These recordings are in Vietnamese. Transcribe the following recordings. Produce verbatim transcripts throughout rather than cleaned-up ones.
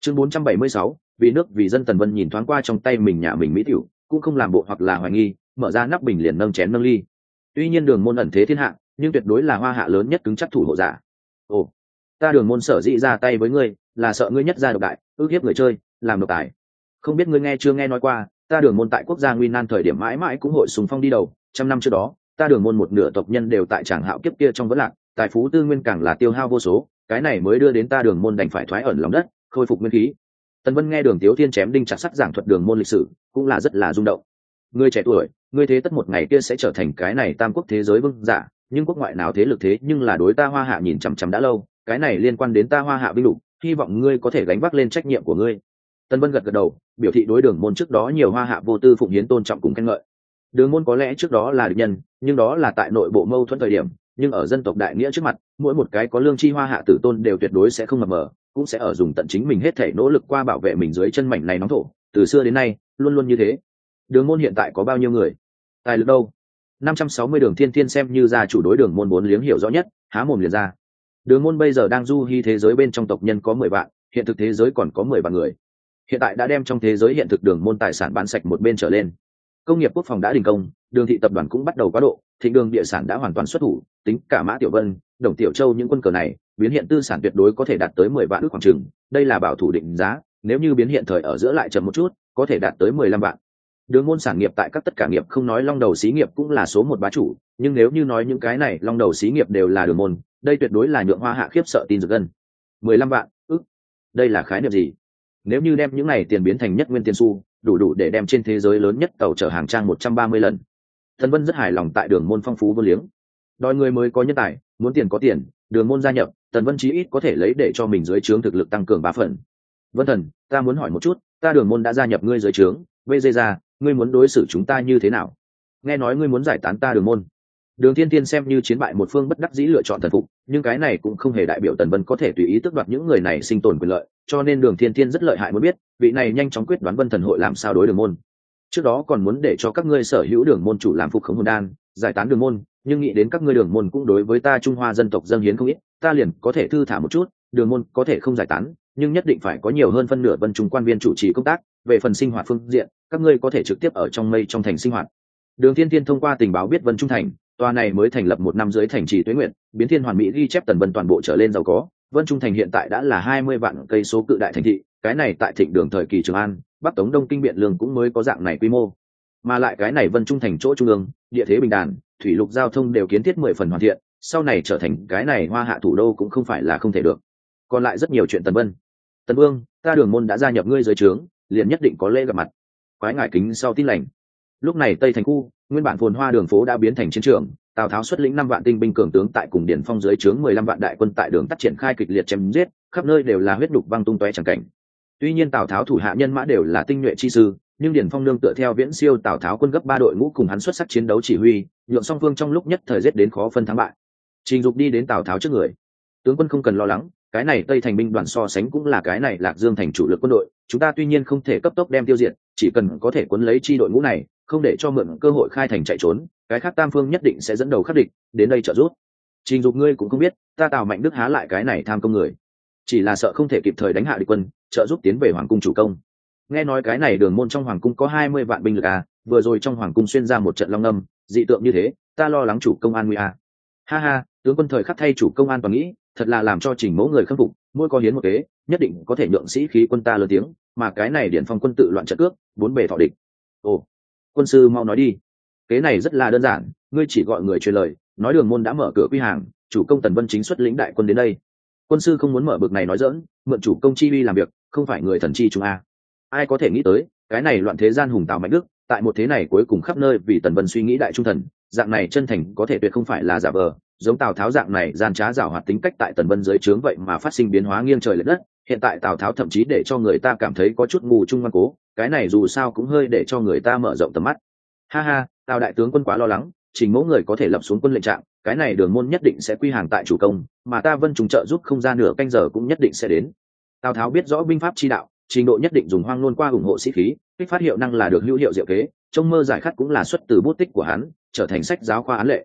Chương bốn trăm bảy mươi sáu, vì nước vì dân. Tần Vân nhìn thoáng qua trong tay mình nhà mình mỹ tiểu, cũng không làm bộ hoặc là hoài nghi, mở ra nắp bình liền nâng chén nâng ly. Tuy nhiên Đường môn ẩn thế thiên hạ, nhưng tuyệt đối là hoa hạ lớn nhất cứng chắc thủ hộ giả. Ồ, ta Đường môn sở dĩ ra tay với ngươi, là sợ ngươi nhất gia độc đại, ước hiếp người chơi, làm độc tài. Không biết ngươi nghe chưa nghe nói qua, ta Đường môn tại quốc gia nguy nan thời điểm mãi mãi cũng hội sùng phong đi đầu. Trăm năm trước đó, ta Đường môn một nửa tộc nhân đều tại tràng hạo kiếp kia trong vẫn lạc, tài phú tư nguyên càng là tiêu hao vô số, cái này mới đưa đến ta Đường môn đành phải thoái ẩn lòng đất, khôi phục nguyên khí. Tần Vân nghe Đường Tiếu Thiên chém đinh chặt sắt giảng thuật Đường môn lịch sử, cũng là rất là rung động. Ngươi trẻ tuổi, ngươi thế tất một ngày kia sẽ trở thành cái này tam quốc thế giới vương giả, nhưng quốc ngoại nào thế lực thế nhưng là đối ta Hoa Hạ nhìn chằm chằm đã lâu, cái này liên quan đến ta Hoa Hạ vinh lục, hy vọng ngươi có thể gánh vác lên trách nhiệm của ngươi. Tần Vân gật gật đầu, biểu thị đối Đường môn trước đó nhiều Hoa Hạ vô tư phụng hiến tôn trọng cùng khen ngợi. Đường môn có lẽ trước đó là địch nhân, nhưng đó là tại nội bộ mâu thuẫn thời điểm, nhưng ở dân tộc đại nghĩa trước mặt, mỗi một cái có lương chi Hoa Hạ tử tôn đều tuyệt đối sẽ không mập mờ, cũng sẽ ở dùng tận chính mình hết thể nỗ lực qua bảo vệ mình dưới chân mảnh này nóng thổ, từ xưa đến nay luôn luôn như thế. Đường môn hiện tại có bao nhiêu người? Tài lực đâu? năm trăm sáu mươi Đường Thiên Thiên xem như gia chủ đối Đường môn bốn liếng hiểu rõ nhất, há mồm liền ra. Đường môn bây giờ đang du hy thế giới bên trong tộc nhân có mười vạn, hiện thực thế giới còn có mười vạn người. Hiện tại đã đem trong thế giới hiện thực Đường môn tài sản bán sạch một bên trở lên. Công nghiệp quốc phòng đã đình công, Đường thị tập đoàn cũng bắt đầu quá độ, Thịnh Đường địa sản đã hoàn toàn xuất thủ, tính cả Mã Tiểu Vân, Đồng Tiểu Châu những quân cờ này, biến hiện tư sản tuyệt đối có thể đạt tới mười vạn ước khoảng chừng, đây là bảo thủ định giá, nếu như biến hiện thời ở giữa lại chậm một chút, có thể đạt tới mười lăm vạn. Đường môn sản nghiệp tại các tất cả nghiệp không nói long đầu xí nghiệp cũng là số một bá chủ, nhưng nếu như nói những cái này long đầu xí nghiệp đều là Đường môn, đây tuyệt đối là nhượng Hoa Hạ khiếp sợ tin dược gân. mười lăm vạn, ức. Đây là khái niệm gì? Nếu như đem những này tiền biến thành nhất nguyên tiền xu, đủ đủ để đem trên thế giới lớn nhất tàu chở hàng trang một trăm ba mươi lần. Tần Vân rất hài lòng tại Đường môn phong phú vô liếng. Đòi người mới có nhân tài, muốn tiền có tiền, Đường môn gia nhập, Tần Vân chí ít có thể lấy để cho mình dưới trướng thực lực tăng cường ba phần. Vân Thần, ta muốn hỏi một chút, ta Đường môn đã gia nhập ngươi dưới trướng, vê dê ra, ngươi muốn đối xử chúng ta như thế nào? Nghe nói ngươi muốn giải tán ta Đường môn. Đường Thiên Thiên xem như chiến bại một phương bất đắc dĩ lựa chọn thần phục, nhưng cái này cũng không hề đại biểu Tần Vân có thể tùy ý tước đoạt những người này sinh tồn quyền lợi, cho nên Đường Thiên Thiên rất lợi hại muốn biết, vị này nhanh chóng quyết đoán Vân Thần hội làm sao đối Đường môn. Trước đó còn muốn để cho các ngươi sở hữu Đường môn chủ làm phục khống hồn đan, giải tán Đường môn, nhưng nghĩ đến các ngươi Đường môn cũng đối với ta Trung Hoa dân tộc dâng hiến không ít, ta liền có thể thư thả một chút, Đường môn có thể không giải tán, nhưng nhất định phải có nhiều hơn phân nửa Vân Trung quan viên chủ trì công tác, về phần sinh hoạt phương diện, các ngươi có thể trực tiếp ở trong mây trong thành sinh hoạt. Đường Thiên Thiên thông qua tình báo biết Vân Trung thành, tòa này mới thành lập một năm dưới thành trì Tuế Nguyện, biến thiên hoàn mỹ ghi chép Tần Vân toàn bộ trở lên giàu có, Vân Trung thành hiện tại đã là hai mươi vạn cây số cự đại thành thị, cái này tại Thịnh Đường thời kỳ Trường An, Bắc Tống Đông Kinh Biện Lương cũng mới có dạng này quy mô. Mà lại cái này Vân Trung thành chỗ trung ương, địa thế bình đàn, thủy lục giao thông đều kiến thiết mười phần hoàn thiện, sau này trở thành cái này Hoa Hạ thủ đô cũng không phải là không thể được. Còn lại rất nhiều chuyện. Tần Vân, Tần Vương, ta Đường môn đã gia nhập ngươi dưới trướng, liền nhất định có lễ gặp mặt. Quái ngải kính sau tin lành. Lúc này Tây thành khu, nguyên bản phồn hoa đường phố đã biến thành chiến trường, Tào Tháo xuất lĩnh năm vạn tinh binh cường tướng tại cùng Điền Phong dưới trướng mười lăm vạn đại quân tại đường tắt triển khai kịch liệt chém giết, khắp nơi đều là huyết đục văng tung tóe chẳng cảnh. Tuy nhiên Tào Tháo thủ hạ nhân mã đều là tinh nhuệ chi sư, nhưng Điền Phong nương tựa theo viễn siêu Tào Tháo quân gấp ba đội ngũ cùng hắn xuất sắc chiến đấu chỉ huy, nhượng song phương trong lúc nhất thời giết đến khó phân thắng bại. Trình Dục đi đến Tào Tháo trước người. Tướng quân không cần lo lắng, cái này Tây thành binh đoàn so sánh cũng là cái này Lạc Dương thành chủ lực quân đội, chúng ta tuy nhiên không thể cấp tốc đem tiêu diệt, chỉ cần có thể cuốn lấy chi đội ngũ này, không để cho mượn cơ hội khai thành chạy trốn, cái khác tam phương nhất định sẽ dẫn đầu khắc địch đến đây trợ giúp. Trình Dục ngươi cũng không biết, ta Tào Mạnh Đức há lại cái này tham công người, chỉ là sợ không thể kịp thời đánh hạ địch quân, trợ giúp tiến về hoàng cung chủ công. Nghe nói cái này Đường môn trong hoàng cung có hai mươi vạn binh lực à, vừa rồi trong hoàng cung xuyên ra một trận long âm, dị tượng như thế, ta lo lắng chủ công an nguy à. Ha ha, tướng quân thời khắc thay chủ công an toàn nghĩ, thật là làm cho Trình mẫu người khâm phục, mỗi có hiến một kế, nhất định có thể nhượng sĩ khí quân ta lớn tiếng, mà cái này Điển Phong quân tự loạn trận cước, bốn bề thọ địch. Ồ, quân sư mau nói đi. Kế này rất là đơn giản, ngươi chỉ gọi người truyền lời, nói Đường môn đã mở cửa quy hàng, chủ công Tần Vân chính xuất lĩnh đại quân đến đây. Quân sư không muốn mở bực này nói dỡn, mượn chủ công chi uy làm việc, không phải người thần chi chúng a. Ai có thể nghĩ tới, cái này loạn thế gian hùng Tào Mạnh Đức, tại một thế này cuối cùng khắp nơi vì Tần Vân suy nghĩ đại trung thần, dạng này chân thành có thể tuyệt không phải là giả vờ, giống Tào Tháo dạng này gian trá giảo hoạt tính cách tại Tần Vân dưới trướng vậy mà phát sinh biến hóa nghiêng trời lệch đất. Hiện tại Tào Tháo thậm chí để cho người ta cảm thấy có chút mù trung ngoan cố, cái này dù sao cũng hơi để cho người ta mở rộng tầm mắt. Ha ha, Tào đại tướng quân quá lo lắng, Trình mẫu người có thể lập xuống quân lệnh trạng, cái này Đường môn nhất định sẽ quy hàng tại chủ công, mà ta Vân trùng trợ giúp không ra nửa canh giờ cũng nhất định sẽ đến. Tào Tháo biết rõ binh pháp chi đạo, trình độ nhất định dùng hoang luôn qua ủng hộ sĩ khí, kích phát hiệu năng là được hữu hiệu diệu kế, trong mơ giải khát cũng là xuất từ bút tích của hắn, trở thành sách giáo khoa án lệ.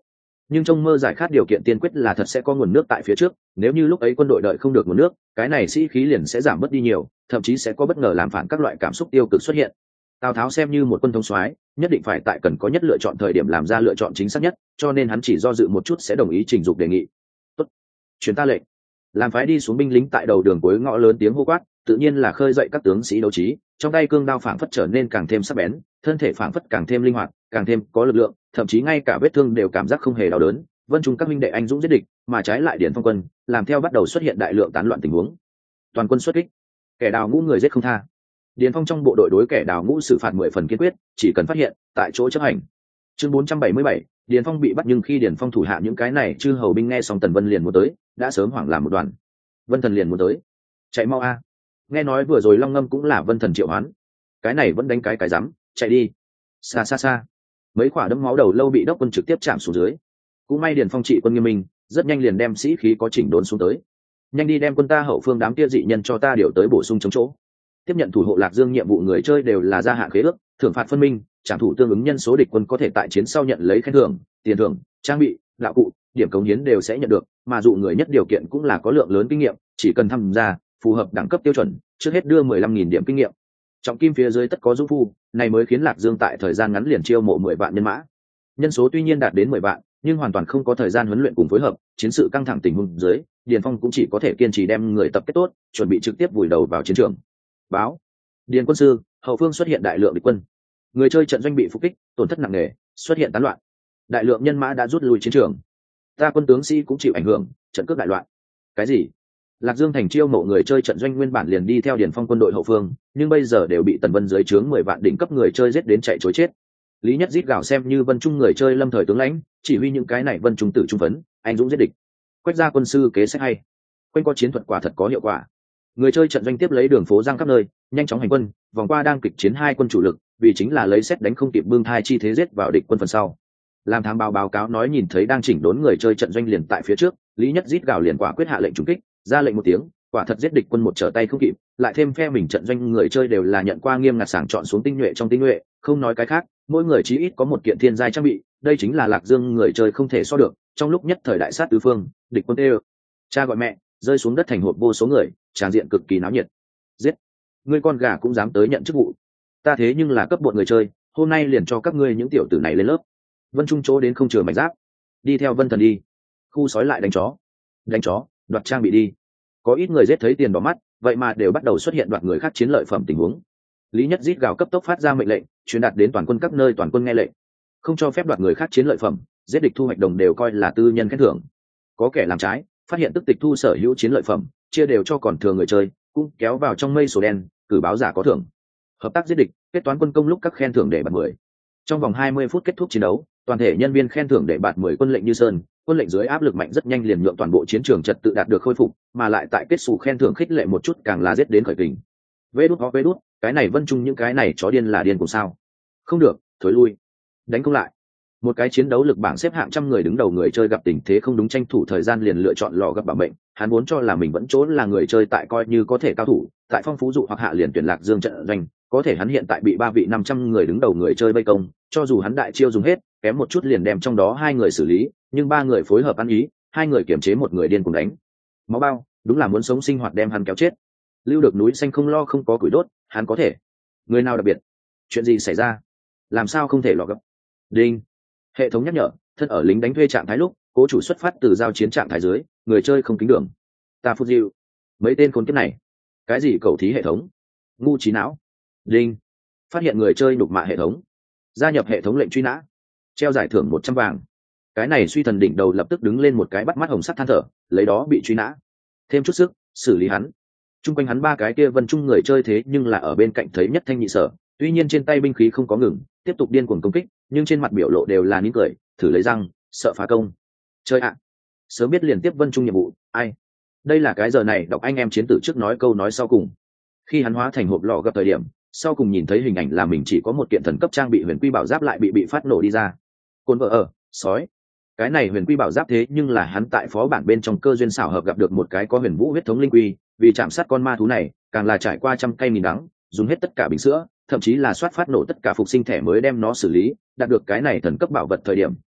nhưng trong mơ giải khát điều kiện tiên quyết là thật sẽ có nguồn nước tại phía trước, nếu như lúc ấy quân đội đợi không được nguồn nước, cái này sĩ khí liền sẽ giảm bớt đi nhiều, thậm chí sẽ có bất ngờ làm phản các loại cảm xúc tiêu cực xuất hiện. Tào Tháo xem như một quân thống soái, nhất định phải tại cần có nhất lựa chọn thời điểm làm ra lựa chọn chính xác nhất, cho nên hắn chỉ do dự một chút sẽ đồng ý trình dục đề nghị. Tốt, truyền ta lệnh. Làm phái đi xuống binh lính tại đầu đường cuối ngõ lớn tiếng hô quát, tự nhiên là khơi dậy các tướng sĩ đấu trí, trong tay cương đao phảng phất trở nên càng thêm sắc bén, thân thể phảng phất càng thêm linh hoạt, càng thêm có lực lượng, thậm chí ngay cả vết thương đều cảm giác không hề đau đớn. Vân Trung các minh đệ anh dũng giết địch, mà trái lại Điền Phong quân làm theo bắt đầu xuất hiện đại lượng tán loạn tình huống. Toàn quân xuất kích, kẻ đào ngũ người giết không tha. Điền Phong trong bộ đội đối kẻ đào ngũ xử phạt mười phần kiên quyết, chỉ cần phát hiện, tại chỗ chấp hành. Chương bốn trăm bảy mươi bảy, Điền Phong bị bắt, nhưng khi Điền Phong thủ hạ những cái này chư hầu binh nghe xong Tần Vân liền muốn tới, đã sớm hoảng làm một đoàn. Vân Thần liền muốn tới, chạy mau a! Nghe nói vừa rồi Long Ngâm cũng là Vân Thần triệu hoán, cái này vẫn đánh cái cái rắm, chạy đi! Xa xa xa, mấy quả đấm máu đầu lâu bị đốc quân trực tiếp chạm xuống dưới. Cũng may Điền Phong trị quân nghiêm minh, rất nhanh liền đem sĩ khí có chỉnh đốn xuống tới. Nhanh đi đem quân ta hậu phương đám kia dị nhân cho ta điều tới bổ sung chống chỗ. Tiếp nhận thủ hộ Lạc Dương nhiệm vụ người chơi đều là gia hạn khế ước, thưởng phạt phân minh, trảm thủ tương ứng nhân số địch quân có thể tại chiến sau nhận lấy khen thưởng, tiền thưởng, trang bị, đạo cụ, điểm cống hiến đều sẽ nhận được, mà dụ người nhất điều kiện cũng là có lượng lớn kinh nghiệm, chỉ cần tham gia phù hợp đẳng cấp tiêu chuẩn, trước hết đưa mười lăm nghìn điểm kinh nghiệm. Trọng kim phía dưới tất có dũng phu, này mới khiến Lạc Dương tại thời gian ngắn liền chiêu mộ mười vạn nhân mã. Nhân số tuy nhiên đạt đến mười vạn, nhưng hoàn toàn không có thời gian huấn luyện cùng phối hợp, chiến sự căng thẳng tình huống dưới, Điền Phong cũng chỉ có thể kiên trì đem người tập kết tốt, chuẩn bị trực tiếp vùi đầu vào chiến trường. Báo: Điền quân sư, hậu phương xuất hiện đại lượng địch quân, người chơi trận doanh bị phục kích, tổn thất nặng nề, xuất hiện tán loạn, đại lượng nhân mã đã rút lui chiến trường. Ta quân tướng sĩ cũng chịu ảnh hưởng, trận cướp đại loạn. Cái gì? Lạc Dương thành chiêu mộ người chơi trận doanh nguyên bản liền đi theo Điền Phong quân đội hậu phương, nhưng bây giờ đều bị Tần Vân dưới trướng mười vạn đỉnh cấp người chơi giết đến chạy trối chết. Lý Nhất rít gào xem như Vân Trung người chơi lâm thời tướng lãnh, chỉ huy những cái này Vân Trung tử trung phấn, anh dũng giết địch. Quách gia quân sư kế sách hay, quanh co chiến thuật quả thật có hiệu quả. Người chơi trận doanh tiếp lấy đường phố giang khắp nơi, nhanh chóng hành quân, vòng qua đang kịch chiến hai quân chủ lực, vì chính là lấy xét đánh không kịp bưng thai chi thế giết vào địch quân phần sau. Làm thám báo báo cáo nói nhìn thấy đang chỉnh đốn người chơi trận doanh liền tại phía trước, Lý Nhất rít gào liền quả quyết hạ lệnh trúng kích, ra lệnh một tiếng, quả thật giết địch quân một trở tay không kịp, lại thêm phe mình trận doanh người chơi đều là nhận qua nghiêm ngặt sàng chọn xuống tinh nhuệ trong tinh nhuệ, không nói cái khác, mỗi người chí ít có một kiện thiên giai trang bị, đây chính là Lạc Dương người chơi không thể so được. Trong lúc nhất thời đại sát tứ phương, địch quân tê cha gọi mẹ, rơi xuống đất thành hộp vô số người, tràng diện cực kỳ náo nhiệt. Giết, ngươi con gà cũng dám tới nhận chức vụ, ta thế nhưng là cấp bột người chơi, hôm nay liền cho các ngươi những tiểu tử này lên lớp. Vân Trung chỗ đến không chừa mảnh giáp, đi theo Vân Thần đi, khu sói lại đánh chó, đánh chó, đoạt trang bị đi. Có ít người giết thấy tiền đỏ mắt, vậy mà đều bắt đầu xuất hiện đoạt người khác chiến lợi phẩm tình huống. Lý Nhất rít gào cấp tốc phát ra mệnh lệnh, truyền đạt đến toàn quân các nơi, toàn quân nghe lệnh, không cho phép đoạt người khác chiến lợi phẩm, giết địch thu hoạch đồng đều coi là tư nhân khen thưởng. Có kẻ làm trái, phát hiện tức tịch thu sở hữu chiến lợi phẩm, chia đều cho còn thừa người chơi, cũng kéo vào trong mây sổ đen, cử báo giả có thưởng. Hợp tác giết địch, kết toán quân công lúc các khen thưởng để bạt mười. Trong vòng hai mươi phút kết thúc chiến đấu, toàn thể nhân viên khen thưởng để bạt mười quân lệnh như sơn, quân lệnh dưới áp lực mạnh rất nhanh liền nhượng toàn bộ chiến trường trật tự đạt được khôi phục, mà lại tại kết sủ khen thưởng khích lệ một chút càng là giết đến khởi kình. Vê đút ho vê đút, cái này Vân Trung những cái này chó điên là điên cùng sao? Không được, thối lui, đánh không lại. Một cái chiến đấu lực bảng xếp hạng trăm người đứng đầu người chơi gặp tình thế không đúng tranh thủ thời gian liền lựa chọn lò gặp bảo mệnh, hắn vốn cho là mình vẫn chỗ là người chơi tại coi như có thể cao thủ, tại phong phú dụ hoặc hạ liền tuyển Lạc Dương trận doanh, có thể hắn hiện tại bị ba vị năm trăm người đứng đầu người chơi vây công, cho dù hắn đại chiêu dùng hết, kém một chút liền đem trong đó hai người xử lý, nhưng ba người phối hợp ăn ý, hai người kiểm chế một người điên cùng đánh. Máu bao, đúng là muốn sống sinh hoạt đem hắn kéo chết. Lưu được núi xanh không lo không có củi đốt, hắn có thể. Người nào đặc biệt? Chuyện gì xảy ra? Làm sao không thể lọ gấp? Đinh. Hệ thống nhắc nhở, thân ở lính đánh thuê trạng thái lúc, cố chủ xuất phát từ giao chiến trạng thái dưới, người chơi không kính đường. Ta phút diệu. Mấy tên khốn kiếp này. Cái gì cầu thí hệ thống? Ngu trí não. Đinh. Phát hiện người chơi đục mạ hệ thống. Gia nhập hệ thống lệnh truy nã. Treo giải thưởng một trăm vàng. Cái này suy thần đỉnh đầu lập tức đứng lên một cái bắt mắt hồng sắc than thở, lấy đó bị truy nã. Thêm chút sức, xử lý hắn. Trung quanh hắn ba cái kia Vân Trung người chơi thế nhưng là ở bên cạnh thấy nhất thanh nhị sở, tuy nhiên trên tay binh khí không có ngừng, tiếp tục điên cuồng công kích, nhưng trên mặt biểu lộ đều là nín cười, thử lấy răng, sợ phá công. Chơi ạ. Sớm biết liền tiếp Vân Trung nhiệm vụ, ai. Đây là cái giờ này đọc anh em chiến tử trước nói câu nói sau cùng. Khi hắn hóa thành hộp lọ gặp thời điểm, sau cùng nhìn thấy hình ảnh là mình chỉ có một kiện thần cấp trang bị huyền quy bảo giáp lại bị bị phát nổ đi ra. Côn vợ ở, sói. Cái này huyền quy bảo giáp thế nhưng là hắn tại phó bản bên trong cơ duyên xảo hợp gặp được một cái có huyền vũ huyết thống linh quy, vì chạm sát con ma thú này, càng là trải qua trăm cây nghìn đắng, dùng hết tất cả bình sữa, thậm chí là soát phát nổ tất cả phục sinh thẻ mới đem nó xử lý, đạt được cái này thần cấp bảo vật thời điểm,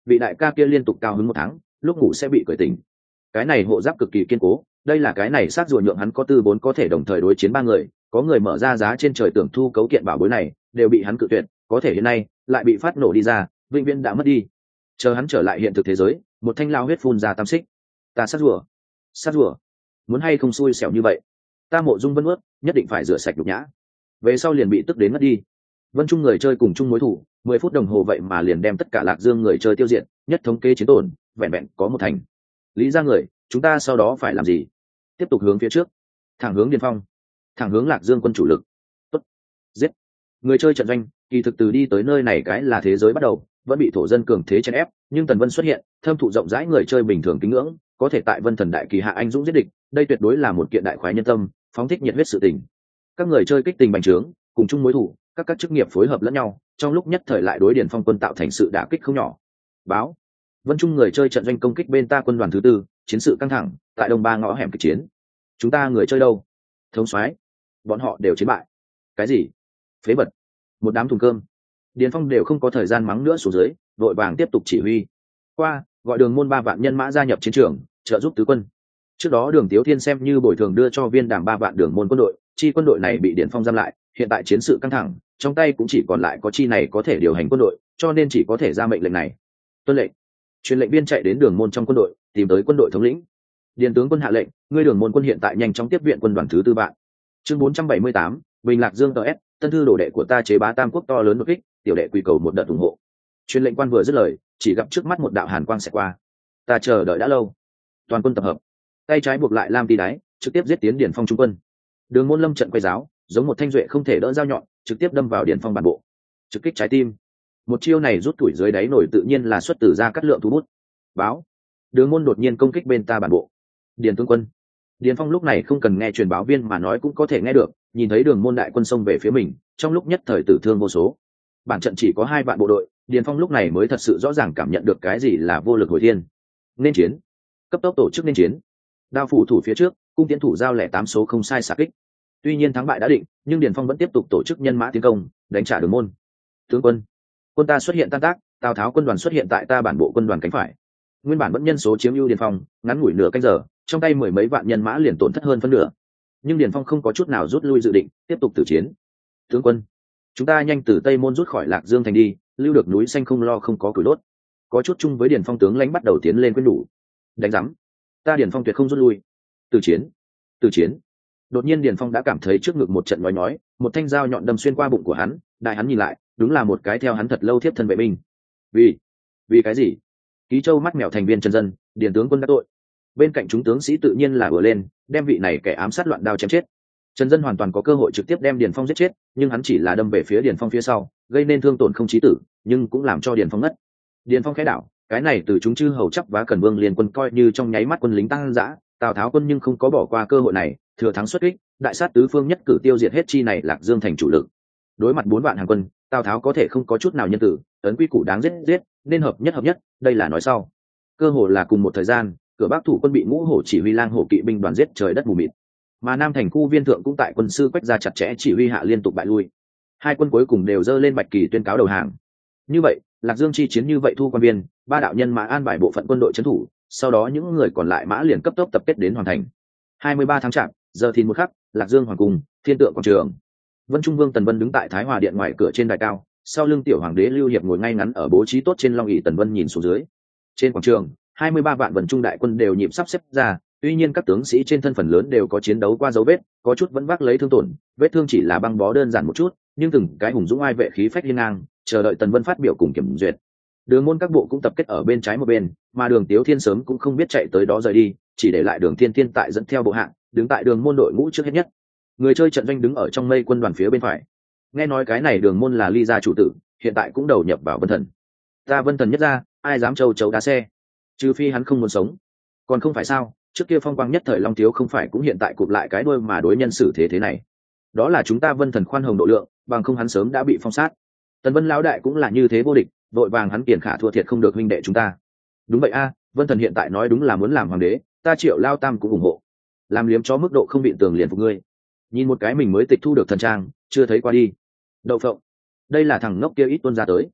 vị đại ca kia liên tục cao hứng một tháng, lúc ngủ sẽ bị cởi tỉnh. Cái này hộ giáp cực kỳ kiên cố, đây là cái này xác rùa nhượng hắn có tư vốn có thể đồng thời đối chiến ba người, có người mở ra giá trên trời tưởng thu cấu kiện bảo bối này, đều bị hắn cự tuyệt, có thể hiện nay lại bị phát nổ đi ra, vĩnh viễn đã mất đi. Chờ hắn trở lại hiện thực thế giới, một thanh lao huyết phun ra tam xích. Ta sát rùa, sát rùa, muốn hay không xui xẻo như vậy, ta Mộ Dung Vân ướt nhất định phải rửa sạch nhục nhã. Về sau liền bị tức đến mất đi. Vân Trung người chơi cùng chung mối thủ, mười phút đồng hồ vậy mà liền đem tất cả Lạc Dương người chơi tiêu diệt, nhất thống kê chiến tổn, vẹn vẹn có một thành. Lý ra người, chúng ta sau đó phải làm gì? Tiếp tục hướng phía trước, thẳng hướng Điền Phong, thẳng hướng Lạc Dương quân chủ lực. Tốt, giết. Người chơi trận doanh, kỳ thực từ đi tới nơi này cái là thế giới bắt đầu, vẫn bị thổ dân cường thế chèn ép, nhưng Tần Vân xuất hiện, thâm thụ rộng rãi người chơi bình thường kính ngưỡng, có thể tại Vân Thần đại kỳ hạ anh dũng giết địch, đây tuyệt đối là một kiện đại khoái nhân tâm, phóng thích nhiệt huyết sự tình. Các người chơi kích tình bành trướng, cùng chung mối thủ, các các chức nghiệp phối hợp lẫn nhau, trong lúc nhất thời lại đối Điền Phong quân tạo thành sự đả kích không nhỏ. Báo, Vân Trung người chơi trận doanh công kích bên ta quân đoàn thứ tư, chiến sự căng thẳng, tại đông ba ngõ hẻm kịch chiến. Chúng ta người chơi đâu? Thống soái, bọn họ đều chiến bại. Cái gì? Phế vật, một đám thùng cơm. Điền Phong đều không có thời gian mắng nữa xuống dưới, vội vàng tiếp tục chỉ huy. Qua, gọi Đường Môn ba vạn nhân mã gia nhập chiến trường, trợ giúp tứ quân. Trước đó Đường Tiếu Thiên xem như bồi thường đưa cho viên đàm ba vạn Đường Môn quân đội, chi quân đội này bị Điền Phong giam lại, hiện tại chiến sự căng thẳng, trong tay cũng chỉ còn lại có chi này có thể điều hành quân đội, cho nên chỉ có thể ra mệnh lệnh này. Tuân lệnh. Truyền lệnh viên chạy đến Đường Môn trong quân đội, tìm tới quân đội thống lĩnh. Điền tướng quân hạ lệnh, ngươi Đường Môn quân hiện tại nhanh chóng tiếp viện quân đoàn thứ tư vạn. Chương bốn trăm bảy mươi tám, Bình Lạc Dương tờ S, tân thư đồ đệ của ta chế bá tam quốc to lớn đột kích, tiểu đệ quy cầu một đợt ủng hộ. Truyền lệnh quan vừa dứt lời, chỉ gặp trước mắt một đạo hàn quang xẹt qua. Ta chờ đợi đã lâu. Toàn quân tập hợp. Tay trái buộc lại lam ti đáy, trực tiếp giết tiến Điền Phong trung quân. Đường Môn lâm trận quay giáo, giống một thanh duệ không thể đỡ dao nhọn, trực tiếp đâm vào Điền Phong bản bộ, trực kích trái tim. Một chiêu này rút tuổi dưới đáy nổi tự nhiên là xuất từ ra cắt lượng thú bút. Báo, Đường Môn đột nhiên công kích bên ta bản bộ. Điền tướng quân. Điền Phong lúc này không cần nghe truyền báo viên mà nói cũng có thể nghe được, nhìn thấy Đường Môn đại quân xông về phía mình, trong lúc nhất thời tử thương vô số. Bản trận chỉ có hai vạn bộ đội, Điền Phong lúc này mới thật sự rõ ràng cảm nhận được cái gì là vô lực hồi thiên. Nên chiến, cấp tốc tổ chức nên chiến. Đao phủ thủ phía trước, cung tiến thủ giao lẻ tám số không sai xạ kích. Tuy nhiên thắng bại đã định, nhưng Điền Phong vẫn tiếp tục tổ chức nhân mã tiến công, đánh trả Đường Môn. Tướng quân, quân ta xuất hiện tan tác, Tào Tháo quân đoàn xuất hiện tại ta bản bộ quân đoàn cánh phải. Nguyên bản vẫn nhân số chiếm ưu Điền Phong, ngắn ngủi nửa canh giờ, trong tay mười mấy vạn nhân mã liền tổn thất hơn phân nửa. Nhưng Điền Phong không có chút nào rút lui dự định, tiếp tục tử chiến. Tướng quân, chúng ta nhanh từ Tây Môn rút khỏi Lạc Dương thành đi, lưu được núi xanh không lo không có củi đốt. Có chút chung với Điền Phong tướng lãnh bắt đầu tiến lên quyến đủ. Đánh rắm, ta Điền Phong tuyệt không rút lui. Từ chiến, từ chiến. Đột nhiên Điền Phong đã cảm thấy trước ngực một trận nói nói, một thanh dao nhọn đâm xuyên qua bụng của hắn, đại hắn nhìn lại, đúng là một cái theo hắn thật lâu thiếp thân vệ binh. Vì, vì cái gì? Ký Châu mắt mèo thành viên Trần Dân, Điền tướng quân đã tội. Bên cạnh chúng tướng sĩ tự nhiên là vừa lên, đem vị này kẻ ám sát loạn đao chém chết. Trần Dân hoàn toàn có cơ hội trực tiếp đem Điền Phong giết chết, nhưng hắn chỉ là đâm về phía Điền Phong phía sau, gây nên thương tổn không chí tử, nhưng cũng làm cho Điền Phong ngất. Điền Phong khẽ đảo, cái này từ chúng chư hầu chấp vá Cần Vương liên quân coi như trong nháy mắt quân lính tăng dã, Tào Tháo quân nhưng không có bỏ qua cơ hội này, thừa thắng xuất kích, đại sát tứ phương nhất cử tiêu diệt hết chi này Lạc Dương thành chủ lực. Đối mặt bốn vạn hàng quân, Tào Tháo có thể không có chút nào nhân tử, ấn quy củ đáng giết giết, nên hợp nhất hợp nhất, đây là nói sau. Cơ hội là cùng một thời gian, cửa Bắc thủ quân bị Ngũ Hổ chỉ huy lang hổ kỵ binh đoàn giết trời đất mù mịt, mà Nam thành khu viên thượng cũng tại quân sư Quách gia chặt chẽ chỉ huy hạ liên tục bại lui. Hai quân cuối cùng đều dơ lên bạch kỳ tuyên cáo đầu hàng. Như vậy, Lạc Dương chi chiến như vậy thu quan viên, ba đạo nhân mã an bài bộ phận quân đội trấn thủ, sau đó những người còn lại mã liền cấp tốc tập kết đến hoàn thành. hai mươi ba tháng chạp, giờ thìn một khắc, Lạc Dương hoàng cung, thiên tượng quảng trường. Vân Trung Vương Tần Vân đứng tại Thái Hòa điện ngoài cửa trên đài cao, sau lưng tiểu hoàng đế Lưu Hiệp ngồi ngay ngắn ở bố trí tốt trên long ỷ. Tần Vân nhìn xuống dưới. Trên quảng trường, hai mươi ba vạn Vân Trung đại quân đều nhịp sắp xếp ra, tuy nhiên các tướng sĩ trên thân phần lớn đều có chiến đấu qua dấu vết, có chút vẫn vác lấy thương tổn, vết thương chỉ là băng bó đơn giản một chút, nhưng từng cái hùng dũng ai vệ khí phách hiên ngang, chờ đợi Tần Vân phát biểu cùng kiểm duyệt. Đường Môn các bộ cũng tập kết ở bên trái một bên, mà Đường Tiếu Thiên sớm cũng không biết chạy tới đó rời đi, chỉ để lại Đường Thiên Thiên tại dẫn theo bộ hạng, đứng tại Đường Môn đội ngũ trước hết nhất. Người chơi trận doanh đứng ở trong mây quân đoàn phía bên phải. Nghe nói cái này Đường Môn là Ly gia chủ tử, hiện tại cũng đầu nhập vào Vân Thần. Ta Vân Thần nhất ra, ai dám châu chấu đá xe? Trừ phi hắn không muốn sống. Còn không phải sao? Trước kia phong quang nhất thời Long Thiếu không phải cũng hiện tại cụp lại cái đuôi mà đối nhân xử thế thế này. Đó là chúng ta Vân Thần khoan hồng độ lượng, bằng không hắn sớm đã bị phong sát. Tần Vân lão đại cũng là như thế vô địch, vội vàng hắn tiền khả thua thiệt không được huynh đệ chúng ta. Đúng vậy a, Vân Thần hiện tại nói đúng là muốn làm hoàng đế, ta Triệu Lao Tam cũng ủng hộ. Làm liếm chó mức độ không bị tường liền phục ngươi. Nhìn một cái mình mới tịch thu được thần trang, chưa thấy qua đi. Đậu phộng, đây là thằng ngốc kia ít tuân ra tới.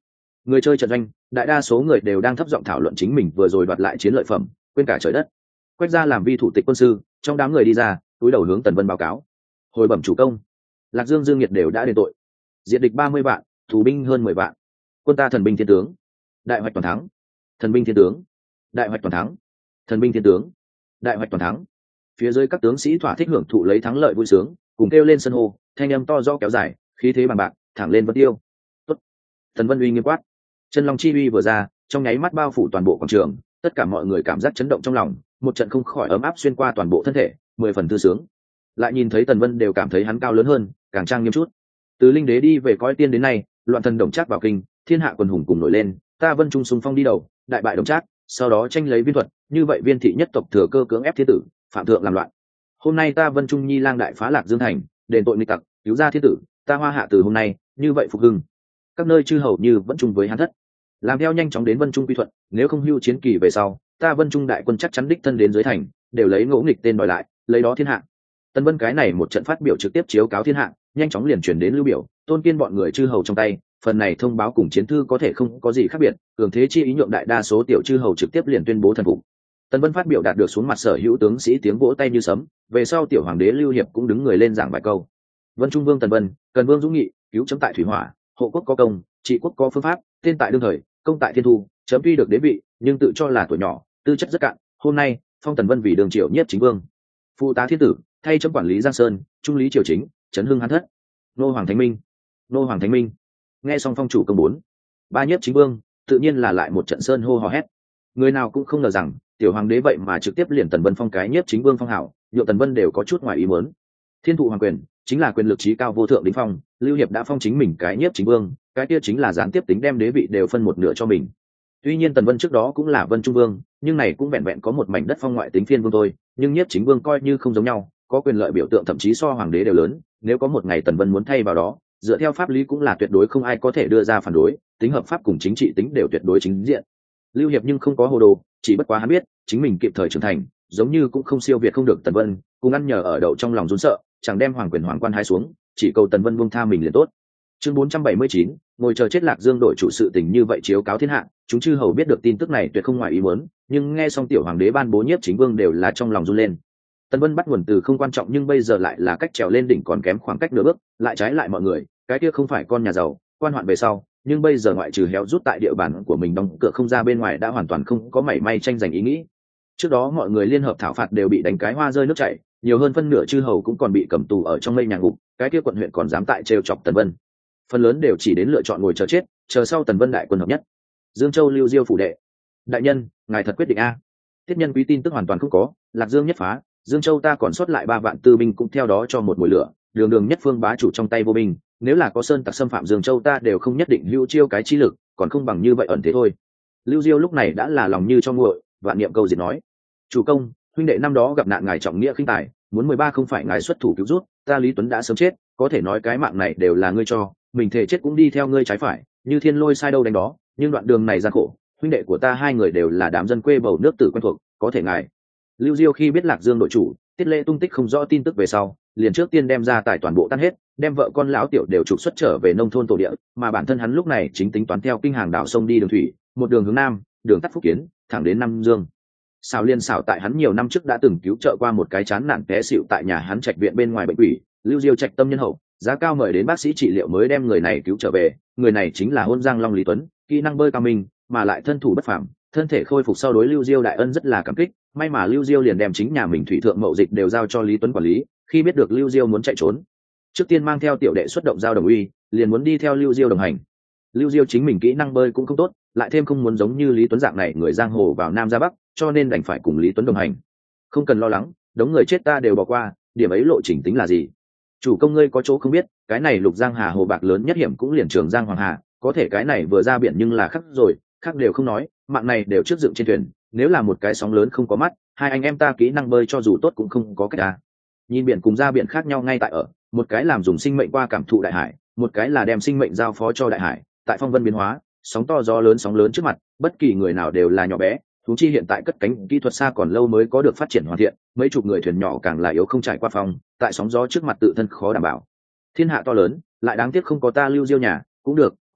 Người chơi trận doanh đại đa số người đều đang thấp giọng thảo luận chính mình vừa rồi đoạt lại chiến lợi phẩm, quên cả trời đất. Quách gia làm vi thủ tịch quân sư, trong đám người đi ra, túi đầu hướng Tần Vân báo cáo. Hồi bẩm chủ công, Lạc Dương Dương Nhiệt đều đã đền tội, diệt địch ba mươi vạn, thủ binh hơn mười vạn. Quân ta thần binh thiên tướng, đại hoạch toàn thắng. Thần binh thiên tướng, đại hoạch toàn thắng. Thần binh thiên tướng, đại hoạch toàn thắng. Phía dưới các tướng sĩ thỏa thích hưởng thụ lấy thắng lợi vui sướng, cùng kêu lên sân hô, thanh âm to rõ kéo dài, khí thế bằng bạc, thẳng lên vân tiêu. Tốt. Thần Vân uy nghiêm quát. Chân long chi uy vừa ra, trong nháy mắt bao phủ toàn bộ quảng trường, tất cả mọi người cảm giác chấn động trong lòng, một trận không khỏi ấm áp xuyên qua toàn bộ thân thể, mười phần thư sướng. Lại nhìn thấy Tần Vân đều cảm thấy hắn cao lớn hơn, càng trang nghiêm chút. Từ linh đế đi về coi tiên đến nay, loạn thần đồng trác vào kinh, thiên hạ quần hùng cùng nổi lên, ta Vân Trung xung phong đi đầu, đại bại đồng trác, sau đó tranh lấy viên thuật, như vậy viên thị nhất tộc thừa cơ cưỡng ép thiên tử, phạm thượng làm loạn. Hôm nay ta Vân Trung Nhi lang đại phá Lạc Dương thành, đền tội nghịch tặc, cứu ra thiên tử, ta Hoa Hạ từ hôm nay, như vậy phục hưng. Các nơi chư hầu như vẫn chung với hắn thất, làm theo nhanh chóng đến Vân Trung quy thuận, nếu không hưu chiến kỳ về sau, ta Vân Trung đại quân chắc chắn đích thân đến dưới thành, đều lấy ngỗ nghịch tên đòi lại, lấy đó thiên hạ. Tần Vân cái này một trận phát biểu trực tiếp chiếu cáo thiên hạ, nhanh chóng liền chuyển đến Lưu Biểu, Tôn Kiên bọn người chư hầu trong tay, phần này thông báo cùng chiến thư có thể không có gì khác biệt, cường thế chi ý nhượng đại đa số tiểu chư hầu trực tiếp liền tuyên bố thần phục. Tần Vân phát biểu đạt được xuống mặt sở hữu tướng sĩ tiếng vỗ tay như sấm, về sau tiểu hoàng đế Lưu Hiệp cũng đứng người lên giảng vài câu. Vân Trung Vương Tần Vân, cần Vương dũng nghị, cứu chấm tại thủy hỏa, hộ quốc có công, trị quốc có phương pháp, tên tại đương thời, công tại thiên thu, chấm tuy được đế vị, nhưng tự cho là tuổi nhỏ, tư chất rất cạn, hôm nay phong Tần Vân vì đường triệu nhiếp chính vương, phụ tá thiên tử, thay chấm quản lý Giang Sơn, trung lý triều chính, chấn hưng hán thất. Nô hoàng thánh minh, nô hoàng thánh minh. Nghe xong phong chủ công bốn ba nhiếp chính vương, tự nhiên là lại một trận sơn hô hò hét. Người nào cũng không ngờ rằng tiểu hoàng đế vậy mà trực tiếp liền Tần Vân phong cái nhiếp chính vương phong hảo, nhượng Tần Vân đều có chút ngoài ý muốn. Thiên thụ hoàng quyền chính là quyền lực trí cao vô thượng đỉnh phong, Lưu Hiệp đã phong chính mình cái nhiếp chính vương, cái kia chính là gián tiếp tính đem đế vị đều phân một nửa cho mình. Tuy nhiên Tần Vân trước đó cũng là Vân Trung Vương, nhưng này cũng vẹn vẹn có một mảnh đất phong ngoại tính phiên vương thôi, nhưng nhiếp chính vương coi như không giống nhau, có quyền lợi biểu tượng thậm chí so hoàng đế đều lớn, nếu có một ngày Tần Vân muốn thay vào đó, dựa theo pháp lý cũng là tuyệt đối không ai có thể đưa ra phản đối, tính hợp pháp cùng chính trị tính đều tuyệt đối chính diện. Lưu Hiệp nhưng không có hồ đồ, chỉ bất quá hắn biết chính mình kịp thời trưởng thành, giống như cũng không siêu việt không được Tần Vân, cùng ăn nhờ ở đậu trong lòng run sợ, chẳng đem hoàng quyền hoàng quan hái xuống, chỉ cầu Tần Vân buông tha mình liền tốt. Chương bốn trăm bảy mươi chín, ngồi chờ chết Lạc Dương đội chủ sự tình như vậy chiếu cáo thiên hạ, chúng chư hầu biết được tin tức này tuyệt không ngoài ý muốn, nhưng nghe xong tiểu hoàng đế ban bố nhiếp chính vương đều là trong lòng run lên. Tần Vân bắt nguồn từ không quan trọng nhưng bây giờ lại là cách trèo lên đỉnh còn kém khoảng cách nửa bước, lại trái lại mọi người, cái kia không phải con nhà giàu, quan hoạn về sau, nhưng bây giờ ngoại trừ héo rút tại địa bàn của mình đóng cửa không ra bên ngoài đã hoàn toàn không có mảy may tranh giành ý nghĩ. Trước đó mọi người liên hợp thảo phạt đều bị đánh cái hoa rơi nước chảy, nhiều hơn phân nửa chư hầu cũng còn bị cầm tù ở trong mây nhà ngục, cái kia quận huyện còn dám tại trêu chọc Tần Vân. Phần lớn đều chỉ đến lựa chọn ngồi chờ chết, chờ sau Tần Vân đại quân hợp nhất. Dương Châu Lưu Diêu phủ đệ. Đại nhân, ngài thật quyết định a? Tiết nhân quý tin tức hoàn toàn không có, Lạc Dương nhất phá, Dương Châu ta còn sót lại ba vạn tư binh cũng theo đó cho một mùi lửa, đường đường nhất phương bá chủ trong tay vô binh, nếu là có sơn tặc xâm phạm Dương Châu ta đều không nhất định hữu chiêu cái chi lực, còn không bằng như vậy ẩn thế thôi. Lưu Diêu lúc này đã là lòng như cho nguội, vạn niệm câu diệt nói: chủ công, huynh đệ năm đó gặp nạn ngài trọng nghĩa khinh tài, muốn mười ba không phải ngài xuất thủ cứu rút, ta Lý Tuấn đã sớm chết, có thể nói cái mạng này đều là ngươi cho, mình thể chết cũng đi theo ngươi trái phải, như thiên lôi sai đâu đánh đó, nhưng đoạn đường này gian khổ, huynh đệ của ta hai người đều là đám dân quê bầu nước tử quen thuộc, có thể ngài. Lưu Diêu khi biết Lạc Dương đội chủ Tiết Lễ tung tích không rõ tin tức về sau, liền trước tiên đem ra tài toàn bộ tan hết, đem vợ con lão tiểu đều trục xuất trở về nông thôn tổ địa, mà bản thân hắn lúc này chính tính toán theo kinh hàng đảo sông đi đường thủy, một đường hướng nam, đường tắt Phúc Kiến, thẳng đến Nam Dương. Xào liên xảo tại hắn nhiều năm trước đã từng cứu trợ qua một cái chán nản té xịu tại nhà hắn trạch viện bên ngoài bệnh quỷ, Lưu Diêu trạch tâm nhân hậu, giá cao mời đến bác sĩ trị liệu mới đem người này cứu trở về, người này chính là Hôn Giang Long Lý Tuấn, kỹ năng bơi cao minh, mà lại thân thủ bất phàm, thân thể khôi phục sau đối Lưu Diêu đại ân rất là cảm kích, may mà Lưu Diêu liền đem chính nhà mình thủy thượng mậu dịch đều giao cho Lý Tuấn quản lý, khi biết được Lưu Diêu muốn chạy trốn, trước tiên mang theo tiểu đệ xuất động giao đồng uy, liền muốn đi theo Lưu Diêu đồng hành. Lưu Diêu chính mình kỹ năng bơi cũng không tốt, lại thêm không muốn giống như Lý Tuấn dạng này người giang hồ vào nam ra bắc, cho nên đành phải cùng Lý Tuấn đồng hành. Không cần lo lắng, đống người chết ta đều bỏ qua, điểm ấy lộ trình tính là gì? Chủ công ngươi có chỗ không biết, cái này lục giang hà hồ bạc lớn nhất hiểm cũng liền Trường Giang Hoàng Hà, có thể cái này vừa ra biển nhưng là khắc rồi, khác đều không nói, mạng này đều trước dựng trên thuyền, nếu là một cái sóng lớn không có mắt, hai anh em ta kỹ năng bơi cho dù tốt cũng không có cách à. Nhìn biển cùng ra biển khác nhau ngay tại ở, một cái làm dùng sinh mệnh qua cảm thụ đại hải, một cái là đem sinh mệnh giao phó cho đại hải, tại phong vân biến hóa, sóng to gió lớn sóng lớn trước mặt, bất kỳ người nào đều là nhỏ bé, thú chi hiện tại cất cánh kỹ thuật xa còn lâu mới có được phát triển hoàn thiện, mấy chục người thuyền nhỏ càng là yếu không trải qua phong, tại sóng gió trước mặt tự thân khó đảm bảo. Thiên hạ to lớn, lại đáng tiếc không có ta Lưu Diêu nhà, cũng được, cũng được,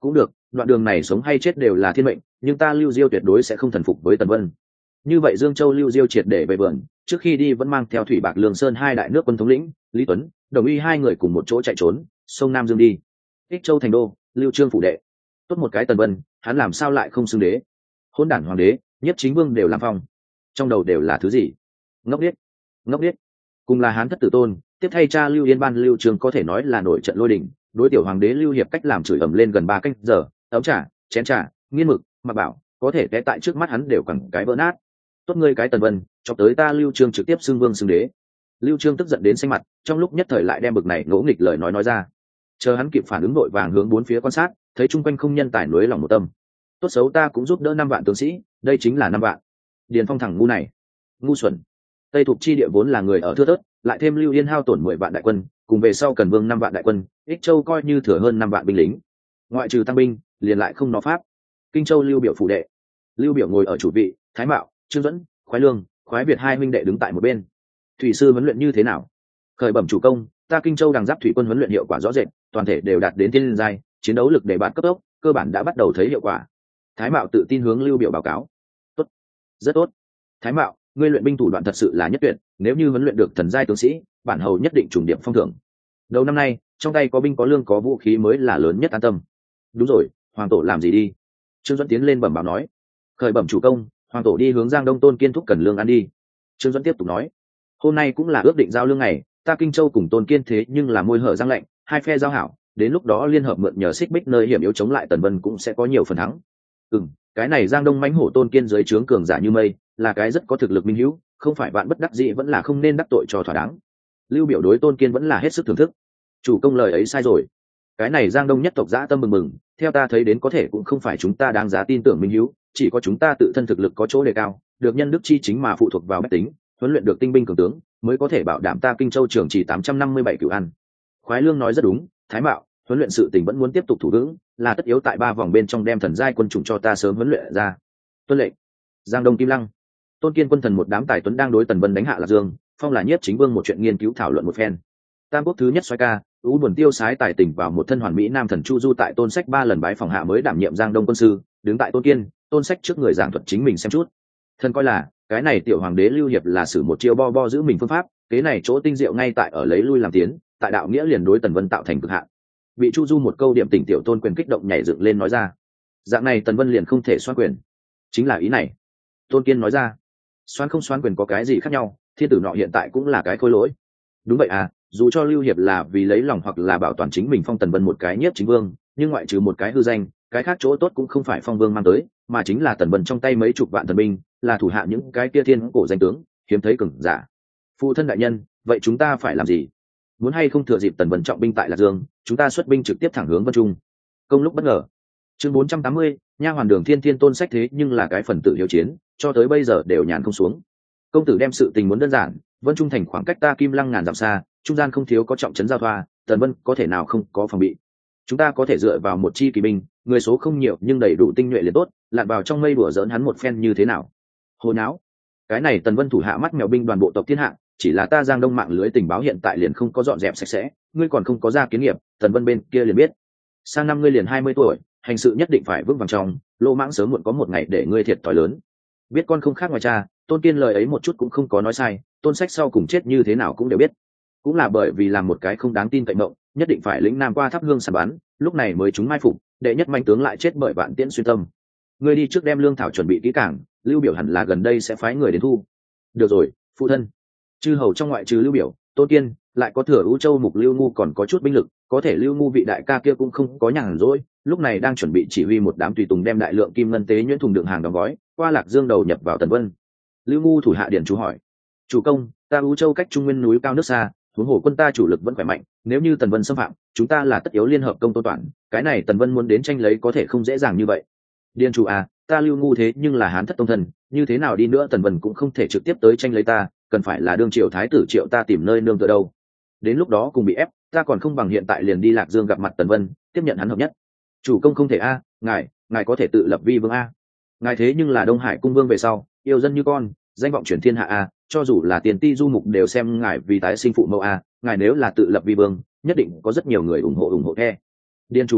đoạn đường này sống hay chết đều là thiên mệnh, nhưng ta Lưu Diêu tuyệt đối sẽ không thần phục với Tần Vân. Như vậy Dương Châu Lưu Diêu triệt để về vườn, trước khi đi vẫn mang theo Thủy Bạc Lương Sơn hai đại nước quân thống lĩnh Lý Tuấn, Đồng Uy hai người cùng một chỗ chạy trốn sông Nam Dương đi. Ích Châu thành đô, Lưu Trương phủ đệ. Tốt một cái Tần Vân, hắn làm sao lại không xưng đế? Hôn đản hoàng đế, nhất chính vương đều làm phong, trong đầu đều là thứ gì? Ngốc điếc, ngốc điếc. Cùng là hán thất tử tôn, tiếp thay cha Lưu Yên Ban Lưu Trương có thể nói là nổi trận lôi đình, đối tiểu hoàng đế Lưu Hiệp cách làm chửi ầm lên gần ba canh giờ, ấm trà, chén trà, nghiên mực, mặc bảo, có thể té tại trước mắt hắn đều cẳng cái vỡ nát. Tốt ngươi cái Tần Vân, cho tới ta Lưu Trương trực tiếp xưng vương xưng đế. Lưu Trương tức giận đến xanh mặt, trong lúc nhất thời lại đem bực này ngỗ nghịch lời nói nói ra. Chờ hắn kịp phản ứng vội vàng hướng bốn phía quan sát, thấy chung quanh không nhân tài núi lòng một tâm. Tốt xấu ta cũng giúp đỡ năm vạn tướng sĩ, đây chính là năm vạn. Điền Phong thằng ngu này, ngu xuẩn. Tây Thục chi địa vốn là người ở thưa thớt, lại thêm Lưu Yên hao tổn mười vạn đại quân, cùng về sau cần vương năm vạn đại quân, Ích Châu coi như thừa hơn năm vạn binh lính. Ngoại trừ tăng binh, liền lại không nó pháp. Kinh Châu Lưu Biểu phủ đệ. Lưu Biểu ngồi ở chủ vị, Thái Mạo, Trương Duẫn, Khoái Lương, Khoái Việt hai huynh đệ đứng tại một bên. Thủy sư huấn luyện như thế nào? Khởi bẩm chủ công, ta Kinh Châu đằng giáp thủy quân huấn luyện hiệu quả rõ rệt, toàn thể đều đạt đến tiên giai, chiến đấu lực để bạn cấp tốc, cơ bản đã bắt đầu thấy hiệu quả. Thái Mạo tự tin hướng Lưu Biểu báo cáo. Tốt, rất tốt. Thái Mạo, ngươi luyện binh thủ đoạn thật sự là nhất tuyệt, nếu như huấn luyện được thần giai tướng sĩ, bản hầu nhất định trùng điểm phong thưởng. Đầu năm nay, trong tay có binh có lương có vũ khí mới là lớn nhất an tâm. Đúng rồi, hoàng tổ làm gì đi? Trương Duẫn tiến lên bẩm báo nói. Khởi bẩm chủ công, hoàng tổ đi hướng Giang Đông Tôn Kiên thúc cần lương ăn đi. Trương Duẫn tiếp tục nói. Hôm nay cũng là ước định giao lương ngày, ta Kinh Châu cùng Tôn Kiên thế nhưng là môi hở răng lạnh, hai phe giao hảo, đến lúc đó liên hợp mượn nhờ xích bích nơi hiểm yếu chống lại Tần Vân cũng sẽ có nhiều phần thắng. Ừm, cái này Giang Đông mãnh hổ Tôn Kiên dưới trướng cường giả như mây, là cái rất có thực lực minh hữu, không phải bạn bất đắc dĩ vẫn là không nên đắc tội cho thỏa đáng. Lưu Biểu đối Tôn Kiên vẫn là hết sức thưởng thức. Chủ công lời ấy sai rồi. Cái này Giang Đông nhất tộc dã tâm mừng mừng, theo ta thấy đến có thể cũng không phải chúng ta đáng giá tin tưởng minh hữu, chỉ có chúng ta tự thân thực lực có chỗ đề cao, được nhân đức chi chính mà phụ thuộc vào bách tính, huấn luyện được tinh binh cường tướng, mới có thể bảo đảm ta Kinh Châu trường trì tám trăm năm mươi bảy cửu ăn. Khoái Lương nói rất đúng, Thái Mạo, huấn luyện sự tình vẫn muốn tiếp tục thủ vững, là tất yếu tại ba vòng bên trong đem thần giai quân chủng cho ta sớm huấn luyện ra. Tuân lệnh. Giang Đông Kim Lăng. Tôn Kiên quân thần một đám tài tuấn đang đối Tần Vân đánh hạ Lạc Dương, phong là nhiếp chính vương một chuyện nghiên cứu thảo luận một phen. Tam quốc thứ nhất xoay ca, ú buồn tiêu sái tài tình vào một thân hoàn mỹ nam thần Chu Du tại Tôn Sách ba lần bái phòng hạ mới đảm nhiệm Giang Đông quân sư, đứng tại Tôn Kiên, Tôn Sách trước người giảng thuật chính mình xem chút. Thần coi là cái này tiểu hoàng đế Lưu Hiệp là sử một chiêu bo bo giữ mình phương pháp, kế này chỗ tinh diệu ngay tại ở lấy lui làm tiến, tại đạo nghĩa liền đối Tần Vân tạo thành cực hạn. Bị Chu Du một câu điểm tỉnh tiểu Tôn quyền kích động nhảy dựng lên nói ra, dạng này Tần Vân liền không thể xoan quyền, chính là ý này. Tôn Kiên nói ra, xoan không xoan quyền có cái gì khác nhau, thiên tử nọ hiện tại cũng là cái khôi lỗi. Đúng vậy à, dù cho Lưu Hiệp là vì lấy lòng hoặc là bảo toàn chính mình phong Tần Vân một cái nhiếp chính vương, nhưng ngoại trừ một cái hư danh, cái khác chỗ tốt cũng không phải phong vương mang tới, mà chính là Tần Vân trong tay mấy chục vạn thần binh, là thủ hạ những cái kia thiên cổ danh tướng, hiếm thấy cường giả. Phụ thân đại nhân, vậy chúng ta phải làm gì? Muốn hay không thừa dịp Tần Vân trọng binh tại Lạc Dương, chúng ta xuất binh trực tiếp thẳng hướng Vân Trung. Công lúc bất ngờ. Chương bốn trăm tám mươi, nha hoàn Đường Thiên Thiên Tôn Sách thế nhưng là cái phần tử hiếu chiến, cho tới bây giờ đều nhàn không xuống. Công tử đem sự tình muốn đơn giản, Vân Trung thành khoảng cách ta Kim Lăng ngàn dặm xa, trung gian không thiếu có trọng trấn giao thoa, Tần Vân có thể nào không có phòng bị. Chúng ta có thể dựa vào một chi kỳ binh, người số không nhiều nhưng đầy đủ tinh nhuệ liền tốt, lặn vào trong mây đùa giỡn hắn một phen như thế nào? Hồ nháo. Cái này Tần Vân thủ hạ mắt mèo binh đoàn bộ tộc thiên hạ, chỉ là ta Giang Đông mạng lưới tình báo hiện tại liền không có dọn dẹp sạch sẽ, ngươi còn không có ra kiến nghiệp, Tần Vân bên kia liền biết. Sang năm ngươi liền hai mươi tuổi, hành sự nhất định phải vững vàng trong, lô mãng sớm muộn có một ngày để ngươi thiệt thòi lớn. Biết con không khác ngoài cha, Tôn Kiên lời ấy một chút cũng không có nói sai, Tôn Sách sau cùng chết như thế nào cũng đều biết. Cũng là bởi vì làm một cái không đáng tin cậy mộng, nhất định phải lĩnh nam qua thắp hương săn bắn, lúc này mới chúng mai phục, đệ nhất manh tướng lại chết bởi vạn tiễn xuyên tâm. Ngươi đi trước đem lương thảo chuẩn bị kỹ càng, Lưu Biểu hẳn là gần đây sẽ phái người đến thu. Được rồi, phụ thân. Chư hầu trong ngoại trừ Lưu Biểu, Tôn Kiên, lại có thừa Ú Châu Mục Lưu Ngu còn có chút binh lực, có thể Lưu Ngu vị đại ca kia cũng không có nhàn rỗi, lúc này đang chuẩn bị chỉ huy một đám tùy tùng đem đại lượng kim ngân tế nhuyễn thùng đựng hàng đóng gói, qua Lạc Dương đầu nhập vào Tần Vân. Lưu Ngu thủ hạ điện chú hỏi, chủ công, ta Ú Châu cách trung nguyên núi cao nước xa, huống hồ quân ta chủ lực vẫn khỏe mạnh, nếu như Tần Vân xâm phạm, chúng ta là tất yếu liên hợp công Tôn Toản, cái này Tần Vân muốn đến tranh lấy có thể không dễ dàng như vậy. Điền chủ à, ta Lưu Ngu thế nhưng là hán thất tông thần, như thế nào đi nữa Tần Vân cũng không thể trực tiếp tới tranh lấy ta, cần phải là đương triệu thái tử triệu ta tìm nơi nương tựa đâu. Đến lúc đó cùng bị ép, ta còn không bằng hiện tại liền đi Lạc Dương gặp mặt Tần Vân, tiếp nhận hắn hợp nhất. Chủ công không thể a, ngài, ngài có thể tự lập vi vương a. Ngài thế nhưng là Đông Hải cung vương về sau, yêu dân như con, danh vọng chuyển thiên hạ a, cho dù là tiền ti du mục đều xem ngài vì tái sinh phụ mẫu a, ngài nếu là tự lập vi vương, nhất định có rất nhiều người ủng hộ ủng hộ the. Điền chủ a,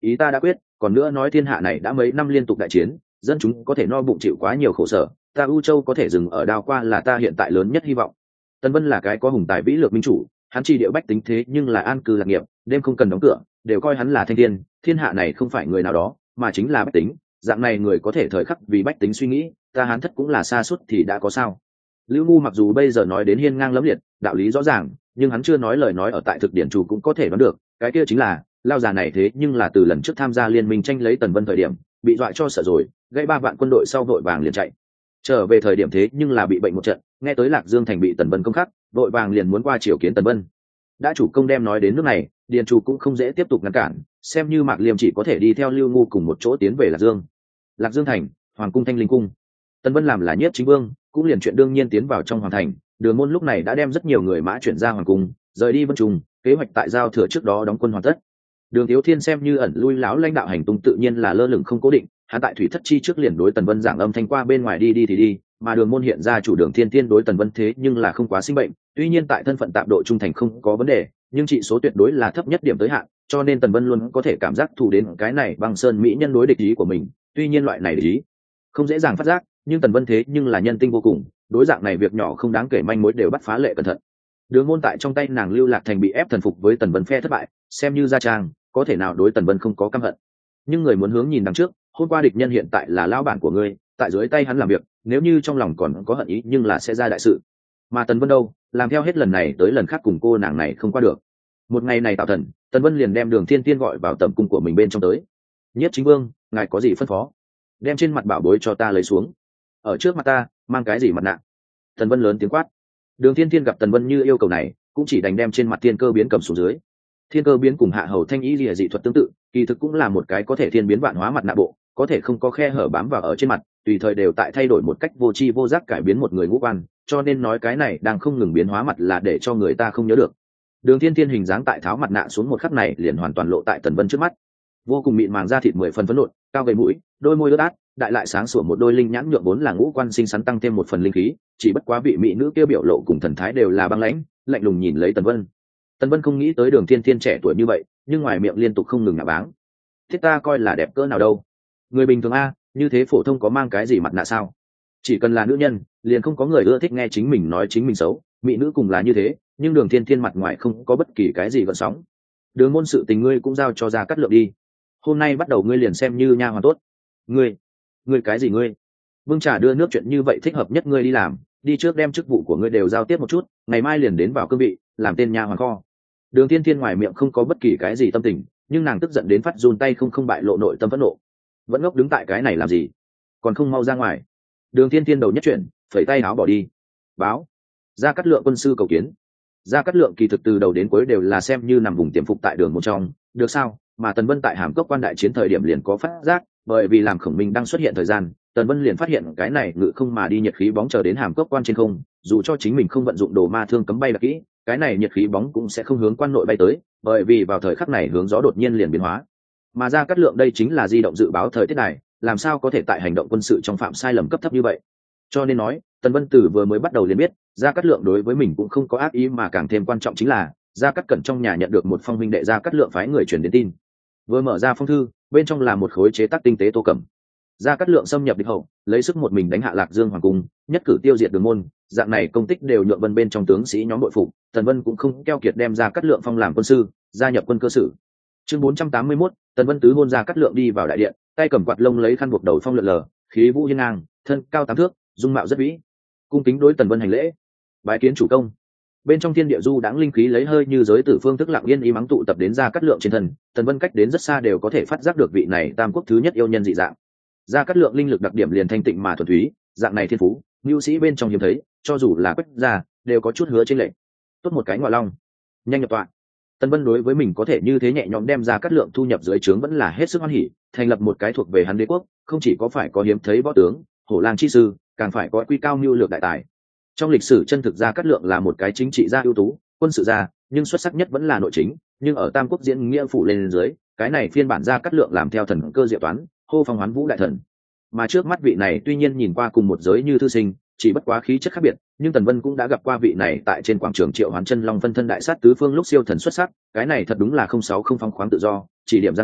ý ta đã quyết, còn nữa nói thiên hạ này đã mấy năm liên tục đại chiến, dân chúng có thể no bụng chịu quá nhiều khổ sở, ta U Châu có thể dừng ở đao qua là ta hiện tại lớn nhất hy vọng. Tần Vân là cái có hùng tài vĩ lược minh chủ, hắn chỉ địa bách tính thế nhưng là an cư lạc nghiệp, đêm không cần đóng cửa, đều coi hắn là thanh thiên, thiên hạ này không phải người nào đó, mà chính là bách tính, dạng này người có thể thời khắc vì bách tính suy nghĩ, ta Hán thất cũng là xa suốt thì đã có sao. Lưu Ngu mặc dù bây giờ nói đến hiên ngang lẫm liệt, đạo lý rõ ràng, nhưng hắn chưa nói lời nói ở tại thực điển chủ cũng có thể đoán được, cái kia chính là lao già này thế nhưng là từ lần trước tham gia liên minh tranh lấy Tần Vân thời điểm, bị dọa cho sợ rồi, gây ba vạn quân đội sau vội vàng liền chạy. Trở về thời điểm thế nhưng là bị bệnh một trận, nghe tới Lạc Dương thành bị Tần Vân công khắc, vội vàng liền muốn qua triều kiến Tần Vân. Đã chủ công đem nói đến nước này, điền chủ cũng không dễ tiếp tục ngăn cản, xem như Mạc Liêm chỉ có thể đi theo Lưu Ngu cùng một chỗ tiến về Lạc Dương. Lạc Dương thành, hoàng cung Thanh Linh cung. Tần Vân làm là nhiếp chính vương, cũng liền chuyện đương nhiên tiến vào trong hoàng thành. Đường môn lúc này đã đem rất nhiều người mã chuyển ra hoàng cung, rời đi Vân Trung, kế hoạch tại giao thừa trước đó đóng quân hoàn tất. Đường Thiếu Thiên xem như ẩn lui lão lãnh đạo hành tung tự nhiên là lơ lửng không cố định, hắn tại thủy thất chi trước liền đối Tần Vân giảng âm thanh qua bên ngoài đi đi thì đi, mà Đường môn hiện ra chủ Đường Thiên Thiên đối Tần Vân thế nhưng là không quá sinh bệnh, tuy nhiên tại thân phận tạm độ trung thành không có vấn đề, nhưng trị số tuyệt đối là thấp nhất điểm tới hạn, cho nên Tần Vân luôn có thể cảm giác thù đến cái này băng sơn mỹ nhân đối địch ý của mình, tuy nhiên loại này ý không dễ dàng phát giác, nhưng Tần Vân thế nhưng là nhân tinh vô cùng, đối dạng này việc nhỏ không đáng kể manh mối đều bắt phá lệ cẩn thận. Đường môn tại trong tay nàng Lưu Lạc Thành bị ép thần phục với Tần Vân phe thất bại, xem như gia trang, có thể nào đối Tần Vân không có căm hận. Nhưng người muốn hướng nhìn đằng trước, hôm qua địch nhân hiện tại là lão bản của ngươi, tại dưới tay hắn làm việc, nếu như trong lòng còn có hận ý nhưng là sẽ ra đại sự. Mà Tần Vân đâu, làm theo hết lần này tới lần khác cùng cô nàng này không qua được. Một ngày này tạo thần, Tần Vân liền đem Đường Thiên Tiên gọi vào tầm cung của mình bên trong tới. Nhiếp chính vương, ngài có gì phân phó? Đem trên mặt bảo bối cho ta lấy xuống. Ở trước mặt ta, mang cái gì mặt nạ? Tần Vân lớn tiếng quát. Đường Thiên Thiên gặp Tần Vân như yêu cầu này, cũng chỉ đành đem trên mặt thiên cơ biến cầm xuống dưới. Thiên cơ biến cùng hạ hầu thanh ý lìa dị thuật tương tự, kỳ thực cũng là một cái có thể thiên biến vạn hóa mặt nạ bộ, có thể không có khe hở bám vào ở trên mặt, tùy thời đều tại thay đổi một cách vô tri vô giác cải biến một người ngũ quan, cho nên nói cái này đang không ngừng biến hóa mặt là để cho người ta không nhớ được. Đường Thiên Thiên hình dáng tại tháo mặt nạ xuống một khắc này liền hoàn toàn lộ tại Tần Vân trước mắt, vô cùng mịn màng da thịt mười phần phấn nộn, cao gầy mũi, đôi môi ướt át, đại lại sáng sủa một đôi linh nhãn nhượng vốn là ngũ quan xinh xắn tăng thêm một phần linh khí, chỉ bất quá vị mỹ nữ kia biểu lộ cùng thần thái đều là băng lãnh, lạnh lùng nhìn lấy Tần Vân. Tần Vân không nghĩ tới Đường Thiên Thiên trẻ tuổi như vậy, nhưng ngoài miệng liên tục không ngừng ngả báng. Thiết ta coi là đẹp cỡ nào đâu? Người bình thường a, như thế phổ thông có mang cái gì mặt nạ sao? Chỉ cần là nữ nhân, liền không có người ưa thích nghe chính mình nói chính mình xấu, mỹ nữ cùng là như thế, nhưng Đường Thiên Thiên mặt ngoài không có bất kỳ cái gì gợn sóng. Đường môn sự tình ngươi cũng giao cho Gia Cát Lượng đi. Hôm nay bắt đầu ngươi liền xem như nha hoàn tốt. Ngươi, ngươi cái gì ngươi? Vương Trà đưa nước chuyện như vậy thích hợp nhất ngươi đi làm, đi trước đem chức vụ của ngươi đều giao tiếp một chút, ngày mai liền đến vào cương vị, làm tên nha hoàn kho. Đường Thiên Thiên ngoài miệng không có bất kỳ cái gì tâm tình, nhưng nàng tức giận đến phát run tay không không bại lộ nội tâm phẫn nộ. Vẫn ngốc đứng tại cái này làm gì? Còn không mau ra ngoài. Đường Thiên Thiên đầu nhất chuyển, phẩy tay áo bỏ đi. Báo. Gia Cát Lượng quân sư cầu kiến. Gia Cát Lượng kỳ thực từ đầu đến cuối đều là xem như nằm vùng tiềm phục tại đường một trong, được sao? Mà Tần Vân tại Hàm Cốc quan đại chiến thời điểm liền có phát giác, bởi vì làm Khổng Minh đang xuất hiện thời gian, Tần Vân liền phát hiện cái này ngự không mà đi nhiệt khí bóng chờ đến Hàm Cốc quan trên không, dù cho chính mình không vận dụng đồ ma thương cấm bay là kỹ, cái này nhiệt khí bóng cũng sẽ không hướng quan nội bay tới, bởi vì vào thời khắc này hướng gió đột nhiên liền biến hóa. Mà Gia Cát Lượng đây chính là di động dự báo thời tiết này, làm sao có thể tại hành động quân sự trong phạm sai lầm cấp thấp như vậy? Cho nên nói, Tần Vân Tử vừa mới bắt đầu liền biết, Gia Cát Lượng đối với mình cũng không có ác ý, mà càng thêm quan trọng chính là Gia Cát Cẩn trong nhà nhận được một phong huynh đệ Gia Cát Lượng phái người truyền đến tin. Vừa mở ra phong thư, bên trong là một khối chế tác tinh tế tô cẩm. Gia Cát Lượng xâm nhập địch hậu, lấy sức một mình đánh hạ Lạc Dương hoàng cung, nhất cử tiêu diệt Đường môn, dạng này công tích đều nhượng Vân bên trong tướng sĩ nhóm bội phục, Tần Vân cũng không keo kiệt đem Gia Cát Lượng phong làm quân sư, gia nhập quân cơ sử. Chương bốn trăm tám mươi mốt, Tần Vân tứ hôn Gia Cát Lượng đi vào đại điện, tay cầm quạt lông lấy khăn buộc đầu phong lượn lờ, khí vũ hiên ngang, thân cao tám thước, dung mạo rất vĩ. Cung kính đối Tần Vân hành lễ. Bái kiến chủ công. Bên trong thiên địa du đãng linh khí lấy hơi như giới tử phương thức lặng yên ý mắng tụ tập đến Gia Cát Lượng trên thân, Tần Vân cách đến rất xa đều có thể phát giác được vị này tam quốc thứ nhất yêu nhân dị dạng. Gia Cát Lượng linh lực đặc điểm liền thanh tịnh mà thuần túy, dạng này thiên phú, nhu sĩ bên trong hiếm thấy, cho dù là quách gia đều có chút hứa trên lệ. Tốt một cái ngọa long, nhanh nhập tọa. Tần Vân đối với mình có thể như thế nhẹ nhõm đem Gia Cát Lượng thu nhập dưới trướng vẫn là hết sức hoan hỉ, thành lập một cái thuộc về hắn đế quốc, không chỉ có phải có hiếm thấy võ tướng, hổ lang chi sư, càng phải có quy cao nhu lược đại tài. Trong lịch sử chân thực Gia Cát Lượng là một cái chính trị gia ưu tú, quân sự gia, nhưng xuất sắc nhất vẫn là nội chính, nhưng ở Tam Quốc diễn nghĩa phủ lên dưới, cái này phiên bản Gia Cát Lượng làm theo thần cơ diệu toán, hô phong hoán vũ đại thần. Mà trước mắt vị này tuy nhiên nhìn qua cùng một giới như thư sinh, chỉ bất quá khí chất khác biệt, nhưng Tần Vân cũng đã gặp qua vị này tại trên quảng trường Triệu Hoán Chân Long phân thân đại sát tứ phương lúc siêu thần xuất sắc, cái này thật đúng là không sáu không phóng khoáng tự do, chỉ điểm Giang Sơn,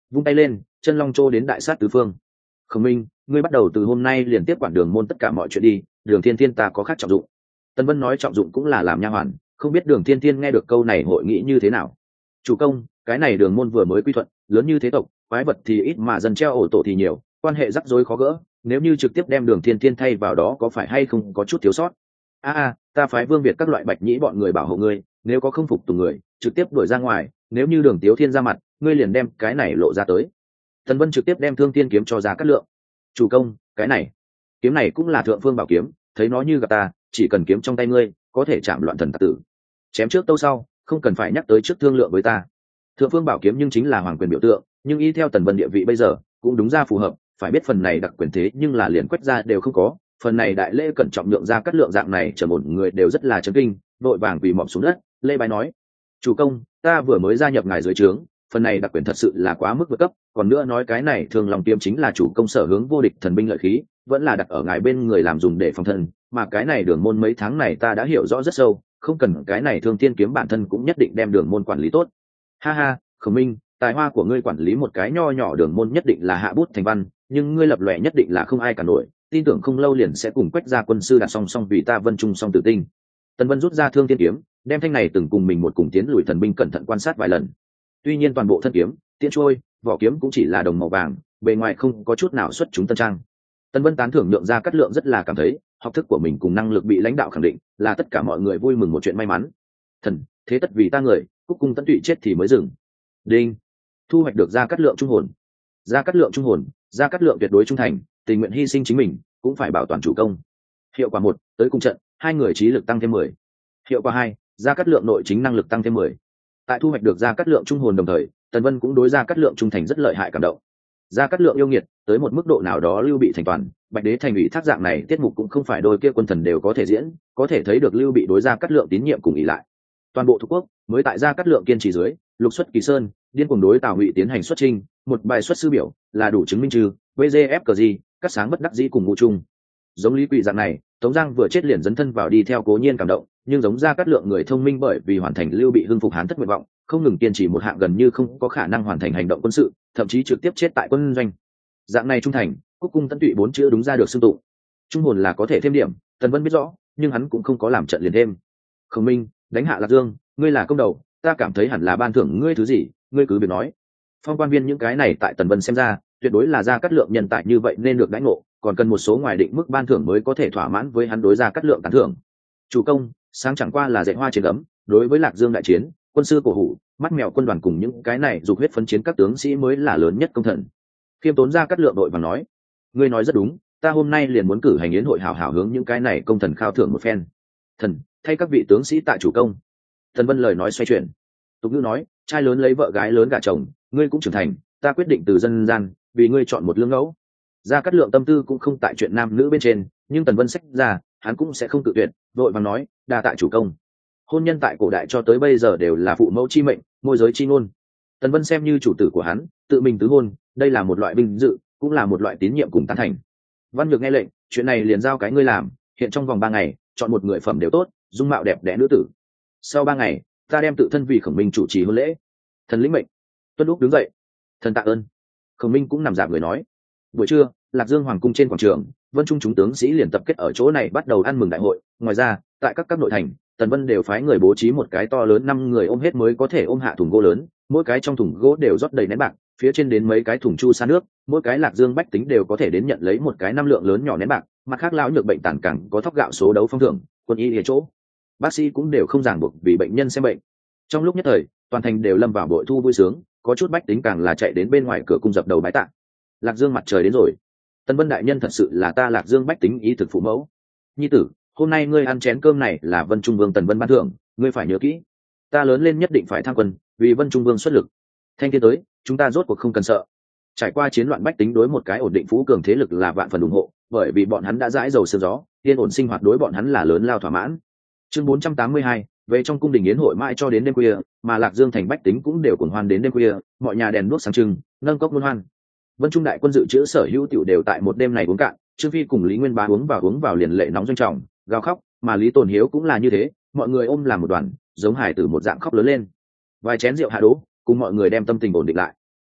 vung tay lên, chân long trô đến đại sát tứ phương. Khổng minh, ngươi bắt đầu từ hôm nay liền tiếp quản đường môn tất cả mọi chuyện đi, đường thiên thiên ta có khác trọng dụng. Tần Vân nói trọng dụng cũng là làm nha hoàn, không biết đường thiên thiên nghe được câu này hội nghĩ như thế nào. Chủ công, cái này đường môn vừa mới quy thuận, lớn như thế tộc, quái vật thì ít mà dân treo ổ tổ thì nhiều, quan hệ rắc rối khó gỡ, nếu như trực tiếp đem đường thiên thiên thay vào đó có phải hay không có chút thiếu sót. a a ta phái Vương Việt các loại bạch nhĩ bọn người bảo hộ ngươi, nếu có không phục tùng người trực tiếp đuổi ra ngoài, nếu như đường Tiếu Thiên ra mặt, ngươi liền đem cái này lộ ra tới. Tần Vân trực tiếp đem Thương Thiên kiếm cho Gia Cát Lượng. Chủ công, cái này kiếm này cũng là thượng phương bảo kiếm, thấy nó như gặp ta, chỉ cần kiếm trong tay ngươi có thể chạm loạn thần tặc tử, chém trước tâu sau, không cần phải nhắc tới trước thương lượng với ta. Thượng phương bảo kiếm nhưng chính là hoàng quyền biểu tượng, nhưng y theo Tần Vân địa vị bây giờ cũng đúng ra phù hợp, phải biết phần này đặc quyền thế nhưng là liền quét ra đều không có, phần này đại lễ cẩn trọng nhượng Ra Cát Lượng dạng này trầm ổn người đều rất là chấn kinh, vội vàng quỳ mọp xuống đất lê bái nói: chủ công, ta vừa mới gia nhập ngài dưới trướng, phần này đặc quyền thật sự là quá mức vượt cấp, còn nữa nói cái này thường lòng kiếm chính là chủ công sở hướng vô địch thần binh lợi khí, vẫn là đặt ở ngài bên người làm dùng để phòng thân, mà cái này đường môn mấy tháng này ta đã hiểu rõ rất sâu, không cần cái này Thương Thiên kiếm bản thân cũng nhất định đem đường môn quản lý tốt. Ha ha, Khổng Minh, tài hoa của ngươi quản lý một cái nho nhỏ đường môn nhất định là hạ bút thành văn, nhưng ngươi lập lòe nhất định là không ai cả nổi, tin tưởng không lâu liền sẽ cùng Quách gia quân sư đặt song song vì ta Vân Trung song tử tinh. Tần Vân rút ra Thương Thiên kiếm, đem thanh này từng cùng mình một cùng tiến lùi thần binh cẩn thận quan sát vài lần. Tuy nhiên toàn bộ thân kiếm, tiễn trôi, vỏ kiếm cũng chỉ là đồng màu vàng, bề ngoài không có chút nào xuất chúng tân trang. Tần Vân tán thưởng nhượng Ra Cát Lượng rất là cảm thấy học thức của mình cùng năng lực bị lãnh đạo khẳng định, là tất cả mọi người vui mừng một chuyện may mắn. Thần, thế tất vì ta người, cúc cung tận tụy chết thì mới dừng. Đinh, thu hoạch được Ra Cát Lượng trung hồn. Ra Cát Lượng trung hồn, Ra Cát Lượng tuyệt đối trung thành, tình nguyện hy sinh chính mình, cũng phải bảo toàn chủ công. Hiệu quả một, tới cung trận, hai người trí lực tăng thêm mười. Hiệu quả hai, Ra Cát Lượng nội chính năng lực tăng thêm mười. Tại thu hoạch được Ra Cát Lượng trung hồn đồng thời, Tần Vân cũng đối Ra Cát Lượng trung thành rất lợi hại cảm động. Ra Cát Lượng yêu nghiệt tới một mức độ nào đó, Lưu Bị thành toàn, Bạch Đế thành ủy thác dạng này tiết mục cũng không phải đôi kia quân thần đều có thể diễn, có thể thấy được Lưu Bị đối Ra Cát Lượng tín nhiệm cùng ý lại. Toàn bộ thuộc quốc mới tại Ra Cát Lượng kiên trì dưới, lục xuất Kỳ Sơn, điên cuồng đối Tào Ngụy tiến hành xuất chinh, một bài xuất sư biểu là đủ chứng minh trừ vê giê ép cờ gì, cắt sáng bất đắc dĩ cùng ngũ chung. Giống Lý Quỳ dạng này, Tống Giang vừa chết liền dấn thân vào đi theo cố nhiên cảm động, nhưng giống Ra Cát Lượng người thông minh bởi vì hoàn thành Lưu Bị hưng phục Hán thất nguyện vọng, không ngừng kiên trì một hạng gần như không có khả năng hoàn thành hành động quân sự, thậm chí trực tiếp chết tại quân doanh. Dạng này trung thành, cúc cung tận tụy bốn chữ đúng ra được xưng tụng. Trung hồn là có thể thêm điểm, Tần Vân biết rõ, nhưng hắn cũng không có làm trận liền thêm. Khổng Minh, đánh hạ Lạc Dương, ngươi là công đầu, ta cảm thấy hẳn là ban thưởng ngươi thứ gì, ngươi cứ việc nói. Phong quan viên những cái này tại Tần Vân xem ra, tuyệt đối là Ra Cát Lượng nhân tại như vậy nên được đãi ngộ, còn cần một số ngoài định mức ban thưởng mới có thể thỏa mãn với hắn đối Ra Cát Lượng tán thưởng. Chủ công, sáng chẳng qua là dạy hoa trên ấm, đối với Lạc Dương đại chiến, quân sư cổ hủ, mắt mèo quân đoàn cùng những cái này dục huyết phấn chiến các tướng sĩ mới là lớn nhất công thần. Khiêm tốn Ra Cát Lượng đội và nói: ngươi nói rất đúng, ta hôm nay liền muốn cử hành yến hội hào hào hướng những cái này công thần khao thưởng một phen. Thần, thay các vị tướng sĩ tại chủ công. Thần Vân lời nói xoay chuyển. Tục ngữ nói, trai lớn lấy vợ gái lớn gả chồng, ngươi cũng trưởng thành, ta quyết định từ dân gian vì ngươi chọn một lương ngẫu. Ra Cát Lượng tâm tư cũng không tại chuyện nam nữ bên trên, nhưng Tần Vân sách ra, hắn cũng sẽ không tự tuyệt, vội vàng nói: đa tại chủ công. Hôn nhân tại cổ đại cho tới bây giờ đều là phụ mẫu chi mệnh, môi giới chi ngôn. Tần Vân xem như chủ tử của hắn, tự mình tứ hôn, đây là một loại vinh dự, cũng là một loại tín nhiệm cùng tán thành. Văn Nhược nghe lệnh, chuyện này liền giao cái ngươi làm, hiện trong vòng ba ngày, chọn một người phẩm đều tốt, dung mạo đẹp đẽ nữ tử. Sau ba ngày, ta đem tự thân vì Khổng Minh chủ trì hôn lễ. Thần lĩnh mệnh. Tuân lúc đứng dậy. Thần tạ ơn. Khổng Minh cũng nằm dạp người nói. Buổi trưa, Lạc Dương hoàng cung trên quảng trường, Vân Trung chúng tướng sĩ liền tập kết ở chỗ này bắt đầu ăn mừng đại hội. Ngoài ra, tại các các nội thành, Tần Vân đều phái người bố trí một cái to lớn năm người ôm hết mới có thể ôm hạ thùng gỗ lớn, mỗi cái trong thùng gỗ đều rót đầy nén bạc, phía trên đến mấy cái thùng chu sa nước, mỗi cái Lạc Dương bách tính đều có thể đến nhận lấy một cái năm lượng lớn nhỏ nén bạc. Mặt khác lão nhược bệnh tàn cẳng có thóc gạo số đấu phong thưởng, quân y ở chỗ, bác sĩ cũng đều không ràng buộc vì bệnh nhân xem bệnh. Trong lúc nhất thời, toàn thành đều lâm vào bội thu vui sướng, có chút bách tính càng là chạy đến bên ngoài cửa cung dập đầu bái tạ. Lạc Dương mặt trời đến rồi. Tần Vân đại nhân thật sự là ta Lạc Dương bách tính ý thực phụ mẫu. Nhi tử, hôm nay ngươi ăn chén cơm này là Vân Trung Vương Tần Vân ban thưởng, ngươi phải nhớ kỹ. Ta lớn lên nhất định phải tham quân, vì Vân Trung Vương xuất lực. Thanh thiên tới, chúng ta rốt cuộc không cần sợ. Trải qua chiến loạn bách tính đối một cái ổn định phú cường thế lực là vạn phần ủng hộ, bởi vì bọn hắn đã dãi dầu sương gió, yên ổn sinh hoạt đối bọn hắn là lớn lao thỏa mãn. Chương bốn trăm tám mươi hai, về trong cung đình yến hội mãi cho đến đêm khuya, mà Lạc Dương thành bách tính cũng đều cuồng hoan đến đêm khuya, mọi nhà đèn đuốc sáng trưng, nâng cốc luân hoan. Vân Trung đại quân dự trữ sở hữu tiểu đều tại một đêm này uống cạn, Trương Phi cùng Lý Nguyên Bá uống vào uống vào liền lệ nóng doanh trọng, gào khóc, mà Lý Tồn Hiếu cũng là như thế, mọi người ôm làm một đoàn, giống hải tử một dạng khóc lớn lên. Vài chén rượu hạ đỗ, cùng mọi người đem tâm tình ổn định lại.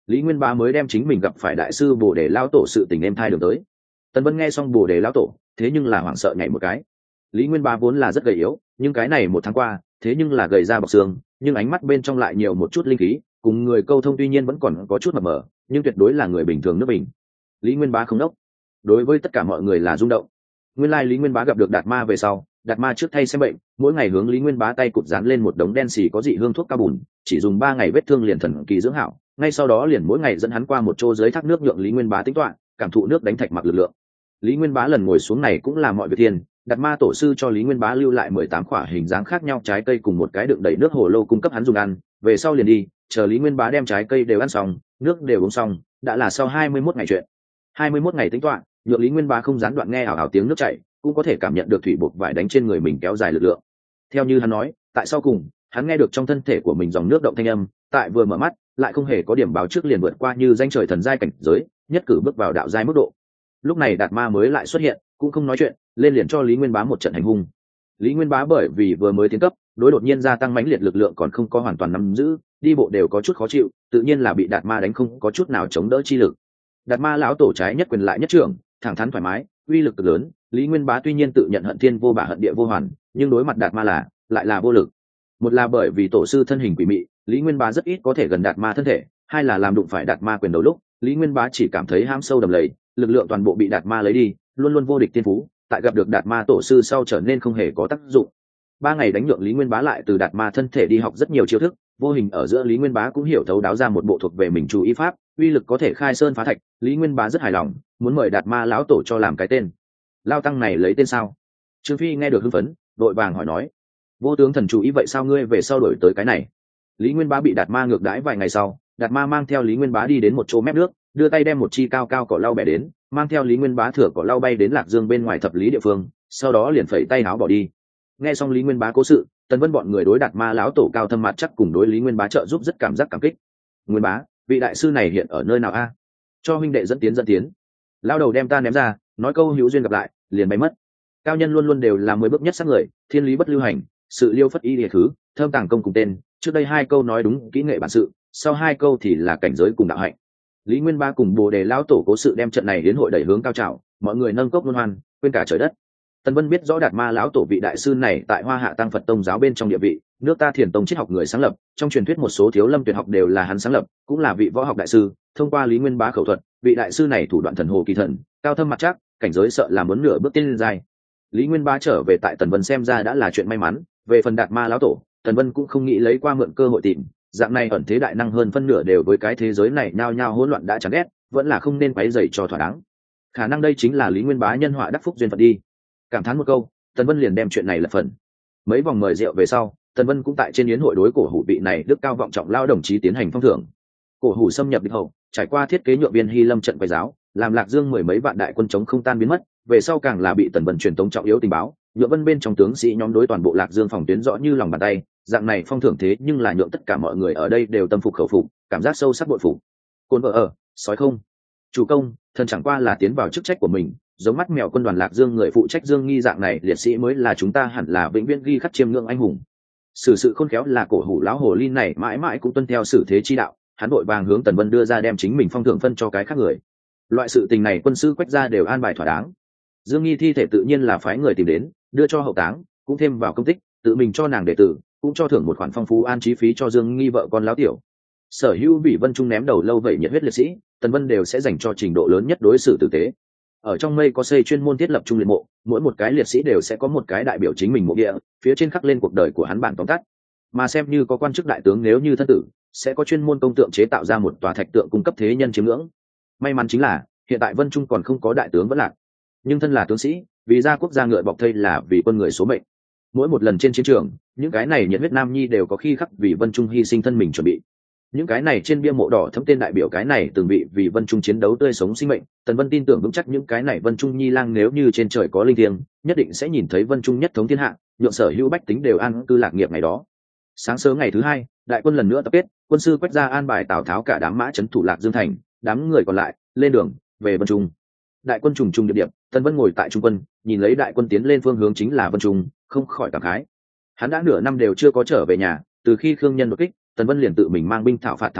Lý Nguyên Bá mới đem chính mình gặp phải đại sư Bồ Đề lão tổ sự tình em thai đường tới. Tần Vân nghe xong Bồ Đề lão tổ, thế nhưng là hoảng sợ nhảy một cái. Lý Nguyên Bá vốn là rất gầy yếu, nhưng cái này một tháng qua, thế nhưng là gầy ra bọc xương, nhưng ánh mắt bên trong lại nhiều một chút linh khí, cùng người câu thông tuy nhiên vẫn còn có chút mập mờ, nhưng tuyệt đối là người bình thường nước bình. Lý Nguyên Bá không đốc, đối với tất cả mọi người là rung động. Nguyên lai Lý Nguyên Bá gặp được Đạt Ma về sau, Đạt Ma trước thay xem bệnh, mỗi ngày hướng Lý Nguyên Bá tay cụt dán lên một đống đen xì có dị hương thuốc cao bùn, chỉ dùng ba ngày vết thương liền thần kỳ dưỡng hảo, ngay sau đó liền mỗi ngày dẫn hắn qua một chỗ dưới thác nước nhượng Lý Nguyên Bá tính toán, cảm thụ nước đánh thạch mặc lực lượng. Lý Nguyên Bá lần ngồi xuống này cũng là mọi việc tiền, Đạt Ma tổ sư cho Lý Nguyên Bá lưu lại mười tám quả hình dáng khác nhau trái cây cùng một cái đựng đầy nước hồ lô cung cấp hắn dùng ăn, về sau liền đi, chờ Lý Nguyên Bá đem trái cây đều ăn xong, nước đều uống xong, đã là sau hai mươi mốt ngày chuyện. hai mươi mốt ngày tính toán, nhượng Lý Nguyên Bá không gián đoạn nghe ảo ảo tiếng nước chảy, cũng có thể cảm nhận được thủy buộc vải đánh trên người mình kéo dài lực lượng. Theo như hắn nói, tại sau cùng, hắn nghe được trong thân thể của mình dòng nước động thanh âm, tại vừa mở mắt, lại không hề có điểm báo trước liền vượt qua như danh trời thần giai cảnh giới, nhất cử bước vào đạo giai mức độ. Lúc này Đạt Ma mới lại xuất hiện, cũng không nói chuyện, lên liền cho Lý Nguyên Bá một trận hành hung. Lý Nguyên Bá bởi vì vừa mới tiến cấp, đối đột nhiên gia tăng mãnh liệt lực lượng còn không có hoàn toàn nắm giữ, đi bộ đều có chút khó chịu, tự nhiên là bị Đạt Ma đánh không có chút nào chống đỡ chi lực. Đạt Ma lão tổ trái nhất quyền lại nhất trưởng, thẳng thắn thoải mái, uy lực cực lớn. Lý Nguyên Bá tuy nhiên tự nhận hận thiên vô bả hận địa vô hoàn, nhưng đối mặt Đạt Ma là lại là vô lực. Một là bởi vì tổ sư thân hình quỷ mị, Lý Nguyên Bá rất ít có thể gần Đạt Ma thân thể, hai là làm đụng phải Đạt Ma quyền đầu lúc, Lý Nguyên Bá chỉ cảm thấy ham sâu đầm lầy, lực lượng toàn bộ bị Đạt Ma lấy đi, luôn luôn vô địch tiên phú, tại gặp được Đạt Ma tổ sư sau trở nên không hề có tác dụng. Ba ngày đánh nhượng Lý Nguyên Bá lại từ Đạt Ma thân thể đi học rất nhiều chiêu thức, vô hình ở giữa Lý Nguyên Bá cũng hiểu thấu đáo ra một bộ thuộc về mình chú ý pháp, uy lực có thể khai sơn phá thạch. Lý Nguyên Bá rất hài lòng, muốn mời Đạt Ma lão tổ cho làm cái tên. Lao tăng này lấy tên sao? Trương Phi nghe được hưng phấn, đội vàng hỏi nói, vô tướng thần chú ý vậy sao ngươi về sau đổi tới cái này? Lý Nguyên Bá bị Đạt Ma ngược đãi vài ngày sau, Đạt Ma mang theo Lý Nguyên Bá đi đến một chỗ mép nước, đưa tay đem một chi cao cao cỏ lau bẻ đến, mang theo Lý Nguyên Bá thừa cỏ lau bay đến Lạc Dương bên ngoài thập lý địa phương, sau đó liền phẩy tay áo bỏ đi. Nghe xong Lý Nguyên Bá cố sự, Tần Vân bọn người đối Đạt Ma lão tổ cao thâm mặt chắc cùng đối Lý Nguyên Bá trợ giúp rất cảm giác cảm kích. Nguyên Bá, vị đại sư này hiện ở nơi nào a? Cho huynh đệ dẫn tiến dẫn tiến. Lao đầu đem ta ném ra, nói câu hữu duyên gặp lại, liền bay mất. Cao nhân luôn luôn đều là mười bước nhất sát người, thiên lý bất lưu hành, sự liêu phất y địa thứ, thơm tàng công cùng tên. Trước đây hai câu nói đúng kỹ nghệ bản sự, sau hai câu thì là cảnh giới cùng đạo hạnh. Lý Nguyên Bá cùng Bồ Đề lão tổ cố sự đem trận này đến hội đẩy hướng cao trào, mọi người nâng cốc luân hoan, quên cả trời đất. Tần Vân biết rõ Đạt Ma lão tổ vị đại sư này tại Hoa Hạ Tăng Phật tông giáo bên trong địa vị, nước ta Thiền tông triết học người sáng lập, trong truyền thuyết một số thiếu lâm tuyệt học đều là hắn sáng lập, cũng là vị võ học đại sư. Thông qua Lý Nguyên Bá khẩu thuật, vị đại sư này thủ đoạn thần hồ kỳ thần, cao thâm mặt chắc, cảnh giới sợ là muốn nửa bước tiên lên giai. Lý Nguyên Bá trở về tại Tần Vân xem ra đã là chuyện may mắn. Về phần Đạt Ma lão tổ, Tần Vân cũng không nghĩ lấy qua mượn cơ hội tìm, dạng này ẩn thế đại năng hơn phân nửa đều với cái thế giới này nhao nhao hỗn loạn đã chán ghét, vẫn là không nên quấy rầy cho thỏa đáng. Khả năng đây chính là Lý Nguyên Bá nhân họa đắc phúc duyên phận đi. Cảm thán một câu, Tần Vân liền đem chuyện này lật phần. Mấy vòng mời rượu về sau, Tần Vân cũng tại trên yến hội đối cổ hủ vị này đức cao vọng trọng lao đồng chí tiến hành phong thưởng. Cổ hủ xâm nhập địch hậu, trải qua thiết kế nhượng viên Hy Lâm trận quay giáo, làm Lạc Dương mười mấy vạn đại quân chống không tan biến mất, về sau càng là bị Tần Vân truyền tống trọng yếu tình báo, nhượng Vân bên trong tướng sĩ nhóm đối toàn bộ Lạc Dương phòng tuyến rõ như lòng bàn tay. Dạng này phong thưởng thế nhưng là nhượng tất cả mọi người ở đây đều tâm phục khẩu phục, cảm giác sâu sắc bội phục. Côn vợ ở, sói không, chủ công, thần chẳng qua là tiến vào chức trách của mình, giống mắt mèo quân đoàn Lạc Dương người phụ trách Dương Nghi dạng này liệt sĩ mới là chúng ta hẳn là vĩnh viễn ghi khắc chiêm ngưỡng anh hùng. Sử sự khôn khéo là cổ hủ lão hồ ly này mãi mãi cũng tuân theo sử thế chi đạo, hắn vội vàng hướng Tần Vân đưa ra đem chính mình phong thưởng phân cho cái khác người. Loại sự tình này quân sư Quách gia đều an bài thỏa đáng. Dương Nghi thi thể tự nhiên là phái người tìm đến, đưa cho hậu táng, cũng thêm vào công tích, tự mình cho nàng đệ tử, cũng cho thưởng một khoản phong phú an trí phí cho Dương Nghi vợ con lão tiểu. Sở hữu bị Vân Trung ném đầu lâu vậy nhiệt huyết liệt sĩ, Tần Vân đều sẽ dành cho trình độ lớn nhất đối xử tử tế. Ở trong mây có xây chuyên môn thiết lập trung liệt mộ, mỗi một cái liệt sĩ đều sẽ có một cái đại biểu chính mình mộ địa, phía trên khắc lên cuộc đời của hắn bản tóm tắt. Mà xem như có quan chức đại tướng nếu như thân tử, sẽ có chuyên môn công tượng chế tạo ra một tòa thạch tượng cung cấp thế nhân chiêm ngưỡng. May mắn chính là hiện tại Vân Trung còn không có đại tướng vẫn lạc, nhưng thân là tướng sĩ, vì gia quốc gia ngựa bọc thây là vì quân người số mệnh. Mỗi một lần trên chiến trường, những cái này nhiệt huyết nam nhi đều có khi khắc vì Vân Trung hy sinh thân mình chuẩn bị. Những cái này trên bia mộ đỏ thấm tên đại biểu cái này từng bị vì Vân Trung chiến đấu tươi sống sinh mệnh. Tần Vân tin tưởng vững chắc những cái này Vân Trung nhi lang nếu như trên trời có linh thiêng, nhất định sẽ nhìn thấy Vân Trung nhất thống thiên hạ, nhượng sở hữu bách tính đều an cư lạc nghiệp ngày đó. Sáng sớm ngày thứ hai, đại quân lần nữa tập kết, quân sư Quách gia an bài Tào Tháo cả đám mã trấn thủ Lạc Dương thành, đám người còn lại lên đường về Vân Trung. Đại quân trùng trùng điệp điệp, Tần Vân ngồi tại trung quân, nhìn lấy đại quân tiến lên phương hướng chính là Vân Trung, không khỏi cảm khái. Hắn đã nửa năm đều chưa có trở về nhà, từ khi Khương Nhân đột kích, Tần Vân liền tự mình mang binh thảo phạt Thảo Nguyên,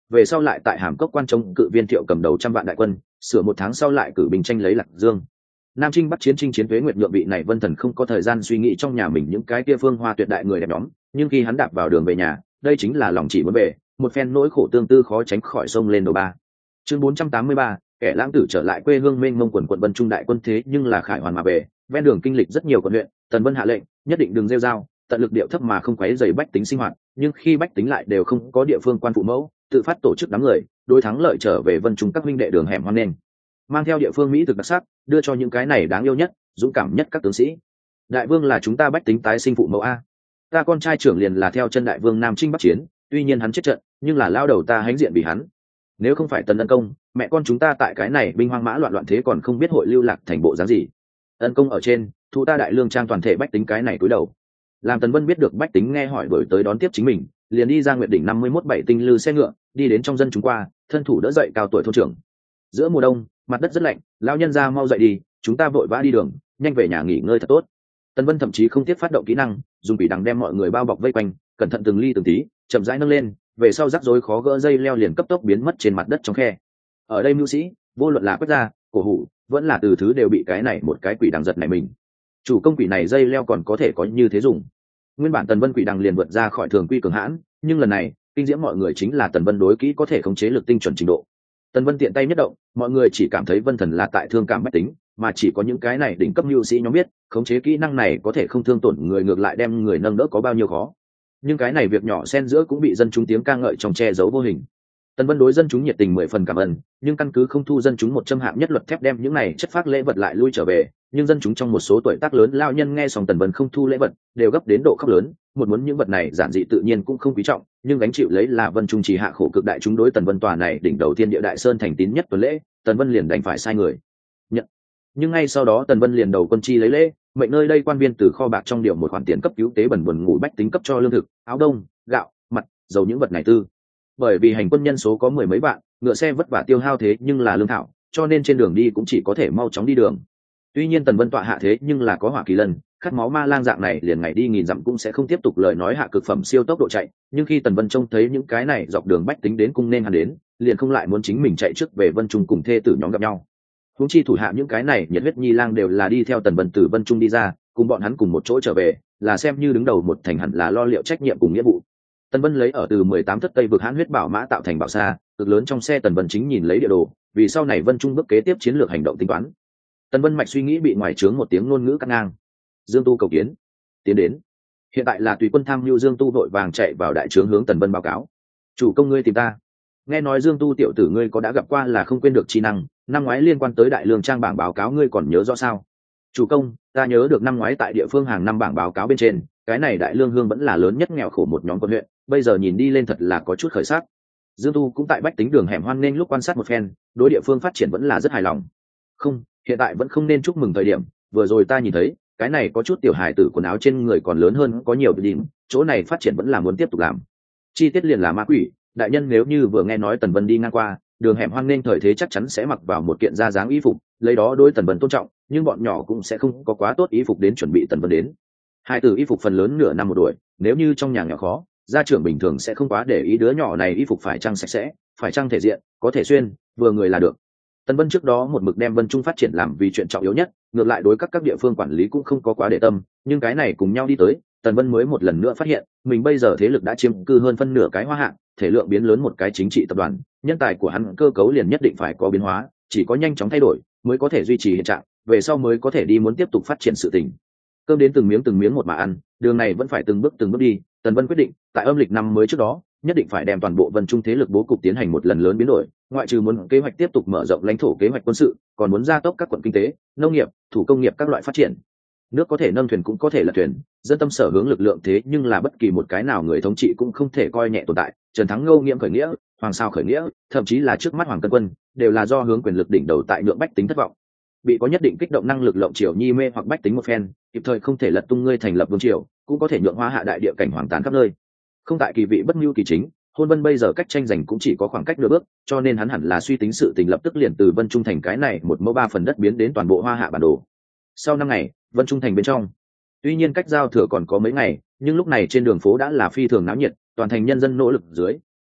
về sau lại tại hàm cốc quan chống cự viên thiệu cầm đầu trăm vạn đại quân, sửa một tháng sau lại cử binh tranh lấy Lạc Dương. Nam Trinh Bắc chiến, chinh chiến Tuế Nguyệt nhượng vị này Vân Thần không có thời gian suy nghĩ trong nhà mình những cái kia phương hoa tuyệt đại người đẹp nhóm, nhưng khi hắn đạp vào đường về nhà, đây chính là lòng chỉ muốn về, một phen nỗi khổ tương tư khó tránh khỏi sông lên đầu ba. Chương bốn trăm tám mươi ba, kẻ lãng tử trở lại quê hương mênh mông quần quận Vân Trung đại quân thế nhưng là khải hoàn mà về, ven đường kinh lịch rất nhiều quận huyện, Tần Vân hạ lệnh, nhất định đừng rêu rao, tận lực điệu thấp mà không quấy rầy bách tính sinh hoạt, nhưng khi bách tính lại đều không có địa phương quan phụ mẫu, tự phát tổ chức đám người, đối thắng lợi trở về Vân Trung các huynh đệ đường hẻm hoan nghênh, mang theo địa phương mỹ thực đặc sắc, đưa cho những cái này đáng yêu nhất, dũng cảm nhất các tướng sĩ. Đại vương là chúng ta bách tính tái sinh phụ mẫu a. Ta con trai trưởng liền là theo chân đại vương Nam Trinh Bắc chiến, tuy nhiên hắn chết trận, nhưng là lao đầu ta hãnh diện vì hắn. Nếu không phải Tần Ân Công, mẹ con chúng ta tại cái này binh hoang mã loạn loạn thế còn không biết hội lưu lạc thành bộ dáng gì. Ân Công ở trên, thu ta đại lương trang toàn thể bách tính cái này cúi đầu. Làm Tần Vân biết được bách tính nghe hỏi đổi tới đón tiếp chính mình, liền đi ra Nguyệt đỉnh năm mươi mốt bảy tinh lư xe ngựa, đi đến trong dân chúng qua, thân thủ đỡ dậy cao tuổi thôn trưởng. Giữa mùa đông, mặt đất rất lạnh, lão nhân ra mau dậy đi, chúng ta vội vã đi đường, nhanh về nhà nghỉ ngơi thật tốt. Tần Vân thậm chí không tiếc phát động kỹ năng, dùng quỷ đằng đem mọi người bao bọc vây quanh, cẩn thận từng ly từng tí, chậm rãi nâng lên, về sau rắc rối khó gỡ dây leo liền cấp tốc biến mất trên mặt đất trong khe. Ở đây mưu sĩ, vô luận là quét ra, cổ hủ, vẫn là từ thứ đều bị cái này một cái quỷ đằng giật này mình. Chủ công quỷ này dây leo còn có thể có như thế dùng. Nguyên bản Tần Vân quỷ đằng liền vượt ra khỏi thường quy cường hãn, nhưng lần này, kinh diễm mọi người chính là Tần Vân đối kỹ có thể khống chế lực tinh chuẩn trình độ. Tần Vân tiện tay nhất động, mọi người chỉ cảm thấy Vân Thần là tại thương cảm bách tính, mà chỉ có những cái này đỉnh cấp nhu sĩ nhóm biết, khống chế kỹ năng này có thể không thương tổn người, ngược lại đem người nâng đỡ có bao nhiêu khó. Nhưng cái này việc nhỏ xen giữa cũng bị dân chúng tiếng ca ngợi trong che giấu vô hình. Tần Vân đối dân chúng nhiệt tình mười phần cảm ơn, nhưng căn cứ không thu dân chúng một châm hạng nhất luật thép đem những này chất phác lễ vật lại lui trở về, nhưng dân chúng trong một số tuổi tác lớn lao nhân nghe xong Tần Vân không thu lễ vật, đều gấp đến độ khóc lớn, một muốn những vật này giản dị tự nhiên cũng không quý trọng, nhưng gánh chịu lấy là Vân Trung chỉ hạ khổ cực đại chúng đối Tần Vân tòa này đỉnh đầu tiên địa đại sơn thành tín nhất tuần lễ, Tần Vân liền đành phải sai người nhận. Nhưng ngay sau đó Tần Vân liền đầu quân chi lấy lễ, mệnh nơi đây quan viên từ kho bạc trong điều một khoản tiền cấp cứu tế bẩn buồn ngủ bách tính cấp cho lương thực, áo đông, gạo, mặt, dầu những vật này tư. Bởi vì hành quân nhân số có mười mấy vạn, ngựa xe vất vả tiêu hao thế nhưng là lương thảo, cho nên trên đường đi cũng chỉ có thể mau chóng đi đường. Tuy nhiên Tần Vân tọa hạ thế nhưng là có hỏa kỳ lân, khát máu ma lang dạng này liền ngày đi nghìn dặm cũng sẽ không tiếp tục lời nói hạ cực phẩm siêu tốc độ chạy, nhưng khi Tần Vân trông thấy những cái này dọc đường bách tính đến cung nên hắn đến, liền không lại muốn chính mình chạy trước về Vân Trung cùng thê tử nhóm gặp nhau. Huống chi thủ hạ những cái này nhiệt huyết nhi lang đều là đi theo Tần Vân từ Vân Trung đi ra, cùng bọn hắn cùng một chỗ trở về, là xem như đứng đầu một thành hẳn là lo liệu trách nhiệm cùng nghĩa vụ. Tần Vân lấy ở từ mười tám thất tây vực hãn huyết bảo mã tạo thành bảo xa, cực lớn trong xe Tần Vân chính nhìn lấy địa đồ, vì sau này Vân Trung bước kế tiếp chiến lược hành động tính toán. Tần Vân mạch suy nghĩ bị ngoài trướng một tiếng ngôn ngữ cắt ngang. Dương Tu cầu kiến. Tiến đến. Hiện tại là tùy quân tham mưu Dương Tu vội vàng chạy vào đại trướng hướng Tần Vân báo cáo. Chủ công ngươi tìm ta. Nghe nói Dương Tu tiểu tử ngươi có đã gặp qua là không quên được chi năng, năm ngoái liên quan tới đại lương trang bảng báo cáo ngươi còn nhớ rõ sao? Chủ công, ta nhớ được năm ngoái tại địa phương hàng năm bảng báo cáo bên trên, cái này đại lương hương vẫn là lớn nhất nghèo khổ một nhóm quận huyện, bây giờ nhìn đi lên thật là có chút khởi sắc. Dương Tu cũng tại bách tính đường hẻm hoan nên lúc quan sát một phen, đối địa phương phát triển vẫn là rất hài lòng. Không, hiện tại vẫn không nên chúc mừng thời điểm, vừa rồi ta nhìn thấy, cái này có chút tiểu hài tử quần áo trên người còn lớn hơn có nhiều điểm, chỗ này phát triển vẫn là muốn tiếp tục làm. Chi tiết liền là ma quỷ, đại nhân nếu như vừa nghe nói Tần Vân đi ngang qua, đường hẻm hoan nên thời thế chắc chắn sẽ mặc vào một kiện da dáng y phục, lấy đó đối Tần Vân tôn trọng, nhưng bọn nhỏ cũng sẽ không có quá tốt y phục đến chuẩn bị Tần Vân đến. Hai tử y phục phần lớn nửa năm một đuổi, nếu như trong nhà nghèo khó, gia trưởng bình thường sẽ không quá để ý đứa nhỏ này y phục phải chăng sạch sẽ, phải chăng thể diện, có thể xuyên, vừa người là được. Tần Vân trước đó một mực đem Vân Trung phát triển làm vì chuyện trọng yếu nhất, ngược lại đối các các địa phương quản lý cũng không có quá để tâm, nhưng cái này cùng nhau đi tới, Tần Vân mới một lần nữa phát hiện, mình bây giờ thế lực đã chiếm cư hơn phân nửa cái Hoa Hạ, thể lượng biến lớn một cái chính trị tập đoàn, nhân tài của hắn cơ cấu liền nhất định phải có biến hóa, chỉ có nhanh chóng thay đổi mới có thể duy trì hiện trạng, về sau mới có thể đi muốn tiếp tục phát triển sự tình. Cơm đến từng miếng từng miếng một mà ăn, đường này vẫn phải từng bước từng bước đi. Tần Vân quyết định, tại âm lịch năm mới trước đó, nhất định phải đem toàn bộ Vân Trung thế lực bố cục tiến hành một lần lớn biến đổi, ngoại trừ muốn kế hoạch tiếp tục mở rộng lãnh thổ kế hoạch quân sự, còn muốn gia tốc các quận kinh tế, nông nghiệp, thủ công nghiệp các loại phát triển. Nước có thể nâng thuyền cũng có thể là thuyền, dân tâm sở hướng lực lượng thế nhưng là bất kỳ một cái nào người thống trị cũng không thể coi nhẹ tồn tại. Trần Thắng Ngô Nghiễm khởi nghĩa, Hoàng Sao khởi nghĩa, thậm chí là trước mắt Hoàng Cân Quân, đều là do hướng quyền lực đỉnh đầu tại nhượng bách tính thất vọng. Bị có nhất định kích động năng lực lộng triều nhi mê hoặc bách tính một phen, kịp thời không thể lật tung ngươi thành lập vương triều, cũng có thể nhượng Hoa Hạ đại địa cảnh hoàng tàn khắp nơi. Không tại kỳ vị bất mưu kỳ chính, Hôn Vân bây giờ cách tranh giành cũng chỉ có khoảng cách nửa bước, cho nên hắn hẳn là suy tính sự tình lập tức liền từ Vân Trung thành cái này một mẫu ba phần đất biến đến toàn bộ Hoa Hạ bản đồ. Sau năm ngày, Vân Trung thành bên trong, tuy nhiên cách giao thừa còn có mấy ngày, nhưng lúc này trên đường phố đã là phi thường náo nhiệt, toàn thành nhân dân nỗ lực dưới,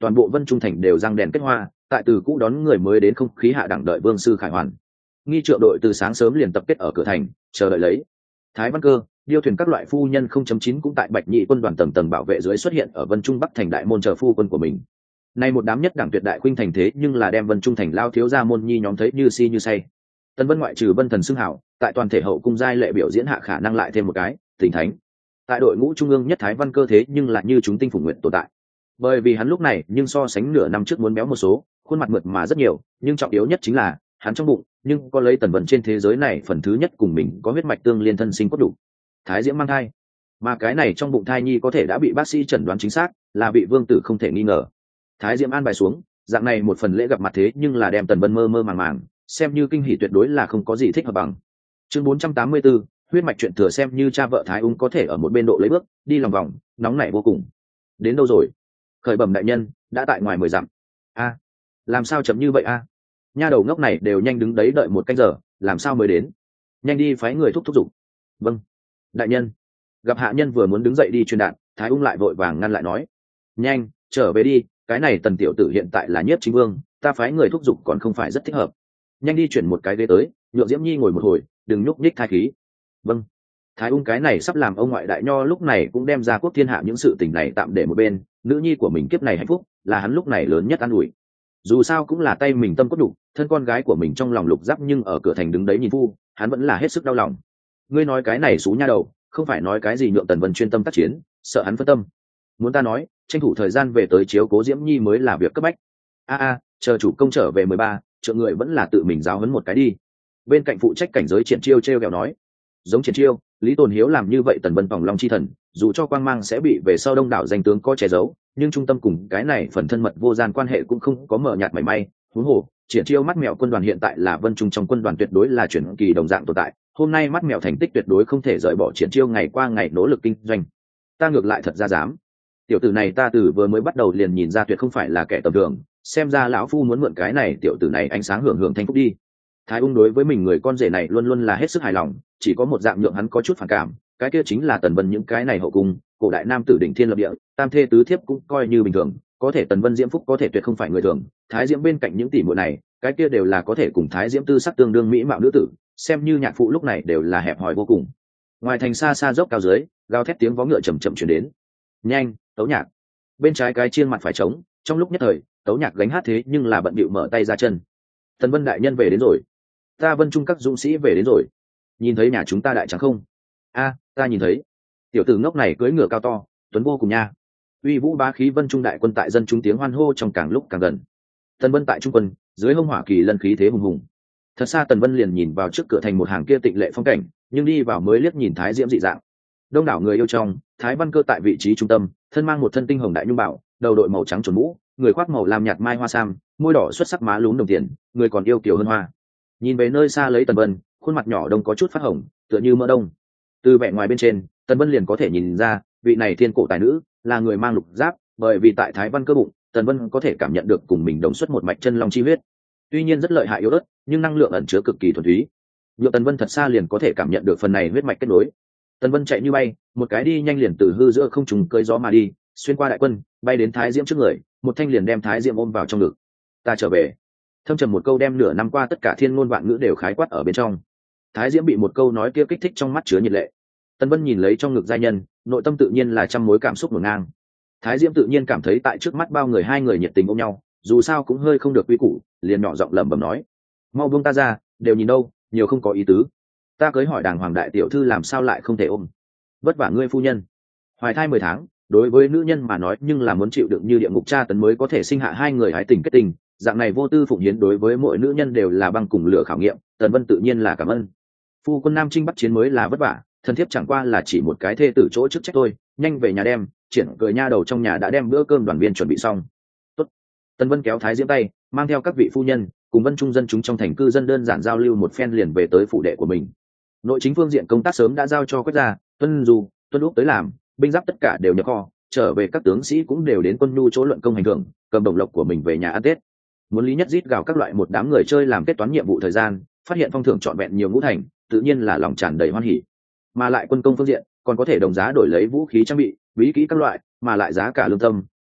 toàn bộ Vân Trung thành đều răng đèn kết hoa, tại từ cũ đón người mới đến không khí hạ đẳng đợi vương sư khải hoàn. Nghi trượng đội từ sáng sớm liền tập kết ở cửa thành, chờ đợi lấy. Thái Văn Cơ, điêu thuyền các loại phu nhân không chấm chín cũng tại Bạch Nhị quân đoàn tầng tầng bảo vệ dưới xuất hiện ở Vân Trung Bắc thành đại môn chờ phu quân của mình. Nay một đám nhất đẳng tuyệt đại khuynh thành thế nhưng là đem Vân Trung thành lao thiếu gia môn nhi nhóm thấy như si như say. Tần Vân ngoại trừ Vân thần xưng hảo, tại toàn thể hậu cung giai lệ biểu diễn hạ khả năng lại thêm một cái, tỉnh thánh. Tại đội ngũ trung ương nhất Thái Văn Cơ thế nhưng là như chúng tinh phùng nguyện tồn tại. Bởi vì hắn lúc này nhưng so sánh nửa năm trước muốn béo một số, khuôn mặt mượt mà rất nhiều, nhưng trọng yếu nhất chính là hắn trong bụng nhưng có lấy Tần Vân trên thế giới này phần thứ nhất cùng mình có huyết mạch tương liên thân sinh cốt đủ. Thái Diễm mang thai, mà cái này trong bụng thai nhi có thể đã bị bác sĩ chẩn đoán chính xác là bị vương tử không thể nghi ngờ. Thái Diễm an bài xuống, dạng này một phần lễ gặp mặt thế nhưng là đem Tần Vân mơ mơ màng màng, xem như kinh hỉ tuyệt đối là không có gì thích hợp bằng. Chương bốn trăm tám mươi tư, huyết mạch chuyện thừa xem như cha vợ Thái Ung có thể ở một bên độ lấy bước, đi lòng vòng, nóng nảy vô cùng. Đến đâu rồi? Khởi bẩm đại nhân, đã tại ngoài mười dặm. A, làm sao chậm như vậy a? Nha đầu ngốc này đều nhanh đứng đấy đợi một canh giờ, làm sao mới đến? Nhanh đi phái người thúc thúc giục. Vâng, đại nhân. Gặp hạ nhân vừa muốn đứng dậy đi truyền đạt, Thái Ung lại vội vàng ngăn lại nói: nhanh, trở về đi, cái này Tần tiểu tử hiện tại là nhiếp chính vương, ta phái người thúc giục còn không phải rất thích hợp. Nhanh đi chuyển một cái ghế tới, nhượng Diễm Nhi ngồi một hồi, đừng nhúc nhích thai khí. Vâng. Thái Ung cái này sắp làm ông ngoại đại nho lúc này cũng đem ra quốc thiên hạ những sự tình này tạm để một bên, nữ nhi của mình kiếp này hạnh phúc là hắn lúc này lớn nhất an ủi. Dù sao cũng là tay mình tâm cốt đủ, thân con gái của mình trong lòng lục giáp nhưng ở cửa thành đứng đấy nhìn phu, hắn vẫn là hết sức đau lòng. Ngươi nói cái này xú nha đầu, không phải nói cái gì nhượng Tần Vân chuyên tâm tác chiến, sợ hắn phân tâm. Muốn ta nói, tranh thủ thời gian về tới chiếu cố Diễm Nhi mới là việc cấp bách. A a, chờ chủ công trở về mười ba, trượng người vẫn là tự mình giáo huấn một cái đi. Bên cạnh phụ trách cảnh giới Triển Chiêu treo kẹo nói, giống Triển Chiêu, Lý Tồn Hiếu làm như vậy Tần Vân phòng long chi thần, dù cho quang mang sẽ bị về sau đông đảo danh tướng có che giấu, nhưng trung tâm cùng cái này phần thân mật vô gian quan hệ cũng không có mở nhạt mảy may. Huống hồ, Triển Chiêu mắt mèo quân đoàn hiện tại là Vân Trung trong quân đoàn tuyệt đối là chuyển kỳ đồng dạng tồn tại. Hôm nay mắt mèo thành tích tuyệt đối không thể rời bỏ Triển Chiêu ngày qua ngày nỗ lực kinh doanh. Ta ngược lại thật ra dám. Tiểu tử này ta từ vừa mới bắt đầu liền nhìn ra tuyệt không phải là kẻ tầm thường, xem ra lão phu muốn mượn cái này tiểu tử này ánh sáng hưởng hưởng thanh phúc đi. Thái Ung đối với mình người con rể này luôn luôn là hết sức hài lòng, chỉ có một dạng nhượng hắn có chút phản cảm, cái kia chính là Tần Vân những cái này hậu cung, cổ đại nam tử đỉnh thiên lập địa, tam thê tứ thiếp cũng coi như bình thường, có thể Tần Vân diễm phúc có thể tuyệt không phải người thường. Thái Diễm bên cạnh những tỷ muội này, cái kia đều là có thể cùng Thái Diễm tư sắc tương đương mỹ mạo nữ tử, xem như nhạc phụ lúc này đều là hẹp hòi vô cùng. Ngoài thành xa xa dốc cao dưới, gào thét tiếng vó ngựa chậm chậm truyền đến. Nhanh, Tấu Nhạc. Bên trái cái chiên mặt phải trống, trong lúc nhất thời, Tấu Nhạc gánh hát thế nhưng là bận bịu mở tay ra chân. Tần Vân đại nhân về đến rồi. Ta Vân Trung các dũng sĩ về đến rồi. Nhìn thấy nhà chúng ta đại trắng không? A, ta nhìn thấy. Tiểu tử ngốc này cưỡi ngựa cao to, tuấn vô cùng nha. Uy vũ bá khí Vân Trung đại quân tại dân chúng tiếng hoan hô trong càng lúc càng gần. Tần Vân tại trung quân, dưới hông hỏa kỳ lân khí thế hùng hùng. Thật xa Tần Vân liền nhìn vào trước cửa thành một hàng kia tịnh lệ phong cảnh, nhưng đi vào mới liếc nhìn Thái Diễm dị dạng. Đông đảo người yêu trong, Thái Văn Cơ tại vị trí trung tâm, thân mang một thân tinh hồng đại nhung bảo, đầu đội màu trắng trồn mũ, người khoác màu lam nhạt mai hoa sam, môi đỏ xuất sắc má lúm đồng tiền, người còn yêu kiều hơn hoa. Nhìn về nơi xa lấy Tần Vân, khuôn mặt nhỏ đông có chút phát hồng, tựa như mỡ đông. Từ vẻ ngoài bên trên, Tần Vân liền có thể nhìn ra, vị này thiên cổ tài nữ là người mang lục giáp, bởi vì tại Thái Văn Cơ bụng, Tần Vân có thể cảm nhận được cùng mình đồng xuất một mạch chân long chi huyết. Tuy nhiên rất lợi hại yếu ớt, nhưng năng lượng ẩn chứa cực kỳ thuần túy. Nhược Tần Vân thật xa liền có thể cảm nhận được phần này huyết mạch kết nối. Tần Vân chạy như bay, một cái đi nhanh liền từ hư giữa không trùng cơi gió mà đi, xuyên qua đại quân, bay đến Thái Diễm trước người, một thanh liền đem Thái Diễm ôm vào trong ngực. Ta trở về. Thâm trầm một câu đem nửa năm qua tất cả thiên ngôn vạn ngữ đều khái quát ở bên trong. Thái Diễm bị một câu nói kia kích thích trong mắt chứa nhiệt lệ. Tần Vân nhìn lấy trong ngực giai nhân, nội tâm tự nhiên là trăm mối cảm xúc ngổn ngang. Thái Diễm tự nhiên cảm thấy tại trước mắt bao người hai người nhiệt tình ôm nhau, dù sao cũng hơi không được quy củ, liền nhỏ giọng lẩm bẩm nói: mau buông ta ra, đều nhìn đâu, nhiều không có ý tứ. Ta cưới hỏi đàng hoàng đại tiểu thư làm sao lại không thể ôm? Vất vả ngươi phu nhân. Hoài thai mười tháng, đối với nữ nhân mà nói nhưng là muốn chịu đựng như địa ngục tra tấn mới có thể sinh hạ hai người hái tình kết tình, dạng này vô tư phụng hiến đối với mỗi nữ nhân đều là băng cùng lửa khảo nghiệm. Tần Vân tự nhiên là cảm ơn. Phu quân nam chinh bắc chiến mới là vất vả, thân thiếp chẳng qua là chỉ một cái thê tử chỗ chức trách thôi, nhanh về nhà đem. Triển cười nha đầu trong nhà đã đem bữa cơm đoàn viên chuẩn bị xong. Tốt. Tần Vân kéo Thái Diễm tay, mang theo các vị phu nhân cùng Vân Trung dân chúng trong thành cư dân đơn giản giao lưu một phen liền về tới phủ đệ của mình. Nội chính phương diện công tác sớm đã giao cho Quách gia, Tuân Du, Tuân Úc tới làm, binh giáp tất cả đều nhập kho, trở về các tướng sĩ cũng đều đến quân nhu chỗ luận công hành thưởng, cầm đồng lộc của mình về nhà ăn Tết. Muốn Lý Nhất rít gào các loại một đám người chơi làm kết toán nhiệm vụ thời gian, phát hiện phong thưởng trọn vẹn nhiều ngũ thành, tự nhiên là lòng tràn đầy hoan hỉ. Mà lại quân công phương diện, còn có thể đồng giá đổi lấy vũ khí trang bị, bí kỹ các loại, mà lại giá cả lương tâm,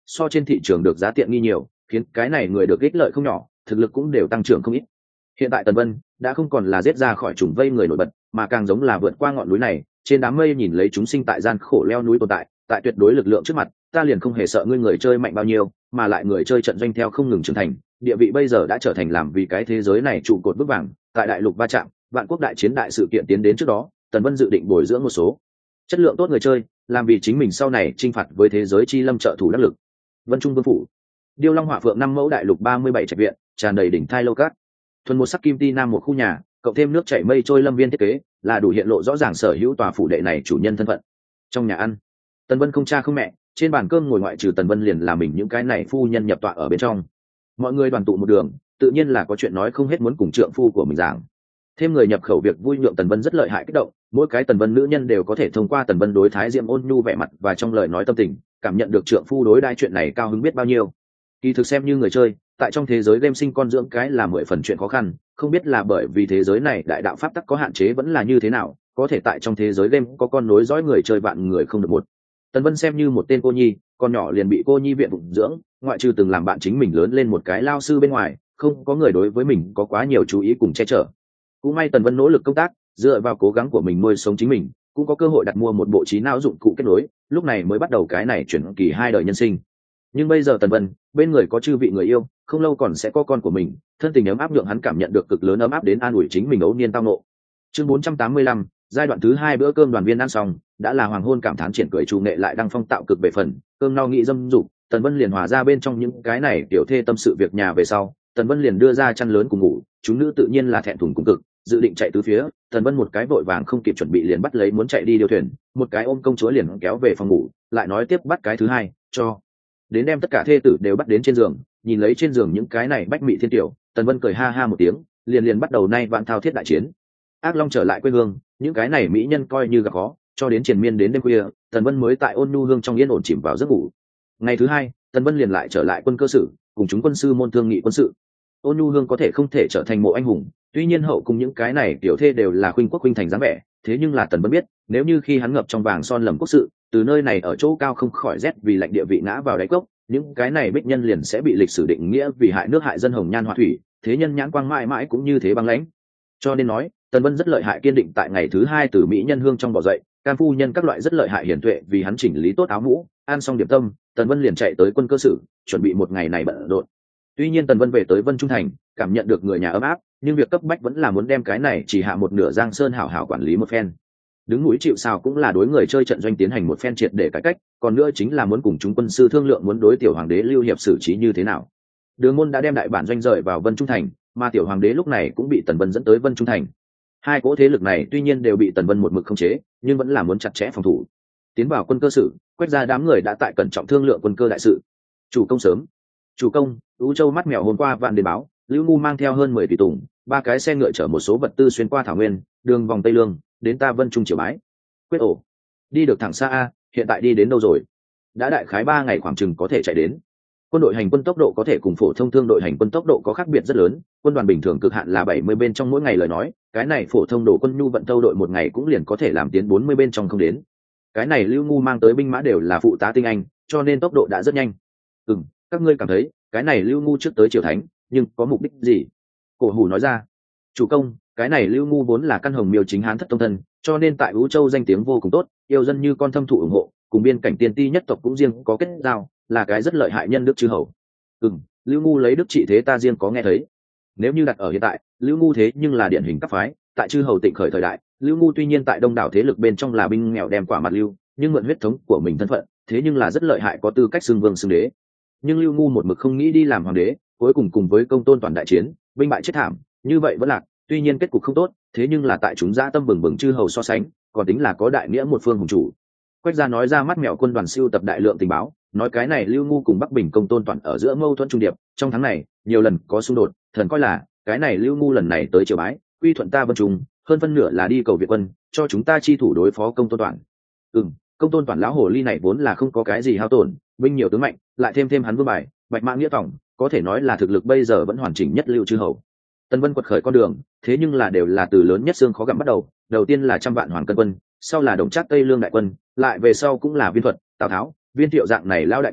so trên thị trường được giá tiện nghi nhiều, khiến cái này người được ích lợi không nhỏ, thực lực cũng đều tăng trưởng không ít. Hiện tại Tần Vân đã không còn là giết ra khỏi trùng vây người nổi bật, mà càng giống là vượt qua ngọn núi này, trên đám mây nhìn lấy chúng sinh tại gian khổ leo núi tồn tại, tại tuyệt đối lực lượng trước mặt, ta liền không hề sợ ngươi người chơi mạnh bao nhiêu, mà lại người chơi trận doanh theo không ngừng trưởng thành, địa vị bây giờ đã trở thành làm vì cái thế giới này trụ cột vững vàng. Tại đại lục va chạm, vạn quốc đại chiến đại sự kiện tiến đến trước đó, Tần Vân dự định bồi dưỡng một số chất lượng tốt người chơi, làm vì chính mình sau này chinh phạt với thế giới chi lâm trợ thủ đắc lực. Vân Trung Vương phủ, Điêu Long Hỏa Phượng năm mẫu đại lục ba mươi bảy trạch viện, tràn đầy đỉnh thai lâu cát. Thuần một sắc kim ti nam một khu nhà, cộng thêm nước chảy mây trôi lâm viên thiết kế, là đủ hiện lộ rõ ràng sở hữu tòa phủ đệ này chủ nhân thân phận. Trong nhà ăn, Tần Vân không cha không mẹ, trên bàn cơm ngồi ngoại trừ Tần Vân liền là mình những cái này phu nhân nhập tọa ở bên trong. Mọi người đoàn tụ một đường, tự nhiên là có chuyện nói không hết muốn cùng trượng phu của mình giảng. Thêm người nhập khẩu việc vui nhượng Tần Vân rất lợi hại kích động, mỗi cái Tần Vân nữ nhân đều có thể thông qua Tần Vân đối thái diệm ôn nhu vẻ mặt và trong lời nói tâm tình, cảm nhận được trượng phu đối đãi chuyện này cao hứng biết bao nhiêu. Kỳ thực xem như người chơi, tại trong thế giới game sinh con dưỡng cái là mười phần chuyện khó khăn, không biết là bởi vì thế giới này đại đạo pháp tắc có hạn chế vẫn là như thế nào, có thể tại trong thế giới game có con nối dõi người chơi vạn người không được một. Tần Vân xem như một tên cô nhi, con nhỏ liền bị cô nhi viện phụng dưỡng, ngoại trừ từng làm bạn chính mình lớn lên một cái lao sư bên ngoài, không có người đối với mình có quá nhiều chú ý cùng che chở. Cũng may Tần Vân nỗ lực công tác, dựa vào cố gắng của mình nuôi sống chính mình, cũng có cơ hội đặt mua một bộ trí não dụng cụ kết nối, lúc này mới bắt đầu cái này chuyển kỳ hai đời nhân sinh. Nhưng bây giờ Tần Vân bên người có chư vị người yêu, không lâu còn sẽ có con của mình, thân tình ấm áp nhượng hắn cảm nhận được cực lớn ấm áp đến an ủi chính mình ấu niên tao nộ. Chương bốn trăm tám mươi lăm, giai đoạn thứ hai, bữa cơm đoàn viên ăn xong, đã là hoàng hôn cảm thán triển cười chủ nghệ lại đăng phong tạo cực về phần, cơm no nghị dâm dục, Tần Vân liền hòa ra bên trong những cái này tiểu thê tâm sự việc nhà về sau, Tần Vân liền đưa ra chăn lớn cùng ngủ, chúng nữ tự nhiên là thẹn thùng cùng cực, dự định chạy tứ phía, Tần Vân một cái vội vàng không kịp chuẩn bị liền bắt lấy muốn chạy đi điều thuyền, một cái ôm công chúa liền kéo về phòng ngủ, lại nói tiếp bắt cái thứ hai, cho đến đem tất cả thê tử đều bắt đến trên giường, nhìn lấy trên giường những cái này bách mị thiên tiểu, Tần Vân cười ha ha một tiếng, liền liền bắt đầu nay vạn thao thiết đại chiến. Ác Long trở lại quê hương, những cái này mỹ nhân coi như gặp khó, cho đến triền miên đến đêm khuya, Tần Vân mới tại ôn nhu hương trong yên ổn chìm vào giấc ngủ. Ngày thứ hai, Tần Vân liền lại trở lại quân cơ sử, cùng chúng quân sư môn thương nghị quân sự. Ôn nhu hương có thể không thể trở thành mộ anh hùng, tuy nhiên hậu cùng những cái này tiểu thê đều là khuynh quốc khuynh thành dáng vẻ, thế nhưng là Tần Vân biết, nếu như khi hắn ngập trong vàng son lầm quốc sự, từ nơi này ở chỗ cao không khỏi rét vì lạnh địa vị ngã vào đáy cốc, những cái này bích nhân liền sẽ bị lịch sử định nghĩa vì hại nước hại dân hồng nhan họa thủy, thế nhân nhãn quang mãi mãi cũng như thế băng lãnh. Cho nên nói, Tần Vân rất lợi hại kiên định tại ngày thứ hai từ mỹ nhân hương trong bỏ dậy, cam phu nhân các loại rất lợi hại hiển tuệ vì hắn chỉnh lý tốt áo mũ, ăn xong điểm tâm, Tần Vân liền chạy tới quân cơ sử, chuẩn bị một ngày này bận rộn. Tuy nhiên Tần Vân về tới Vân Trung Thành, cảm nhận được người nhà ấm áp, nhưng việc cấp bách vẫn là muốn đem cái này chỉ hạ một nửa Giang Sơn hảo hảo quản lý một phen. Đứng núi chịu sào cũng là đối người chơi trận doanh tiến hành một phen triệt để cải cách, còn nữa chính là muốn cùng chúng quân sư thương lượng muốn đối tiểu hoàng đế Lưu Hiệp xử trí như thế nào. Đường Môn đã đem đại bản doanh rời vào Vân Trung Thành, mà tiểu hoàng đế lúc này cũng bị Tần Vân dẫn tới Vân Trung Thành. Hai cỗ thế lực này tuy nhiên đều bị Tần Vân một mực khống chế, nhưng vẫn là muốn chặt chẽ phòng thủ. Tiến vào quân cơ sử, quét ra đám người đã tại cẩn trọng thương lượng quân cơ đại sự. Chủ công sớm. Chủ công, Ú Châu mắt mèo hôm qua vạn đến báo, Lưu Ngu mang theo hơn mười tùy tùng, ba cái xe ngựa chở một số vật tư xuyên qua thảo nguyên, đường vòng Tây Lương, đến ta Vân Trung triều bái. Quyết ổ. Đi được thẳng xa a, hiện tại đi đến đâu rồi? Đã đại khái ba ngày khoảng chừng có thể chạy đến. Quân đội hành quân tốc độ có thể cùng phổ thông thương đội hành quân tốc độ có khác biệt rất lớn, quân đoàn bình thường cực hạn là bảy mươi bên trong mỗi ngày lời nói, cái này phổ thông đồ quân nhu vận tâu đội một ngày cũng liền có thể làm tiến bốn mươi bên trong không đến. Cái này Lưu Ngu mang tới binh mã đều là phụ tá tinh anh, cho nên tốc độ đã rất nhanh. Ừm, các ngươi cảm thấy, cái này Lưu Ngu trước tới triều thánh, nhưng có mục đích gì? Cổ Hủ nói ra. Chủ công, cái này Lưu Ngu vốn là căn hồng miêu chính hán thất tông thân, cho nên tại Ú Châu danh tiếng vô cùng tốt, yêu dân như con thâm thụ ủng hộ, cùng biên cảnh tiên ti nhất tộc cũng riêng có kết giao, là cái rất lợi hại nhân đức chư hầu. Ừm, Lưu Ngu lấy đức trị thế ta riêng có nghe thấy. Nếu như đặt ở hiện tại, Lưu Ngu thế nhưng là điển hình các phái, tại chư hầu tịnh khởi thời đại, Lưu Ngu tuy nhiên tại đông đảo thế lực bên trong là binh nghèo đem quả mặt lưu, nhưng mượn huyết thống của mình thân phận, thế nhưng là rất lợi hại có tư cách xưng vương xưng đế. Nhưng Lưu Ngu một mực không nghĩ đi làm hoàng đế, cuối cùng cùng với Công Tôn toàn đại chiến, binh bại chết thảm, như vậy vẫn lạc, tuy nhiên kết cục không tốt, thế nhưng là tại chúng dã tâm bừng bừng chư hầu so sánh, còn tính là có đại nghĩa một phương hùng chủ. Quách gia nói ra mắt mèo quân đoàn siêu tập đại lượng tình báo, nói cái này Lưu Ngu cùng Bắc Bình Công Tôn toàn ở giữa mâu thuẫn trung điệp, trong tháng này nhiều lần có xung đột, thần coi là cái này Lưu Ngu lần này tới triều bái, quy thuận ta Vân Trung, hơn phân nửa là đi cầu viện quân, cho chúng ta chi thủ đối phó Công Tôn toàn. Ừm, Công Tôn toàn lão hồ ly này vốn là không có cái gì hao tổn, binh nhiều tướng mạnh, lại thêm thêm hắn vương bài, bạch mã nghĩa tổng, có thể nói là thực lực bây giờ vẫn hoàn chỉnh nhất lưu chư hầu. Tần Vân quật khởi con đường, thế nhưng là đều là từ lớn nhất xương khó gặm bắt đầu, đầu tiên là trăm vạn hoàng cân quân, sau là Đồng Trác Tây Lương đại quân, lại về sau cũng là Viên Thuật, Tào Tháo, Viên Thiệu dạng này lão đại ca,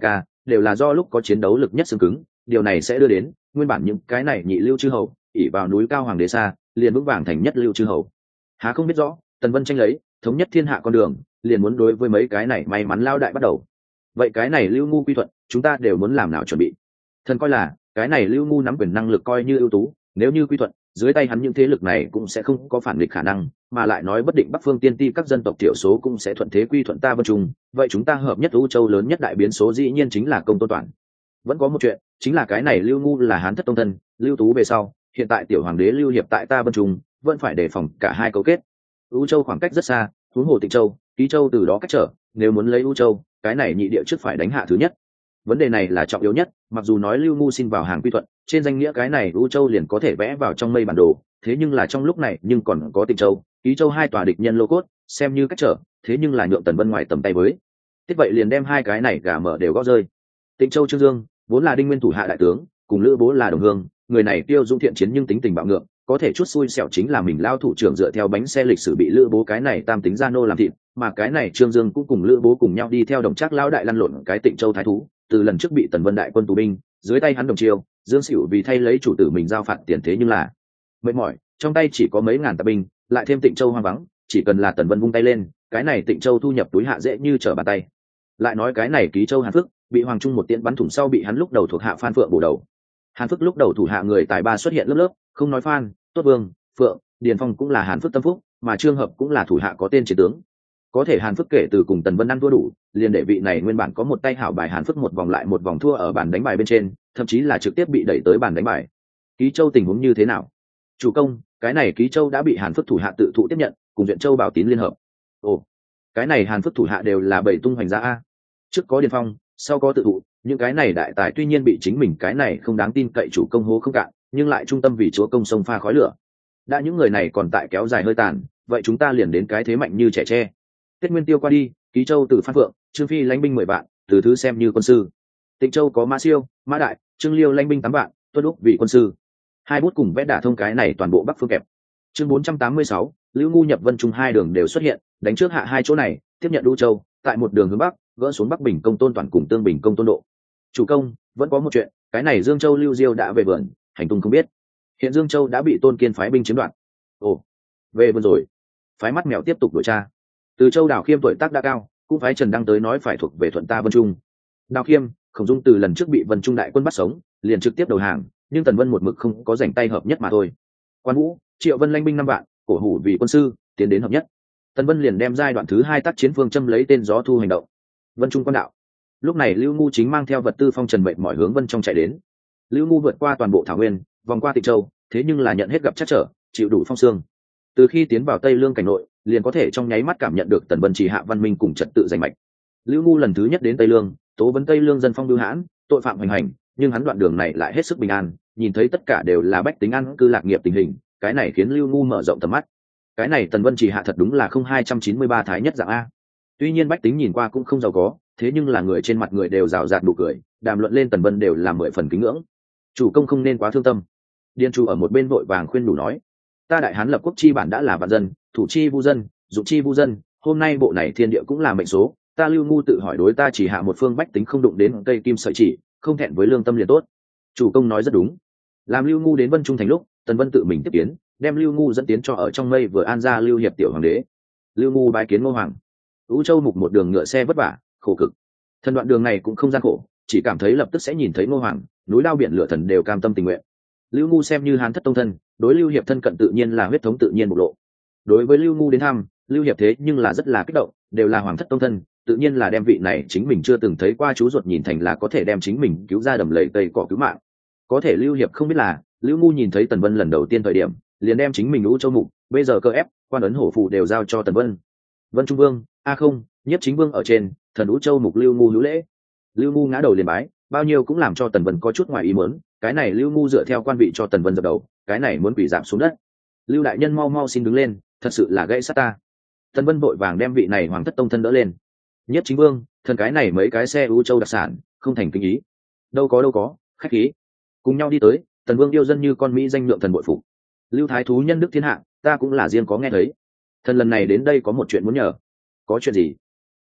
đều là do lúc có chiến đấu lực nhất xương cứng, điều này sẽ đưa đến nguyên bản những cái này nhị lưu chư hầu ỉ vào núi cao hoàng đế xa liền vững vàng thành nhất lưu chư hầu. Há không biết rõ Tần Vân tranh lấy thống nhất thiên hạ con đường liền muốn đối với mấy cái này may mắn lao đại bắt đầu. Vậy cái này lưu ngu quy thuận chúng ta đều muốn làm nào chuẩn bị? Thần coi là cái này lưu ngu nắm quyền năng lực coi như ưu tú, nếu như quy thuận dưới tay hắn những thế lực này cũng sẽ không có phản nghịch khả năng, mà lại nói bất định bắc phương tiên ti các dân tộc thiểu số cũng sẽ thuận thế quy thuận ta Vân Trung. Vậy chúng ta hợp nhất U Châu lớn nhất đại biến số dĩ nhiên chính là Công Tôn Toản. Vẫn có một chuyện chính là cái này lưu ngu là hán thất tông thân lưu tú về sau, hiện tại tiểu hoàng đế lưu hiệp tại ta Vân Trung vẫn phải đề phòng cả hai cấu kết. U Châu khoảng cách rất xa, huống hồ Tịnh Châu, Ký Châu từ đó cách trở, nếu muốn lấy U Châu, cái này nhị địa trước phải đánh hạ thứ nhất. Vấn đề này là trọng yếu nhất, mặc dù nói lưu ngu xin vào hàng quy thuận, trên danh nghĩa cái này U Châu liền có thể vẽ vào trong mây bản đồ, thế nhưng là trong lúc này nhưng còn có Tịnh Châu, Ký Châu hai tòa địch nhân lô cốt, xem như cách trở, thế nhưng là nhượng Tần Vân ngoài tầm tay với. Thế vậy liền đem hai cái này gà mở đều gõ rơi. Tịnh Châu Trương Dương vốn là Đinh Nguyên thủ hạ đại tướng, cùng Lữ Bố là đồng hương, người này tiêu dung thiện chiến nhưng tính tình bạo ngược, có thể chút xui xẻo chính là mình lao thủ trưởng dựa theo bánh xe lịch sử bị Lữ Bố cái này tam tính gia nô làm thịt, mà cái này Trương Dương cũng cùng Lữ Bố cùng nhau đi theo đồng trác lão đại lăn lộn cái Tịnh Châu thái thú, từ lần trước bị Tần Vân đại quân tù binh, dưới tay hắn đồng chiêu, Dương Sửu vì thay lấy chủ tử mình giao phạt tiền thế nhưng là mệt mỏi, trong tay chỉ có mấy ngàn tạp binh, lại thêm Tịnh Châu hoang vắng, chỉ cần là Tần Vân vung tay lên, cái này Tịnh Châu thu nhập túi hạ dễ như trở bàn tay. Lại nói cái này Ký Châu Hàn Phước bị Hoàng Trung một tiễn bắn thủng sau bị hắn lúc đầu thuộc hạ Phan Phượng bổ đầu. Hàn Phước lúc đầu thủ hạ người tài ba xuất hiện lớp lớp, không nói Phan, Tốt Vương, Phượng, Điền Phong cũng là Hàn Phước tâm phúc, mà Trương Hợp cũng là thủ hạ có tên chiến tướng. Có thể Hàn Phước kể từ cùng Tần Vân ăn thua đủ, liền để vị này nguyên bản có một tay hảo bài Hàn Phước một vòng lại một vòng thua ở bàn đánh bài bên trên, thậm chí là trực tiếp bị đẩy tới bàn đánh bài. Ký Châu tình huống như thế nào? Chủ công, cái này Ký Châu đã bị Hàn Phước thủ hạ tự thụ tiếp nhận, cùng Duyện Châu Bảo Tín liên hợp. Ồ, cái này Hàn Phước thủ hạ đều là bảy tung hoành gia a. Trước có Điền Phong, sau có tự thụ, những cái này đại tài tuy nhiên bị chính mình cái này không đáng tin cậy chủ công hố không cạn, nhưng lại trung tâm vì chúa công sông pha khói lửa. Đã những người này còn tại kéo dài hơi tàn, vậy chúng ta liền đến cái thế mạnh như trẻ tre. Tết Nguyên Tiêu qua đi, Ký Châu từ Phan Phượng, Trương Phi lãnh binh mười vạn, từ thứ xem như quân sư. Tịnh Châu có Mã Siêu, Mã Đại, Trương Liêu lãnh binh tám vạn, Tuân Úc vị quân sư. Hai bút cùng vẽ đả thông cái này toàn bộ Bắc phương kẹp. Chương bốn trăm tám mươi sáu, Lưu Ngu nhập Vân Trung hai đường đều xuất hiện, đánh trước hạ hai chỗ này, tiếp nhận U Châu, tại một đường hướng bắc, gỡ xuống Bắc Bình Công Tôn Toàn cùng Tương Bình Công Tôn Độ. Chủ công, vẫn có một chuyện, cái này Dương Châu Lưu Diêu đã về vườn, hành tung không biết. Hiện Dương Châu đã bị Tôn Kiên phái binh chiếm đoạt. Ồ, về vườn rồi. Phái mắt mèo tiếp tục đuổi tra. Từ Châu Đào Khiêm tuổi tác đã cao, cũng phái Trần Đăng tới nói phải thuộc về thuận ta Vân Trung. Đào Khiêm, Khổng Dung từ lần trước bị Vân Trung đại quân bắt sống, liền trực tiếp đầu hàng, nhưng Tần Vân một mực không có rảnh tay hợp nhất mà thôi. Quan Vũ, Triệu Vân lãnh binh năm vạn, cổ hủ vì quân sư, tiến đến hợp nhất. Tần Vân liền đem giai đoạn thứ hai tác chiến phương châm lấy tên gió thu hành động. Vân Trung quan đạo. Lúc này Lưu Ngu chính mang theo vật tư phong trần mệnh mọi hướng Vân trong chạy đến. Lưu Ngu vượt qua toàn bộ thảo nguyên, vòng qua Tịnh Châu, thế nhưng là nhận hết gặp trắc trở, chịu đủ phong sương. Từ khi tiến vào Tây Lương cảnh nội, liền có thể trong nháy mắt cảm nhận được Tần Vân chỉ hạ văn minh cùng trật tự giành mạch. Lưu Ngu lần thứ nhất đến Tây Lương, tố vấn Tây Lương dân phong bưu hãn, tội phạm hoành hành, nhưng hắn đoạn đường này lại hết sức bình an, nhìn thấy tất cả đều là bách tính ăn cư lạc nghiệp tình hình, cái này khiến Lưu Ngu mở rộng tầm mắt. Cái này Tần Vân chỉ hạ thật đúng là không hai trăm chín mươi ba thái nhất dạng a. Tuy nhiên bách tính nhìn qua cũng không giàu có, thế nhưng là người trên mặt người đều rào rạt nụ cười, đàm luận lên Tần Vân đều là mười phần kính ngưỡng. Chủ công không nên quá thương tâm. Điền Chu ở một bên vội vàng khuyên đủ nói, ta đại hán lập quốc chi bản đã là vạn dân, thủ chi vu dân, dụng chi vu dân, hôm nay bộ này thiên địa cũng là mệnh số, ta Lưu Ngu tự hỏi đối ta chỉ hạ một phương bách tính không đụng đến cây kim sợi chỉ, không thẹn với lương tâm liền tốt. Chủ công nói rất đúng. Làm Lưu Ngu đến Vân Trung thành lúc, Tần Vân tự mình tiếp kiến, đem Lưu Ngu dẫn tiến cho ở trong mây vừa an ra Lưu Hiệp tiểu hoàng đế. Lưu Ngu bái kiến Ngô Hoàng. U Châu mục một đường ngựa xe vất vả, khổ cực. Thần đoạn đường này cũng không gian khổ, chỉ cảm thấy lập tức sẽ nhìn thấy Ngô Hoàng, núi lao biển lửa thần đều cam tâm tình nguyện. Lưu Ngu xem như hán thất tông thân, đối Lưu Hiệp thân cận tự nhiên là huyết thống tự nhiên bộc lộ. Đối với Lưu Ngu đến thăm, Lưu Hiệp thế nhưng là rất là kích động, đều là hoàng thất tông thân, tự nhiên là đem vị này chính mình chưa từng thấy qua chú ruột nhìn thành là có thể đem chính mình cứu ra đầm lầy tây cỏ cứu mạng. Có thể Lưu Hiệp không biết là, Lưu Ngu nhìn thấy Tần Vân lần đầu tiên thời điểm, liền đem chính mình U Châu mục, bây giờ cơ ép, quan ấn hổ phù đều giao cho Tần Vân. Vân Trung Vương, a không, Nhiếp Chính Vương ở trên, thần U Châu mục Lưu Ngu hữu lễ. Lưu Ngu ngã đầu liền bái, bao nhiêu cũng làm cho Tần Vân có chút ngoài ý muốn, cái này Lưu Ngu dựa theo quan vị cho Tần Vân dập đầu, cái này muốn quỳ giảm xuống đất. Lưu đại nhân mau mau xin đứng lên, thật sự là gãy sát ta. Tần Vân vội vàng đem vị này hoàng thất tông thân đỡ lên. Nhiếp Chính Vương, thần cái này mấy cái xe U Châu đặc sản, không thành kinh ý. Đâu có đâu có, khách khí. Cùng nhau đi tới, Tần Vương yêu dân như con mỹ danh nhượng thần bội phục. Lưu thái thú nhân đức thiên hạ, ta cũng là riêng có nghe thấy. Thần lần này đến đây có một chuyện muốn nhờ. Có chuyện gì?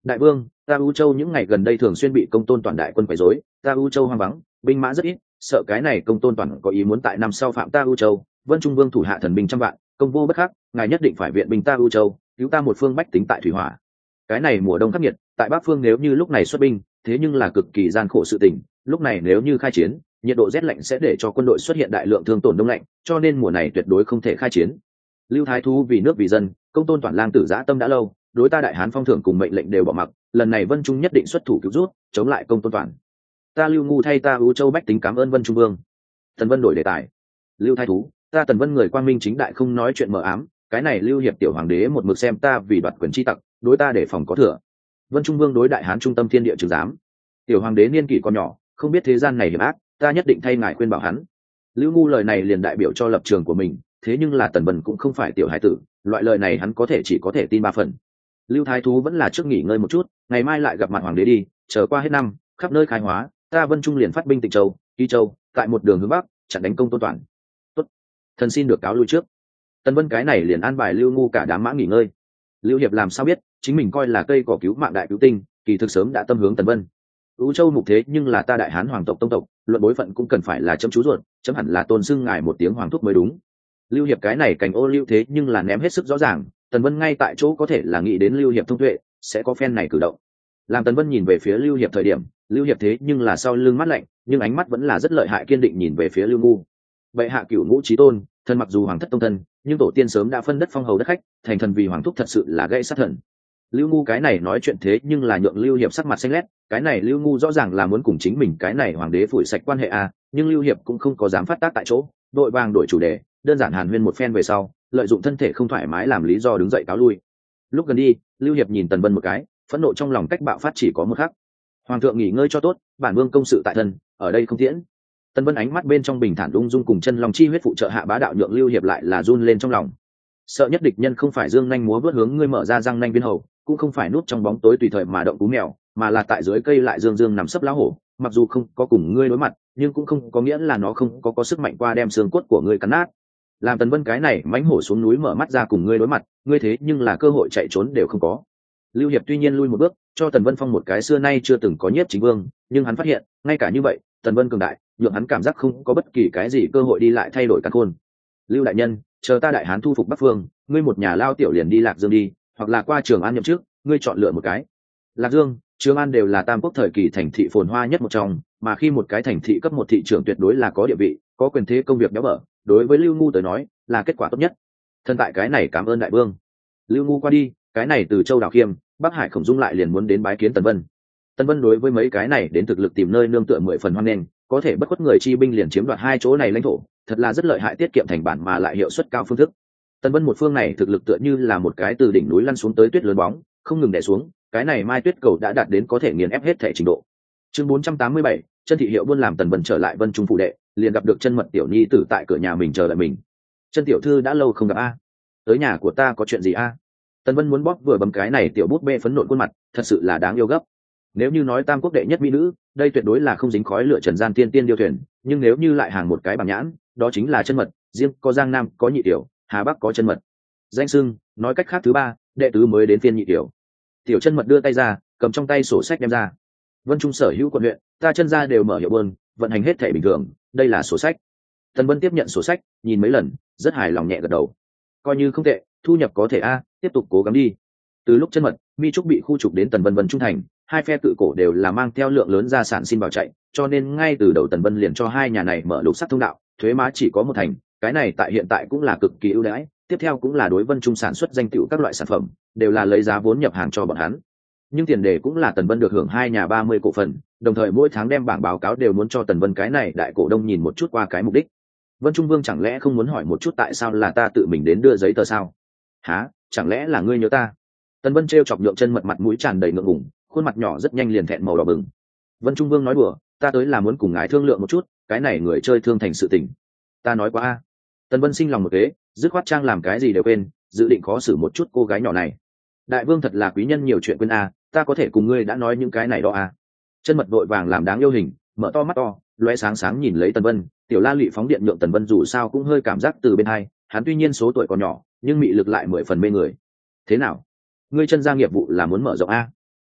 đại vương, ta u châu những ngày gần đây thường xuyên bị công tôn toàn đại quân quấy rối, ta u châu hoang vắng, binh mã rất ít, sợ cái này công tôn toàn có ý muốn tại năm sau phạm ta u châu. Vân Trung Vương thủ hạ thần binh trăm vạn, công vô bất khắc, ngài nhất định phải viện binh ta u châu, cứu ta một phương bách tính tại thủy hỏa. Cái này mùa đông khắc nghiệt, tại bắc phương nếu như lúc này xuất binh, thế nhưng là cực kỳ gian khổ sự tình, lúc này nếu như khai chiến, nhiệt độ rét lạnh sẽ để cho quân đội xuất hiện đại lượng thương tổn đông lạnh, cho nên mùa này tuyệt đối không thể khai chiến. Lưu Thái Thú vì nước vì dân, công tôn toàn lang tử dã tâm đã lâu, đối ta đại hán phong thưởng cùng mệnh lệnh đều bỏ mặc, lần này Vân Trung nhất định xuất thủ cứu rút, chống lại công tôn toàn. Ta Lưu Ngu thay ta U Châu bách tính cảm ơn Vân Trung Vương. Tần Vân đổi đề tài. Lưu Thái Thú, ta Tần Vân người quang minh chính đại không nói chuyện mờ ám, cái này Lưu hiệp tiểu hoàng đế một mực xem ta vì đoạt quyền chi tặc, đối ta để phòng có thừa. Vân Trung Vương đối đại hán trung tâm thiên địa trừ giám. Tiểu hoàng đế niên kỷ còn nhỏ, không biết thế gian này hiểm ác, ta nhất định thay ngài khuyên bảo hắn. Lưu Ngu lời này liền đại biểu cho lập trường của mình, thế nhưng là Tần Vân cũng không phải tiểu hải tử, loại lời này hắn có thể chỉ có thể tin ba phần. Lưu Thái Thú vẫn là trước nghỉ ngơi một chút, ngày mai lại gặp mặt hoàng đế đi, chờ qua hết năm, khắp nơi khai hóa, ta Vân Trung liền phát binh Tịnh Châu, Ký Châu, tại một đường hướng bắc, chặn đánh công tôn toàn. Tốt, thần xin được cáo lui trước. Tần Vân cái này liền an bài Lưu Ngu cả đám mã nghỉ ngơi. Lưu hiệp làm sao biết, chính mình coi là cây cỏ cứu mạng đại cứu tinh, kỳ thực sớm đã tâm hướng Tần Vân. U Châu mục thế nhưng là ta đại hán hoàng tộc tông tộc, luận bối phận cũng cần phải là chấm chú ruột, chấm hẳn là tôn xưng ngài một tiếng hoàng thúc mới đúng. Lưu hiệp cái này cảnh ô lưu thế nhưng là ném hết sức rõ ràng, Tần Vân ngay tại chỗ có thể là nghĩ đến Lưu hiệp thông tuệ sẽ có phen này cử động. Làm Tần Vân nhìn về phía Lưu hiệp thời điểm, Lưu hiệp thế nhưng là sau lưng mắt lạnh, nhưng ánh mắt vẫn là rất lợi hại kiên định nhìn về phía Lưu Ngu. Bệ hạ cửu ngũ chí tôn, thân mặc dù hoàng thất tông thân, nhưng tổ tiên sớm đã phân đất phong hầu đất khách, thành thần vì hoàng thúc thật sự là gây sát thần. Lưu Ngu cái này nói chuyện thế nhưng là nhượng Lưu hiệp sắc mặt xanh lét, cái này Lưu Ngu rõ ràng là muốn cùng chính mình cái này hoàng đế phủi sạch quan hệ à, nhưng Lưu hiệp cũng không có dám phát tác tại chỗ, đội vàng đổi chủ đề, đơn giản hàn huyên một phen về sau, lợi dụng thân thể không thoải mái làm lý do đứng dậy cáo lui. Lúc gần đi, Lưu hiệp nhìn Tần Vân một cái, phẫn nộ trong lòng cách bạo phát chỉ có một khắc. Hoàng thượng nghỉ ngơi cho tốt, bản vương công sự tại thân, ở đây không tiễn. Tần Vân ánh mắt bên trong bình thản ung dung cùng chân lòng chi huyết phụ trợ hạ bá đạo nhượng Lưu hiệp lại là run lên trong lòng. Sợ nhất địch nhân không phải dương nhanh múa vớt hướng ngươi mở ra răng nanh viên hầu, cũng không phải núp trong bóng tối tùy thời mà động cú mèo, mà là tại dưới cây lại dương dương nằm sấp lá hổ, mặc dù không có cùng ngươi đối mặt, nhưng cũng không có nghĩa là nó không có có sức mạnh qua đem xương cốt của ngươi cắn nát. Làm Tần Vân cái này mãnh hổ xuống núi mở mắt ra cùng ngươi đối mặt, ngươi thế nhưng là cơ hội chạy trốn đều không có. Lưu hiệp tuy nhiên lui một bước, cho Tần Vân phong một cái xưa nay chưa từng có nhiếp chính vương, nhưng hắn phát hiện, ngay cả như vậy, Tần Vân cường đại, nhượng hắn cảm giác không có bất kỳ cái gì cơ hội đi lại thay đổi căn khôn. Lưu đại nhân, chờ ta đại hán thu phục Bắc Phương, ngươi một nhà lao tiểu liền đi Lạc Dương đi, hoặc là qua Trường An nhậm chức, ngươi chọn lựa một cái. Lạc Dương, Trường An đều là tam quốc thời kỳ thành thị phồn hoa nhất một trong, mà khi một cái thành thị cấp một thị trưởng tuyệt đối là có địa vị, có quyền thế công việc béo bở, đối với Lưu Ngu tới nói, là kết quả tốt nhất. Thân tại cái này cảm ơn đại vương. Lưu Ngu qua đi, cái này từ Châu Đào Khiêm, Bắc Hải Khổng Dung lại liền muốn đến bái kiến Tần Vân. Tần Vân đối với mấy cái này đến thực lực tìm nơi nương tựa mười phần hoan nghênh, có thể bất khuất người chi binh liền chiếm đoạt hai chỗ này lãnh thổ, thật là rất lợi hại tiết kiệm thành bản mà lại hiệu suất cao phương thức. Tần Vân một phương này thực lực tựa như là một cái từ đỉnh núi lăn xuống tới tuyết lớn bóng, không ngừng đè xuống, cái này mai tuyết cầu đã đạt đến có thể nghiền ép hết thể trình độ. Chương bốn trăm tám mươi bảy, Chân Thị Hiệu buôn làm Tần Vân trở lại Vân Trung phủ đệ, liền gặp được Chân Mật tiểu nhi tử tại cửa nhà mình chờ đợi mình. Chân tiểu thư đã lâu không gặp a, tới nhà của ta có chuyện gì a? Tần Vân muốn bóp vừa bấm cái này tiểu bút bê phấn nộn khuôn mặt, thật sự là đáng yêu gấp. Nếu như nói tam quốc đệ nhất mỹ nữ, đây tuyệt đối là không dính khói lửa trần gian tiên tiên điêu thuyền, nhưng nếu như lại hàng một cái bảng nhãn, đó chính là Chân Mật, riêng có Giang Nam có nhị tiểu, Hà Bắc có Chân Mật. Danh xưng, nói cách khác thứ ba, đệ tứ mới đến phiên nhị tiểu. Tiểu Chân Mật đưa tay ra, cầm trong tay sổ sách đem ra. Vân Trung sở hữu quận huyện, ta Chân gia đều mở hiệu buôn, vận hành hết thể bình thường, đây là sổ sách. Tần Vân tiếp nhận sổ sách, nhìn mấy lần, rất hài lòng nhẹ gật đầu. Coi như không tệ, thu nhập có thể a, tiếp tục cố gắng đi. Từ lúc Chân Mật, Mi Trúc bị khu trục đến Tần Vân Vân Trung thành, hai phe cự cổ đều là mang theo lượng lớn gia sản xin bảo chạy, cho nên ngay từ đầu Tần Vân liền cho hai nhà này mở lục sắc thông đạo, thuế má chỉ có một thành, cái này tại hiện tại cũng là cực kỳ ưu đãi. Tiếp theo cũng là đối Vân Trung sản xuất danh tựu các loại sản phẩm, đều là lấy giá vốn nhập hàng cho bọn hắn. Nhưng tiền đề cũng là Tần Vân được hưởng hai nhà ba mươi cổ phần, đồng thời mỗi tháng đem bảng báo cáo đều muốn cho Tần Vân cái này đại cổ đông nhìn một chút qua cái mục đích. Vân Trung Vương chẳng lẽ không muốn hỏi một chút tại sao là ta tự mình đến đưa giấy tờ sao? Hả, chẳng lẽ là ngươi nhớ ta? Tần Vân trêu chọc nhượng Chân Mật mặt mũi tràn đầy ngượng ngùng, khuôn mặt nhỏ rất nhanh liền thẹn màu đỏ bừng. Vân Trung Vương nói đùa, ta tới là muốn cùng ngài thương lượng một chút, cái này người chơi thương thành sự tình. Ta nói quá a. Tần Vân sinh lòng một kế, dứt khoát trang làm cái gì đều quên, dự định khó xử một chút cô gái nhỏ này. Đại vương thật là quý nhân nhiều chuyện quên a, ta có thể cùng ngươi đã nói những cái này đó a. Chân Mật vội vàng làm đáng yêu hình, mở to mắt to, lóe sáng sáng nhìn lấy Tần Vân, tiểu la lụy phóng điện nhượng Tần Vân dù sao cũng hơi cảm giác từ bên hai, hắn tuy nhiên số tuổi còn nhỏ, nhưng mị lực lại mười phần mê người. Thế nào? Ngươi Chân gia nghiệp vụ là muốn mở rộng a?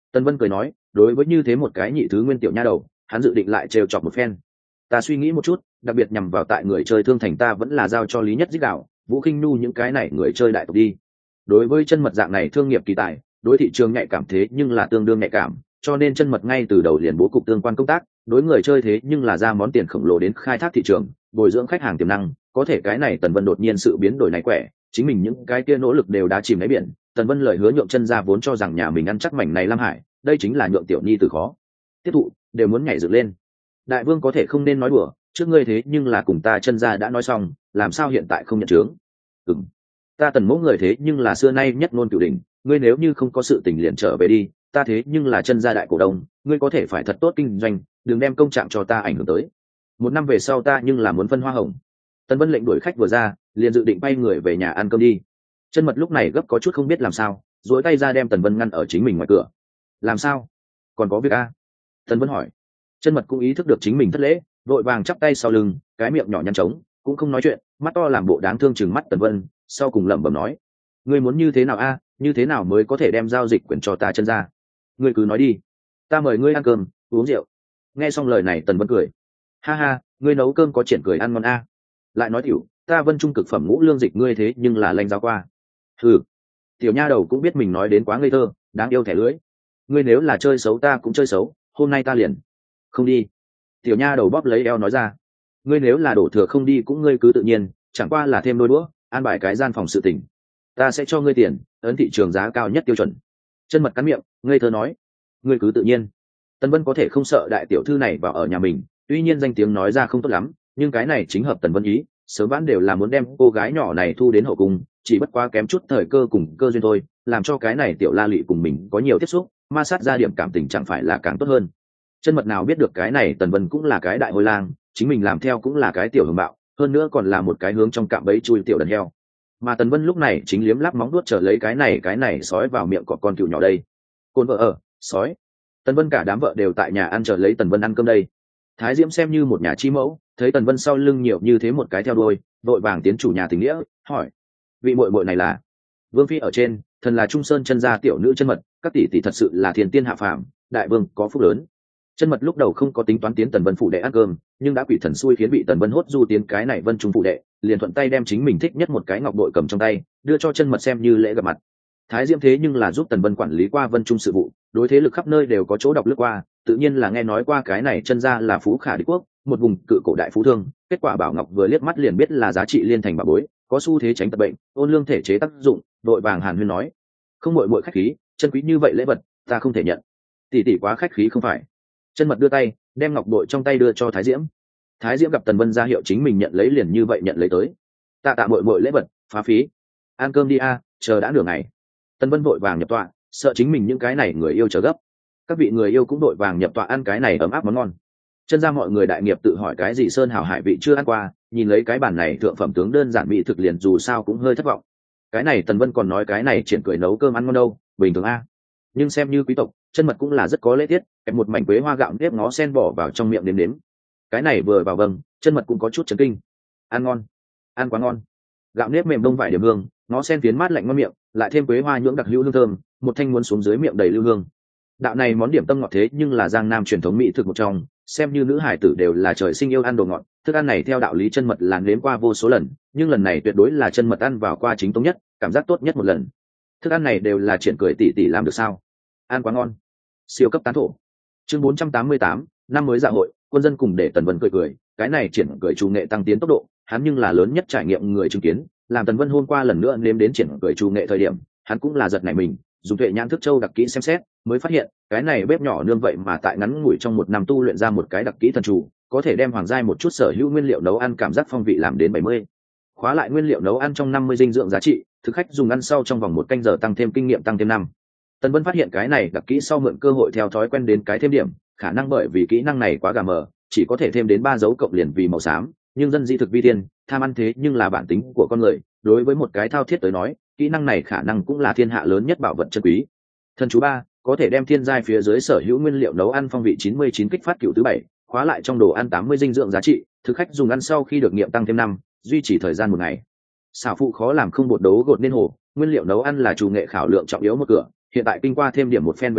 Tần Vân cười nói, đối với như thế một cái nhị thứ nguyên tiểu nha đầu, hắn dự định lại trêu chọc một phen. Ta suy nghĩ một chút, đặc biệt nhằm vào tại người chơi thương thành ta vẫn là giao cho Lý Nhất Dích đạo, Vũ Khinh Nu những cái này người chơi đại tộc đi. Đối với chân mật dạng này thương nghiệp kỳ tài, đối thị trường nhạy cảm thế nhưng là tương đương nhạy cảm, cho nên chân mật ngay từ đầu liền bố cục tương quan công tác, đối người chơi thế nhưng là ra món tiền khổng lồ đến khai thác thị trường, bồi dưỡng khách hàng tiềm năng, có thể cái này Tần Vân đột nhiên sự biến đổi này quẻ, chính mình những cái kia nỗ lực đều đã chìm đáy biển. Tần Vân lời hứa nhượng chân ra vốn cho rằng nhà mình ăn chắc mảnh này Lam Hải, đây chính là nhượng tiểu nhi từ khó tiếp thụ, đều muốn nhảy dựng lên. Đại vương có thể không nên nói đùa, trước ngươi thế nhưng là cùng ta chân ra đã nói xong, làm sao hiện tại không nhận chướng? Ừm, ta Tần mẫu người thế nhưng là xưa nay nhất ngôn cửu đỉnh, ngươi nếu như không có sự tình liền trở về đi, ta thế nhưng là chân gia đại cổ đông, ngươi có thể phải thật tốt kinh doanh, đừng đem công trạng cho ta ảnh hưởng tới. Một năm về sau ta nhưng là muốn phân hoa hồng. Tần Vân lệnh đuổi khách vừa ra, liền dự định bay người về nhà ăn cơm đi. Chân mật lúc này gấp có chút không biết làm sao, duỗi tay ra đem Tần Vân ngăn ở chính mình ngoài cửa. Làm sao? Còn có việc a? Tần Vân hỏi. Chân mật cũng ý thức được chính mình thất lễ, vội vàng chắp tay sau lưng, cái miệng nhỏ nhăn trống, cũng không nói chuyện, mắt to làm bộ đáng thương chừng mắt Tần Vân, sau cùng lẩm bẩm nói: ngươi muốn như thế nào a? Như thế nào mới có thể đem giao dịch quyền cho ta chân ra? Ngươi cứ nói đi, ta mời ngươi ăn cơm uống rượu. Nghe xong lời này Tần Vân cười: ha ha, ngươi nấu cơm có triển cười ăn ngon a. Lại nói tiểu, ta Vân Trung cực phẩm ngũ lương dịch ngươi thế nhưng là lanh giáo qua. Hừ, tiểu nha đầu cũng biết mình nói đến quá ngây thơ, đáng yêu thẻ lưỡi. Ngươi nếu là chơi xấu ta cũng chơi xấu, hôm nay ta liền không đi. Tiểu nha đầu bóp lấy eo nói ra: ngươi nếu là đổ thừa không đi cũng ngươi cứ tự nhiên, chẳng qua là thêm đôi đũa, an bài cái gian phòng sự tình, ta sẽ cho ngươi tiền, ấn thị trường giá cao nhất tiêu chuẩn. Chân mật cắn miệng, ngây thơ nói: ngươi cứ tự nhiên. Tần Vân có thể không sợ đại tiểu thư này vào ở nhà mình, tuy nhiên danh tiếng nói ra không tốt lắm, nhưng cái này chính hợp Tần Vân ý, sớm vãn đều là muốn đem cô gái nhỏ này thu đến hậu cung, chỉ bất quá kém chút thời cơ cùng cơ duyên thôi, làm cho cái này tiểu la lị cùng mình có nhiều tiếp xúc, ma sát ra điểm cảm tình chẳng phải là càng tốt hơn. Chân mật nào biết được cái này Tần Vân cũng là cái đại hôi lang, chính mình làm theo cũng là cái tiểu hưởng bạo, hơn nữa còn là một cái hướng trong cạm bẫy chui tiểu đần heo. Mà Tần Vân lúc này chính liếm lắp móng đuốt chờ lấy cái này cái này sói vào miệng của con cừu nhỏ đây. Côn vợ ở, sói. Tần Vân cả đám vợ đều tại nhà ăn chờ lấy Tần Vân ăn cơm đây. Thái Diễm xem như một nhà chi mẫu, thấy Tần Vân sau lưng nhiều như thế một cái theo đuôi, vội vàng tiến chủ nhà tình nghĩa, hỏi: vị muội muội này là? Vương phi ở trên, thần là Trung Sơn chân gia tiểu nữ chân mật, các tỷ tỷ thật sự là thiên tiên hạ phàm, đại vương có phúc lớn. Chân mật lúc đầu không có tính toán tiến Tần Vân phủ đệ ăn cơm, nhưng đã quỷ thần xui khiến bị Tần Vân hốt du tiến cái này Vân Trung phủ đệ, liền thuận tay đem chính mình thích nhất một cái ngọc bội cầm trong tay, đưa cho chân mật xem như lễ gặp mặt. Thái Diễm thế nhưng là giúp Tần Vân quản lý qua Vân Trung sự vụ, đối thế lực khắp nơi đều có chỗ đọc lướt qua, tự nhiên là nghe nói qua cái này chân gia là phú khả địch quốc, một vùng cự cổ đại phú thương. Kết quả Bảo Ngọc vừa liếc mắt liền biết là giá trị liên thành bảo bối, có xu thế tránh tật bệnh, ôn lương thể chế tác dụng, đội vàng hàn huyên nói: không muội muội khách khí, chân quý như vậy lễ vật, ta không thể nhận. Tỷ tỷ quá khách khí không phải. Chân mật đưa tay đem ngọc bội trong tay đưa cho Thái Diễm. Thái Diễm gặp Tần Vân ra hiệu chính mình nhận lấy liền như vậy nhận lấy tới. Tạ tạ muội muội lễ vật, phá phí. Ăn cơm đi a, chờ đã nửa ngày. Tần Vân vội vàng nhập tọa, sợ chính mình những cái này người yêu chờ gấp. Các vị người yêu cũng vội vàng nhập tọa ăn cái này ấm áp món ngon. Chân ra mọi người đại nghiệp tự hỏi cái gì sơn hảo hải vị chưa ăn qua, nhìn lấy cái bàn này thượng phẩm tướng đơn giản mỹ thực liền dù sao cũng hơi thất vọng. Cái này Tần Vân còn nói cái này triển cười nấu cơm ăn ngon đâu, bình thường a. Nhưng xem như quý tộc, chân mật cũng là rất có lễ tiết, kẹp một mảnh quế hoa gạo nếp ngó sen bỏ vào trong miệng nếm nếm. Cái này vừa vào vâng, chân mật cũng có chút chấn kinh. Ăn ngon, ăn quá ngon. Gạo nếp mềm đông vải điểm hương, ngó sen phiến mát lạnh ngon miệng, lại thêm quế hoa nhưỡng đặc hữu hương thơm, một thanh muốn xuống dưới miệng đầy lưu hương. Đạo này món điểm tâm ngọt thế nhưng là Giang Nam truyền thống mỹ thực một trong, xem như nữ hải tử đều là trời sinh yêu ăn đồ ngọt. Thức ăn này theo đạo lý chân mật là nếm qua vô số lần, nhưng lần này tuyệt đối là chân mật ăn vào qua chính tông nhất, cảm giác tốt nhất một lần. Thức ăn này đều là triển cười tỷ tỷ làm được sao? Ăn quá ngon. Siêu cấp tán thổ. Chương bốn trăm tám mươi tám, năm mới dạ hội, quân dân cùng để Tần Vân cười cười, cái này triển cười chủ nghệ tăng tiến tốc độ, hắn nhưng là lớn nhất trải nghiệm người chứng kiến, làm Tần Vân hôm qua lần nữa nếm đến triển cười chủ nghệ thời điểm, hắn cũng là giật nảy mình, dùng tuệ nhãn thức châu đặc kỹ xem xét, mới phát hiện, cái này bếp nhỏ nương vậy mà tại ngắn ngủi trong một năm tu luyện ra một cái đặc kỹ thần chủ, có thể đem hoàng giai một chút sở hữu nguyên liệu nấu ăn cảm giác phong vị làm đến bảy mươi. Khóa lại nguyên liệu nấu ăn trong năm mươi dinh dưỡng giá trị, thực khách dùng ăn sau trong vòng một canh giờ tăng thêm kinh nghiệm tăng thêm năm. Tần Vân phát hiện cái này đặc kỹ sau mượn cơ hội theo thói quen đến cái thêm điểm, khả năng bởi vì kỹ năng này quá gà mờ, chỉ có thể thêm đến ba dấu cộng liền vì màu xám, nhưng dân di thực vi tiên, tham ăn thế nhưng là bản tính của con người, đối với một cái thao thiết tới nói, kỹ năng này khả năng cũng là thiên hạ lớn nhất bảo vật chân quý. Thần chú ba, có thể đem thiên giai phía dưới sở hữu nguyên liệu nấu ăn phong vị chín mươi chín kích phát cửu thứ bảy, khóa lại trong đồ ăn tám mươi dinh dưỡng giá trị, thực khách dùng ăn sau khi được nghiệm tăng thêm năm, duy trì thời gian một ngày. Xào phụ khó làm không bột đấu gột nên hồ, nguyên liệu nấu ăn là chủ nghệ khảo lượng trọng yếu một cửa, hiện tại kinh qua thêm điểm một phen về sau,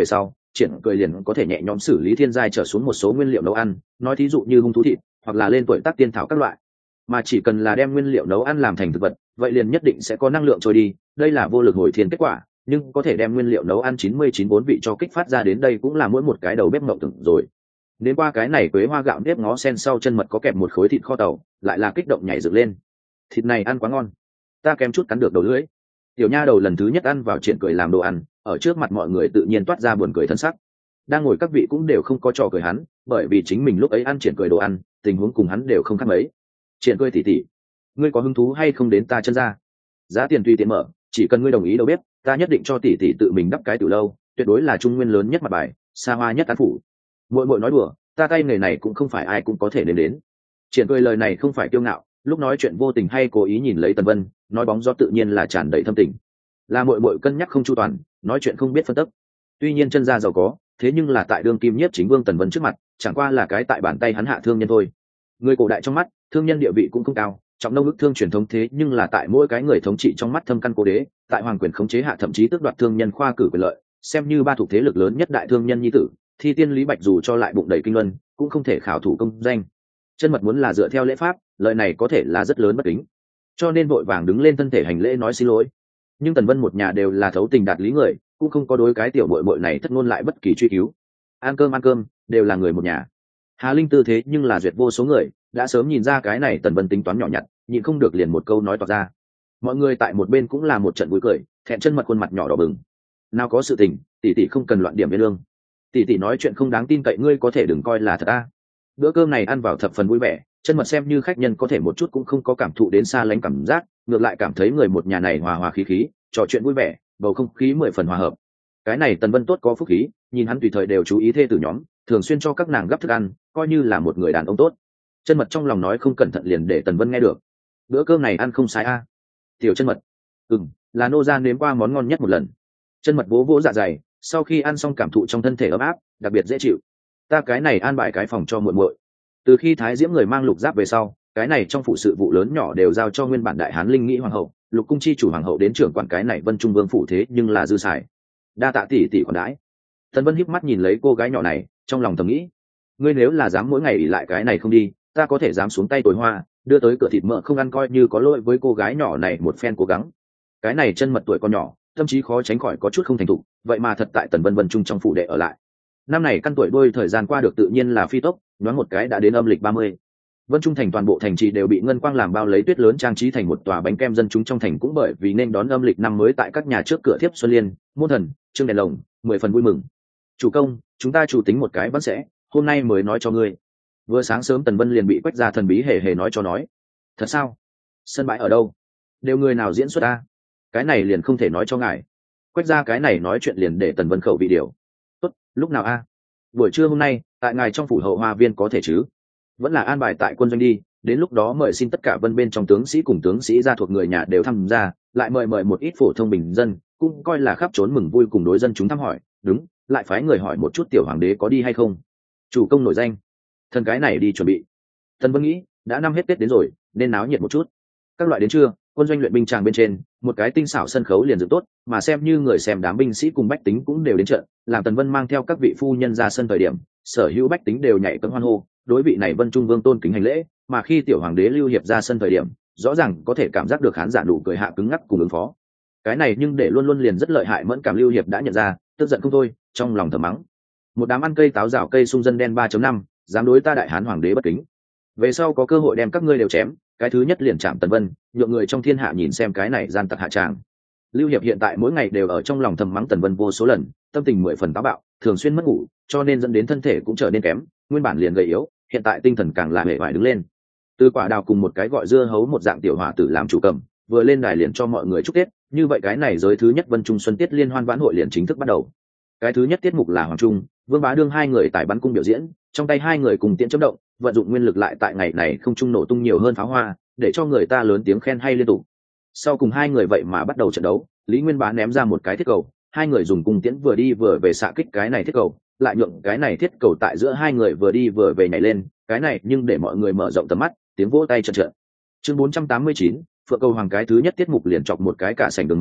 triển cười liền có thể nhẹ nhõm xử lý thiên giai trở xuống một số nguyên liệu nấu ăn, nói thí dụ như hung thú thịt hoặc là lên tuổi tác tiên thảo các loại. Mà chỉ cần là đem nguyên liệu nấu ăn làm thành thực vật, vậy liền nhất định sẽ có năng lượng trôi đi, đây là vô lực hồi thiên kết quả, nhưng có thể đem nguyên liệu nấu ăn chín mươi chín bốn vị cho kích phát ra đến đây cũng là mỗi một cái đầu bếp mộng tưởng rồi. Đến qua cái này quế hoa gạo nếp ngó sen sau chân mật có kẹp một khối thịt kho tàu, lại là kích động nhảy dựng lên. Thịt này ăn quá ngon, ta kém chút cắn được đầu lưỡi. Tiểu nha đầu lần thứ nhất ăn vào triển cười làm đồ ăn, ở trước mặt mọi người tự nhiên toát ra buồn cười thân sắc. Đang ngồi các vị cũng đều không có trò cười hắn, bởi vì chính mình lúc ấy ăn triển cười đồ ăn, tình huống cùng hắn đều không khác mấy. Triển cười tỉ tỉ, ngươi có hứng thú hay không đến ta chân ra? Giá tiền tùy tiện mở, chỉ cần ngươi đồng ý đầu bếp, ta nhất định cho tỉ tỉ tự mình đắp cái từ lâu, tuyệt đối là trung nguyên lớn nhất mặt bài, xa hoa nhất tán phủ. Muội muội nói đùa, ta tay nghề này cũng không phải ai cũng có thể đến đến. Triển cười lời này không phải kiêu ngạo, lúc nói chuyện vô tình hay cố ý nhìn lấy Tần Vân, nói bóng gió tự nhiên là tràn đầy thâm tình. Là muội muội cân nhắc không chu toàn, nói chuyện không biết phân tích. Tuy nhiên chân gia giàu có, thế nhưng là tại đương kim nhiếp chính vương Tần Vân trước mặt, chẳng qua là cái tại bàn tay hắn hạ thương nhân thôi. Người cổ đại trong mắt, thương nhân địa vị cũng không cao, trọng nông ức thương truyền thống thế nhưng là tại mỗi cái người thống trị trong mắt thâm căn cố đế, tại hoàng quyền khống chế hạ thậm chí tước đoạt thương nhân khoa cử quyền lợi, xem như ba thuộc thế lực lớn nhất đại thương nhân nhi tử, thi tiên Lý Bạch dù cho lại bụng đầy kinh luân, cũng không thể khảo thủ công danh. Chân mật muốn là dựa theo lễ pháp, lời này có thể là rất lớn bất kính, cho nên vội vàng đứng lên thân thể hành lễ nói xin lỗi. Nhưng Tần Vân một nhà đều là thấu tình đạt lý người, cũng không có đối cái tiểu bội bội này thất ngôn lại bất kỳ truy cứu. Ăn cơm ăn cơm, đều là người một nhà. Hà Linh tư thế nhưng là duyệt vô số người, đã sớm nhìn ra cái này Tần Vân tính toán nhỏ nhặt, nhịn không được liền một câu nói toạc ra. Mọi người tại một bên cũng là một trận vui cười, thẹn chân mật khuôn mặt nhỏ đỏ bừng. Nào có sự tình, tỷ tỷ không cần loạn điểm biên lương. Tỷ tỷ nói chuyện không đáng tin cậy ngươi có thể đừng coi là thật a. Bữa cơm này ăn vào thập phần vui vẻ, chân mật xem như khách nhân có thể một chút cũng không có cảm thụ đến xa lánh cảm giác, ngược lại cảm thấy người một nhà này hòa hòa khí khí, trò chuyện vui vẻ, bầu không khí mười phần hòa hợp. Cái này Tần Vân tốt có phúc khí, nhìn hắn tùy thời đều chú ý thê tử nhóm, thường xuyên cho các nàng gấp thức ăn, coi như là một người đàn ông tốt. Chân mật trong lòng nói không cẩn thận liền để Tần Vân nghe được. Bữa cơm này ăn không sai a. Tiểu chân mật, ừm, là nô gia nếm qua món ngon nhất một lần. Chân mật vỗ vỗ dạ dày, sau khi ăn xong cảm thụ trong thân thể ấm áp, đặc biệt dễ chịu. Ta cái này an bài cái phòng cho muội muội. Từ khi Thái Diễm người mang lục giáp về sau, cái này trong phụ sự vụ lớn nhỏ đều giao cho nguyên bản đại hán linh nghĩ hoàng hậu, lục cung chi chủ hoàng hậu đến trưởng quản cái này Vân Trung Vương phủ thế nhưng là dư xài. Đa tạ tỷ tỷ còn đãi. Tần Vân híp mắt nhìn lấy cô gái nhỏ này, trong lòng thầm nghĩ, ngươi nếu là dám mỗi ngày ỉ lại cái này không đi, ta có thể dám xuống tay tối hoa, đưa tới cửa thịt mỡ không ăn coi như có lỗi với cô gái nhỏ này một phen cố gắng. Cái này chân mật tuổi còn nhỏ, tâm trí khó tránh khỏi có chút không thành thục, vậy mà thật tại Tần Vân Vân Trung trong phủ đệ ở lại. Năm này căn tuổi đôi thời gian qua được tự nhiên là phi tốc, nhoáng một cái đã đến âm lịch ba mươi. Vân Trung thành toàn bộ thành trì đều bị ngân quang làm bao lấy tuyết lớn trang trí thành một tòa bánh kem, dân chúng trong thành cũng bởi vì nên đón âm lịch năm mới tại các nhà trước cửa thiếp xuân liên, môn thần, trương đèn lồng, mười phần vui mừng. Chủ công, chúng ta chủ tính một cái vẫn sẽ, hôm nay mới nói cho ngươi. Vừa sáng sớm Tần Vân liền bị Quách gia thần bí hề hề nói cho nói. Thật sao? Sân bãi ở đâu? Đều người nào diễn xuất a? Cái này liền không thể nói cho ngài. Quách gia cái này nói chuyện liền để Tần Vân khẩu vị điều. Tốt, lúc nào a? Buổi trưa hôm nay, tại ngài trong phủ hậu hoa viên có thể chứ? Vẫn là an bài tại quân doanh đi, đến lúc đó mời xin tất cả Vân bên trong tướng sĩ cùng tướng sĩ gia thuộc người nhà đều tham gia, lại mời mời một ít phổ thông bình dân, cũng coi là khắp trốn mừng vui cùng đối dân chúng thăm hỏi. Đúng, lại phái người hỏi một chút tiểu hoàng đế có đi hay không. Chủ công nổi danh, thần cái này đi chuẩn bị. Tần Vân nghĩ, đã năm hết Tết đến rồi, nên náo nhiệt một chút. Các loại đến trưa, quân doanh luyện binh tràng bên trên, một cái tinh xảo sân khấu liền dựng tốt, mà xem như người xem đám binh sĩ cùng bách tính cũng đều đến trận, làm Tần Vân mang theo các vị phu nhân ra sân thời điểm, sở hữu bách tính đều nhảy cẫng hoan hô, đối vị này Vân Trung Vương tôn kính hành lễ, mà khi tiểu hoàng đế Lưu Hiệp ra sân thời điểm, rõ ràng có thể cảm giác được khán giả nụ cười hạ cứng ngắc cùng ứng phó. Cái này nhưng để luôn luôn liền rất lợi hại mẫn cảm Lưu Hiệp đã nhận ra, tức giận không thôi, trong lòng thầm mắng. Một đám ăn cây táo rào cây sung dân đen ba chấm năm, dám đối ta đại hán hoàng đế bất kính. Về sau có cơ hội đem các ngươi đều chém, cái thứ nhất liền chạm Tần Vân, nhượng người trong thiên hạ nhìn xem cái này gian tặc hạ tràng. Lưu Hiệp hiện tại mỗi ngày đều ở trong lòng thầm mắng Tần Vân vô số lần, tâm tình mười phần táo bạo, thường xuyên mất ngủ, cho nên dẫn đến thân thể cũng trở nên kém, nguyên bản liền gầy yếu, hiện tại tinh thần càng là hề vải đứng lên. Từ quả đào cùng một cái gọi dưa hấu một dạng tiểu hỏa tử làm chủ cầm, vừa lên đài liền cho mọi người chúc Tết, như vậy cái này giới thứ nhất Vân Trung Xuân Tiết liên hoan vãn hội liền chính thức bắt đầu. Cái thứ nhất tiết mục là Hoàng Trung, Vương Bá Đương hai người tại bắn cung biểu diễn, trong tay hai người cùng tiễn chớp động, vận dụng nguyên lực lại tại ngày này không trung nổ tung nhiều hơn pháo hoa, để cho người ta lớn tiếng khen hay liên tục. Sau cùng hai người vậy mà bắt đầu trận đấu, Lý Nguyên Bá ném ra một cái thiết cầu, hai người dùng cung tiễn vừa đi vừa về xạ kích cái này thiết cầu, lại nhượng cái này thiết cầu tại giữa hai người vừa đi vừa về nhảy lên, cái này nhưng để mọi người mở rộng tầm mắt, tiếng vỗ tay trận trận. Chương bốn trăm tám mươi chín, Phượng Cầu Hoàng cái thứ nhất tiết mục liền chọc một cái cả sảnh đường màu,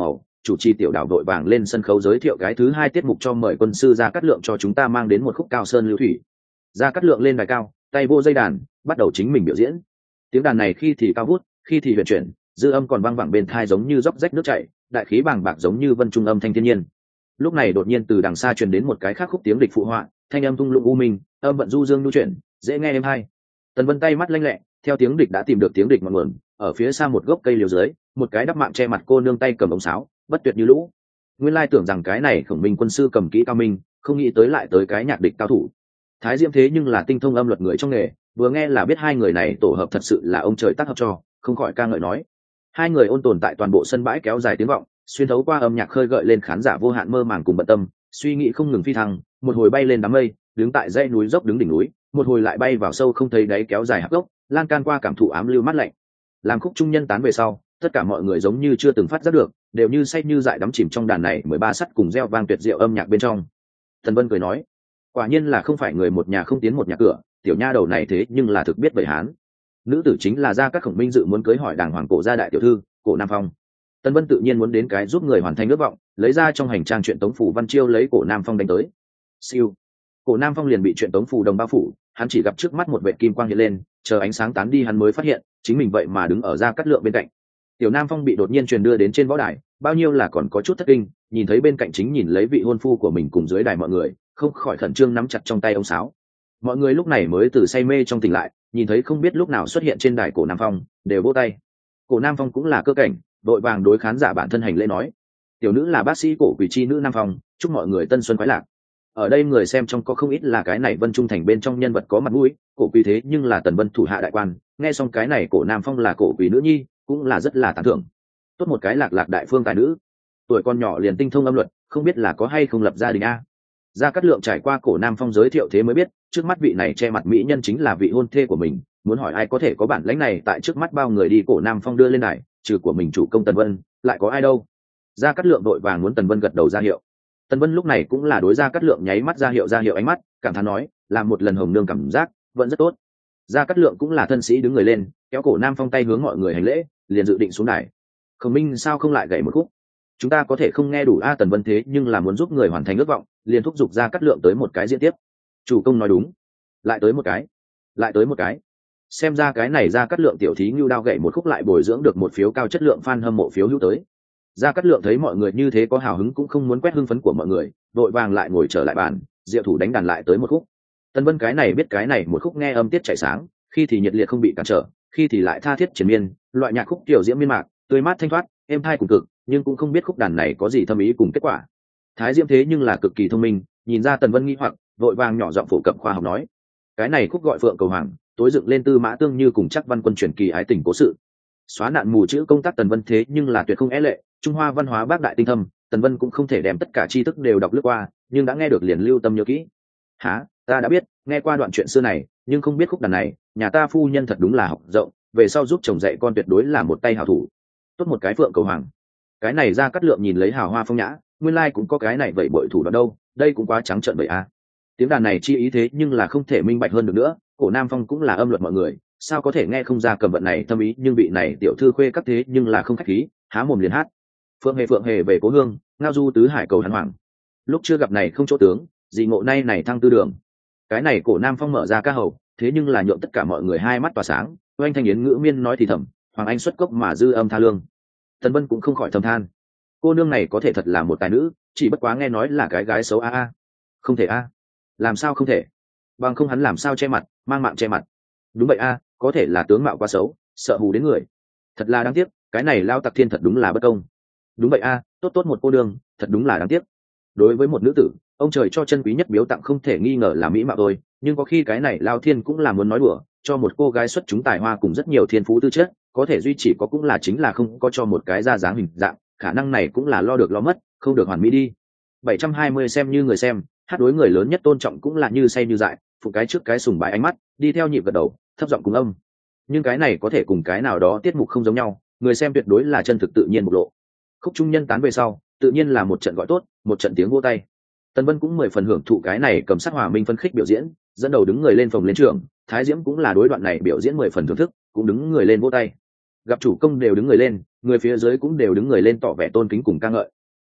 chủ trì tiểu đảo đội vàng lên sân khấu giới thiệu cái thứ hai tiết mục cho mời quân sư Gia Cát Lượng cho chúng ta mang đến một khúc Cao Sơn Lưu Thủy. Gia Cát Lượng lên đài cao, tay vô dây đàn, bắt đầu chính mình biểu diễn. Tiếng đàn này khi thì cao vút, khi thì huyền chuyển, dư âm còn vang vẳng bên tai giống như róc rách nước chảy, đại khí bàng bạc giống như vân trung âm thanh thiên nhiên. Lúc này đột nhiên từ đằng xa truyền đến một cái khác khúc tiếng địch phụ họa, thanh âm tung lũng u minh, âm vận du dương nhu chuyển, dễ nghe êm hay. Tần Vân tay mắt lanh lẹ, theo tiếng địch đã tìm được tiếng địch ngọn nguồn, ở phía xa một gốc cây liễu dưới, một cái đắp mạng che mặt cô nương tay cầm ống sáo, bất tuyệt như lũ. Nguyên lai tưởng rằng cái này Khổng Minh quân sư cầm kỹ cao minh, không nghĩ tới lại tới cái nhạc địch cao thủ. Thái Diễm thế nhưng là tinh thông âm luật người trong nghề, vừa nghe là biết hai người này tổ hợp thật sự là ông trời tác hợp cho, không khỏi ca ngợi nói. Hai người ôn tồn tại toàn bộ sân bãi kéo dài tiếng vọng, xuyên thấu qua âm nhạc khơi gợi lên khán giả vô hạn mơ màng cùng bận tâm, suy nghĩ không ngừng phi thăng, một hồi bay lên đám mây, đứng tại dãy núi dốc đứng đỉnh núi, một hồi lại bay vào sâu không thấy đáy kéo dài hạp gốc, lan can qua cảm thụ ám lưu mát lạnh. Làm khúc trung nhân tán về sau, tất cả mọi người giống như chưa từng phát giác được, đều như say như dại đắm chìm trong đàn này mười ba sắt cùng reo vang tuyệt diệu âm nhạc bên trong. Thần Vân cười nói, quả nhiên là không phải người một nhà không tiến một nhà cửa, tiểu nha đầu này thế nhưng là thực biết vậy hán. Nữ tử chính là Gia Cát Khổng Minh dự muốn cưới hỏi đàng hoàng cổ gia đại tiểu thư, Cổ Nam Phong. Tần Vân tự nhiên muốn đến cái giúp người hoàn thành ước vọng, lấy ra trong hành trang chuyện tống phủ văn chiêu lấy Cổ Nam Phong đánh tới. Siêu. Cổ Nam Phong liền bị chuyện tống phủ đồng bao phủ, hắn chỉ gặp trước mắt một vệt kim quang hiện lên, chờ ánh sáng tán đi hắn mới phát hiện, chính mình vậy mà đứng ở Gia Cát Lượng bên cạnh. Tiểu Nam Phong bị đột nhiên truyền đưa đến trên võ đài, bao nhiêu là còn có chút thất kinh, nhìn thấy bên cạnh chính nhìn lấy vị hôn phu của mình cùng dưới đài mọi người, không khỏi khẩn trương nắm chặt trong tay ông sáo. Mọi người lúc này mới từ say mê trong tỉnh lại, nhìn thấy không biết lúc nào xuất hiện trên đài Cổ Nam Phong, đều vỗ tay. Cổ Nam Phong cũng là cơ cảnh, đội vàng đối khán giả bản thân hành lễ nói: "Tiểu nữ là bác sĩ Cổ Quỷ chi nữ Nam Phong, chúc mọi người tân xuân khoái lạc." Ở đây người xem trong có không ít là cái này Vân Trung thành bên trong nhân vật có mặt mũi, Cổ Quỷ thế nhưng là Tần Vân thủ hạ đại quan, nghe xong cái này Cổ Nam Phong là Cổ Quỷ nữ nhi, cũng là rất là tán thưởng. Tốt một cái lạc lạc đại phương tài nữ, tuổi con nhỏ liền tinh thông âm luật, không biết là có hay không lập gia đình a. Gia Cát Lượng trải qua Cổ Nam Phong giới thiệu thế mới biết, trước mắt vị này che mặt mỹ nhân chính là vị hôn thê của mình, muốn hỏi ai có thể có bản lĩnh này tại trước mắt bao người đi Cổ Nam Phong đưa lên đài, trừ của mình chủ công Tần Vân, lại có ai đâu. Gia Cát Lượng đội vàng muốn Tần Vân gật đầu ra hiệu. Tần Vân lúc này cũng là đối Gia Cát Lượng nháy mắt ra hiệu ra hiệu ánh mắt, cảm thán nói, làm một lần hồng nương cảm giác vẫn rất tốt. Gia Cát Lượng cũng là thân sĩ đứng người lên, kéo Cổ Nam Phong tay hướng mọi người hành lễ, liền dự định xuống đài. Khổng Minh sao không lại gảy một khúc? Chúng ta có thể không nghe đủ a. Tần Vân thế nhưng là muốn giúp người hoàn thành ước vọng, liền thúc giục Gia Cát Lượng tới một cái diễn tiếp. Chủ công nói đúng, lại tới một cái, lại tới một cái. Xem ra cái này Gia Cát Lượng tiểu thí ngưu đao gậy một khúc lại bồi dưỡng được một phiếu cao chất lượng fan hâm mộ phiếu hữu tới. Gia Cát Lượng thấy mọi người như thế có hào hứng cũng không muốn quét hưng phấn của mọi người, đội vàng lại ngồi trở lại bàn, diệu thủ đánh đàn lại tới một khúc. Tần Vân cái này biết cái này một khúc nghe âm tiết chạy sáng, khi thì nhiệt liệt không bị cản trở, khi thì lại tha thiết triền miên, loại nhạc khúc tiểu diễm miên mạc, tươi mát thanh thoát, êm tai cùng cực, nhưng cũng không biết khúc đàn này có gì thâm ý cùng kết quả. Thái Diễm thế nhưng là cực kỳ thông minh, nhìn ra Tần Vân nghi hoặc, vội vàng nhỏ giọng phổ cập khoa học nói: cái này khúc gọi Phượng Cầu Hoàng, tối dựng lên Tư Mã Tương Như cùng Chắc Văn Quân truyền kỳ ái tình cố sự. Xóa nạn mù chữ công tác Tần Vân thế nhưng là tuyệt không é lệ, Trung Hoa văn hóa bác đại tinh thâm, Tần Vân cũng không thể đem tất cả tri thức đều đọc lướt qua, nhưng đã nghe được liền lưu tâm nhớ kỹ. Hả, ta đã biết, nghe qua đoạn chuyện xưa này, nhưng không biết khúc đàn này, nhà ta phu nhân thật đúng là học rộng, về sau giúp chồng dạy con tuyệt đối là một tay hảo thủ. Tốt một cái Phượng Cầu Hoàng. Cái này Gia Cát Lượng nhìn lấy hào hoa phong nhã, nguyên lai cũng có cái này vậy bội thủ đoạn đâu, đây cũng quá trắng trợn vậy a. Tiếng đàn này chi ý thế nhưng là không thể minh bạch hơn được nữa, Cổ Nam Phong cũng là âm luật mọi người, sao có thể nghe không ra cầm vận này thâm ý, nhưng vị này tiểu thư khuê các thế nhưng là không khách khí, há mồm liền hát. Phượng hề phượng hề về cố hương, ngao du tứ hải cầu hắn hoàng. Lúc chưa gặp này không chỗ tướng, dị ngộ nay này thăng tư đường. Cái này Cổ Nam Phong mở ra ca hầu, thế nhưng là nhượng tất cả mọi người hai mắt tỏa sáng, oanh thanh yến ngữ miên nói thì thầm, hoàng anh xuất cốc mà dư âm tha lương. Tần Vân cũng không khỏi thầm than, cô nương này có thể thật là một tài nữ, chỉ bất quá nghe nói là cái gái xấu a a. Không thể a. Làm sao không thể? Bằng không hắn làm sao che mặt, mang mạng che mặt. Đúng vậy a, có thể là tướng mạo quá xấu, sợ hù đến người. Thật là đáng tiếc, cái này lao tặc thiên thật đúng là bất công. Đúng vậy a, tốt tốt một cô đương, thật đúng là đáng tiếc. Đối với một nữ tử, ông trời cho chân quý nhất biếu tặng không thể nghi ngờ là mỹ mạo thôi, nhưng có khi cái này lao thiên cũng là muốn nói đùa, cho một cô gái xuất chúng tài hoa cùng rất nhiều thiên phú tư chất, có thể duy trì có cũng là chính là không có cho một cái ra dáng hình dạng, khả năng này cũng là lo được lo mất, không được hoàn mỹ đi. bảy trăm hai mươi xem như người xem, hát đối người lớn nhất tôn trọng cũng là như say như dại, phụ cái trước cái sùng bái ánh mắt, đi theo nhịp gật đầu, thấp giọng cùng âm. Nhưng cái này có thể cùng cái nào đó tiết mục không giống nhau, người xem tuyệt đối là chân thực tự nhiên bộc lộ. Khúc trung nhân tán về sau, tự nhiên là một trận gọi tốt, một trận tiếng vỗ tay. Tần Vân cũng mười phần hưởng thụ cái này cầm sát hòa minh phân khích biểu diễn, dẫn đầu đứng người lên phòng lên trường, Thái Diễm cũng là đối đoạn này biểu diễn mười phần thưởng thức, cũng đứng người lên vỗ tay. Gặp chủ công đều đứng người lên, người phía dưới cũng đều đứng người lên tỏ vẻ tôn kính cùng ca ngợi,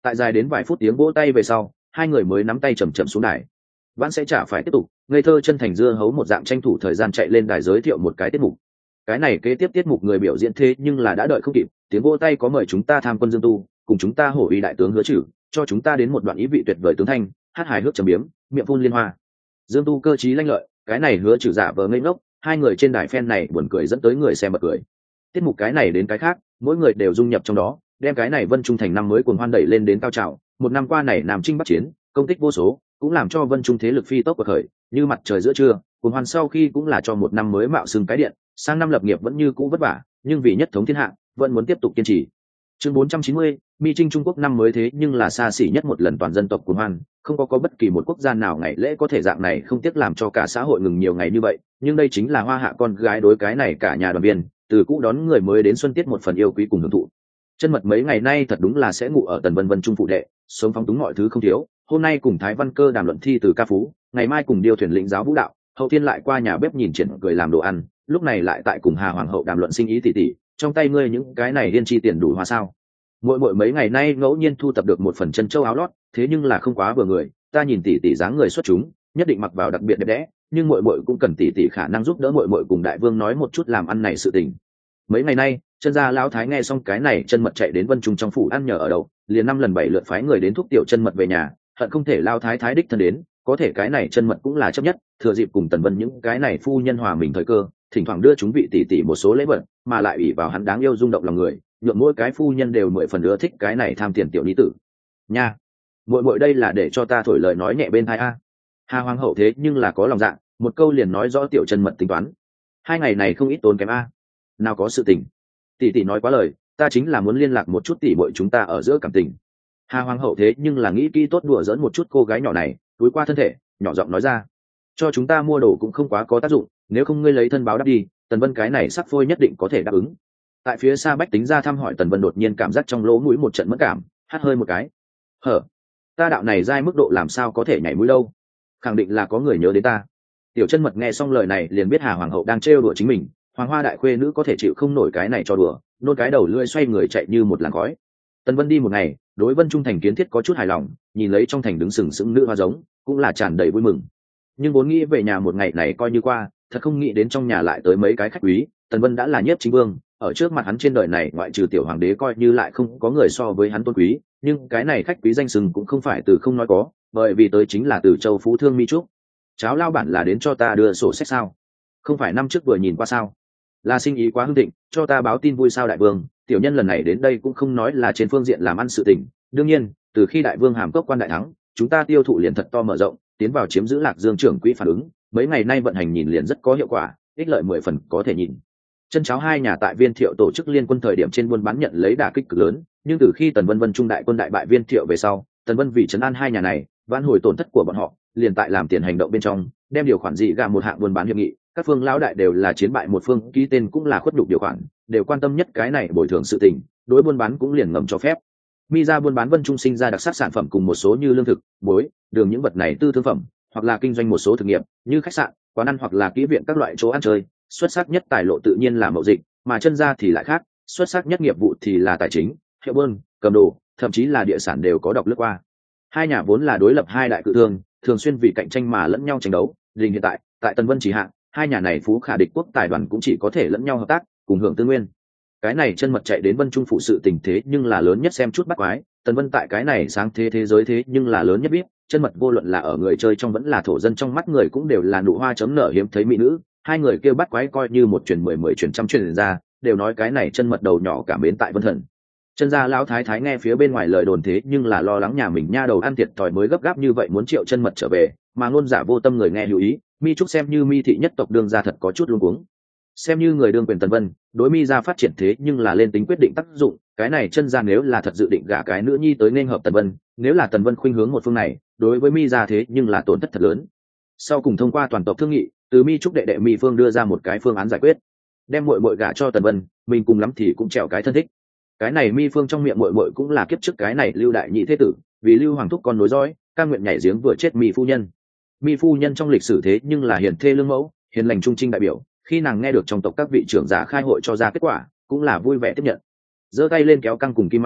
tại dài đến vài phút tiếng vỗ tay về sau, hai người mới nắm tay chầm chậm xuống đài. Vãn sẽ chả phải tiếp tục, ngây thơ chân thành dưa hấu một dạng tranh thủ thời gian chạy lên đài giới thiệu một cái tiết mục. Cái này kế tiếp tiết mục người biểu diễn thế nhưng là đã đợi không kịp, tiếng vỗ tay có mời chúng ta tham quân Dương Tu, cùng chúng ta hổ uy đại tướng Hứa Trử, cho chúng ta đến một đoạn ý vị tuyệt vời tướng thanh, hát hài hước trầm biếm, miệng phun liên hoa. Dương Tu cơ trí lanh lợi, cái này Hứa Trử giả vờ ngây ngốc, hai người trên đài fan này buồn cười dẫn tới người xem bật cười. Tiết mục cái này đến cái khác, mỗi người đều dung nhập trong đó, đem cái này Vân Trung thành năm mới cuồng hoan đẩy lên đến cao trào. Một năm qua này Nam Trinh Bắc Chiến, công tích vô số, cũng làm cho Vân Trung thế lực phi tốc bộc khởi, như mặt trời giữa trưa, cuồng hoan sau khi cũng là cho một năm mới mạo xưng cái điện, sang năm lập nghiệp vẫn như cũ vất vả, nhưng vì nhất thống thiên hạ, vẫn muốn tiếp tục kiên trì. Chương bốn trăm chín mươi, Mi Trinh Trung Quốc năm mới thế nhưng là xa xỉ nhất một lần toàn dân tộc cuồng hoan, không có có bất kỳ một quốc gia nào ngày lễ có thể dạng này không tiếc làm cho cả xã hội ngừng nhiều ngày như vậy, nhưng đây chính là Hoa Hạ con gái đối cái này cả nhà đoàn viên, từ cũ đón người mới đến xuân tiết một phần yêu quý cùng hưởng thụ. Chân mật mấy ngày nay thật đúng là sẽ ngủ ở Tần Vân Vân Trung phụ đệ, sống phóng túng mọi thứ không thiếu, hôm nay cùng Thái Văn Cơ đàm luận thi từ ca phú, ngày mai cùng điêu thuyền lĩnh giáo vũ đạo, hậu thiên lại qua nhà bếp nhìn triển cười làm đồ ăn, lúc này lại tại cùng Hà hoàng hậu đàm luận sinh ý tỷ tỷ, trong tay ngươi những cái này liên chi tiền đủ hoa sao? Mỗi mỗi mấy ngày nay ngẫu nhiên thu tập được một phần chân châu áo lót, thế nhưng là không quá vừa người, ta nhìn tỷ tỷ dáng người xuất chúng, nhất định mặc vào đặc biệt đẹp đẽ, nhưng muội muội cũng cần tỷ tỷ khả năng giúp đỡ muội muội cùng đại vương nói một chút làm ăn này sự tình. Mấy ngày nay, chân gia lão thái nghe xong cái này chân mật chạy đến Vân Trung trong phủ ăn nhờ ở đậu, liền năm lần bảy lượt phái người đến thúc tiểu chân mật về nhà, hận không thể lao thái thái đích thân đến, có thể cái này chân mật cũng là chấp nhất, thừa dịp cùng Tần Vân những cái này phu nhân hòa mình thời cơ, thỉnh thoảng đưa chúng vị tỷ tỷ một số lễ vật, mà lại ủy vào hắn đáng yêu rung động lòng người, nhượng mỗi cái phu nhân đều mười phần ưa thích cái này tham tiền tiểu nhi tử. Nha, muội muội đây là để cho ta thổi lời nói nhẹ bên tai a. Hà hoàng hậu thế nhưng là có lòng dạ, một câu liền nói rõ tiểu chân mật tính toán. Hai ngày này không ít tốn kém a. Nào có sự tình. Tỷ tỷ nói quá lời, ta chính là muốn liên lạc một chút tỷ muội chúng ta ở giữa cảm tình. Hà hoàng hậu thế nhưng là nghĩ kỹ tốt đùa giỡn một chút cô gái nhỏ này, túi qua thân thể, nhỏ giọng nói ra, cho chúng ta mua đồ cũng không quá có tác dụng, nếu không ngươi lấy thân báo đáp đi, Tần Vân cái này sắc phôi nhất định có thể đáp ứng. Tại phía xa bách tính ra thăm hỏi Tần Vân đột nhiên cảm giác trong lỗ mũi một trận mất cảm, hắt hơi một cái. Hở, ta đạo này dai mức độ làm sao có thể nhảy mũi đâu? Khẳng định là có người nhớ đến ta. Tiểu chân mật nghe xong lời này liền biết Hà hoàng hậu đang trêu đùa chính mình, hoàng hoa đại khuê nữ có thể chịu không nổi cái này cho đùa, nôn cái đầu lưỡi xoay người chạy như một làn khói. Tần Vân đi một ngày, đối Vân Trung thành kiến thiết có chút hài lòng, nhìn lấy trong thành đứng sừng sững nữ hoa giống, cũng là tràn đầy vui mừng. Nhưng vốn nghĩ về nhà một ngày này coi như qua, thật không nghĩ đến trong nhà lại tới mấy cái khách quý. Tần Vân đã là nhiếp chính vương, ở trước mặt hắn trên đời này ngoại trừ tiểu hoàng đế coi như lại không có người so với hắn tôn quý, nhưng cái này khách quý danh sừng cũng không phải từ không nói có, bởi vì tới chính là từ châu phú thương Mi Trúc. Cháo lao bản là đến cho ta đưa sổ sách sao? Không phải năm trước vừa nhìn qua sao? Là sinh ý quá hưng thịnh, cho ta báo tin vui sao đại vương? Tiểu nhân lần này đến đây cũng không nói là trên phương diện làm ăn sự tình, đương nhiên từ khi đại vương hàm cốc quan đại thắng, chúng ta tiêu thụ liền thật to mở rộng, tiến vào chiếm giữ Lạc Dương trưởng quỹ phản ứng, mấy ngày nay vận hành nhìn liền rất có hiệu quả, ích lợi mười phần có thể nhìn. Chân cháo hai nhà tại Viên Thiệu tổ chức liên quân thời điểm trên buôn bán nhận lấy đả kích cực lớn, nhưng từ khi Tần Vân Vân trung đại quân đại bại Viên Thiệu về sau, Tần Vân vì trấn an hai nhà này, vãn hồi tổn thất của bọn họ, liền tại làm tiền hành động bên trong, đem điều khoản dị gà một hạng buôn bán hiệp nghị, các phương lão đại đều là chiến bại một phương, ký tên cũng là khuất nhục điều khoản, đều quan tâm nhất cái này bồi thường sự tình, đối buôn bán cũng liền ngầm cho phép. Mi ra buôn bán Vân Trung sinh ra đặc sắc sản phẩm cùng một số như lương thực, muối, đường những vật này tư thương phẩm, hoặc là kinh doanh một số thực nghiệp, như khách sạn, quán ăn hoặc là kỹ viện các loại chỗ ăn chơi, xuất sắc nhất tài lộ tự nhiên là mậu dịch, mà chân ra thì lại khác, xuất sắc nhất nghiệp vụ thì là tài chính, hiệu buôn, cầm đồ, thậm chí là địa sản đều có đọc lướt qua. Hai nhà vốn là đối lập hai đại cự thương, thường xuyên vì cạnh tranh mà lẫn nhau tranh đấu, đình hiện tại, tại Tần Vân chỉ hạ, hai nhà này phú khả địch quốc tài đoàn cũng chỉ có thể lẫn nhau hợp tác, cùng hưởng tư nguyên. Cái này chân mật chạy đến Vân Trung phụ sự tình thế nhưng là lớn nhất xem chút bắt quái, Tần Vân tại cái này sáng thế thế giới thế nhưng là lớn nhất biết, chân mật vô luận là ở người chơi trong vẫn là thổ dân trong mắt người cũng đều là nụ hoa chấm nở hiếm thấy mỹ nữ, hai người kêu bắt quái coi như một truyền mười mười truyền trăm truyền ra, đều nói cái này chân mật đầu nhỏ cảm mến tại Vân Thần. Chân gia lão thái thái nghe phía bên ngoài lời đồn thế nhưng là lo lắng nhà mình nha đầu ăn thiệt thòi mới gấp gáp như vậy muốn triệu chân mật trở về, mà ngôn giả vô tâm người nghe lưu ý, Mi Trúc xem như Mi thị nhất tộc đương gia thật có chút luống cuống. Xem như người đương quyền Tần Vân, đối Mi gia phát triển thế nhưng là lên tính quyết định tác dụng, cái này chân gia nếu là thật dự định gả cái nữ nhi tới nên hợp Tần Vân, nếu là Tần Vân khuynh hướng một phương này, đối với Mi gia thế nhưng là tổn thất thật lớn. Sau cùng thông qua toàn tộc thương nghị, từ Mi Trúc đệ đệ Mi Phương đưa ra một cái phương án giải quyết, đem muội muội gả cho Tần Vân, mình cùng lắm thì cũng trèo cái thân thích. Cái này Mi Phương trong miệng muội muội cũng là kiếp trước cái này Lưu đại nhị thế tử, vì Lưu hoàng thúc con nối dõi, cam nguyện nhảy giếng vừa chết Mi phu nhân. Mi phu nhân trong lịch sử thế nhưng là hiền thê lương mẫu, hiền lành trung trinh đại biểu, khi nàng nghe được trong tộc các vị trưởng giả khai hội cho ra kết quả, cũng là vui vẻ tiếp nhận. Giơ tay lên kéo căng cùng kim may,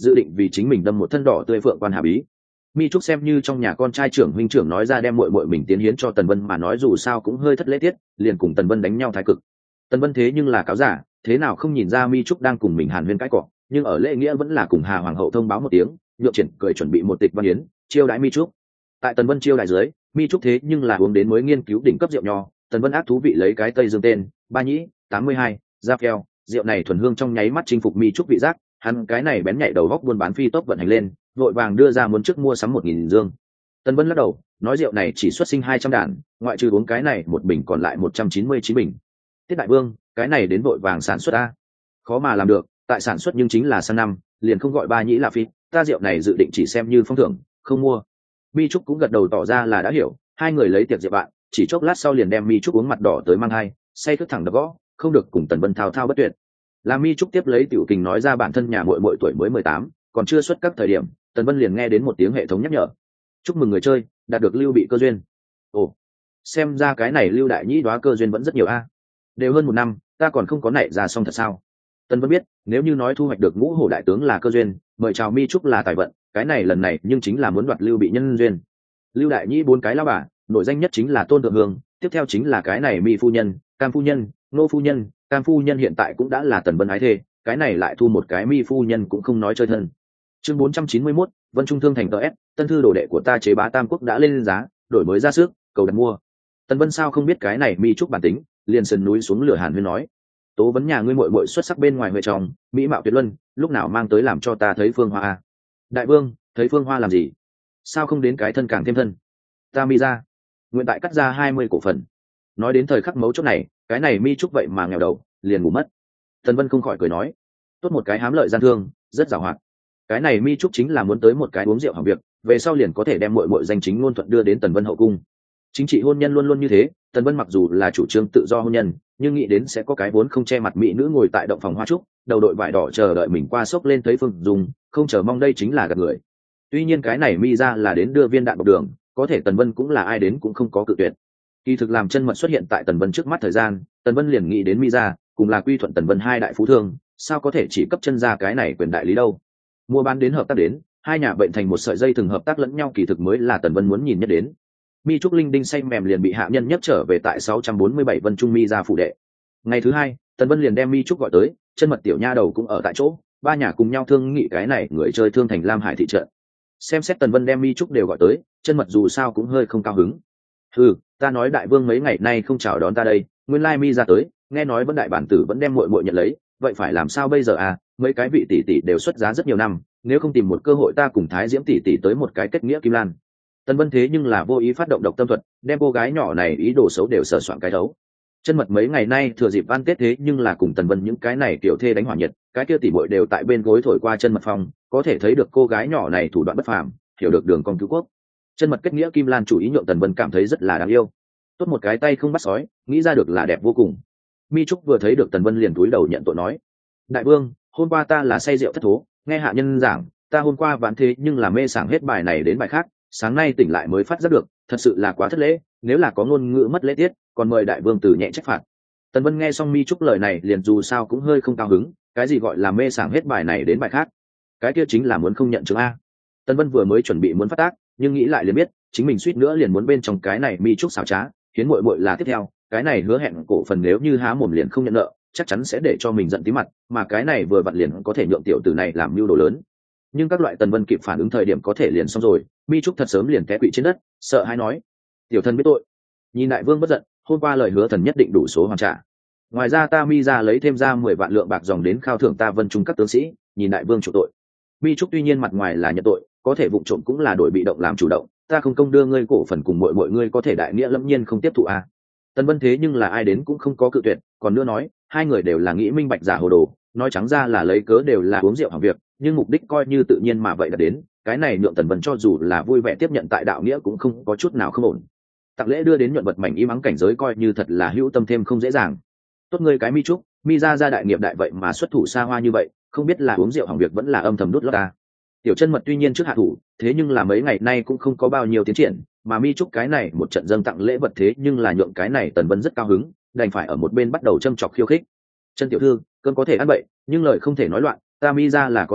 dự định vì chính mình đâm một thân đỏ tươi phượng quan hà bí. Mi Trúc xem như trong nhà con trai trưởng huynh trưởng nói ra đem muội muội mình tiến hiến cho Tần Vân mà nói dù sao cũng hơi thất lễ tiết, liền cùng Tần Vân đánh nhau thái cực. Tần Vân thế nhưng là cáo giả, thế nào không nhìn ra Mi Trúc đang cùng mình hàn huyên cãi cọ, nhưng ở lễ nghĩa vẫn là cùng Hà hoàng hậu thông báo một tiếng, nhượng triển cười chuẩn bị một tịch văn yến, chiêu đãi Mi Trúc. Tại Tần Vân chiêu đãi dưới, Mi Trúc thế nhưng là uống đến mới nghiên cứu đỉnh cấp rượu nho, Tần Vân ác thú vị lấy cái Tây Dương tên, Ba Nhĩ, tám mươi hai, Giáp Keo, rượu này thuần hương trong nháy mắt chinh phục Mi Trúc vị giác, hắn cái này bén nhạy đầu góc buôn bán phi tốc vận hành lên, vội vàng đưa ra muốn trước mua sắm một nghìn dương. Tần Vân lắc đầu, nói rượu này chỉ xuất sinh hai trăm đàn, ngoại trừ uống cái này một bình còn lại một trăm chín mươi chín bình. Tiết đại vương, cái này đến vội vàng sản xuất a. Khó mà làm được, tại sản xuất nhưng chính là sang năm, liền không gọi Ba Nhĩ là phi, ta rượu này dự định chỉ xem như phong thưởng, không mua. Mi Trúc cũng gật đầu tỏ ra là đã hiểu, hai người lấy tiệc rượu bạn, chỉ chốc lát sau liền đem Mi Trúc uống mặt đỏ tới mang hai, say thức thẳng đập gõ, không được cùng Tần Vân thao thao bất tuyệt. Là Mi Trúc tiếp lấy tiểu kình nói ra bản thân nhà muội muội tuổi mới mười tám, còn chưa xuất các thời điểm, Tần Vân liền nghe đến một tiếng hệ thống nhắc nhở. Chúc mừng người chơi, đạt được Lưu Bị cơ duyên. Ồ, xem ra cái này Lưu Đại Nhĩ đoá cơ duyên vẫn rất nhiều a. Đều hơn một năm, ta còn không có nảy ra xong thật sao? Tần Vân biết, nếu như nói thu hoạch được Ngũ Hổ đại tướng là cơ duyên, mời chào Mi Trúc là tài vận, cái này lần này nhưng chính là muốn đoạt Lưu Bị nhân duyên. Lưu Đại Nhĩ bốn cái lão bà, nổi danh nhất chính là Tôn Thượng Hương, tiếp theo chính là cái này Mi phu nhân, Cam phu nhân, Nô phu nhân, Cam phu nhân hiện tại cũng đã là Tần Vân ái thê, cái này lại thu một cái Mi phu nhân cũng không nói chơi thân. Chương bốn trăm chín mươi mốt, Vân Trung Thương thành tờ S, tân thư đồ đệ của ta chế bá Tam Quốc đã lên giá, đổi mới ra sức, cầu đặt mua. Tần Vân sao không biết cái này Mi Trúc bản tính, liền sườn núi xuống lửa Hàn Huyên nói: "Tố vấn nhà ngươi muội muội xuất sắc bên ngoài huệ trong, mỹ mạo tuyệt luân, lúc nào mang tới làm cho ta thấy Phương Hoa a." Đại vương, thấy Phương Hoa làm gì? Sao không đến cái thân càng thêm thân? Ta Mi ra, nguyện tại cắt ra hai mươi cổ phần. Nói đến thời khắc mấu chốt này, cái này Mi Trúc vậy mà nghèo đầu, liền ngủ mất. Tần Vân không khỏi cười nói: "Tốt một cái hám lợi gian thương, rất giàu hoạt." Cái này Mi Trúc chính là muốn tới một cái uống rượu hỏng việc, về sau liền có thể đem muội muội danh chính ngôn thuận đưa đến Tần Vân hậu cung. Chính trị hôn nhân luôn luôn như thế, Tần Vân mặc dù là chủ trương tự do hôn nhân, nhưng nghĩ đến sẽ có cái vốn không che mặt mỹ nữ ngồi tại động phòng hoa trúc, đầu đội vải đỏ chờ đợi mình qua sốc lên thấy Phương Dung, không chờ mong đây chính là gạt người. Tuy nhiên cái này Mi ra là đến đưa viên đạn bọc đường, có thể Tần Vân cũng là ai đến cũng không có cự tuyệt. Kỳ thực làm chân mật xuất hiện tại Tần Vân trước mắt thời gian, Tần Vân liền nghĩ đến Mi ra, cùng là quy thuận Tần Vân hai đại phú thương, sao có thể chỉ cấp chân ra cái này quyền đại lý đâu. Mua bán đến hợp tác đến, hai nhà bệnh thành một sợi dây thường hợp tác lẫn nhau kỳ thực mới là Tần Vân muốn nhìn nhất đến. Mi Trúc linh đinh say mềm liền bị hạ nhân nhấc trở về tại sáu trăm bốn mươi bảy Vân Trung Mi ra phủ đệ. Ngày thứ hai, Tần Vân liền đem Mi Trúc gọi tới, chân mật tiểu nha đầu cũng ở tại chỗ, ba nhà cùng nhau thương nghị cái này người chơi thương thành Lam Hải thị trận. Xem xét Tần Vân đem Mi Trúc đều gọi tới, chân mật dù sao cũng hơi không cao hứng. "Ừ, ta nói đại vương mấy ngày nay không chào đón ta đây, nguyên lai Mi ra tới, nghe nói vẫn đại bản tử vẫn đem muội muội nhận lấy, vậy phải làm sao bây giờ à? Mấy cái vị tỷ tỷ đều xuất giá rất nhiều năm, nếu không tìm một cơ hội ta cùng Thái Diễm tỷ tỷ tới một cái kết nghĩa kim lan." Tần Vân thế nhưng là vô ý phát động độc tâm thuật, đem cô gái nhỏ này ý đồ xấu đều sờ soạn cái đấu. Chân mật mấy ngày nay thừa dịp ăn Tết thế nhưng là cùng Tần Vân những cái này kiểu thê đánh hỏa nhiệt, cái kia tỷ muội đều tại bên gối thổi qua chân mật phòng, có thể thấy được cô gái nhỏ này thủ đoạn bất phàm, hiểu được đường con cứu quốc. Chân mật kết nghĩa kim lan chủ ý nhượng Tần Vân cảm thấy rất là đáng yêu. Tốt một cái tay không bắt sói, nghĩ ra được là đẹp vô cùng. Mi Trúc vừa thấy được Tần Vân liền cúi đầu nhận tội nói: "Đại vương, hôm qua ta là say rượu thất thố, nghe hạ nhân giảng, ta hôm qua ván thế nhưng là mê sảng hết bài này đến bài khác, sáng nay tỉnh lại mới phát giác được, thật sự là quá thất lễ, nếu là có ngôn ngữ mất lễ tiết, còn mời đại vương từ nhẹ trách phạt." Tần Vân nghe xong Mi Trúc lời này liền dù sao cũng hơi không cao hứng, cái gì gọi là mê sảng hết bài này đến bài khác, cái kia chính là muốn không nhận chứng a. Tần Vân vừa mới chuẩn bị muốn phát tác, nhưng nghĩ lại liền biết, chính mình suýt nữa liền muốn bên trong cái này Mi Trúc xảo trá, khiến muội muội là tiếp theo, cái này hứa hẹn cổ phần nếu như há mồm liền không nhận nợ, chắc chắn sẽ để cho mình giận tí mặt, mà cái này vừa vặn liền có thể nhượng tiểu tử này làm mưu đồ lớn. Nhưng các loại Tần Vân kịp phản ứng thời điểm có thể liền xong rồi, Mi Trúc thật sớm liền té quỵ trên đất, sợ hãi nói: "Tiểu thần biết tội." Nhìn đại vương bất giận, hôm qua lời hứa thần nhất định đủ số hoàn trả. Ngoài ra ta Mi ra lấy thêm ra mười vạn lượng bạc dòng đến khao thưởng ta Vân Trung các tướng sĩ, nhìn đại vương chủ tội. Mi Trúc tuy nhiên mặt ngoài là nhận tội, có thể vụ trộm cũng là đổi bị động làm chủ động, ta không công đưa ngươi cổ phần cùng mọi mọi ngươi có thể đại nghĩa lẫm nhiên không tiếp thụ à. Tần Vân thế nhưng là ai đến cũng không có cự tuyệt, còn nữa nói, hai người đều là nghĩ minh bạch giả hồ đồ, nói trắng ra là lấy cớ đều là uống rượu hỏng việc, nhưng mục đích coi như tự nhiên mà vậy đã đến, cái này nhượng Tần Vân cho dù là vui vẻ tiếp nhận tại đạo nghĩa cũng không có chút nào không ổn. Tặng lễ đưa đến nhuận vật mảnh im ắng cảnh giới coi như thật là hữu tâm thêm không dễ dàng. Tốt ngươi cái Mi Trúc, Mi ra ra đại nghiệp đại vậy mà xuất thủ xa hoa như vậy, không biết là uống rượu hỏng việc vẫn là âm thầm đút lót ta. Tiểu Chân Mật tuy nhiên trước hạ thủ, thế nhưng là mấy ngày nay cũng không có bao nhiêu tiến triển, mà Mi Trúc cái này một trận dâng tặng lễ vật thế nhưng là nhượng cái này Tần Vân rất cao hứng, đành phải ở một bên bắt đầu châm chọc khiêu khích. Chân tiểu thư, cơm có thể ăn bậy, nhưng lời không thể nói loạn, ta Mi ra là có tiền,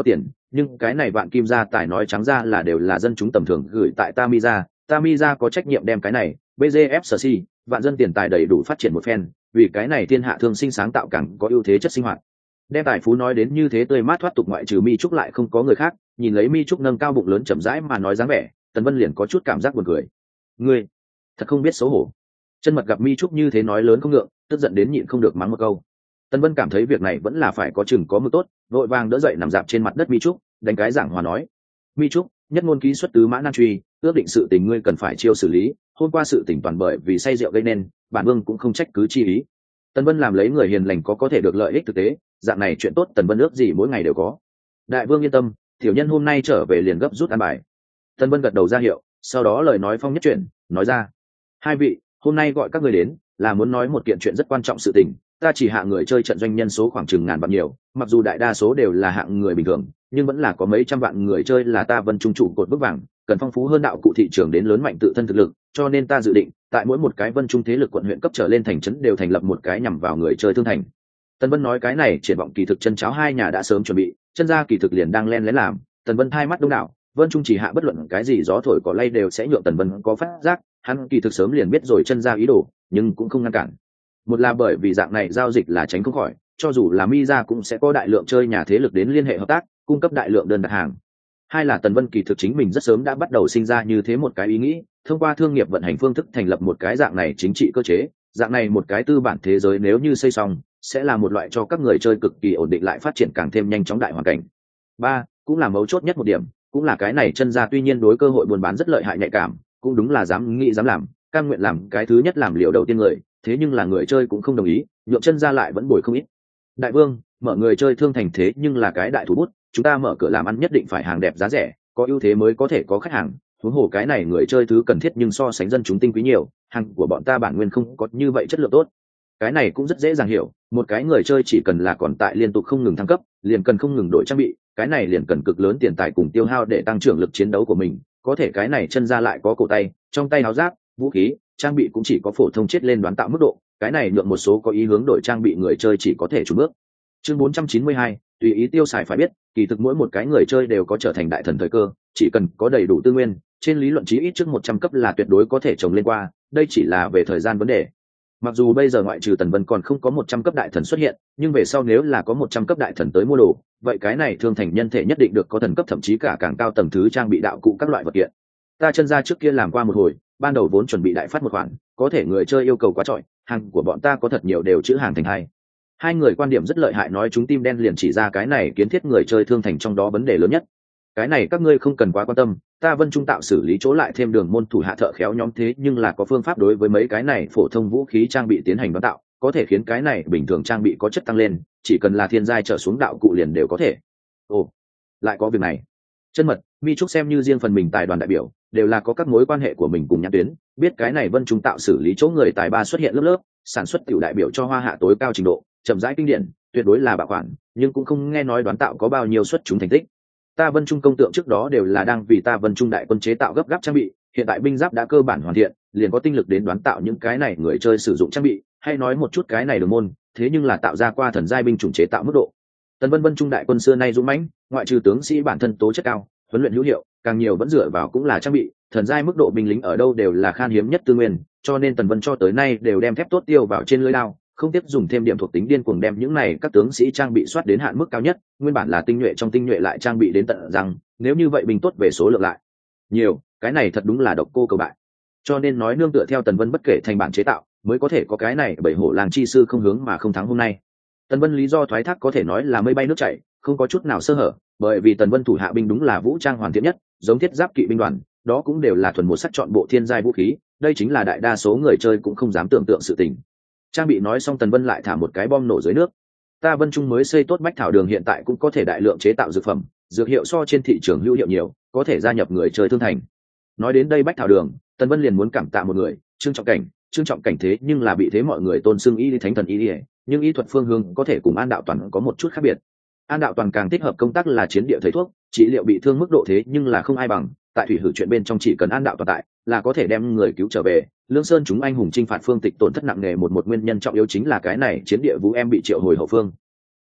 nhưng cái này vạn kim gia tài nói trắng ra là đều là dân chúng tầm thường gửi tại Tamiza, Tamiza có trách nhiệm đem cái này bê giê ép xê xê vạn dân tiền tài đầy đủ phát triển một phen, vì cái này thiên hạ thương sinh sáng tạo càng có ưu thế chất sinh hoạt. Đem tài phú nói đến như thế tươi mát thoát tục, ngoại trừ Mi Trúc lại không có người khác. Nhìn lấy Mi Trúc nâng cao bụng lớn chậm rãi mà nói dáng vẻ, Tần Vân liền có chút cảm giác buồn cười. Ngươi thật không biết xấu hổ. Chân Mật gặp Mi Trúc như thế nói lớn không ngượng, tức giận đến nhịn không được mắng một câu. Tần Vân cảm thấy việc này vẫn là phải có chừng có mực tốt, vội vàng đỡ dậy nằm dạp trên mặt đất Mi Trúc, đánh cái giảng hòa nói: Mi Trúc, nhất ngôn ký xuất tứ mã nan truy, ước định sự tình ngươi cần phải chiêu xử lý, hôm qua sự tình toàn bởi vì say rượu gây nên, bản vương cũng không trách cứ chi ý. Tần Vân làm lấy người hiền lành có có thể được lợi ích thực tế, dạng này chuyện tốt Tần Vân ước gì mỗi ngày đều có. Đại vương yên tâm, tiểu nhân hôm nay trở về liền gấp rút ăn bài. Tần Vân gật đầu ra hiệu, sau đó lời nói phong nhất chuyện nói ra: hai vị, hôm nay gọi các người đến là muốn nói một kiện chuyện rất quan trọng sự tình. Ta chỉ hạ người chơi trận doanh nhân số khoảng chừng ngàn vạn nhiều, mặc dù đại đa số đều là hạng người bình thường, nhưng vẫn là có mấy trăm vạn người chơi là ta Vân Trung trụ cột vững vàng, cần phong phú hơn đạo cụ thị trường đến lớn mạnh tự thân thực lực, cho nên ta dự định tại mỗi một cái Vân Trung thế lực quận huyện cấp trở lên thành trấn đều thành lập một cái nhằm vào người chơi thương thành. Tần Vân nói cái này triển vọng kỳ thực chân cháo hai nhà đã sớm chuẩn bị, chân gia kỳ thực liền đang len lén làm. Tần Vân thay mắt đông đảo, Vân Trung chỉ hạ bất luận cái gì gió thổi cỏ lay đều sẽ nhượng Tần Vân có phát giác, hắn kỳ thực sớm liền biết rồi chân gia ý đồ, nhưng cũng không ngăn cản. Một là bởi vì dạng này giao dịch là tránh không khỏi, cho dù là Mi gia cũng sẽ có đại lượng chơi nhà thế lực đến liên hệ hợp tác, cung cấp đại lượng đơn đặt hàng. Hai là Tần Vân kỳ thực chính mình rất sớm đã bắt đầu sinh ra như thế một cái ý nghĩ, thông qua thương nghiệp vận hành phương thức thành lập một cái dạng này chính trị cơ chế, dạng này một cái tư bản thế giới nếu như xây xong, sẽ là một loại cho các người chơi cực kỳ ổn định lại phát triển càng thêm nhanh chóng đại hoàn cảnh. Ba, cũng là mấu chốt nhất một điểm, cũng là cái này chân gia tuy nhiên đối cơ hội buôn bán rất lợi hại nhạy cảm, cũng đúng là dám nghĩ dám làm, cam nguyện làm cái thứ nhất làm liều đầu tiên người, thế nhưng là người chơi cũng không đồng ý, nhượng chân gia lại vẫn bồi không ít. Đại vương, mở người chơi thương thành thế nhưng là cái đại thủ bút, chúng ta mở cửa làm ăn nhất định phải hàng đẹp giá rẻ, có ưu thế mới có thể có khách hàng, huống hồ cái này người chơi thứ cần thiết nhưng so sánh dân chúng tinh quý nhiều, hàng của bọn ta bản nguyên không có như vậy chất lượng tốt. Cái này cũng rất dễ dàng hiểu, một cái người chơi chỉ cần là còn tại liên tục không ngừng thăng cấp, liền cần không ngừng đổi trang bị, cái này liền cần cực lớn tiền tài cùng tiêu hao để tăng trưởng lực chiến đấu của mình, có thể cái này chân ra lại có cổ tay, trong tay áo giáp, vũ khí, trang bị cũng chỉ có phổ thông chết lên đoán tạo mức độ, cái này nhượng một số có ý hướng đổi trang bị người chơi chỉ có thể chùn bước. Chương bốn trăm chín mươi hai, tùy ý tiêu xài phải biết, kỳ thực mỗi một cái người chơi đều có trở thành đại thần thời cơ, chỉ cần có đầy đủ tư nguyên, trên lý luận chí ít trước một trăm cấp là tuyệt đối có thể trồng lên qua, đây chỉ là về thời gian vấn đề. Mặc dù bây giờ ngoại trừ Tần Vân còn không có một trăm cấp đại thần xuất hiện, nhưng về sau nếu là có một trăm cấp đại thần tới mua đồ, vậy cái này thương thành nhân thể nhất định được có thần cấp thậm chí cả càng cao tầng thứ trang bị đạo cụ các loại vật kiện. Ta chân ra trước kia làm qua một hồi, ban đầu vốn chuẩn bị đại phát một khoản, có thể người chơi yêu cầu quá chọi, hàng của bọn ta có thật nhiều đều chữ hàng thành hai. Hai người quan điểm rất lợi hại, nói chúng tim đen liền chỉ ra cái này kiến thiết người chơi thương thành trong đó vấn đề lớn nhất. Cái này các ngươi không cần quá quan tâm, ta Vân Trung tạo xử lý chỗ lại thêm đường môn thủ hạ thợ khéo nhóm, thế nhưng là có phương pháp đối với mấy cái này phổ thông vũ khí trang bị tiến hành đoán tạo, có thể khiến cái này bình thường trang bị có chất tăng lên, chỉ cần là thiên giai trở xuống đạo cụ liền đều có thể. Ồ, lại có việc này. Chân Mật, Mi Trúc xem như riêng phần mình tài đoàn đại biểu, đều là có các mối quan hệ của mình cùng nhãn tuyến, biết cái này Vân Trung tạo xử lý chỗ người tài ba xuất hiện lớp lớp, sản xuất tiểu đại biểu cho Hoa Hạ tối cao trình độ, chậm rãi kinh điển, tuyệt đối là bảo quản, nhưng cũng không nghe nói đoán tạo có bao nhiêu xuất chúng thành tích. Ta Vân Trung công tượng trước đó đều là đang vì ta Vân Trung đại quân chế tạo gấp gáp trang bị, hiện tại binh giáp đã cơ bản hoàn thiện, liền có tinh lực đến đoán tạo những cái này người chơi sử dụng trang bị, hay nói một chút cái này đường môn, thế nhưng là tạo ra qua thần giai binh chủng chế tạo mức độ. Tần Vân Vân Trung đại quân xưa nay dũng mãnh, ngoại trừ tướng sĩ bản thân tố chất cao, huấn luyện hữu hiệu, càng nhiều vẫn dựa vào cũng là trang bị, thần giai mức độ binh lính ở đâu đều là khan hiếm nhất tư nguyên, cho nên Tần Vân cho tới nay đều đem thép tốt tiêu vào trên lưỡi đao, không tiếp dùng thêm điểm thuộc tính điên cuồng đem những này các tướng sĩ trang bị soát đến hạn mức cao nhất, nguyên bản là tinh nhuệ trong tinh nhuệ lại trang bị đến tận rằng, nếu như vậy binh tốt về số lượng lại nhiều, cái này thật đúng là độc cô cầu bại. Cho nên nói nương tựa theo Tần Vân bất kể thành bản chế tạo, mới có thể có cái này bảy hổ làng chi sư không hướng mà không thắng hôm nay. Tần Vân lý do thoái thác có thể nói là mây bay nước chảy, không có chút nào sơ hở, bởi vì Tần Vân thủ hạ binh đúng là vũ trang hoàn thiện nhất, giống thiết giáp kỵ binh đoàn, đó cũng đều là thuần một sắc chọn bộ thiên giai vũ khí, đây chính là đại đa số người chơi cũng không dám tưởng tượng sự tình. Trang bị nói xong, Tần Vân lại thả một cái bom nổ dưới nước. Ta Vân Trung mới xây tốt bách thảo đường hiện tại cũng có thể đại lượng chế tạo dược phẩm, dược hiệu so trên thị trường hữu hiệu nhiều, có thể gia nhập người chơi thương thành. Nói đến đây bách thảo đường, Tần Vân liền muốn cảm tạ một người, Trương Trọng Cảnh. Trương Trọng Cảnh thế nhưng là bị thế mọi người tôn xưng y thánh thần y lý, nhưng y thuật phương hướng có thể cùng An Đạo Toàn có một chút khác biệt. An Đạo Toàn càng thích hợp công tác là chiến địa thầy thuốc, trị liệu bị thương mức độ thế nhưng là không ai bằng, tại thủy hử chuyện bên trong chỉ cần An Đạo Toàn tại là có thể đem người cứu trở về. Lương Sơn chúng anh hùng chinh phạt phương tịch tổn thất nặng nề, một một nguyên nhân trọng yếu chính là cái này chiến địa vũ em bị triệu hồi hậu phương.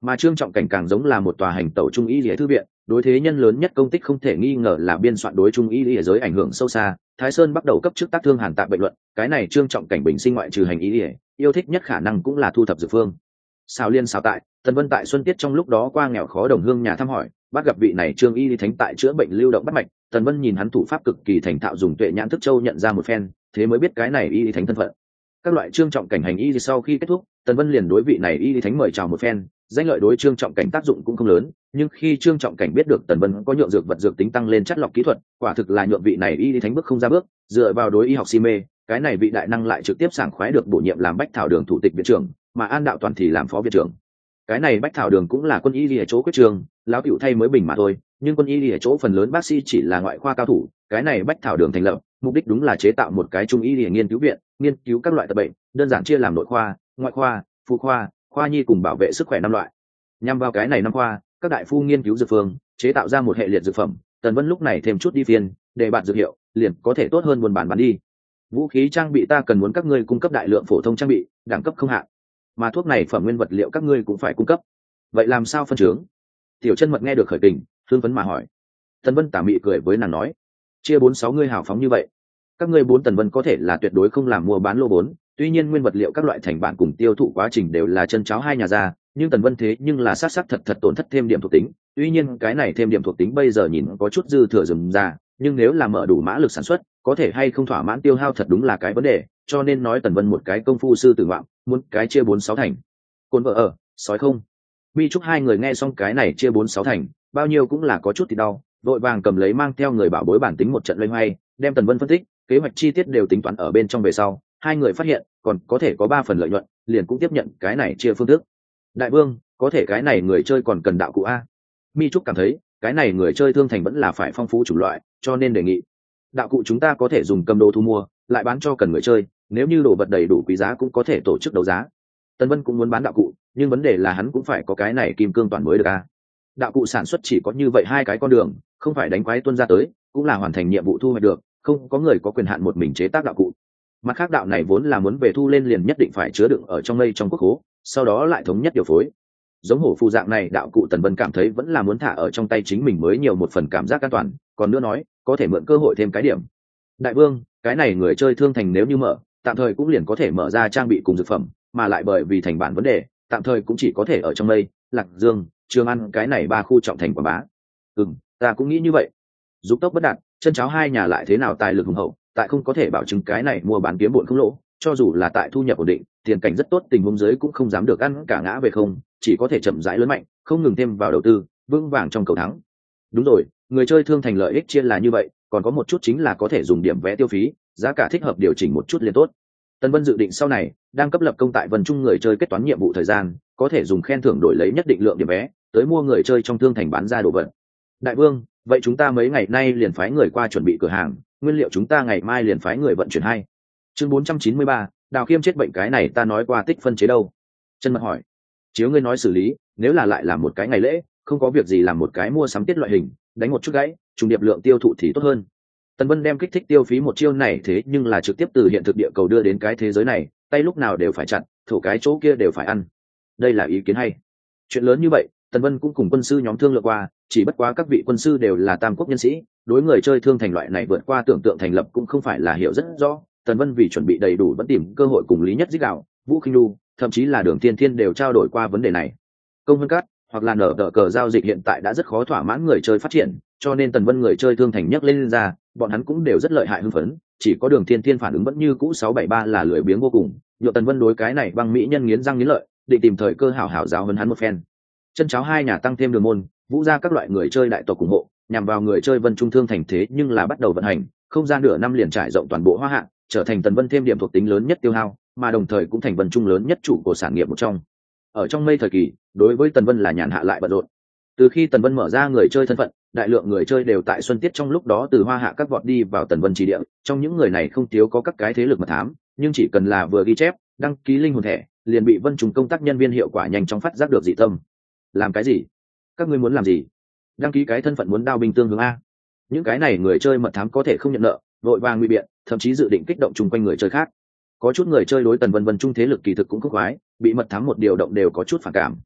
mà Trương Trọng Cảnh càng giống là một tòa hành tẩu trung y lìa thư viện, đối thế nhân lớn nhất công tích không thể nghi ngờ là biên soạn đối trung y lìa giới ảnh hưởng sâu xa. Thái Sơn bắt đầu cấp trước tác thương hàn tạng bệnh luận, cái này Trương Trọng Cảnh bình sinh ngoại trừ hành y lìa, yêu thích nhất khả năng cũng là thu thập dược phương. Sao liên sao tại, Tần Vân tại xuân tiết trong lúc đó qua nghèo khó đồng hương nhà thăm hỏi, bắt gặp vị này Trương y thánh tại chữa bệnh lưu động bắt mạch. Tần Vân nhìn hắn thủ pháp cực kỳ thành thạo, dùng tuệ nhãn thức châu nhận ra một phen, thế mới biết cái này y thánh thân phận. Các loại Trương Trọng Cảnh hành y sau khi kết thúc, Tần Vân liền đối vị này y thánh mời chào một phen, danh lợi đối Trương Trọng Cảnh tác dụng cũng không lớn, nhưng khi Trương Trọng Cảnh biết được Tần Vân có nhượng dược vật dược tính tăng lên chất lọc kỹ thuật, quả thực là nhượng vị này y thánh bước không ra bước, dựa vào đối y học si mê, cái này vị đại năng lại trực tiếp sảng khoái được bổ nhiệm làm Bách Thảo Đường thủ tịch viện trưởng, mà An Đạo Toàn thì làm phó viện trưởng. Cái này Bách Thảo Đường cũng là quân y lìa chỗ quyết trường, lão cựu thay mới bình mà thôi, nhưng quân y lìa chỗ phần lớn bác sĩ chỉ là ngoại khoa cao thủ, cái này Bách Thảo Đường thành lập, mục đích đúng là chế tạo một cái trung y lìa nghiên cứu viện, nghiên cứu các loại tật bệnh, đơn giản chia làm nội khoa, ngoại khoa, phụ khoa, khoa nhi cùng bảo vệ sức khỏe năm loại. Nhằm vào cái này năm khoa, các đại phu nghiên cứu dược phương, chế tạo ra một hệ liệt dược phẩm. Tần Vân lúc này thêm chút đi phiên, để bạn dược hiệu, liền có thể tốt hơn buôn bán bán đi. Vũ khí trang bị ta cần muốn các ngươi cung cấp đại lượng phổ thông trang bị, đẳng cấp không hạn. Mà thuốc này phẩm nguyên vật liệu các ngươi cũng phải cung cấp. Vậy làm sao phân chướng? Tiểu Chân Mật nghe được khởi tình, hương phấn mà hỏi. Tần Vân tà mị cười với nàng nói, chia bốn sáu ngươi hào phóng như vậy, các ngươi bốn Tần Vân có thể là tuyệt đối không làm mua bán lô vốn, tuy nhiên nguyên vật liệu các loại thành bản cùng tiêu thụ quá trình đều là chân cháo hai nhà ra, nhưng Tần Vân thế nhưng là sát sát thật thật tổn thất thêm điểm thuộc tính, tuy nhiên cái này thêm điểm thuộc tính bây giờ nhìn có chút dư thừa dừng ra, nhưng nếu là mở đủ mã lực sản xuất, có thể hay không thỏa mãn tiêu hao thật đúng là cái vấn đề, cho nên nói Tần Vân một cái công phu sư tử ngoạm, muốn cái chia bốn sáu thành. Côn vợ ở, sói không. Mi Trúc hai người nghe xong cái này chia bốn sáu thành, bao nhiêu cũng là có chút thì đau, vội vàng cầm lấy mang theo người bảo bối bản tính một trận loay hoay, đem Tần Vân phân tích, kế hoạch chi tiết đều tính toán ở bên trong về sau, hai người phát hiện còn có thể có ba phần lợi nhuận, liền cũng tiếp nhận cái này chia phương thức. Đại vương, có thể cái này người chơi còn cần đạo cụ a? Mi Trúc cảm thấy cái này người chơi thương thành vẫn là phải phong phú chủng loại, cho nên đề nghị đạo cụ chúng ta có thể dùng cầm đồ thu mua, lại bán cho cần người chơi, nếu như đồ vật đầy đủ quý giá cũng có thể tổ chức đấu giá. Tần Vân cũng muốn bán đạo cụ, nhưng vấn đề là hắn cũng phải có cái này kim cương toàn mới được a. Đạo cụ sản xuất chỉ có như vậy hai cái con đường, không phải đánh quái tuân ra tới, cũng là hoàn thành nhiệm vụ thu hoạch được, không có người có quyền hạn một mình chế tác đạo cụ. Mặt khác đạo này vốn là muốn về thu lên liền nhất định phải chứa đựng ở trong mây trong quốc hố, sau đó lại thống nhất điều phối. Giống hổ phù dạng này đạo cụ Tần Vân cảm thấy vẫn là muốn thả ở trong tay chính mình mới nhiều một phần cảm giác an toàn, còn nữa nói có thể mượn cơ hội thêm cái điểm. Đại vương, cái này người chơi thương thành nếu như mở, tạm thời cũng liền có thể mở ra trang bị cùng dược phẩm, mà lại bởi vì thành bản vấn đề, tạm thời cũng chỉ có thể ở trong mây, Lạc Dương, Trường An cái này ba khu trọng thành quảng bá. Ừm, ta cũng nghĩ như vậy. Dục tốc bất đạt, chân cháo hai nhà lại thế nào tài lực hùng hậu, tại không có thể bảo chứng cái này mua bán kiếm bộn không lỗ, cho dù là tại thu nhập ổn định, tiền cảnh rất tốt tình huống dưới cũng không dám được ăn cả ngã về không, chỉ có thể chậm rãi lớn mạnh, không ngừng thêm vào đầu tư, vững vàng trong cầu thắng. Đúng rồi, người chơi thương thành lợi ích chia là như vậy, còn có một chút chính là có thể dùng điểm vé tiêu phí, giá cả thích hợp điều chỉnh một chút liền tốt. Tân Vân dự định sau này đang cấp lập công tại Vân Trung người chơi kết toán nhiệm vụ thời gian, có thể dùng khen thưởng đổi lấy nhất định lượng điểm vé, tới mua người chơi trong thương thành bán ra đồ vật. Đại vương, vậy chúng ta mấy ngày nay liền phái người qua chuẩn bị cửa hàng, nguyên liệu chúng ta ngày mai liền phái người vận chuyển hay. Chương bốn trăm chín mươi ba, Đào Khiêm chết bệnh cái này ta nói qua tích phân chế đâu? Chân Mật hỏi. Chiếu ngươi nói xử lý, nếu là lại làm một cái ngày lễ, không có việc gì làm một cái mua sắm tiết loại hình, đánh một chút gãy, trùng điệp lượng tiêu thụ thì tốt hơn. Tần Vân đem kích thích tiêu phí một chiêu này thế nhưng là trực tiếp từ hiện thực địa cầu đưa đến cái thế giới này, tay lúc nào đều phải chặn, thủ cái chỗ kia đều phải ăn. Đây là ý kiến hay. Chuyện lớn như vậy, Tần Vân cũng cùng quân sư nhóm thương lượng qua, chỉ bất quá các vị quân sư đều là tam quốc nhân sĩ, đối người chơi thương thành loại này vượt qua tưởng tượng thành lập cũng không phải là hiểu rất rõ. Tần Vân vì chuẩn bị đầy đủ vẫn tìm cơ hội cùng Lý Nhất Dích đạo, Vũ Khinh Lu, thậm chí là Đường Thiên Thiên đều trao đổi qua vấn đề này. Công Vân Cát hoặc là nở tờ cờ giao dịch hiện tại đã rất khó thỏa mãn người chơi phát triển, cho nên Tần Vân người chơi thương thành nhắc lên, lên ra, bọn hắn cũng đều rất lợi hại hưng phấn, chỉ có Đường Thiên Thiên phản ứng vẫn như cũ sáu bảy ba là lười biếng vô cùng, nhựa Tần Vân đối cái này băng mỹ nhân nghiến răng nghiến lợi, định tìm thời cơ hảo hảo giáo huấn hắn một phen. Chân cháo hai nhà tăng thêm đường môn, vũ ra các loại người chơi đại tộc ủng hộ, nhằm vào người chơi Vân Trung thương thành thế nhưng là bắt đầu vận hành, không gian nửa năm liền trải rộng toàn bộ Hoa Hạ, trở thành Tần Vân thêm điểm thuộc tính lớn nhất tiêu hao, mà đồng thời cũng thành Vân Trung lớn nhất chủ của sản nghiệp một trong. Ở trong mây thời kỳ, đối với Tần Vân là nhàn hạ lại bận rộn. Từ khi Tần Vân mở ra người chơi thân phận, đại lượng người chơi đều tại xuân tiết trong lúc đó từ Hoa Hạ các vọt đi vào Tần Vân chỉ địa, trong những người này không thiếu có các cái thế lực mật thám, nhưng chỉ cần là vừa ghi chép, đăng ký linh hồn thẻ, liền bị Vân Trung công tác nhân viên hiệu quả nhanh chóng phát giác được dị tâm. Làm cái gì? Các ngươi muốn làm gì? Đăng ký cái thân phận muốn đao binh tương hướng a? Những cái này người chơi mật thám có thể không nhận nợ, vội vàng nguy biện, thậm chí dự định kích động chung quanh người chơi khác. Có chút người chơi đối Tần Vân Vân Trung thế lực kỳ thực cũng khúc khoái, bị mật thám một điều động đều có chút phản cảm.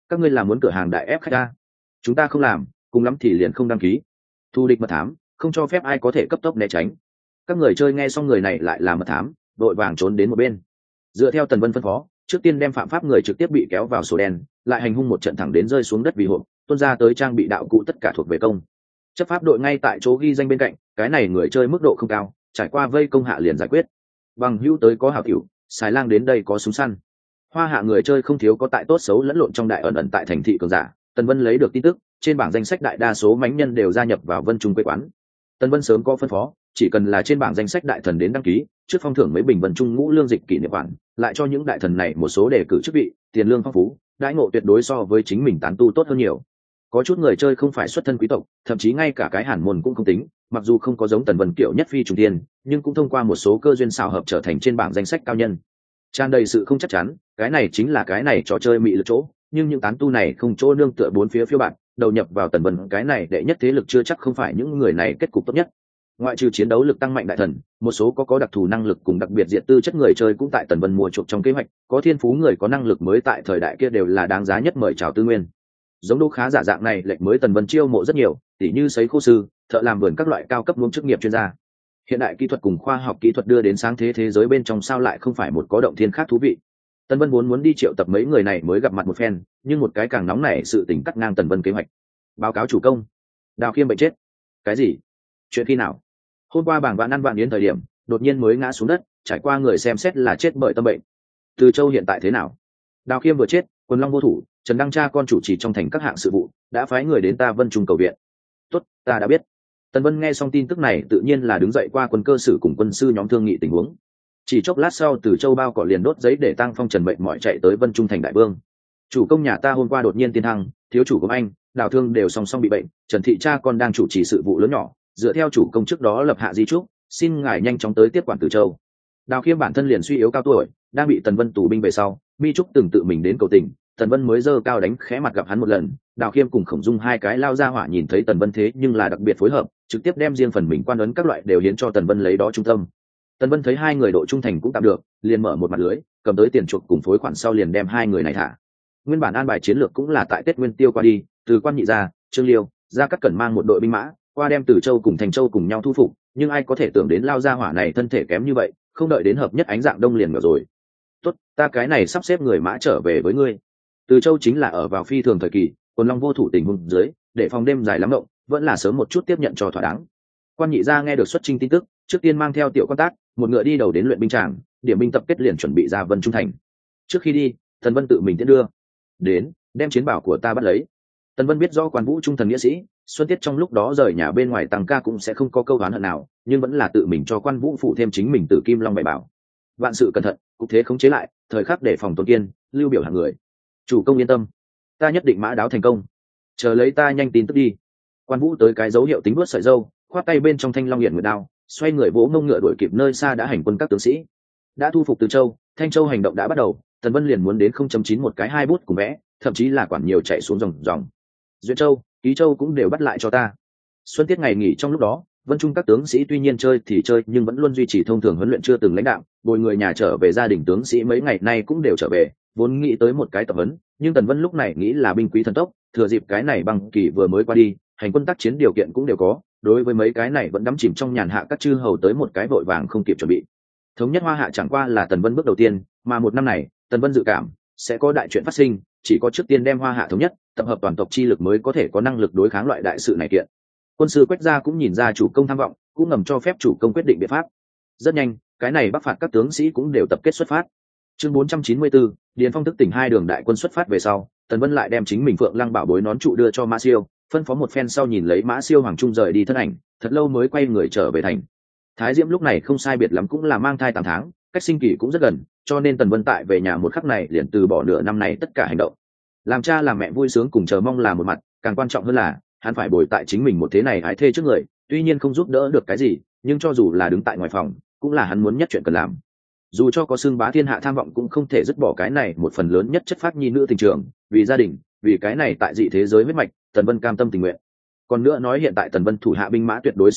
các ngươi làm muốn cửa hàng đại ép khách ta, chúng ta không làm, cùng lắm thì liền không đăng ký. Thu địch mật thám, không cho phép ai có thể cấp tốc né tránh. Các người chơi nghe xong người này lại là mật thám, đội vàng trốn đến một bên. Dựa theo Tần Vân phân phó, trước tiên đem phạm pháp người trực tiếp bị kéo vào sổ đen, lại hành hung một trận thẳng đến rơi xuống đất vì hộp, tuôn ra tới trang bị đạo cụ tất cả thuộc về công. Chấp pháp đội ngay tại chỗ ghi danh bên cạnh, cái này người chơi mức độ không cao, trải qua vây công hạ liền giải quyết. Bằng hữu tới có hảo tiểu, xài lang đến đây có súng săn. Hoa hạ người chơi không thiếu có tại tốt xấu lẫn lộn trong đại ẩn ẩn tại thành thị cường giả. Tần Vân lấy được tin tức, trên bảng danh sách đại đa số mánh nhân đều gia nhập vào Vân Trung quê quán. Tần Vân sớm có phân phó, chỉ cần là trên bảng danh sách đại thần đến đăng ký, trước phong thưởng mấy bình Vân Trung ngũ lương dịch kỷ niệm khoản, lại cho những đại thần này một số đề cử chức vị, tiền lương phong phú, đãi ngộ tuyệt đối so với chính mình tán tu tốt hơn nhiều. Có chút người chơi không phải xuất thân quý tộc, thậm chí ngay cả cái hàn môn cũng không tính, mặc dù không có giống Tần Vân kiểu nhất phi trùng tiên, nhưng cũng thông qua một số cơ duyên xào hợp trở thành trên bảng danh sách cao nhân. Tràn đầy sự không chắc chắn, cái này chính là cái này trò chơi mị lực chỗ, nhưng những tán tu này không chỗ nương tựa bốn phía phiêu bạt, đầu nhập vào Tần Vân cái này đệ nhất thế lực chưa chắc không phải những người này kết cục tốt nhất. Ngoại trừ chiến đấu lực tăng mạnh đại thần, một số có có đặc thù năng lực cùng đặc biệt diện tư chất người chơi cũng tại Tần Vân mua chuộc trong kế hoạch, có thiên phú người có năng lực mới tại thời đại kia đều là đáng giá nhất mời chào tư nguyên. Giống Đỗ Khá giả dạng này lệnh mới Tần Vân chiêu mộ rất nhiều, tỉ như sấy khô sư, thợ làm vườn các loại cao cấp luống chức nghiệp chuyên gia. Hiện đại kỹ thuật cùng khoa học kỹ thuật đưa đến sáng thế thế giới bên trong sao lại không phải một có động thiên khác thú vị. Tần Vân muốn muốn đi triệu tập mấy người này mới gặp mặt một phen, nhưng một cái càng nóng nảy sự tình cắt ngang Tần Vân kế hoạch. Báo cáo chủ công, Đào Khiêm bệnh chết. Cái gì? Chuyện khi nào? Hôm qua bảng vạn ăn vạn yến thời điểm, đột nhiên mới ngã xuống đất, trải qua người xem xét là chết bởi tâm bệnh. Từ Châu hiện tại thế nào? Đào Khiêm vừa chết, Quần Long vô thủ, Trần Đăng Cha con chủ trì trong thành các hạng sự vụ, đã phái người đến ta Vân Trung cầu viện. Tốt, ta đã biết. Tần Vân nghe xong tin tức này tự nhiên là đứng dậy qua quân cơ sử cùng quân sư nhóm thương nghị tình huống. Chỉ chốc lát sau Từ Châu bao cỏ liền đốt giấy để tăng phong Trần Mệnh mọi chạy tới Vân Trung thành đại vương. Chủ công nhà ta hôm qua đột nhiên tiên thăng, thiếu chủ của anh, Đào Thương đều song song bị bệnh, Trần thị cha con đang chủ trì sự vụ lớn nhỏ, dựa theo chủ công trước đó lập hạ di trúc, xin ngài nhanh chóng tới tiếp quản Từ Châu. Đào Khiêm bản thân liền suy yếu cao tuổi, đang bị Tần Vân tù binh về sau, Mi Trúc từng tự mình đến cầu tình, Tần Vân mới dơ cao đánh khẽ mặt gặp hắn một lần. Đào Khiêm cùng Khổng Dung hai cái lao ra hỏa nhìn thấy Tần Vân thế nhưng là đặc biệt phối hợp, trực tiếp đem riêng phần mình quan ấn các loại đều hiến cho Tần Vân lấy đó trung tâm. Tần Vân thấy hai người độ trung thành cũng tạm được, liền mở một mặt lưới, cầm tới tiền chuộc cùng phối khoản sau liền đem hai người này thả. Nguyên bản an bài chiến lược cũng là tại Tết Nguyên Tiêu qua đi, từ Quan Nhị ra, Trương Liêu, ra cắt cẩn mang một đội binh mã, qua đem Từ Châu cùng Thành Châu cùng nhau thu phục, nhưng ai có thể tưởng đến lao ra hỏa này thân thể kém như vậy, không đợi đến hợp nhất ánh dạng đông liền ngờ rồi. Tốt, ta cái này sắp xếp người mã trở về với ngươi. Từ Châu chính là ở vào phi thường thời kỳ, Quần Long vô thủ tình huống dưới, để phòng đêm dài lắm động, vẫn là sớm một chút tiếp nhận cho thỏa đáng. Quan Nhị gia nghe được xuất chinh tin tức, trước tiên mang theo tiểu quan tác, một ngựa đi đầu đến luyện binh tràng, điểm binh tập kết liền chuẩn bị ra Vân Trung thành. Trước khi đi, Tần Vân tự mình tiễn đưa. Đến, đem chiến bảo của ta bắt lấy. Tần Vân biết rõ Quan Vũ trung thần nghĩa sĩ, Xuân Tiết trong lúc đó rời nhà bên ngoài tăng ca cũng sẽ không có câu oán hận nào, nhưng vẫn là tự mình cho Quan Vũ phụ thêm chính mình Tử Kim Long bảy bảo. Vạn sự cẩn thận, cục thế khống chế lại, thời khắc để phòng Tôn Kiên, lưu biểu hàng người. Chủ công yên tâm, ta nhất định mã đáo thành công. Chờ lấy ta nhanh tin tức đi. Quan Vũ tới cái dấu hiệu tính vuốt sợi dâu, khoát tay bên trong thanh long hiển nguyệt đao, xoay người vỗ mông ngựa đuổi kịp nơi xa đã hành quân các tướng sĩ. Đã thu phục Từ Châu, Thanh Châu hành động đã bắt đầu, Tần Vân liền muốn đến không chấm chín một cái hai bút cùng vẽ, thậm chí là quản nhiều chạy xuống dòng dòng. Duyện Châu, Ký Châu cũng đều bắt lại cho ta. Xuân Tiết ngày nghỉ trong lúc đó, Vân Trung các tướng sĩ tuy nhiên chơi thì chơi nhưng vẫn luôn duy trì thông thường huấn luyện chưa từng lãnh đạo, bồi người nhà trở về gia đình tướng sĩ mấy ngày nay cũng đều trở về, vốn nghĩ tới một cái tập huấn, nhưng Tần Vân lúc này nghĩ là binh quý thần tốc, thừa dịp cái này băng kỳ vừa mới qua đi, hành quân tác chiến điều kiện cũng đều có, đối với mấy cái này vẫn đắm chìm trong nhàn hạ các chư hầu tới một cái vội vàng không kịp chuẩn bị. Thống nhất Hoa Hạ chẳng qua là Tần Vân bước đầu tiên, mà một năm này, Tần Vân dự cảm sẽ có đại chuyện phát sinh, chỉ có trước tiên đem Hoa Hạ thống nhất, tập hợp toàn tộc chi lực mới có thể có năng lực đối kháng loại đại sự này kiện. Quân sư Quách Gia cũng nhìn ra chủ công tham vọng, cũng ngầm cho phép chủ công quyết định biện pháp. Rất nhanh, cái này bắc phạt các tướng sĩ cũng đều tập kết xuất phát. Chương bốn trăm chín mươi tư, Điền Phong thức tỉnh hai đường đại quân xuất phát về sau, Tần Vân lại đem chính mình Phượng Lăng bảo bối nón trụ đưa cho Mã Siêu, phân phó một phen sau nhìn lấy Mã Siêu hoàng trung rời đi thân ảnh, thật lâu mới quay người trở về thành. Thái Diễm lúc này không sai biệt lắm cũng là mang thai tám tháng, cách sinh kỳ cũng rất gần, cho nên Tần Vân tại về nhà một khắc này liền từ bỏ nửa năm này tất cả hành động. Làm cha làm mẹ vui sướng cùng chờ mong là một mặt, càng quan trọng hơn là hắn phải bồi tại chính mình một thế này ái thê trước người, tuy nhiên không giúp đỡ được cái gì, nhưng cho dù là đứng tại ngoài phòng, cũng là hắn muốn nhất chuyện cần làm. Dù cho có xưng bá thiên hạ tham vọng cũng không thể dứt bỏ cái này một phần lớn nhất chất phát nhi nữ tình trường, vì gia đình, vì cái này tại dị thế giới huyết mạch, Tần Vân cam tâm tình nguyện. Còn nữa nói hiện tại Tần Vân thủ hạ binh mã tuyệt đối sung túc,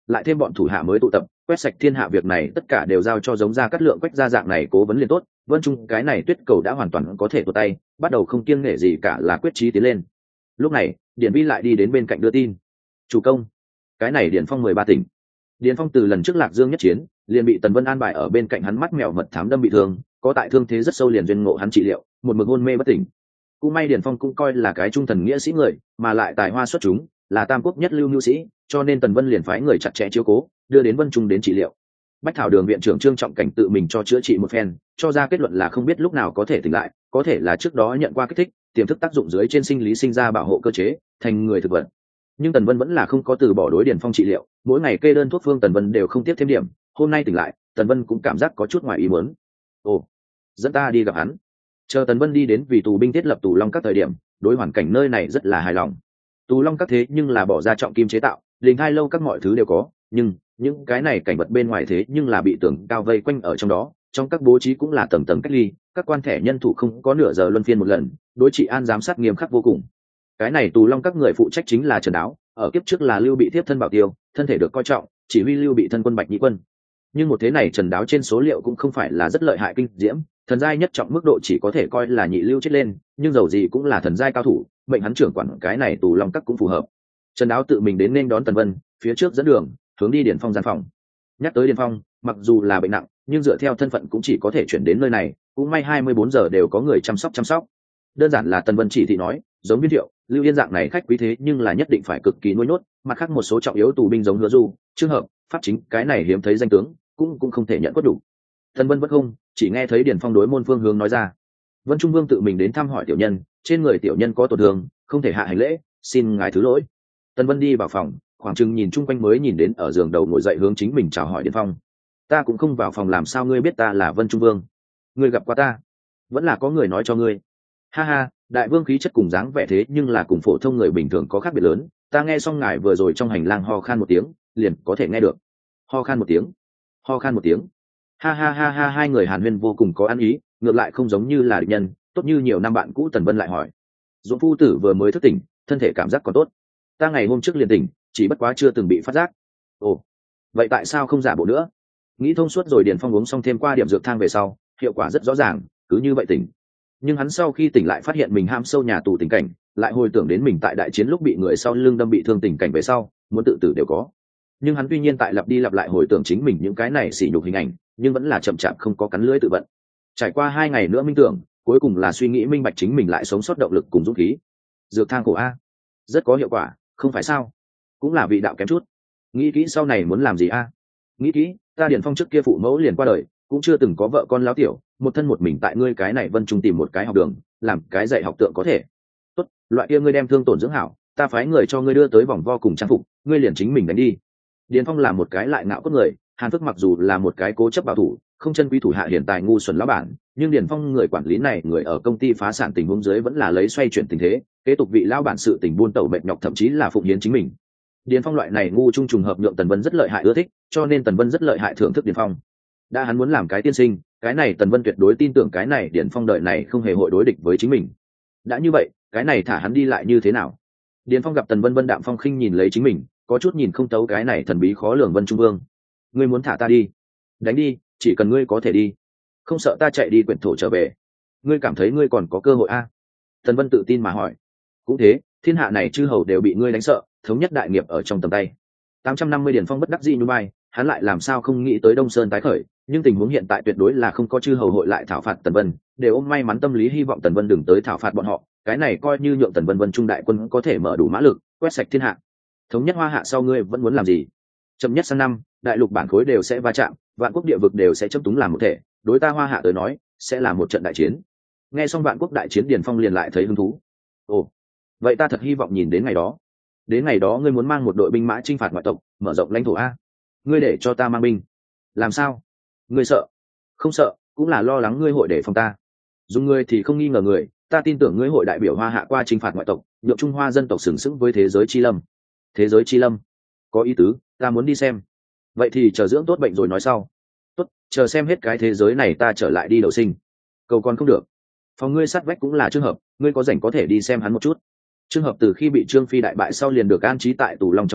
lại thêm bọn thủ hạ mới tụ tập, quét sạch thiên hạ việc này tất cả đều giao cho giống Gia Cát Lượng Quách gia dạng này cố vấn liền tốt. Vân Trung cái này tuyết cầu đã hoàn toàn có thể tuột tay, bắt đầu không kiêng nể gì cả là quyết chí tiến lên. Lúc này Điền Vi lại đi đến bên cạnh đưa tin: chủ công, cái này Điền Phong mười ba tỉnh. Điền Phong từ lần trước Lạc Dương nhất chiến liền bị Tần Vân an bài ở bên cạnh hắn, mắt mèo mật thám đâm bị thương, có tại thương thế rất sâu liền duyên ngộ hắn trị liệu, một mực hôn mê bất tỉnh. Cũng may Điền Phong cũng coi là cái trung thần nghĩa sĩ người, mà lại tài hoa xuất chúng, là tam quốc nhất lưu nhu sĩ, cho nên Tần Vân liền phái người chặt chẽ chiếu cố, đưa đến Vân Trung đến trị liệu. Bách Thảo Đường viện trưởng Trương Trọng Cảnh tự mình cho chữa trị một phen, cho ra kết luận là không biết lúc nào có thể tỉnh lại, có thể là trước đó nhận qua kích thích, tiềm thức tác dụng dưới trên sinh lý sinh ra bảo hộ cơ chế, thành người thực vật. Nhưng Tần Vân vẫn là không có từ bỏ đối Điền Phong trị liệu, mỗi ngày kê đơn thuốc phương Tần Vân đều không tiếp thêm điểm. Hôm nay tỉnh lại, Tần Vân cũng cảm giác có chút ngoài ý muốn. Ồ, dẫn ta đi gặp hắn. Chờ Tần Vân đi đến vì tù binh thiết lập tù long các thời điểm, đối hoàn cảnh nơi này rất là hài lòng. Tù long các thế nhưng là bỏ ra trọng kim chế tạo, linh hai lâu các mọi thứ đều có, nhưng những cái này cảnh vật bên ngoài thế nhưng là bị tường cao vây quanh ở trong đó. Trong các bố trí cũng là tầng tầng cách ly, các quan thẻ nhân thủ không có nửa giờ luân phiên một lần, đối trị an giám sát nghiêm khắc vô cùng. Cái này tù long các người phụ trách chính là Trần Đáo, ở kiếp trước là Lưu Bị tiếp thân bảo tiêu, thân thể được coi trọng, chỉ huy Lưu Bị thân quân Bạch Nhĩ quân. Nhưng một thế này Trần Đáo trên số liệu cũng không phải là rất lợi hại kinh diễm, thần giai nhất trọng mức độ chỉ có thể coi là nhị lưu chết lên, nhưng dầu gì cũng là thần giai cao thủ, mệnh hắn trưởng quản cái này tù long các cũng phù hợp. Trần Đáo tự mình đến nên đón Tần Vân, phía trước dẫn đường, hướng đi Điền Phong gian phòng. Nhắc tới Điền Phong, mặc dù là bệnh nặng, nhưng dựa theo thân phận cũng chỉ có thể chuyển đến nơi này, cũng may hai mươi bốn giờ đều có người chăm sóc chăm sóc. Đơn giản là Tần Vân chỉ thị nói, giống Viên Thiệu, Lưu Yên dạng này khách quý thế nhưng là nhất định phải cực kỳ nuôi nhốt, mặt khác một số trọng yếu tù binh giống Hứa Du, trường hợp, pháp chính, cái này hiếm thấy danh tướng, cũng cũng không thể nhận quất đủ. Tần Vân bất không, chỉ nghe thấy Điền Phong đối môn phương hướng nói ra. Vân Trung Vương tự mình đến thăm hỏi tiểu nhân, trên người tiểu nhân có tổn thương, không thể hạ hành lễ, xin ngài thứ lỗi. Tần Vân đi vào phòng, khoảng chừng nhìn chung quanh mới nhìn đến ở giường đầu ngồi dậy hướng chính mình chào hỏi Điền Phong. Ta cũng không vào phòng, làm sao ngươi biết ta là Vân Trung Vương? Ngươi gặp qua ta? Vẫn là có người nói cho ngươi. Ha ha, đại vương khí chất cùng dáng vẻ thế nhưng là cùng phổ thông người bình thường có khác biệt lớn. Ta nghe xong ngài vừa rồi trong hành lang ho khan một tiếng, liền có thể nghe được. Ho khan một tiếng, ho khan một tiếng. Ha ha ha ha, hai người hàn huyên vô cùng có ăn ý, ngược lại không giống như là địch nhân, tốt như nhiều năm bạn cũ. Tần Vân lại hỏi, Dũng phu tử vừa mới thức tỉnh, thân thể cảm giác còn tốt. Ta ngày hôm trước liền tỉnh, chỉ bất quá chưa từng bị phát giác. Ồ, vậy tại sao không giả bộ nữa? Nghĩ thông suốt rồi, Điền Phong uống xong thêm qua điểm dược thang về sau, hiệu quả rất rõ ràng, cứ như vậy tỉnh. Nhưng hắn sau khi tỉnh lại phát hiện mình ham sâu nhà tù tình cảnh, lại hồi tưởng đến mình tại đại chiến lúc bị người sau lưng đâm bị thương tình cảnh về sau, muốn tự tử đều có. Nhưng hắn tuy nhiên tại lặp đi lặp lại hồi tưởng chính mình những cái này sỉ nhục hình ảnh, nhưng vẫn là chậm chạp không có cắn lưỡi tự vận. Trải qua hai ngày nữa minh tưởng, cuối cùng là suy nghĩ minh bạch chính mình lại sống sót động lực cùng dũng khí. Dược thang cổ a, rất có hiệu quả, không phải sao? Cũng là vị đạo kém chút. Nghĩ kỹ sau này muốn làm gì a? Nghĩ kỹ, ta Điền Phong trước kia phụ mẫu liền qua đời, cũng chưa từng có vợ con láo tiểu, một thân một mình tại ngươi cái này Vân Trung tìm một cái học đường, làm cái dạy học tượng có thể. Tốt, loại kia ngươi đem thương tổn dưỡng hảo, ta phái người cho ngươi đưa tới vòng vo cùng trang phục, ngươi liền chính mình đánh đi. Điền Phong là một cái lại ngạo cốt người, Hàn Phước mặc dù là một cái cố chấp bảo thủ, không chân quý thủ hạ hiện tại ngu xuẩn lão bản, nhưng Điền Phong người quản lý này, người ở công ty phá sản tình huống dưới vẫn là lấy xoay chuyển tình thế, kế tục vị lão bản sự tình buôn tẩu mệt nhọc, thậm chí là phụng hiến chính mình. Điền Phong loại này ngu trung trùng hợp nhượng Tần Vân rất lợi hại ưa thích, cho nên Tần Vân rất lợi hại thưởng thức Điền Phong. Đã hắn muốn làm cái tiên sinh, cái này Tần Vân tuyệt đối tin tưởng cái này Điền Phong đợi này không hề hội đối địch với chính mình. Đã như vậy, cái này thả hắn đi lại như thế nào? Điền Phong gặp Tần Vân Vân đạm phong khinh nhìn lấy chính mình, có chút nhìn không tấu cái này thần bí khó lường Vân Trung Vương. Ngươi muốn thả ta đi? Đánh đi, chỉ cần ngươi có thể đi, không sợ ta chạy đi quyển thổ trở về. Ngươi cảm thấy ngươi còn có cơ hội a? À? Tần Vân tự tin mà hỏi. Cũng thế, thiên hạ này chư hầu đều bị ngươi đánh sợ, thống nhất đại nghiệp ở trong tầm tay. tám trăm năm mươi Điền Phong bất đắc dĩ như bay, hắn lại làm sao không nghĩ tới Đông Sơn tái khởi, nhưng tình huống hiện tại tuyệt đối là không có chư hầu hội lại thảo phạt Tần Vân, đều ôm may mắn tâm lý hy vọng Tần Vân đừng tới thảo phạt bọn họ, cái này coi như nhượng Tần Vân Vân trung đại quân có thể mở đủ mã lực, quét sạch thiên hạ. Thống nhất Hoa Hạ sau ngươi vẫn muốn làm gì? Chậm nhất sang năm, đại lục bản khối đều sẽ va chạm, vạn quốc địa vực đều sẽ chấp túng làm một thể, đối ta Hoa Hạ tới nói, sẽ là một trận đại chiến. Nghe xong vạn quốc đại chiến, Điền Phong liền lại thấy hứng thú. Ồ, vậy ta thật hy vọng nhìn đến ngày đó. Đến ngày đó ngươi muốn mang một đội binh mã chinh phạt ngoại tộc, mở rộng lãnh thổ a? Ngươi để cho ta mang binh? Làm sao? Ngươi sợ? Không sợ, cũng là lo lắng ngươi hội để phòng ta. Dùng ngươi thì không nghi ngờ người, ta tin tưởng ngươi hội đại biểu Hoa Hạ qua chinh phạt ngoại tộc, nhượng Trung Hoa dân tộc sừng sững với thế giới chi lâm. Thế giới chi lâm? Có ý tứ, ta muốn đi xem. Vậy thì chờ dưỡng tốt bệnh rồi nói sau. Tốt, chờ xem hết cái thế giới này ta trở lại đi đầu sinh. Cầu còn không được. Phòng ngươi sát vách cũng là Trường Hợp, ngươi có rảnh có thể đi xem hắn một chút. Trường Hợp từ khi bị Trương Phi đại bại sau liền được an trí tại tù long trong các,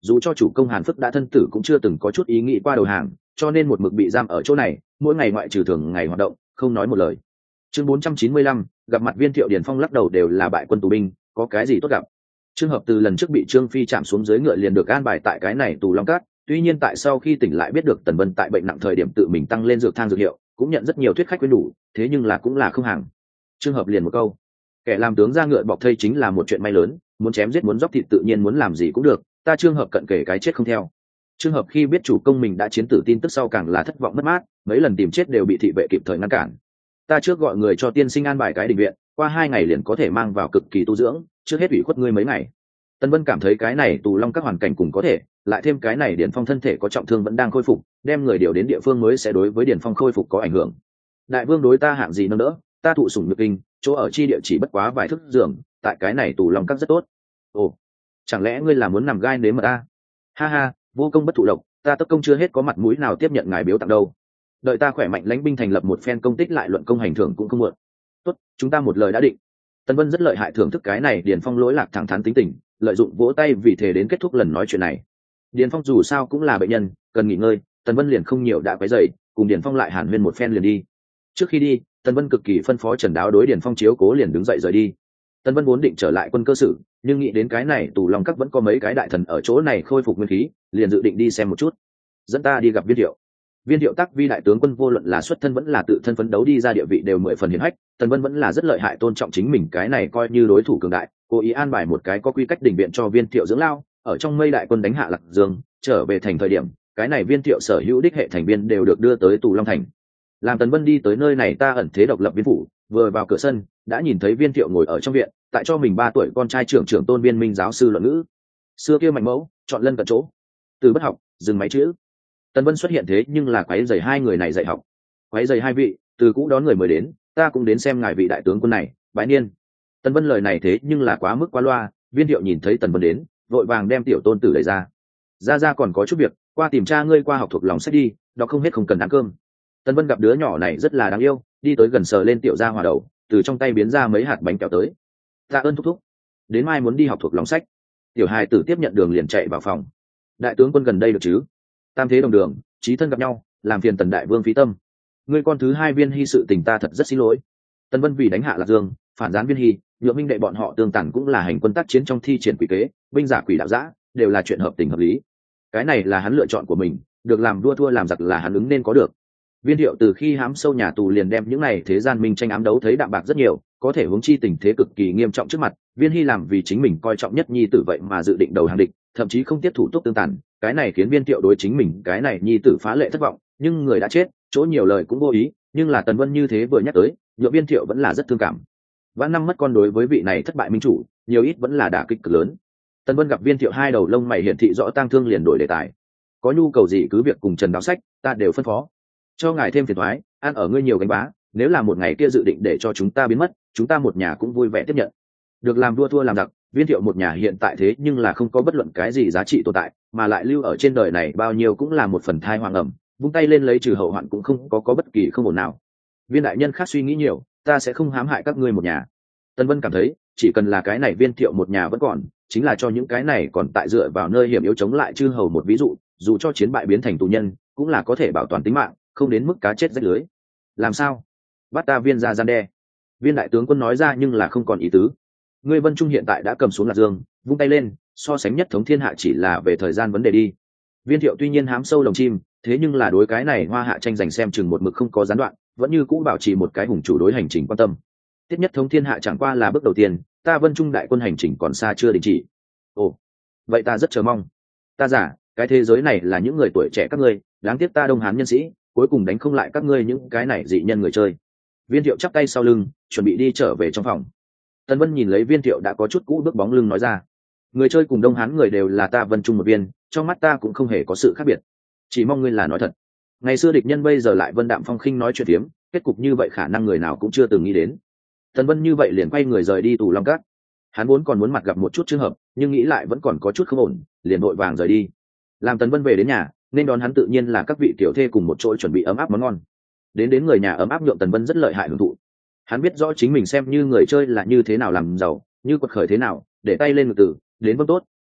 dù cho chủ công Hàn Phức đã thân tử cũng chưa từng có chút ý nghĩ qua đầu hàng, cho nên một mực bị giam ở chỗ này, mỗi ngày ngoại trừ thường ngày hoạt động không nói một lời. Chương bốn trăm chín mươi lăm, gặp mặt Viên Thiệu Điền Phong lắc đầu đều là bại quân tù binh, có cái gì tốt gặp. Trường hợp từ lần trước bị Trương Phi chạm xuống dưới ngựa liền được an bài tại cái này tù Long Cát, tuy nhiên tại sau khi tỉnh lại biết được Tần Vân tại bệnh nặng thời điểm tự mình tăng lên dược thang dược hiệu, cũng nhận rất nhiều thuyết khách quyến đủ, thế nhưng là cũng là không hàng. Trường hợp liền một câu, kẻ làm tướng ra ngựa bọc thây chính là một chuyện may lớn, muốn chém giết muốn dốc thịt tự nhiên muốn làm gì cũng được, ta Trường hợp cận kể cái chết không theo. Trường hợp khi biết chủ công mình đã chiến tử tin tức sau càng là thất vọng mất mát, mấy lần tìm chết đều bị thị vệ kịp thời ngăn cản. Ta trước gọi người cho tiên sinh an bài cái đình viện, qua hai ngày liền có thể mang vào cực kỳ tu dưỡng, trước hết ủy khuất ngươi mấy ngày. Tân Vân cảm thấy cái này tù Long các hoàn cảnh cùng có thể, lại thêm cái này Điền Phong thân thể có trọng thương vẫn đang khôi phục, đem người điều đến địa phương mới sẽ đối với Điền Phong khôi phục có ảnh hưởng. Đại vương đối ta hạng gì nâng đỡ, ta thụ sủng nhược kinh, chỗ ở chi địa chỉ bất quá vài thức giường, tại cái này tù Long các rất tốt. Ồ, chẳng lẽ ngươi là muốn nằm gai nếm mật ta? Ha ha, vô công bất thụ độc, ta tất công chưa hết có mặt mũi nào tiếp nhận ngài biếu tặng đâu. Đợi ta khỏe mạnh lãnh binh thành lập một phen công tích lại luận công hành thưởng cũng không muộn. Tốt, chúng ta một lời đã định. Tân Vân rất lợi hại thưởng thức cái này Điền Phong lỗi lạc thẳng thắn tính tình, lợi dụng vỗ tay vì thế đến kết thúc lần nói chuyện này. Điền Phong dù sao cũng là bệnh nhân, cần nghỉ ngơi, Tần Vân liền không nhiều đã quấy rầy, cùng Điền Phong lại hàn huyên một phen liền đi. Trước khi đi, Tần Vân cực kỳ phân phó Trần Đáo đối Điền Phong chiếu cố liền đứng dậy rời đi. Tần Vân vốn định trở lại quân cơ sử, nhưng nghĩ đến cái này tù Long các vẫn có mấy cái đại thần ở chỗ này khôi phục nguyên khí, liền dự định đi xem một chút. Dẫn ta đi gặp Viên Thiệu. Viên Thiệu Tắc vi đại tướng quân vô luận là xuất thân vẫn là tự thân phấn đấu đi ra địa vị đều mười phần hiển hách, Tần Vân vẫn là rất lợi hại tôn trọng chính mình cái này coi như đối thủ cường đại, cố ý an bài một cái có quy cách đình viện cho Viên Thiệu dưỡng lao, ở trong mây đại quân đánh hạ Lạc Dương, trở về thành thời điểm, cái này Viên Thiệu sở hữu đích hệ thành viên đều được đưa tới tù Long thành. Làm Tần Vân đi tới nơi này ta ẩn thế độc lập viên phủ, vừa vào cửa sân, đã nhìn thấy Viên Thiệu ngồi ở trong viện, tại cho mình ba tuổi con trai trưởng trưởng Tôn Viên Minh giáo sư luận ngữ. Xưa kia mạnh mẫu, chọn lân cận chỗ, từ bất học, dừng máy chữ. Tần Vân xuất hiện thế nhưng là quấy rầy hai người này dạy học. Quấy rầy hai vị, từ cũ đón người mới đến, ta cũng đến xem ngài vị đại tướng quân này, bái niên. Tần Vân lời này thế nhưng là quá mức quá loa, Viên Thiệu nhìn thấy Tần Vân đến, vội vàng đem tiểu tôn tử đẩy ra. Ra ra còn có chút việc, qua tìm cha ngươi qua học thuộc lòng sách đi, đọc không hết không cần ăn cơm. Tần Vân gặp đứa nhỏ này rất là đáng yêu, đi tới gần sờ lên tiểu gia hỏa đầu, từ trong tay biến ra mấy hạt bánh kẹo tới. Tạ ơn thúc thúc. Đến mai muốn đi học thuộc lòng sách. Tiểu hài tử tiếp nhận đường liền chạy vào phòng. Đại tướng quân gần đây được chứ? Tam thế đồng đường, chí thân gặp nhau, làm phiền Tần đại vương phí tâm. Ngươi con thứ hai Viên Hy sự tình ta thật rất xin lỗi. Tần Vân vì đánh hạ Lạc Dương, phản gián Viên Hy, nhượng minh đệ bọn họ tương tàn cũng là hành quân tác chiến trong thi triển quỷ kế, binh giả quỷ đạo giã, đều là chuyện hợp tình hợp lý. Cái này là hắn lựa chọn của mình, được làm đua thua làm giặc là hắn ứng nên có được. Viên Thiệu từ khi hãm sâu nhà tù liền đem những này thế gian minh tranh ám đấu thấy đạm bạc rất nhiều, có thể huống chi tình thế cực kỳ nghiêm trọng trước mặt, Viên Hy làm vì chính mình coi trọng nhất nhi tử vậy mà dự định đầu hàng địch, thậm chí không tiếp thủ tục tương tàn, cái này khiến Viên Thiệu đối chính mình cái này nhi tử phá lệ thất vọng, nhưng người đã chết, chỗ nhiều lời cũng vô ý, nhưng là Tần Vân như thế vừa nhắc tới, nhượng Viên Thiệu vẫn là rất thương cảm. Vãn năm mất con đối với vị này thất bại minh chủ, nhiều ít vẫn là đả kích cực lớn. Tần Vân gặp Viên Thiệu hai đầu lông mày hiển thị rõ tang thương liền đổi đề tài. Có nhu cầu gì cứ việc cùng Trần Đáo Sách, ta đều phân phó. Cho ngài thêm phiền toái, ăn ở ngươi nhiều gánh bá, nếu là một ngày kia dự định để cho chúng ta biến mất, chúng ta một nhà cũng vui vẻ tiếp nhận. Được làm đua thua làm giặc, Viên Thiệu một nhà hiện tại thế nhưng là không có bất luận cái gì giá trị tồn tại, mà lại lưu ở trên đời này bao nhiêu cũng là một phần thai hoàng ẩm, vung tay lên lấy trừ hậu hoạn cũng không có có bất kỳ không ổn nào. Viên đại nhân khác suy nghĩ nhiều, ta sẽ không hãm hại các ngươi một nhà. Tân Vân cảm thấy, chỉ cần là cái này Viên Thiệu một nhà vẫn còn, chính là cho những cái này còn tại dựa vào nơi hiểm yếu chống lại chư hầu một ví dụ, dù cho chiến bại biến thành tù nhân, cũng là có thể bảo toàn tính mạng, không đến mức cá chết rách lưới. Làm sao? Bắt ta Viên ra gian đe. Viên đại tướng quân nói ra nhưng là không còn ý tứ. Ngươi Vân Trung hiện tại đã cầm xuống Lạc Dương, vung tay lên, so sánh nhất thống thiên hạ chỉ là về thời gian vấn đề đi. Viên Thiệu tuy nhiên hám sâu lồng chim, thế nhưng là đối cái này Hoa Hạ tranh giành xem chừng một mực không có gián đoạn, vẫn như cũ bảo trì một cái hùng chủ đối hành trình quan tâm. Tiếp nhất thống thiên hạ chẳng qua là bước đầu tiên, ta Vân Trung đại quân hành trình còn xa chưa đình chỉ. Ồ, vậy ta rất chờ mong. Ta giả, cái thế giới này là những người tuổi trẻ các ngươi, đáng tiếc ta Đông Hán nhân sĩ, cuối cùng đánh không lại các ngươi những cái này dị nhân người chơi. Viên Thiệu chắp tay sau lưng, chuẩn bị đi trở về trong phòng. Tần Vân nhìn lấy Viên Thiệu đã có chút cũ bước bóng lưng nói ra, người chơi cùng Đông Hán người đều là ta Vân Trung một viên, trong mắt ta cũng không hề có sự khác biệt, chỉ mong ngươi là nói thật. Ngày xưa địch nhân bây giờ lại vân đạm phong khinh nói chuyện tiếm, kết cục như vậy khả năng người nào cũng chưa từng nghĩ đến. Tần Vân như vậy liền quay người rời đi tù Long Cát. Hắn vốn còn muốn mặt gặp một chút trường hợp, nhưng nghĩ lại vẫn còn có chút không ổn, liền vội vàng rời đi. Làm Tần Vân về đến nhà, nên đón hắn tự nhiên là các vị tiểu thê cùng một chỗ chuẩn bị ấm áp món ngon. Đến đến người nhà ấm áp nhượng Tần Vân rất lợi hại hưởng thụ. Hắn biết rõ chính mình xem như người chơi là như thế nào làm giàu, như quật khởi thế nào, để tay lên ngực tử, đến vâng tốt, hỏi,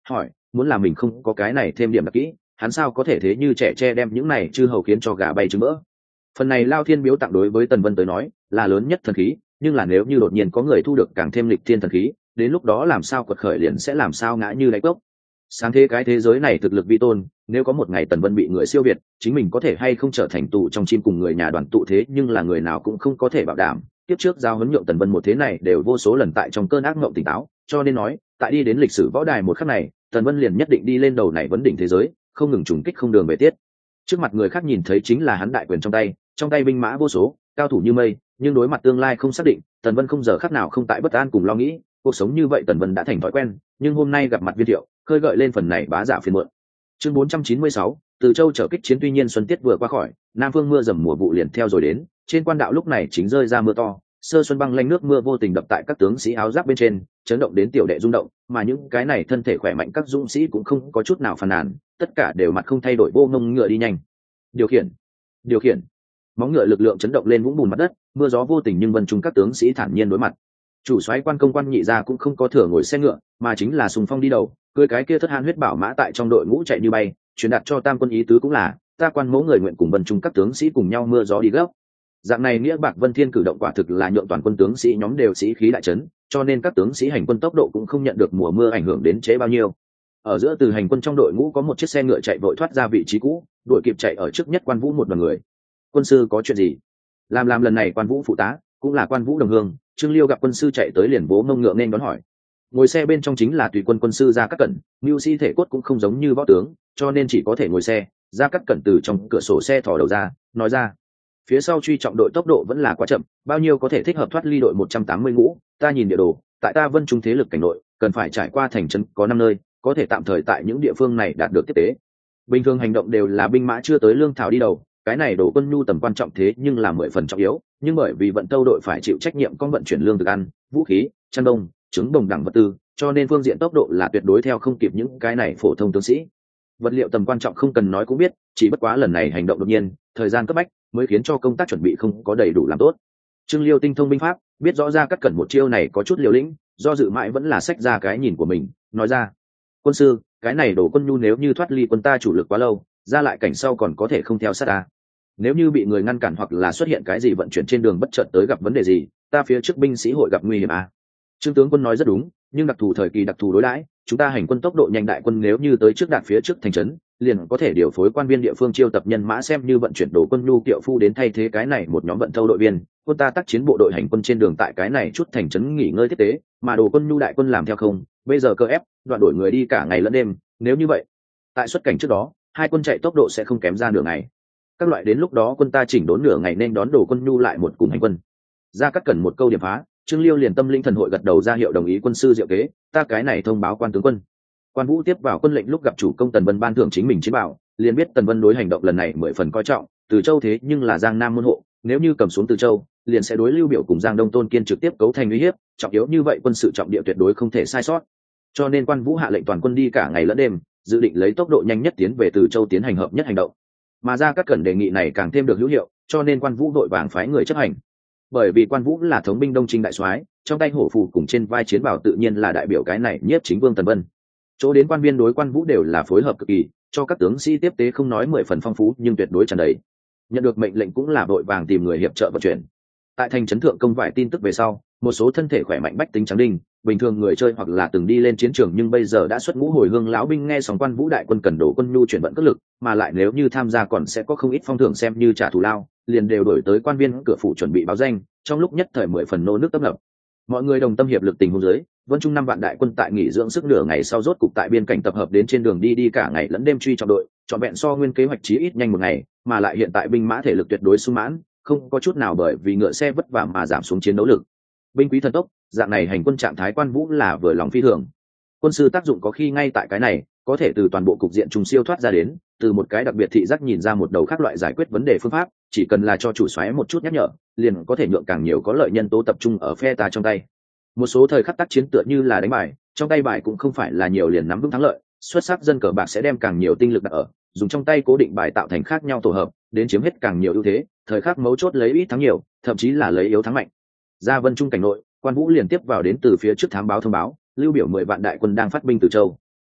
muốn là mình không có cái này thêm điểm đặc kỹ, hắn sao có thể thế như trẻ tre đem những này chư hầu khiến cho gà bay trứng mỡ. Phần này Lao Thiên biếu tặng đối với Tần Vân tới nói là lớn nhất thần khí, nhưng là nếu như đột nhiên có người thu được càng thêm lịch thiên thần khí, đến lúc đó làm sao quật khởi liền sẽ làm sao ngã như đáy cốc. Sáng thế cái thế giới này thực lực vi tôn, nếu có một ngày Tần Vân bị người siêu việt, chính mình có thể hay không trở thành tù trong chim cùng người nhà đoàn tụ thế, nhưng là người nào cũng không có thể bảo đảm. Tiếp trước giao huấn nhượng Tần Vân một thế này đều vô số lần tại trong cơn ác mộng tỉnh táo, cho nên nói, tại đi đến lịch sử võ đài một khắc này, Tần Vân liền nhất định đi lên đầu này vấn đỉnh thế giới, không ngừng trùng kích không đường về tiết. Trước mặt người khác nhìn thấy chính là hắn đại quyền trong tay, trong tay binh mã vô số, cao thủ như mây, nhưng đối mặt tương lai không xác định, Tần Vân không giờ khắc nào không tại bất an cùng lo nghĩ. Cuộc sống như vậy Tần Vân đã thành thói quen, nhưng hôm nay gặp mặt Viên Thiệu, khơi gợi lên phần này bá giả phiền muộn. Chương bốn trăm chín mươi sáu, Từ Châu trở kích chiến. Tuy nhiên xuân tiết vừa qua khỏi, Nam Phương mưa dầm mùa vụ liền theo rồi đến, trên quan đạo lúc này chính rơi ra mưa to, sơ xuân băng lanh nước mưa vô tình đập tại các tướng sĩ áo giáp bên trên, chấn động đến tiểu đệ rung động, mà những cái này thân thể khỏe mạnh các dũng sĩ cũng không có chút nào phàn nàn, tất cả đều mặt không thay đổi vô ngông ngựa đi nhanh. Điều khiển, điều khiển. Móng ngựa lực lượng chấn động lên vũng bùn mặt đất, mưa gió vô tình nhưng vân trung các tướng sĩ thản nhiên đối mặt. Chủ soái Quan Công Quan Nhị gia cũng không có thừa ngồi xe ngựa, mà chính là xung phong đi đầu, cưỡi cái kia thất han huyết bảo mã tại trong đội ngũ chạy như bay, truyền đạt cho Tam quân ý tứ cũng là, ta Quan mẫu người nguyện cùng vân trung các tướng sĩ cùng nhau mưa gió đi gấp. Dạng này nghĩa bạc vân thiên cử động quả thực là nhượng toàn quân tướng sĩ nhóm đều sĩ khí đại chấn, cho nên các tướng sĩ hành quân tốc độ cũng không nhận được mùa mưa ảnh hưởng đến chế bao nhiêu. Ở giữa từ hành quân trong đội ngũ có một chiếc xe ngựa chạy vội thoát ra vị trí cũ, đuổi kịp chạy ở trước nhất Quan Vũ một đoàn người. Quân sư có chuyện gì? Làm làm lần này Quan Vũ phụ tá, cũng là Quan Vũ đồng hương, Trương Liêu gặp quân sư chạy tới liền vỗ mông ngựa nên đón hỏi. Ngồi xe bên trong chính là tùy quân quân sư Gia Cát Cẩn, mưu sĩ thể cốt cũng không giống như võ tướng, cho nên chỉ có thể ngồi xe. Gia Cát Cẩn từ trong cửa sổ xe thò đầu ra, nói ra: phía sau truy trọng đội tốc độ vẫn là quá chậm, bao nhiêu có thể thích hợp thoát ly đội một trăm tám mươi ngũ. Ta nhìn địa đồ, tại ta Vân Trung thế lực cảnh nội, cần phải trải qua thành trấn có năm nơi, có thể tạm thời tại những địa phương này đạt được tiếp tế. Bình thường hành động đều là binh mã chưa tới lương thảo đi đầu, cái này đổ quân nhu tầm quan trọng thế nhưng là mười phần trọng yếu, nhưng bởi vì vận tâu đội phải chịu trách nhiệm con vận chuyển lương thực ăn, vũ khí, chăn đông, trứng đồng đẳng vật tư, cho nên phương diện tốc độ là tuyệt đối theo không kịp những cái này phổ thông tướng sĩ. Vật liệu tầm quan trọng không cần nói cũng biết, chỉ bất quá lần này hành động đột nhiên, thời gian cấp bách, mới khiến cho công tác chuẩn bị không có đầy đủ làm tốt. Trương Liêu tinh thông binh pháp, biết rõ ra Cát Cẩn một chiêu này có chút liều lĩnh, do dự mãi vẫn là xách ra cái nhìn của mình, nói ra: quân sư, cái này đổ quân nhu nếu như thoát ly quân ta chủ lực quá lâu, ra lại cảnh sau còn có thể không theo sát ta. Nếu như bị người ngăn cản hoặc là xuất hiện cái gì vận chuyển trên đường bất chợt tới gặp vấn đề gì, ta phía trước binh sĩ hội gặp nguy hiểm à? Trương tướng quân nói rất đúng, nhưng đặc thù thời kỳ đặc thù đối đãi, chúng ta hành quân tốc độ nhanh, đại quân nếu như tới trước đạt phía trước thành trấn, liền có thể điều phối quan viên địa phương chiêu tập nhân mã xem như vận chuyển đồ quân nhu kiệu phu đến thay thế cái này một nhóm vận thâu đội viên. Quân ta tác chiến bộ đội hành quân trên đường tại cái này chút thành trấn nghỉ ngơi tiếp tế, mà đồ quân nhu đại quân làm theo không, bây giờ cơ ép đoạn đổi người đi cả ngày lẫn đêm. Nếu như vậy, tại xuất cảnh trước đó, hai quân chạy tốc độ sẽ không kém ra nửa ngày. Các loại đến lúc đó quân ta chỉnh đốn nửa ngày nên đón đồ quân nhu lại một cùng hành quân. Ra Cát Cẩn một câu điểm phá, Trương Liêu liền tâm linh thần hội gật đầu ra hiệu đồng ý quân sư diệu kế, ta cái này thông báo Quan tướng quân. Quan Vũ tiếp vào quân lệnh lúc gặp chủ công Tần Vân ban thưởng chính mình chiến bảo, liền biết Tần Vân đối hành động lần này mười phần coi trọng. Từ Châu thế nhưng là Giang Nam môn hộ, nếu như cầm xuống Từ Châu, liền sẽ đối Lưu Biểu cùng Giang Đông Tôn Kiên trực tiếp cấu thành uy hiếp, trọng yếu như vậy quân sự trọng địa tuyệt đối không thể sai sót. Cho nên Quan Vũ hạ lệnh toàn quân đi cả ngày lẫn đêm, dự định lấy tốc độ nhanh nhất tiến về Từ Châu tiến hành hợp nhất hành động. Mà ra các cẩn đề nghị này càng thêm được hữu hiệu, cho nên Quan Vũ đội vàng phái người chấp hành. Bởi vì Quan Vũ là thống binh Đông Trinh đại soái, trong tay hổ phù cùng trên vai chiến bảo tự nhiên là đại biểu cái này nhiếp chính vương Tần Vân. Chỗ đến quan viên đối Quan Vũ đều là phối hợp cực kỳ, cho các tướng sĩ tiếp tế không nói mười phần phong phú nhưng tuyệt đối tràn đầy. Nhận được mệnh lệnh cũng là đội vàng tìm người hiệp trợ vận chuyển. Tại thành trấn thượng công vài tin tức về sau, một số thân thể khỏe mạnh bách tính trắng đinh, bình thường người chơi hoặc là từng đi lên chiến trường nhưng bây giờ đã xuất ngũ hồi hương lão binh nghe sóng Quan Vũ đại quân cần đổ quân nhu chuyển vận cất lực, mà lại nếu như tham gia còn sẽ có không ít phong thưởng xem như trả thù lao, liền đều đổi tới quan viên cửa phủ chuẩn bị báo danh, trong lúc nhất thời mười phần nô nước tấp nập. Mọi người đồng tâm hiệp lực tình huống dưới, Vân Trung năm vạn đại quân tại nghỉ dưỡng sức nửa ngày sau rốt cục tại biên cảnh tập hợp đến trên đường đi đi cả ngày lẫn đêm truy trọng đội, trọn vẹn so nguyên kế hoạch chí ít nhanh một ngày, mà lại hiện tại binh mã thể lực tuyệt đối sung mãn, không có chút nào bởi vì ngựa xe vất vả mà giảm xuống chiến đấu lực. Binh quý thần tốc, dạng này hành quân trạng thái Quan Vũ là vừa lòng phi thường. Quân sư tác dụng có khi ngay tại cái này, có thể từ toàn bộ cục diện trùng siêu thoát ra đến, từ một cái đặc biệt thị giác nhìn ra một đầu khác loại giải quyết vấn đề phương pháp, chỉ cần là cho chủ soái một chút nhắc nhở, liền có thể nhượng càng nhiều có lợi nhân tố tập trung ở phe ta trong tay. Một số thời khắc tác chiến tựa như là đánh bài, trong tay bài cũng không phải là nhiều liền nắm vững thắng lợi, xuất sắc dân cờ bạc sẽ đem càng nhiều tinh lực đặt ở, dùng trong tay cố định bài tạo thành khác nhau tổ hợp, đến chiếm hết càng nhiều ưu thế, thời khắc mấu chốt lấy ít thắng nhiều, thậm chí là lấy yếu thắng mạnh. Ra Vân Trung cảnh nội, Quan Vũ liền tiếp vào đến từ phía trước thám báo thông báo, Lưu Biểu mười vạn đại quân đang phát binh từ Châu.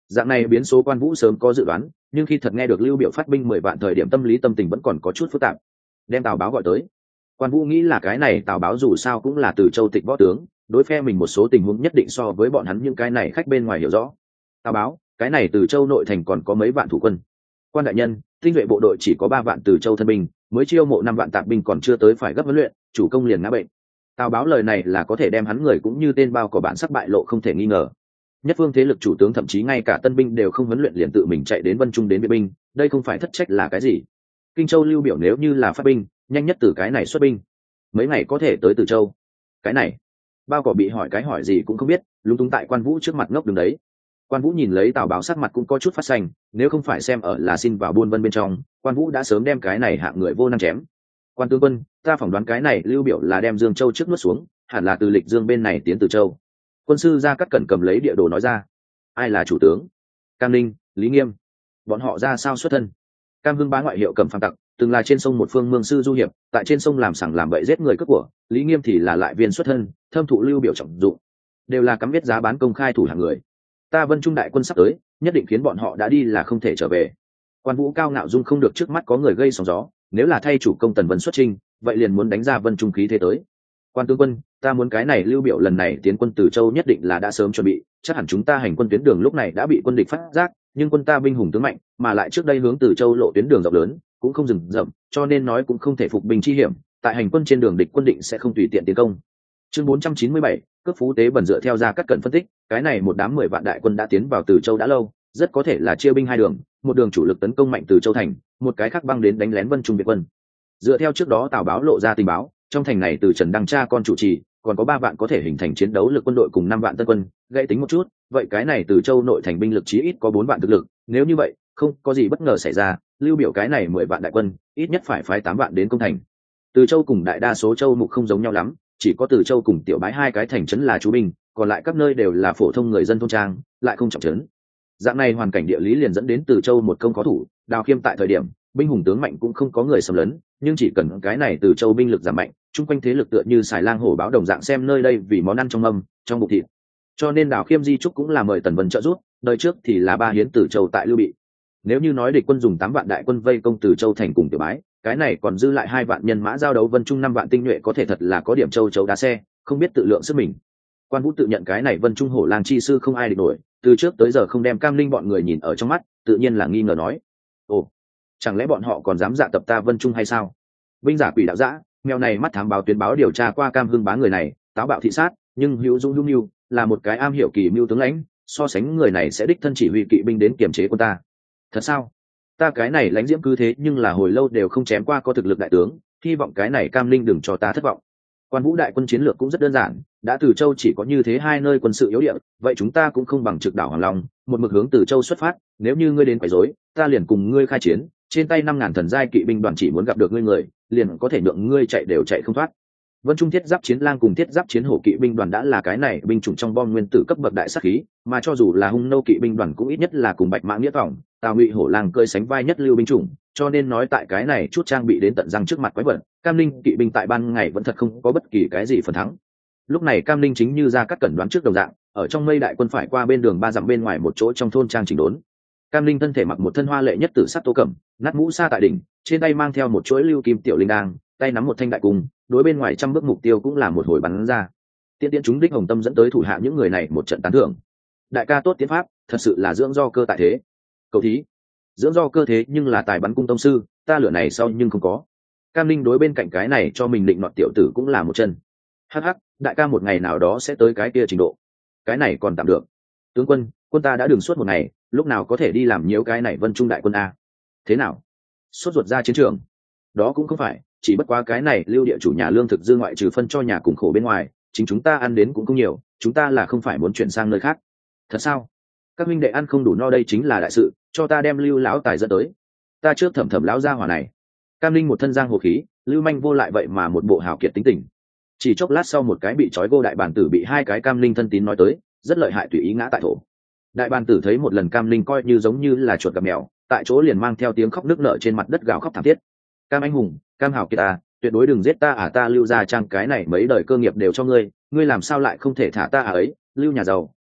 Dạng này biến số Quan Vũ sớm có dự đoán, nhưng khi thật nghe được Lưu Biểu phát binh mười vạn thời điểm tâm lý tâm tình vẫn còn có chút phức tạp. Đem Tào Báo gọi tới. Quan Vũ nghĩ là cái này Tào Báo dù sao cũng là từ Châu Tịch võ tướng, đối phe mình một số tình huống nhất định so với bọn hắn những cái này khách bên ngoài hiểu rõ. Tào Báo, cái này từ Châu nội thành còn có mấy vạn thủ quân. Quan đại nhân, tinh nhuệ bộ đội chỉ có ba vạn từ Châu thân binh, mới chiêu mộ năm vạn tạp binh còn chưa tới phải gấp huấn luyện, chủ công liền ngã bệnh. Tào Báo lời này là có thể đem hắn người cũng như tên bao của bản sắc bại lộ không thể nghi ngờ. Nhất phương thế lực chủ tướng thậm chí ngay cả tân binh đều không huấn luyện liền tự mình chạy đến Vân Trung đến viện binh, đây không phải thất trách là cái gì? Kinh Châu Lưu Biểu nếu như là phát binh, nhanh nhất từ cái này xuất binh, mấy ngày có thể tới Từ Châu. Cái này, bao cỏ bị hỏi cái hỏi gì cũng không biết, lúng túng tại Quan Vũ trước mặt ngốc đứng đấy. Quan Vũ nhìn lấy Tào Báo sắc mặt cũng có chút phát xanh, nếu không phải xem ở là xin vào buôn vân bên trong, Quan Vũ đã sớm đem cái này hạng người vô năng chém. Quan tướng quân, ta phỏng đoán cái này Lưu Biểu là đem Dương Châu trước nuốt xuống, hẳn là từ Lịch Dương bên này tiến Từ Châu. Quân sư Gia Cát Cẩn cầm lấy địa đồ nói ra. Ai là chủ tướng? Cam Ninh, Lý Nghiêm. Bọn họ ra sao xuất thân? Cam Hưng Bá ngoại hiệu Cầm Phàm Tặc, từng là trên sông một phương mương sư du hiệp, tại trên sông làm sằng làm bậy giết người cướp của. Lý Nghiêm thì là lại viên xuất thân, thâm thụ Lưu Biểu trọng dụng, đều là cắm viết giá bán công khai thủ hàng người. Ta Vân Trung đại quân sắp tới, nhất định khiến bọn họ đã đi là không thể trở về. Quan Vũ cao ngạo dung không được trước mắt có người gây sóng gió, nếu là thay chủ công Tần Vân xuất chinh, vậy liền muốn đánh ra Vân Trung khí thế tới. Quan tướng quân, ta muốn cái này Lưu Biểu lần này tiến quân Từ Châu nhất định là đã sớm chuẩn bị, chắc hẳn chúng ta hành quân tuyến đường lúc này đã bị quân địch phát giác, nhưng quân ta binh hùng tướng mạnh, mà lại trước đây hướng Từ Châu lộ tuyến đường rộng lớn, cũng không dừng rậm, cho nên nói cũng không thể phục binh chi hiểm, tại hành quân trên đường địch quân định sẽ không tùy tiện tiến công. Chương bốn trăm chín mươi bảy, cướp Phú Tế Bẩn dựa theo Gia Cát Cẩn phân tích, cái này một đám mười vạn đại quân đã tiến vào Từ Châu đã lâu, rất có thể là chia binh hai đường, một đường chủ lực tấn công mạnh Từ Châu thành, một cái khác băng đến đánh lén Vân Trung Việt quân. Dựa theo trước đó Tào Báo lộ ra tình báo, trong thành này từ Trần Đăng Cha con chủ trì, còn có ba vạn có thể hình thành chiến đấu lực quân đội cùng năm vạn tân quân, gãy tính một chút, vậy cái này Từ Châu nội thành binh lực chí ít có bốn vạn thực lực, nếu như vậy, không có gì bất ngờ xảy ra, Lưu Biểu cái này mười vạn đại quân, ít nhất phải phái tám vạn đến công thành. Từ Châu cùng đại đa số châu mục không giống nhau lắm, chỉ có Từ Châu cùng Tiểu Bái hai cái thành trấn là chú binh, còn lại các nơi đều là phổ thông người dân thôn trang, lại không trọng trấn. Dạng này hoàn cảnh địa lý liền dẫn đến Từ Châu một công có thủ, Đào Khiêm tại thời điểm, binh hùng tướng mạnh cũng không có người xâm lấn, nhưng chỉ cần cái này Từ Châu binh lực giảm mạnh, chung quanh thế lực tựa như xài lang hổ báo đồng dạng xem nơi đây vì món ăn trong mâm, trong bụng thịt. Cho nên Đào Khiêm di trúc cũng là mời Tần Vân trợ giúp, đời trước thì là ba hiến Từ Châu tại Lưu Bị. Nếu như nói địch quân dùng tám vạn đại quân vây công Từ Châu thành cùng Tiểu Bái, cái này còn dư lại hai vạn nhân mã giao đấu Vân Trung năm vạn tinh nhuệ có thể thật là có điểm châu chấu đá xe, không biết tự lượng sức mình. Quan Vũ tự nhận cái này Vân Trung hổ lang chi sư không ai địch nổi, từ trước tới giờ không đem Cam Linh bọn người nhìn ở trong mắt, tự nhiên là nghi ngờ nói: ồ, chẳng lẽ bọn họ còn dám dạ tập ta Vân Trung hay sao? Binh giả quỷ đạo dã, mèo này mắt thám báo tuyến báo điều tra qua Cam Hưng Bá người này, táo bạo thị sát, nhưng hữu dũng dung mưu, là một cái am hiểu kỳ mưu tướng lãnh, so sánh người này sẽ đích thân chỉ huy kỵ binh đến kiềm chế quân ta. Thật sao? Ta cái này lãnh diễm cứ thế nhưng là hồi lâu đều không chém qua có thực lực đại tướng, hy vọng cái này Cam Linh đừng cho ta thất vọng. Quan Vũ đại quân chiến lược cũng rất đơn giản, đã Từ Châu chỉ có như thế hai nơi quân sự yếu địa, vậy chúng ta cũng không bằng trực đảo Hoàng Long, một mực hướng Từ Châu xuất phát, nếu như ngươi đến quấy rối, ta liền cùng ngươi khai chiến, trên tay năm ngàn thần giai kỵ binh đoàn chỉ muốn gặp được ngươi người, liền có thể nhượng ngươi chạy đều chạy không thoát. Vân Trung thiết giáp chiến lang cùng thiết giáp chiến hổ kỵ binh đoàn đã là cái này binh chủng trong bom nguyên tử cấp bậc đại sát khí, mà cho dù là hung nô kỵ binh đoàn cũng ít nhất là cùng bạch mã nghĩa vọng, Tào Ngụy hổ lang cơi sánh vai nhất lưu binh chủng, cho nên nói tại cái này chút trang bị đến tận răng trước mặt quái vật, Cam Linh kỵ binh tại ban ngày vẫn thật không có bất kỳ cái gì phần thắng. Lúc này Cam Linh chính như Gia Cát Cẩn đoán trước đồng dạng, ở trong mây đại quân phải qua bên đường ba dặm bên ngoài một chỗ trong thôn trang chỉnh đốn. Cam Linh thân thể mặc một thân hoa lệ nhất tử sắc tô cẩm, nát mũ sa tại đỉnh, trên tay mang theo một chuỗi lưu kim tiểu linh đang, tay nắm một thanh đại cung, đối bên ngoài trăm bước mục tiêu cũng là một hồi bắn ra. Tiên tiên chúng đích hồng tâm dẫn tới thủ hạ những người này một trận tán thưởng. Đại ca tốt tiến pháp, thật sự là dưỡng do cơ tại thế. Cầu thí, dưỡng do cơ thế nhưng là tài bắn cung tông sư, ta lửa này sau nhưng không có. Cam Linh đối bên cạnh cái này cho mình định nọt tiểu tử cũng là một chân. Hắc hắc, đại ca một ngày nào đó sẽ tới cái kia trình độ. Cái này còn tạm được. Tướng quân, quân ta đã đường suốt một ngày, lúc nào có thể đi làm nhiễu cái này Vân Trung đại quân a? Thế nào? Sốt ruột ra chiến trường? Đó cũng không phải, chỉ bất quá cái này Lưu địa chủ nhà lương thực dư ngoại trừ phân cho nhà cùng khổ bên ngoài, chính chúng ta ăn đến cũng không nhiều, chúng ta là không phải muốn chuyển sang nơi khác. Thật sao? Các huynh đệ ăn không đủ no đây chính là đại sự, cho ta đem Lưu lão tài dẫn tới. Ta trước thẩm thẩm lão gia hỏa này. Cam Linh một thân giang hồ khí, Lưu manh vô lại vậy mà một bộ hào kiệt tính tình. Chỉ chốc lát sau một cái bị trói gô đại bản tử bị hai cái Cam Linh thân tín nói tới, rất lợi hại tùy ý ngã tại thổ. Đại bản tử thấy một lần Cam Linh coi như giống như là chuột gặp mèo, tại chỗ liền mang theo tiếng khóc nức nở trên mặt đất gào khóc thảm thiết. Cam anh hùng, Cam hào kiệt à, tuyệt đối đừng giết ta à, ta Lưu gia trang cái này mấy đời cơ nghiệp đều cho ngươi, ngươi làm sao lại không thể thả ta à ấy, Lưu nhà giàu,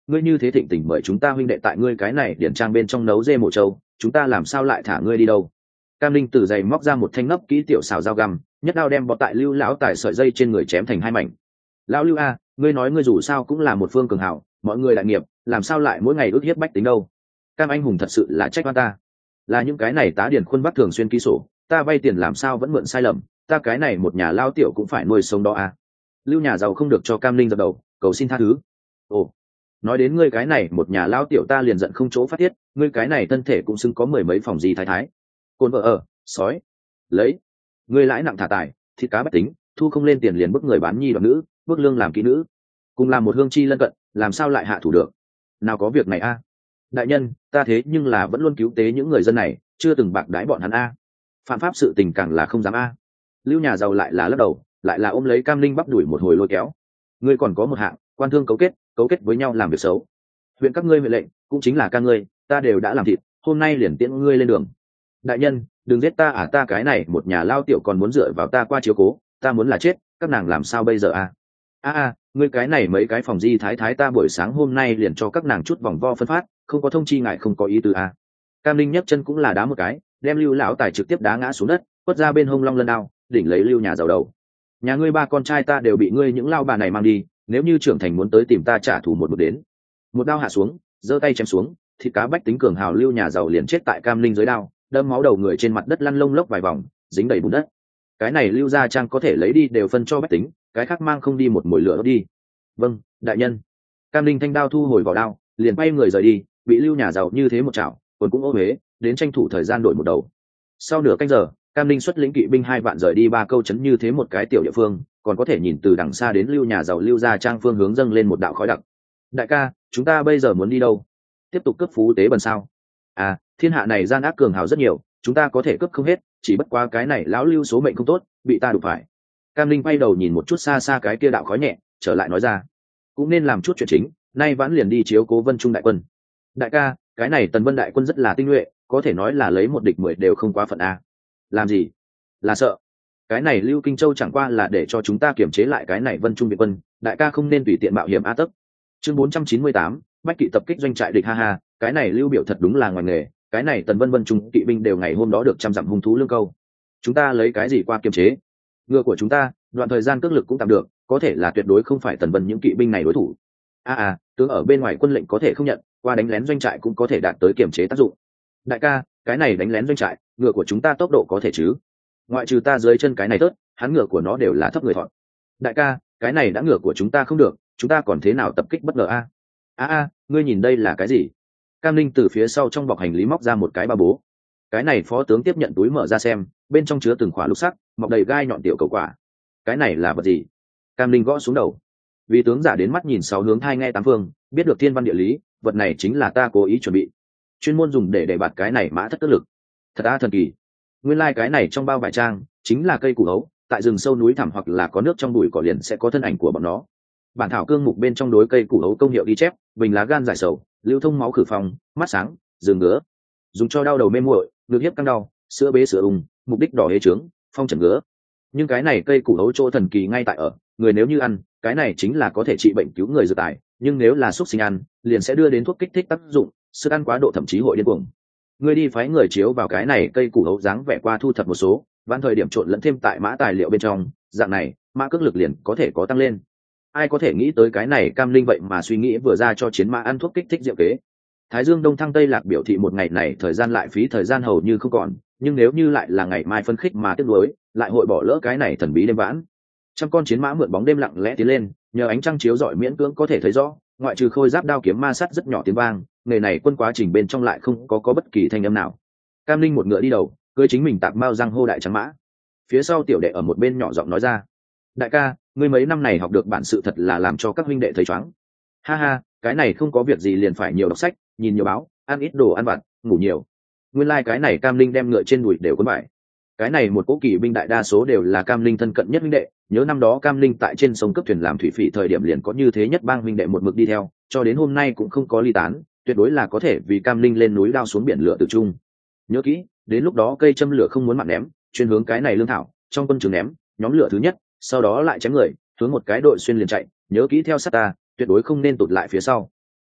ngươi như thế thịnh tình mời chúng ta huynh đệ tại ngươi cái này điển trang bên trong nấu dê mổ trâu, chúng ta làm sao lại thả ngươi đi đâu? Cam linh từ giày móc ra một thanh nấp kỹ tiểu xào dao găm, nhất đao đem bọt tại lưu lão tài sợi dây trên người chém thành hai mảnh. Lão lưu a, ngươi nói ngươi dù sao cũng là một phương cường hảo, mọi người đại nghiệp, làm sao lại mỗi ngày ước hiếp bách tính đâu? Cam anh hùng thật sự là trách oan ta, là những cái này tá điển khuôn bắc thường xuyên ký sổ, ta vay tiền làm sao vẫn mượn sai lầm, ta cái này một nhà lao tiểu cũng phải nuôi sống đó a. Lưu nhà giàu không được cho Cam linh dập đầu, cầu xin tha thứ. Ồ, nói đến ngươi cái này một nhà lao tiểu ta liền giận không chỗ phát tiết, ngươi cái này thân thể cũng xứng có mười mấy phòng gì thái thái. Côn vợ ở, sói, lấy, ngươi lãi nặng thả tài, thịt cá bách tính, thu không lên tiền liền bức người bán nhi đoạt nữ, bức lương làm kỹ nữ, cùng làm một hương chi lân cận, làm sao lại hạ thủ được? Nào có việc này a? Đại nhân, ta thế nhưng là vẫn luôn cứu tế những người dân này, chưa từng bạc đãi bọn hắn a. Phạm pháp sự tình càng là không dám a. Lưu nhà giàu lại là lắc đầu, lại là ôm lấy Cam linh bắp đuổi một hồi lôi kéo. Ngươi còn có một hạng, quan thương cấu kết, cấu kết với nhau làm việc xấu. Huyện các ngươi huệ lệnh, cũng chính là ca ngươi, ta đều đã làm thịt, hôm nay liền tiễn ngươi lên đường. Đại nhân, đừng giết ta à, ta cái này một nhà lao tiểu còn muốn dựa vào ta qua chiếu cố, ta muốn là chết, các nàng làm sao bây giờ à? A a, ngươi cái này mấy cái phòng di thái thái ta buổi sáng hôm nay liền cho các nàng chút vòng vo phân phát, không có thông chi ngại không có ý tứ à. Cam linh nhấc chân cũng là đá một cái, đem Lưu lão tài trực tiếp đá ngã xuống đất, quất ra bên hông long lân đao, đỉnh lấy Lưu nhà giàu đầu. Nhà ngươi ba con trai ta đều bị ngươi những lao bà này mang đi, nếu như trưởng thành muốn tới tìm ta trả thù một một đến. Một đao hạ xuống, giơ tay chém xuống, thịt cá bách tính cường hào Lưu nhà giàu liền chết tại Cam linh dưới đao, đâm máu đầu người trên mặt đất lăn lông lốc vài vòng, dính đầy bùn đất. Cái này Lưu gia trang có thể lấy đi đều phân cho bách tính, cái khác mang không đi một mồi lửa đi. Vâng, đại nhân. Cam linh thanh đao thu hồi vào đao, liền bay người rời đi, bị Lưu nhà giàu như thế một chảo, còn cũng ô huế, đến tranh thủ thời gian đổi một đầu. Sau nửa canh giờ, Cam linh xuất lĩnh kỵ binh hai vạn rời đi ba câu chấn như thế một cái tiểu địa phương, còn có thể nhìn từ đằng xa đến Lưu nhà giàu Lưu gia trang phương hướng dâng lên một đạo khói đặc. Đại ca, chúng ta bây giờ muốn đi đâu? Tiếp tục cướp phú tế bần sao? À, thiên hạ này gian ác cường hào rất nhiều, chúng ta có thể cướp không hết, chỉ bất quá cái này lão Lưu số mệnh không tốt, bị ta đụng phải. Cam linh quay đầu nhìn một chút xa xa cái kia đạo khói nhẹ, trở lại nói ra, cũng nên làm chút chuyện chính, nay vãn liền đi chiếu cố Vân Trung đại quân. Đại ca, cái này Tần Vân đại quân rất là tinh nhuệ, có thể nói là lấy một địch mười đều không quá phận a. Làm gì? Là sợ. Cái này Lưu Kinh Châu chẳng qua là để cho chúng ta kiểm chế lại cái này Vân Trung Việt quân, đại ca không nên tùy tiện mạo hiểm a tấp. Chương bốn trăm chín mươi tám, bách kỵ tập kích doanh trại địch, ha ha, cái này Lưu biểu thật đúng là ngoài nghề, cái này Tần Vân Vân Trung kỵ binh đều ngày hôm đó được trăm dặm hung thú lương câu. Chúng ta lấy cái gì qua kiềm chế? Ngựa của chúng ta, đoạn thời gian cước lực cũng tạm được, có thể là tuyệt đối không phải Tần Vân những kỵ binh này đối thủ. A à, à, tướng ở bên ngoài quân lệnh có thể không nhận, qua đánh lén doanh trại cũng có thể đạt tới kiềm chế tác dụng. Đại ca, cái này đánh lén doanh trại, ngựa của chúng ta tốc độ có thể chứ? Ngoại trừ ta dưới chân cái này tớt, hắn ngựa của nó đều là thấp người thọn. Đại ca, cái này đã ngựa của chúng ta không được, chúng ta còn thế nào tập kích bất ngờ a? A a, ngươi nhìn đây là cái gì? Cam linh từ phía sau trong bọc hành lý móc ra một cái ba bố. Cái này phó tướng tiếp nhận túi mở ra xem, bên trong chứa từng khỏa lục sắc, mọc đầy gai nhọn tiểu cầu quả. Cái này là vật gì? Cam linh gõ xuống đầu. Vì tướng giả đến mắt nhìn sáu hướng thai nghe tám phương, biết được thiên văn địa lý, vật này chính là ta cố ý chuẩn bị, chuyên môn dùng để để bạt cái này mã thất tức lực. Thật a thần kỳ. Nguyên lai like cái này trong bao vải trang chính là cây củ hấu, tại rừng sâu núi thẳm hoặc là có nước trong bụi cỏ liền sẽ có thân ảnh của bọn nó. Bản thảo cương mục bên trong đối cây củ hấu công hiệu ghi chép, bình lá gan giải sầu, lưu thông máu khử phòng, mắt sáng, giường ngứa, dùng cho đau đầu mê muội, ngực hiếp căng đau, sữa bế sữa ung, mục đích đỏ hế trướng, phong trần ngứa. Nhưng cái này cây củ hấu chỗ thần kỳ ngay tại ở, người nếu như ăn, cái này chính là có thể trị bệnh cứu người dược tài, nhưng nếu là xúc sinh ăn, liền sẽ đưa đến thuốc kích thích tác dụng, sức ăn quá độ thậm chí hội điên cuồng. Người đi phái người chiếu vào cái này cây củ hấu dáng vẻ qua thu thập một số, vãn thời điểm trộn lẫn thêm tại mã tài liệu bên trong, dạng này, mã cước lực liền có thể có tăng lên. Ai có thể nghĩ tới cái này Cam linh vậy mà suy nghĩ vừa ra cho chiến mã ăn thuốc kích thích diệu kế. Thái Dương Đông Thăng Tây Lạc biểu thị một ngày này thời gian lại phí thời gian hầu như không còn, nhưng nếu như lại là ngày mai phân khích mà tiếc nuối, lại hội bỏ lỡ cái này thần bí đêm vãn. Trăm con chiến mã mượn bóng đêm lặng lẽ tiến lên, nhờ ánh trăng chiếu rọi miễn cưỡng có thể thấy rõ, ngoại trừ khôi giáp đao kiếm ma sắt rất nhỏ tiếng vang, nghề này quân quá trình bên trong lại không có có bất kỳ thanh âm nào. Cam linh một ngựa đi đầu, cưỡi chính mình tạc mao răng hô đại trắng mã. Phía sau tiểu đệ ở một bên nhỏ giọng nói ra, đại ca, ngươi mấy năm này học được bản sự thật là làm cho các huynh đệ thấy choáng. Ha ha, cái này không có việc gì liền phải nhiều đọc sách, nhìn nhiều báo, ăn ít đồ ăn vặt, ngủ nhiều. Nguyên lai like cái này Cam linh đem ngựa trên đùi đều cuốn vải. Cái này một cỗ kỵ binh đại đa số đều là Cam linh thân cận nhất huynh đệ, nhớ năm đó Cam linh tại trên sông cấp thuyền làm thủy phỉ thời điểm liền có như thế nhất bang huynh đệ một mực đi theo, cho đến hôm nay cũng không có ly tán, tuyệt đối là có thể vì Cam linh lên núi đao xuống biển lửa tự chung. Nhớ kỹ, đến lúc đó cây châm lửa không muốn mặn ném, chuyên hướng cái này lương thảo, trong quân trường ném, nhóm lửa thứ nhất, sau đó lại chém người, hướng một cái đội xuyên liền chạy, nhớ kỹ theo sát ta, tuyệt đối không nên tụt lại phía sau.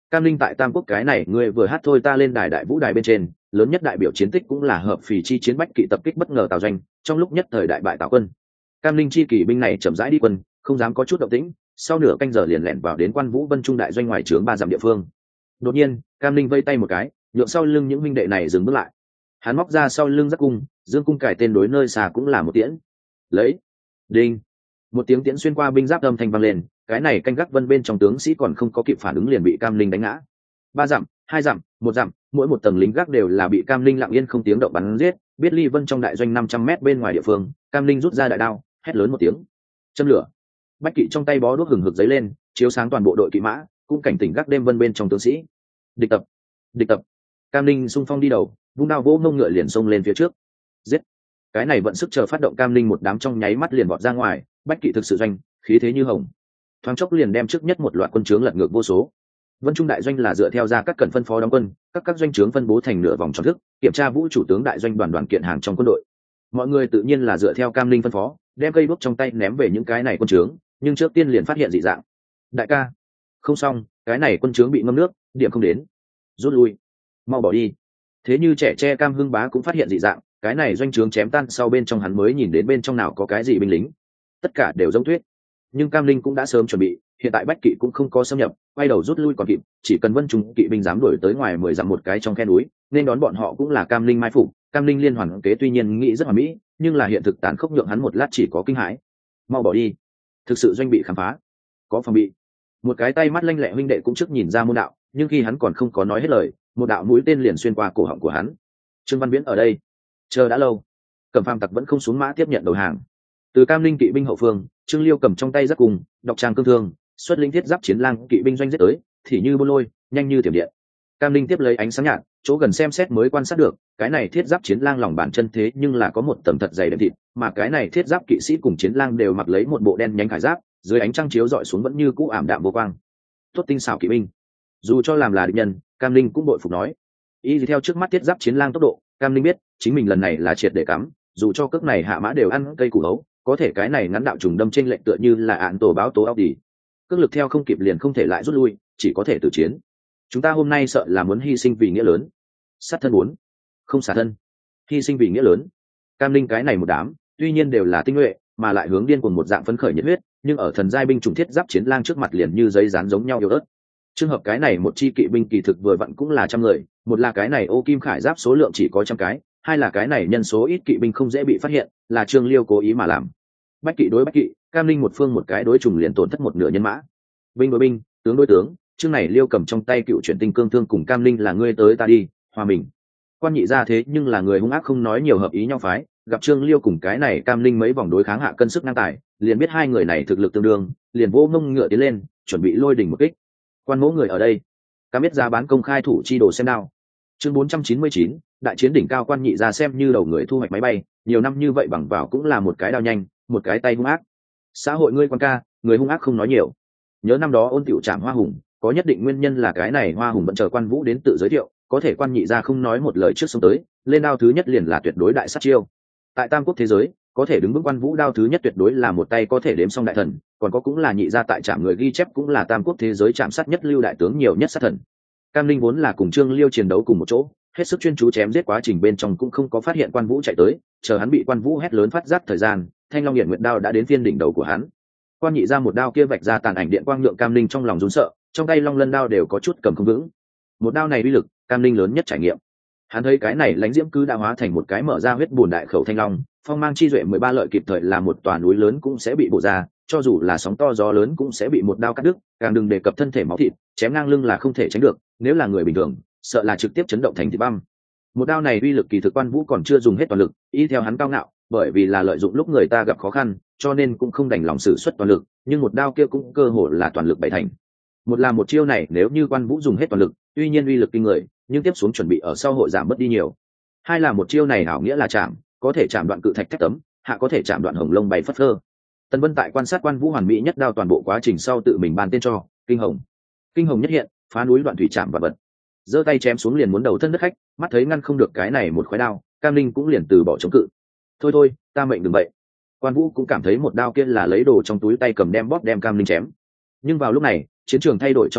Cam Linh tại Tam Quốc cái này ngươi vừa hát thôi ta lên đài đại vũ đài bên trên, lớn nhất đại biểu chiến tích cũng là hợp phì chi chiến bách kỵ tập kích bất ngờ Tào doanh, trong lúc nhất thời đại bại Tào quân. Cam Linh chi kỵ binh này chậm rãi đi quân, không dám có chút động tĩnh, sau nửa canh giờ liền lẻn vào đến Quan Vũ Vân Trung đại doanh ngoài trướng ba dặm địa phương. Đột nhiên, Cam Linh vây tay một cái, nhượng sau lưng những huynh đệ này dừng bước lại. Hắn móc ra sau lưng giác cung, dương cung cài tên đối nơi xa cũng là một tiễn. Lấy, đinh, một tiếng tiễn xuyên qua binh giáp âm thanh vang lên, cái này canh gác vân bên trong tướng sĩ còn không có kịp phản ứng liền bị Cam Linh đánh ngã. Ba dặm, hai dặm, một dặm, mỗi một tầng lính gác đều là bị Cam Linh lặng yên không tiếng động bắn giết. Biết ly vân trong đại doanh năm trăm mét bên ngoài địa phương, Cam Linh rút ra đại đao, hét lớn một tiếng, châm lửa. Bách kỵ trong tay bó đuốc hừng hực giấy lên, chiếu sáng toàn bộ đội kỵ mã, cũng cảnh tỉnh gác đêm vân bên trong tướng sĩ. Địch tập, địch tập. Cam Linh xung phong đi đầu, vung đao vỗ mông ngựa liền xông lên phía trước. Giết. Cái này vận sức chờ phát động Cam Linh một đám trong nháy mắt liền vọt ra ngoài, bách kỵ thực sự doanh, khí thế như hồng. Thoáng chốc liền đem trước nhất một loạt quân trướng lật ngược vô số. Vân Trung đại doanh là dựa theo ra các cần phân phó đóng quân, các các doanh trướng phân bố thành nửa vòng tròn thức, kiểm tra vũ chủ tướng đại doanh đoàn đoàn kiện hàng trong quân đội. Mọi người tự nhiên là dựa theo Cam Linh phân phó, đem cây đuốc trong tay ném về những cái này quân trướng, nhưng trước tiên liền phát hiện dị dạng. Đại ca, không xong, cái này quân trướng bị ngâm nước, điểm không đến, rút lui, mau bỏ đi. Thế như trẻ tre Cam Hưng Bá cũng phát hiện dị dạng, cái này doanh trướng chém tan sau bên trong hắn mới nhìn đến bên trong nào có cái gì binh lính, tất cả đều giống tuyết. Nhưng Cam Linh cũng đã sớm chuẩn bị, hiện tại bách kỵ cũng không có xâm nhập, quay đầu rút lui còn kịp, chỉ cần Vân Trung kỵ binh dám đuổi tới ngoài mười dặm một cái trong khe núi, nên đón bọn họ cũng là Cam Linh mai phục. Cam Linh liên hoàn kế tuy nhiên nghĩ rất hoàn mỹ, nhưng là hiện thực tàn khốc nhượng hắn một lát chỉ có kinh hãi. Mau bỏ đi, thực sự doanh bị khám phá, có phòng bị. Một cái tay mắt lanh lẹ huynh đệ cũng trước nhìn ra môn đạo, nhưng khi hắn còn không có nói hết lời, một đạo mũi tên liền xuyên qua cổ họng của hắn. Trương Văn Viễn ở đây, chờ đã lâu, Cẩm Phàm tặc vẫn không xuống mã tiếp nhận đầu hàng. Từ Cam Linh kỵ binh hậu phương, Trương Liêu cầm trong tay giáp cùng, đọc trang cương thương, xuất linh thiết giáp chiến lang kỵ binh doanh giết tới, thì như bôn lôi, nhanh như thiểm điện. Cam Linh tiếp lấy ánh sáng nhạt, chỗ gần xem xét mới quan sát được, cái này thiết giáp chiến lang lòng bàn chân thế nhưng là có một tầng thật dày đệm thịt, mà cái này thiết giáp kỵ sĩ cùng chiến lang đều mặc lấy một bộ đen nhánh khải giáp, dưới ánh trăng chiếu dọi xuống vẫn như cũ ảm đạm vô quang. Tốt tinh xảo kỵ binh. Dù cho làm là địch nhân, Cam Linh cũng bội phục nói. Y theo trước mắt thiết giáp chiến lang tốc độ, Cam Linh biết, chính mình lần này là triệt để cắm, dù cho cước này hạ mã đều ăn cây củ hấu, có thể cái này ngắn đạo trùng đâm trên lệnh tựa như là án tổ báo tố áo đi. Cước lực theo không kịp liền không thể lại rút lui, chỉ có thể tự chiến. Chúng ta hôm nay sợ là muốn hy sinh vì nghĩa lớn. Sát thân muốn, không xả thân, hy sinh vì nghĩa lớn. Cam Linh cái này một đám, tuy nhiên đều là tinh nhuệ, mà lại hướng điên cuồng một dạng phấn khởi nhiệt huyết, nhưng ở thần giai binh chủng thiết giáp chiến lang trước mặt liền như giấy dán giống nhau yếu ớt. Trường hợp cái này một chi kỵ binh kỳ thực vừa vặn cũng là trăm người, một là cái này ô kim khải giáp số lượng chỉ có trăm cái, hai là cái này nhân số ít kỵ binh không dễ bị phát hiện, là Trương Liêu cố ý mà làm. Bách kỵ đối bách kỵ, Cam Linh một phương một cái đối trùng liền tổn thất một nửa nhân mã. Binh đối binh, tướng đối tướng, chương này Liêu cầm trong tay cựu chuyển tinh cương thương cùng Cam Linh là ngươi tới ta đi, hòa mình. Quan nhị ra thế nhưng là người hung ác không nói nhiều hợp ý nhau phái, gặp Trương Liêu cùng cái này Cam Linh mấy vòng đối kháng hạ cân sức ngang tài, liền biết hai người này thực lực tương đương, liền vô ngông ngựa tiến lên, chuẩn bị lôi đỉnh một kích. Quan mỗ người ở đây, Cam biết ra bán công khai thủ chi đồ xem đao. Chương bốn trăm chín mươi chín, đại chiến đỉnh cao quan nhị ra xem như đầu người thu hoạch máy bay, nhiều năm như vậy bằng vào cũng là một cái đao nhanh, một cái tay hung ác. Xã hội ngươi quan ca, người hung ác không nói nhiều. Nhớ năm đó ôn tiểu trảm hoa hùng, có nhất định nguyên nhân là cái này hoa hùng vẫn chờ quan vũ đến tự giới thiệu, có thể quan nhị ra không nói một lời trước sống tới, lên đao thứ nhất liền là tuyệt đối đại sát chiêu. Tại tam quốc thế giới, có thể đứng vững quan vũ đao thứ nhất tuyệt đối là một tay có thể đếm xong đại thần, còn có cũng là nhị ra tại trảm người ghi chép cũng là tam quốc thế giới chạm sát nhất lưu đại tướng nhiều nhất sát thần. Cam Linh vốn là cùng Trương Liêu chiến đấu cùng một chỗ, hết sức chuyên chú chém giết quá trình bên trong cũng không có phát hiện quan vũ chạy tới, chờ hắn bị quan vũ hét lớn phát giác thời gian, thanh long hiển nguyệt đao đã đến phiên đỉnh đầu của hắn. Quan nhị ra một đao kia vạch ra tàn ảnh điện quang nhượng Cam Linh trong lòng run sợ, trong tay long lân đao đều có chút cầm không vững. Một đao này uy lực, Cam Linh lớn nhất trải nghiệm. Hắn thấy cái này lãnh diễm cứ đã hóa thành một cái mở ra huyết bùn đại khẩu thanh long, phong mang chi duệ mười ba lợi kịp thời là một tòa núi lớn cũng sẽ bị bổ ra, cho dù là sóng to gió lớn cũng sẽ bị một đao cắt đứt, càng đừng đề cập thân thể máu thịt, chém ngang lưng là không thể tránh được, nếu là người bình thường, sợ là trực tiếp chấn động thành thịt băm. Một đao này uy lực kỳ thực quan vũ còn chưa dùng hết toàn lực, y theo hắn cao ngạo, bởi vì là lợi dụng lúc người ta gặp khó khăn, cho nên cũng không đành lòng sử xuất toàn lực, nhưng một đao kia cũng cơ hồ là toàn lực bảy thành. Một là một chiêu này nếu như quan vũ dùng hết toàn lực, tuy nhiên uy lực kinh người, nhưng tiếp xuống chuẩn bị ở sau hội giảm mất đi nhiều. Hai là một chiêu này hảo nghĩa là chạm, có thể chạm đoạn cự thạch thép tấm, hạ có thể chạm đoạn hồng lông bay phất phơ. Tần Vân tại quan sát quan vũ hoàn mỹ nhất đao toàn bộ quá trình sau tự mình ban tên cho kinh hồng. Kinh hồng nhất hiện, phá núi đoạn thủy chạm và vật. Giơ tay chém xuống liền muốn đầu thân đất khách, mắt thấy ngăn không được cái này một khói đao, Cam Linh cũng liền từ bỏ chống cự. Thôi thôi, ta mệnh đừng vậy. Quan vũ cũng cảm thấy một đao kia là lấy đồ trong túi tay cầm đem bóp đem Cam Linh chém. Nhưng vào lúc này, chiến trường thay đổi trong nháy mắt,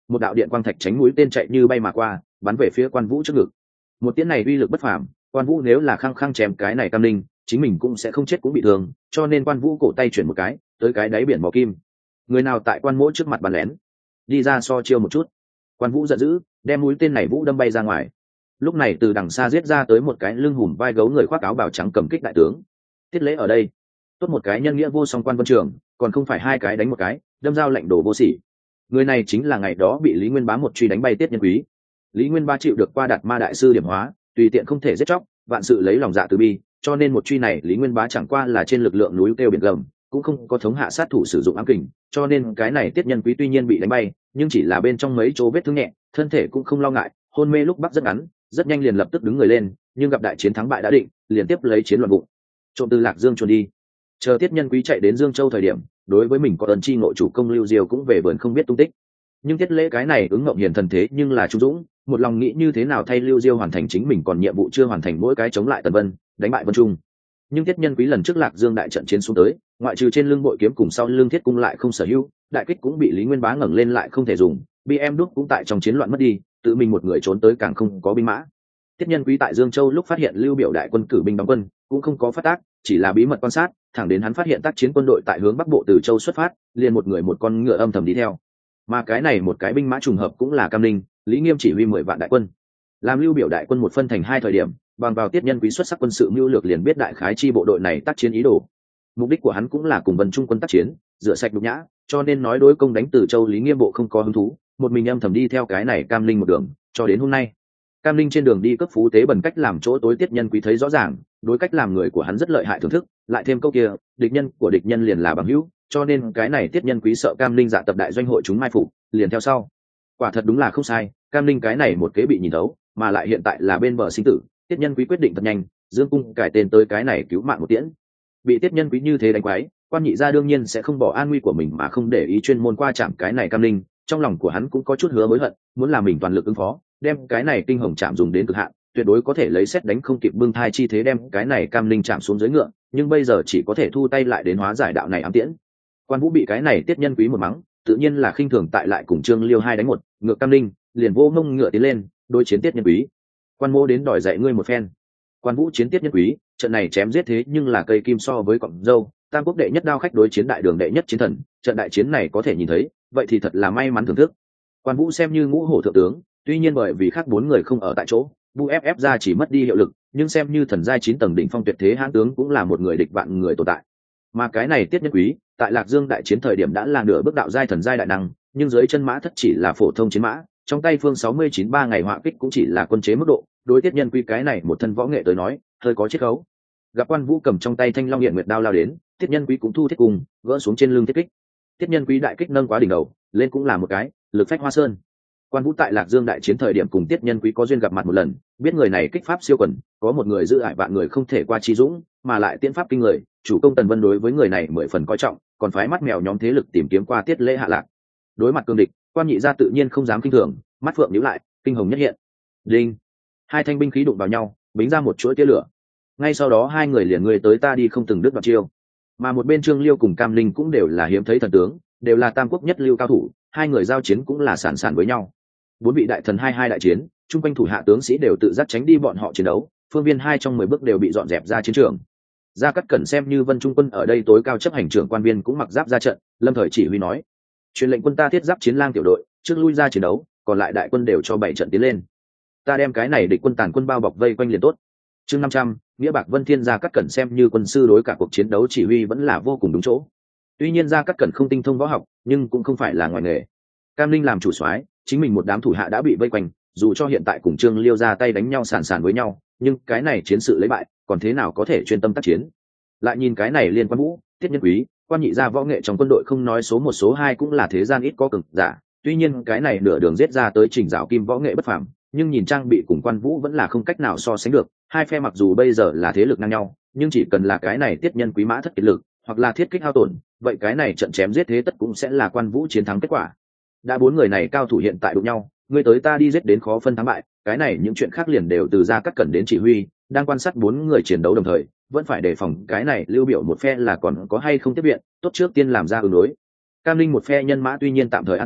một đạo điện quang thạch tránh mũi tên chạy như bay mà qua, bắn về phía Quan Vũ trước ngực. Một tiễn này uy lực bất phàm, Quan Vũ nếu là khăng khăng chém cái này Cam Linh, chính mình cũng sẽ không chết cũng bị thương, cho nên Quan Vũ cổ tay chuyển một cái, tới cái đáy biển mò kim. Người nào tại Quan Mỗ trước mặt bắn lén, đi ra so chiêu một chút. Quan Vũ giận dữ, đem mũi tên này vũ đâm bay ra ngoài. Lúc này từ đằng xa giết ra tới một cái lưng hùm vai gấu người khoác áo bào trắng cầm kích đại tướng. Tiết Lễ ở đây, tốt một cái nhân nghĩa vô song Quan Vân Trường, còn không phải hai cái đánh một cái, đâm dao lệnh đồ vô sỉ. Người này chính là ngày đó bị Lý Nguyên Bá một truy đánh bay Tiết Nhân Quý. Lý Nguyên Bá chịu được qua Đạt Ma đại sư điểm hóa, tùy tiện không thể giết chóc, vạn sự lấy lòng dạ từ bi, cho nên một truy này Lý Nguyên Bá chẳng qua là trên lực lượng núi kêu biển gầm, cũng không có thống hạ sát thủ sử dụng ám kình, cho nên cái này Tiết Nhân Quý tuy nhiên bị đánh bay, nhưng chỉ là bên trong mấy chỗ vết thương nhẹ, thân thể cũng không lo ngại, hôn mê lúc bắc rất ngắn, rất nhanh liền lập tức đứng người lên, nhưng gặp đại chiến thắng bại đã định, liền tiếp lấy chiến loạn bụng, trộm từ Lạc Dương chuồn đi. Chờ Tiết Nhân Quý chạy đến Dương Châu thời điểm, đối với mình có ơn chi ngộ chủ công Lưu Diêu cũng về vườn không biết tung tích. Nhưng Tiết Lễ cái này ứng ngộng hiền thần thế nhưng là trung dũng, một lòng nghĩ như thế nào thay Lưu Diêu hoàn thành chính mình còn nhiệm vụ chưa hoàn thành, mỗi cái chống lại Tần Vân, đánh bại Vân Trung. Nhưng Tiết Nhân Quý lần trước Lạc Dương đại trận chiến xuống tới, ngoại trừ trên lưng bội kiếm cùng sau lưng thiết cung lại không sở hữu, đại kích cũng bị Lý Nguyên Bá ngẩng lên lại không thể dùng, bê em đúc cũng tại trong chiến loạn mất đi, tự mình một người trốn tới càng không có binh mã. Tiết Nhân Quý tại Dương Châu lúc phát hiện Lưu Biểu đại quân cử binh đóng quân, cũng không có phát tác, chỉ là bí mật quan sát, thẳng đến hắn phát hiện tác chiến quân đội tại hướng bắc bộ từ Châu xuất phát, liền một người một con ngựa âm thầm đi theo. Mà cái này một cái binh mã trùng hợp cũng là Cam Ninh, Lý Nghiêm chỉ huy mười vạn đại quân. Làm Lưu Biểu đại quân một phân thành hai thời điểm, bằng vào Tiết Nhân Quý xuất sắc quân sự mưu lược liền biết đại khái chi bộ đội này tác chiến ý đồ. Mục đích của hắn cũng là cùng Vân Trung quân tác chiến, rửa sạch nhục nhã, cho nên nói đối công đánh từ Châu Lý Nghiêm bộ không có hứng thú, một mình âm thầm đi theo cái này Cam Ninh một đường, cho đến hôm nay. Cam Ninh trên đường đi cấp phú tế bần cách làm chỗ tối Tiết Nhân Quý thấy rõ ràng, đối cách làm người của hắn rất lợi hại thưởng thức, lại thêm câu kia, địch nhân của địch nhân liền là bằng hữu, cho nên cái này Tiết Nhân Quý sợ Cam Ninh dạ tập đại doanh hội chúng mai phục, liền theo sau. Quả thật đúng là không sai, Cam Ninh cái này một kế bị nhìn thấu, mà lại hiện tại là bên bờ sinh tử, Tiết Nhân Quý quyết định thật nhanh, dương cung cải tên tới cái này cứu mạng một tiễn. Bị Tiết Nhân Quý như thế đánh quái, Quan Nhị gia đương nhiên sẽ không bỏ an nguy của mình mà không để ý chuyên môn qua chạm cái này Cam Ninh, trong lòng của hắn cũng có chút hứa hối hận, muốn làm mình toàn lực ứng phó, đem cái này kinh hồng chạm dùng đến cực hạn, tuyệt đối có thể lấy xét đánh không kịp bưng thai chi thế đem cái này Cam Ninh chạm xuống dưới ngựa, nhưng bây giờ chỉ có thể thu tay lại đến hóa giải đạo này ám tiễn. Quan Vũ bị cái này Tiết Nhân Quý một mắng, tự nhiên là khinh thường tại lại cùng Trương Liêu hai đánh một, ngựa Cam Ninh liền vô mông ngựa tiến lên, đối chiến Tiết Nhân Quý. Quan Mô đến đòi dạy ngươi một phen. Quan Vũ chiến Tiết Nhân Quý, trận này chém giết thế nhưng là cây kim so với cọng dâu, tam quốc đệ nhất đao khách đối chiến đại đường đệ nhất chiến thần, trận đại chiến này có thể nhìn thấy, vậy thì thật là may mắn thưởng thức. Quan Vũ xem như ngũ hổ thượng tướng, tuy nhiên bởi vì khác bốn người không ở tại chỗ, bu ép ép ra chỉ mất đi hiệu lực, nhưng xem như thần giai chín tầng đỉnh phong tuyệt thế hãn tướng cũng là một người địch vạn người tồn tại. Mà cái này Tiết Nhân Quý, tại Lạc Dương đại chiến thời điểm đã là nửa bước đạo giai thần giai đại năng, nhưng dưới chân mã thất chỉ là phổ thông chiến mã, trong tay phương sáu mươi chín ba ngày họa kích cũng chỉ là quân chế mức độ, đối Tiết Nhân Quý cái này một thân võ nghệ tới nói, hơi có chiết khấu. Gặp Quan Vũ cầm trong tay Thanh Long Hiện Nguyệt đao lao đến, Tiết Nhân Quý cũng thu thiết cùng, gỡ xuống trên lưng thiết kích. Tiết Nhân Quý đại kích nâng quá đỉnh đầu, lên cũng là một cái, lực phách hoa sơn. Quan Vũ tại Lạc Dương đại chiến thời điểm cùng Tiết Nhân Quý có duyên gặp mặt một lần, biết người này kích pháp siêu quần, có một người giữ ải vạn người không thể qua chi dũng, mà lại tiễn pháp kinh người, chủ công Tần Vân đối với người này mười phần coi trọng, còn phái mắt mèo nhóm thế lực tìm kiếm qua Tiết Lễ hạ lạc. Đối mặt cương địch, Quan Nhị gia tự nhiên không dám kinh thường, mắt phượng nhíu lại, kinh hồng nhất hiện. Đinh! Hai thanh binh khí đụng vào nhau, bính ra một chuỗi tia lửa. Ngay sau đó hai người liền người tới ta đi không từng đứt đoạt chiêu. Mà một bên Trương Liêu cùng Cam Linh cũng đều là hiếm thấy thần tướng, đều là tam quốc nhất lưu cao thủ, hai người giao chiến cũng là sàn sàn với nhau. Bốn vị đại thần hai hai đại chiến, chung quanh thủ hạ tướng sĩ đều tự giác tránh đi bọn họ chiến đấu, phương viên hai trong mười bước đều bị dọn dẹp ra chiến trường. Gia Cát Cẩn xem như Vân Trung quân ở đây tối cao chấp hành trưởng quan viên cũng mặc giáp ra trận, lâm thời chỉ huy nói: truyền lệnh quân ta thiết giáp chiến lang tiểu đội trước lui ra chiến đấu, còn lại đại quân đều cho bảy trận tiến lên, ta đem cái này địch quân tàn quân bao bọc vây quanh liền tốt. Chương năm trăm, nghĩa bạc Vân Thiên. Gia Cát Cẩn xem như quân sư đối cả cuộc chiến đấu chỉ huy vẫn là vô cùng đúng chỗ. Tuy nhiên Gia Cát Cẩn không tinh thông võ học, nhưng cũng không phải là ngoài nghề. Cam Linh làm chủ soái, chính mình một đám thủ hạ đã bị vây quanh, dù cho hiện tại cùng Trương Liêu ra tay đánh nhau sàn sàn với nhau, nhưng cái này chiến sự lấy bại, còn thế nào có thể chuyên tâm tác chiến. Lại nhìn cái này Liên Quan Vũ, Tiết Nhân Quý, Quan Nhị gia võ nghệ trong quân đội không nói số một số hai cũng là thế gian ít có cường giả, tuy nhiên cái này nửa đường giết ra tới Trình Dạo Kim võ nghệ bất phàm, nhưng nhìn trang bị cùng Quan Vũ vẫn là không cách nào so sánh được. Hai phe mặc dù bây giờ là thế lực ngang nhau, nhưng chỉ cần là cái này Tiết Nhân Quý mã thất kiệt lực, hoặc là thiết kích hao tổn, vậy cái này trận chém giết thế tất cũng sẽ là Quan Vũ chiến thắng kết quả. Đã bốn người này cao thủ hiện tại đụng nhau, ngươi tới ta đi giết đến khó phân thắng bại, cái này những chuyện khác liền đều từ Gia Cát Cẩn đến chỉ huy, đang quan sát bốn người chiến đấu đồng thời, vẫn phải đề phòng cái này Lưu Biểu một phe là còn có hay không tiếp viện, tốt trước tiên làm ra ứng đối. Cam Linh một phe nhân mã tuy nhiên tạm thời an toàn,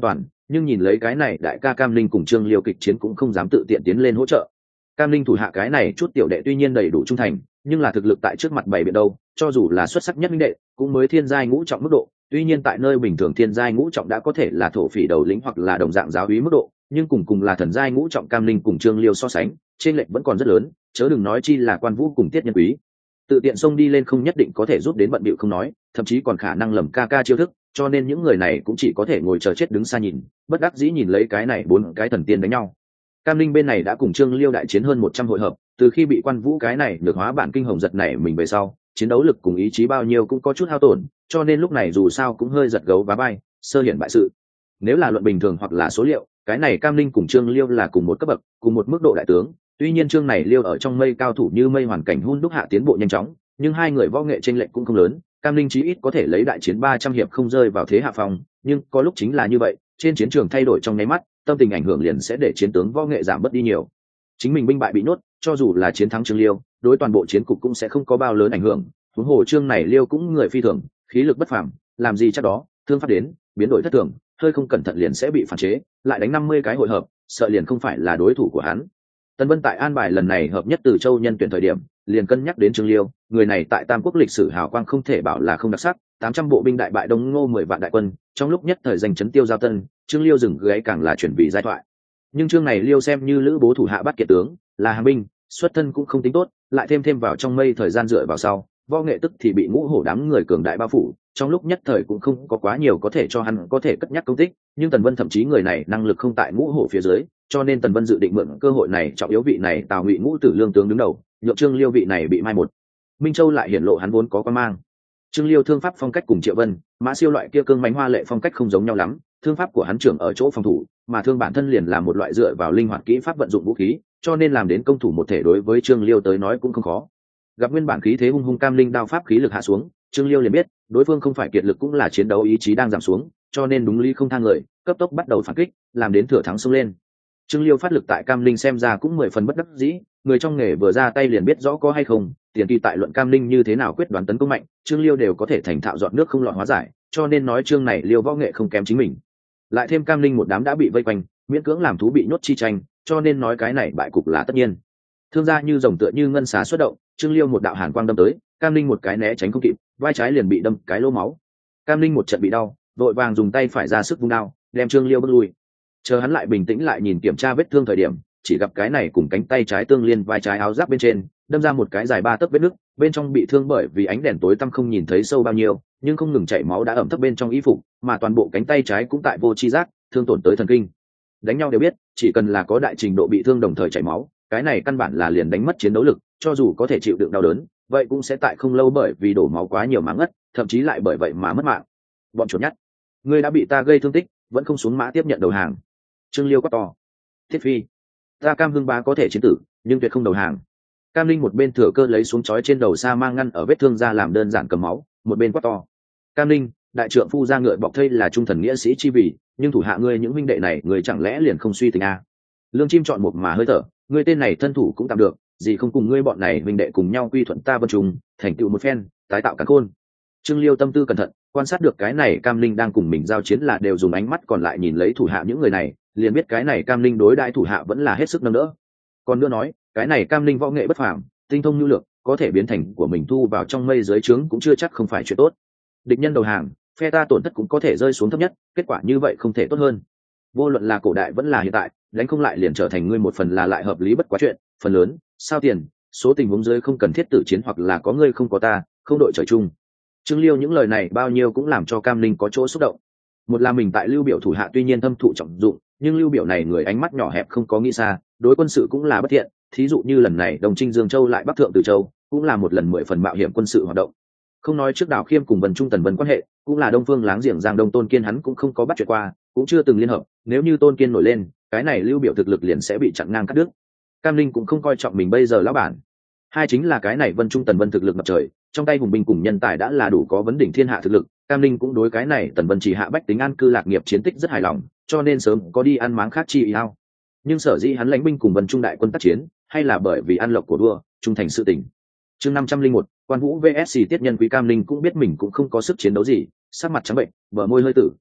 nhưng nhìn lấy cái này đại ca Cam Linh cùng Trương Liêu kịch chiến cũng không dám tự tiện tiến lên hỗ trợ. Cam Linh thủ hạ cái này chút tiểu đệ tuy nhiên đầy đủ trung thành, nhưng là thực lực tại trước mặt bảy biện đâu, cho dù là xuất sắc nhất minh đệ cũng mới thiên giai ngũ trọng mức độ. Tuy nhiên tại nơi bình thường thiên giai ngũ trọng đã có thể là thổ phỉ đầu lĩnh hoặc là đồng dạng giáo úy mức độ, nhưng cùng cùng là thần giai ngũ trọng Cam Linh cùng Trương Liêu so sánh, trên lệch vẫn còn rất lớn, chớ đừng nói chi là Quan Vũ cùng Tiết Nhân Quý. Tự tiện xông đi lên không nhất định có thể giúp đến bận bịu không nói, thậm chí còn khả năng lầm ca ca chiêu thức, cho nên những người này cũng chỉ có thể ngồi chờ chết đứng xa nhìn, bất đắc dĩ nhìn lấy cái này bốn cái thần tiên đánh nhau. Cam Linh bên này đã cùng Trương Liêu đại chiến hơn một trăm hội hợp, từ khi bị Quan Vũ cái này được hóa bản kinh hồng giật này mình về sau, chiến đấu lực cùng ý chí bao nhiêu cũng có chút hao tổn, cho nên lúc này dù sao cũng hơi giật gấu vá bay, sơ hiển bại sự. Nếu là luận bình thường hoặc là số liệu, cái này Cam Linh cùng Trương Liêu là cùng một cấp bậc, cùng một mức độ đại tướng. Tuy nhiên Trương này Liêu ở trong mây cao thủ như mây hoàn cảnh hun đúc hạ tiến bộ nhanh chóng, nhưng hai người võ nghệ chênh lệch cũng không lớn. Cam Linh chí ít có thể lấy đại chiến ba trăm hiệp không rơi vào thế hạ phong, nhưng có lúc chính là như vậy, trên chiến trường thay đổi trong nháy mắt, tâm tình ảnh hưởng liền sẽ để chiến tướng võ nghệ giảm bớt đi nhiều. Chính mình binh bại bị nhốt, cho dù là chiến thắng Trương Liêu, đối toàn bộ chiến cục cũng sẽ không có bao lớn ảnh hưởng. Huống hồ Trương này Liêu cũng người phi thường, khí lực bất phàm, làm gì chắc đó, thương pháp đến, biến đổi thất thường, hơi không cẩn thận liền sẽ bị phản chế, lại đánh năm mươi cái hội hợp, sợ liền không phải là đối thủ của hắn. Tần Vân tại an bài lần này hợp nhất từ châu nhân tuyển thời điểm, liền cân nhắc đến Trương Liêu, người này tại Tam Quốc lịch sử hào quang không thể bảo là không đặc sắc, tám trăm bộ binh đại bại Đông Ngô mười vạn đại quân, trong lúc nhất thời giành chấn tiêu giao tân, Trương Liêu dừng gáy càng là chuyển vị giai thoại. Nhưng Trương này Liêu xem như lữ bố thủ hạ bắt kiệt tướng, là hàng binh, xuất thân cũng không tính tốt, lại thêm thêm vào trong mây thời gian dựa vào sau, võ nghệ tức thì bị ngũ hổ đám người cường đại bao phủ, trong lúc nhất thời cũng không có quá nhiều có thể cho hắn có thể cất nhắc công tích, nhưng Tần Vân thậm chí người này năng lực không tại ngũ hổ phía dưới, cho nên Tần Vân dự định mượn cơ hội này trọng yếu vị này Tào Ngụy ngũ tử lương tướng đứng đầu, nhượng Trương Liêu vị này bị mai một. Minh Châu lại hiển lộ hắn vốn có quan mang. Trương Liêu thương pháp phong cách cùng Triệu Vân, Mã Siêu loại kia cương mãnh hoa lệ phong cách không giống nhau lắm, thương pháp của hắn trưởng ở chỗ phòng thủ, mà thương bản thân liền là một loại dựa vào linh hoạt kỹ pháp vận dụng vũ khí, cho nên làm đến công thủ một thể đối với Trương Liêu tới nói cũng không khó. Gặp nguyên bản khí thế hung hung Cam Linh đao pháp khí lực hạ xuống, Trương Liêu liền biết đối phương không phải kiệt lực cũng là chiến đấu ý chí đang giảm xuống, cho nên đúng lý không thang người, cấp tốc bắt đầu phản kích, làm đến thừa thắng xông lên. Trương Liêu phát lực tại Cam Linh xem ra cũng mười phần bất đắc dĩ, người trong nghề vừa ra tay liền biết rõ có hay không, tiền kỳ tại luận Cam Linh như thế nào quyết đoán tấn công mạnh, Trương Liêu đều có thể thành thạo dọn nước không lọt hóa giải, cho nên nói Trương này Liêu võ nghệ không kém chính mình. Lại thêm Cam Linh một đám đã bị vây quanh, miễn cưỡng làm thú bị nhốt chi tranh, cho nên nói cái này bại cục là tất nhiên. Thương gia như rồng tựa như ngân xá xuất động, Trương Liêu một đạo hàn quang đâm tới, Cam Linh một cái né tránh không kịp, vai trái liền bị đâm cái lỗ máu. Cam Linh một trận bị đau, vội vàng dùng tay phải ra sức vung đao, đem Trương Liêu bước lui. Chờ hắn lại bình tĩnh lại nhìn kiểm tra vết thương thời điểm, chỉ gặp cái này cùng cánh tay trái tương liên vai trái áo giáp bên trên, đâm ra một cái dài ba tấc vết nứt, bên trong bị thương bởi vì ánh đèn tối tăm không nhìn thấy sâu bao nhiêu, nhưng không ngừng chảy máu đã ẩm thấp bên trong y phục, mà toàn bộ cánh tay trái cũng tại vô chi giác, thương tổn tới thần kinh. Đánh nhau đều biết, chỉ cần là có đại trình độ bị thương đồng thời chảy máu, cái này căn bản là liền đánh mất chiến đấu lực, cho dù có thể chịu đựng đau đớn, vậy cũng sẽ tại không lâu bởi vì đổ máu quá nhiều mà ngất, thậm chí lại bởi vậy mà mất mạng. Bọn chuột nhắt, ngươi đã bị ta gây thương tích, vẫn không xuống mã tiếp nhận đầu hàng. Trương Liêu quát to. Thiết Phi, ta Cam Hưng Bá có thể chiến tử, nhưng tuyệt không đầu hàng. Cam Linh một bên thừa cơ lấy xuống chói trên đầu sa mang ngăn ở vết thương ra làm đơn giản cầm máu, một bên quát to. Cam Linh, đại trượng phu ra ngựa bọc thây là trung thần nghĩa sĩ chi vì, nhưng thủ hạ ngươi những huynh đệ này, người chẳng lẽ liền không suy tình a? Lương Chim chọn một mà hơi thở, ngươi tên này thân thủ cũng tạm được, gì không cùng ngươi bọn này huynh đệ cùng nhau quy thuận ta Vân Trung, thành tựu một phen, tái tạo càn khôn. Trương Liêu tâm tư cẩn thận, quan sát được cái này Cam Linh đang cùng mình giao chiến là đều dùng ánh mắt còn lại nhìn lấy thủ hạ những người này, liền biết cái này Cam Linh đối đãi thủ hạ vẫn là hết sức nâng đỡ. Còn nữa nói, cái này Cam Linh võ nghệ bất phàm, tinh thông nhu lược, có thể biến thành của mình thu vào trong mây dưới trướng cũng chưa chắc không phải chuyện tốt. Địch nhân đầu hàng, phe ta tổn thất cũng có thể rơi xuống thấp nhất, kết quả như vậy không thể tốt hơn. Vô luận là cổ đại vẫn là hiện tại, đánh không lại liền trở thành ngươi một phần là lại hợp lý bất quá chuyện, phần lớn, sao tiền, số tình huống dưới không cần thiết tử chiến hoặc là có ngươi không có ta, không đội trời chung. Trương Liêu những lời này bao nhiêu cũng làm cho Cam Linh có chỗ xúc động. Một là mình tại Lưu Biểu thủ hạ tuy nhiên thâm thụ trọng dụng, nhưng Lưu Biểu này người ánh mắt nhỏ hẹp không có nghĩ xa, đối quân sự cũng là bất thiện, thí dụ như lần này Đồng Trinh Dương Châu lại Bắc Thượng Từ Châu, cũng là một lần mười phần mạo hiểm quân sự hoạt động. Không nói trước Đào Khiêm cùng Vân Trung Tần Vân quan hệ, cũng là Đông Phương láng giềng Giang Đông Tôn Kiên hắn cũng không có bắt chuyện qua, cũng chưa từng liên hợp, nếu như Tôn Kiên nổi lên, cái này Lưu Biểu thực lực liền sẽ bị chặn ngang cắt đứt. Cam Linh cũng không coi trọng mình bây giờ lão bản. Hai chính là cái này Vân Trung Tần Vân thực lực ngập trời, trong tay hùng binh cùng nhân tài đã là đủ có vấn đỉnh thiên hạ thực lực, Cam Linh cũng đối cái này Tần Vân chỉ hạ bách tính an cư lạc nghiệp chiến tích rất hài lòng, cho nên sớm có đi ăn máng khác chi ý ao. Nhưng sở dĩ hắn lãnh binh cùng Vân Trung đại quân tác chiến, hay là bởi vì ăn lộc của đua, trung thành sự tình. Chương năm trăm linh một, Quan Vũ vs Tiết Nhân Quý. Cam Linh cũng biết mình cũng không có sức chiến đấu gì, sắc mặt trắng bệnh, bờ môi hơi tử.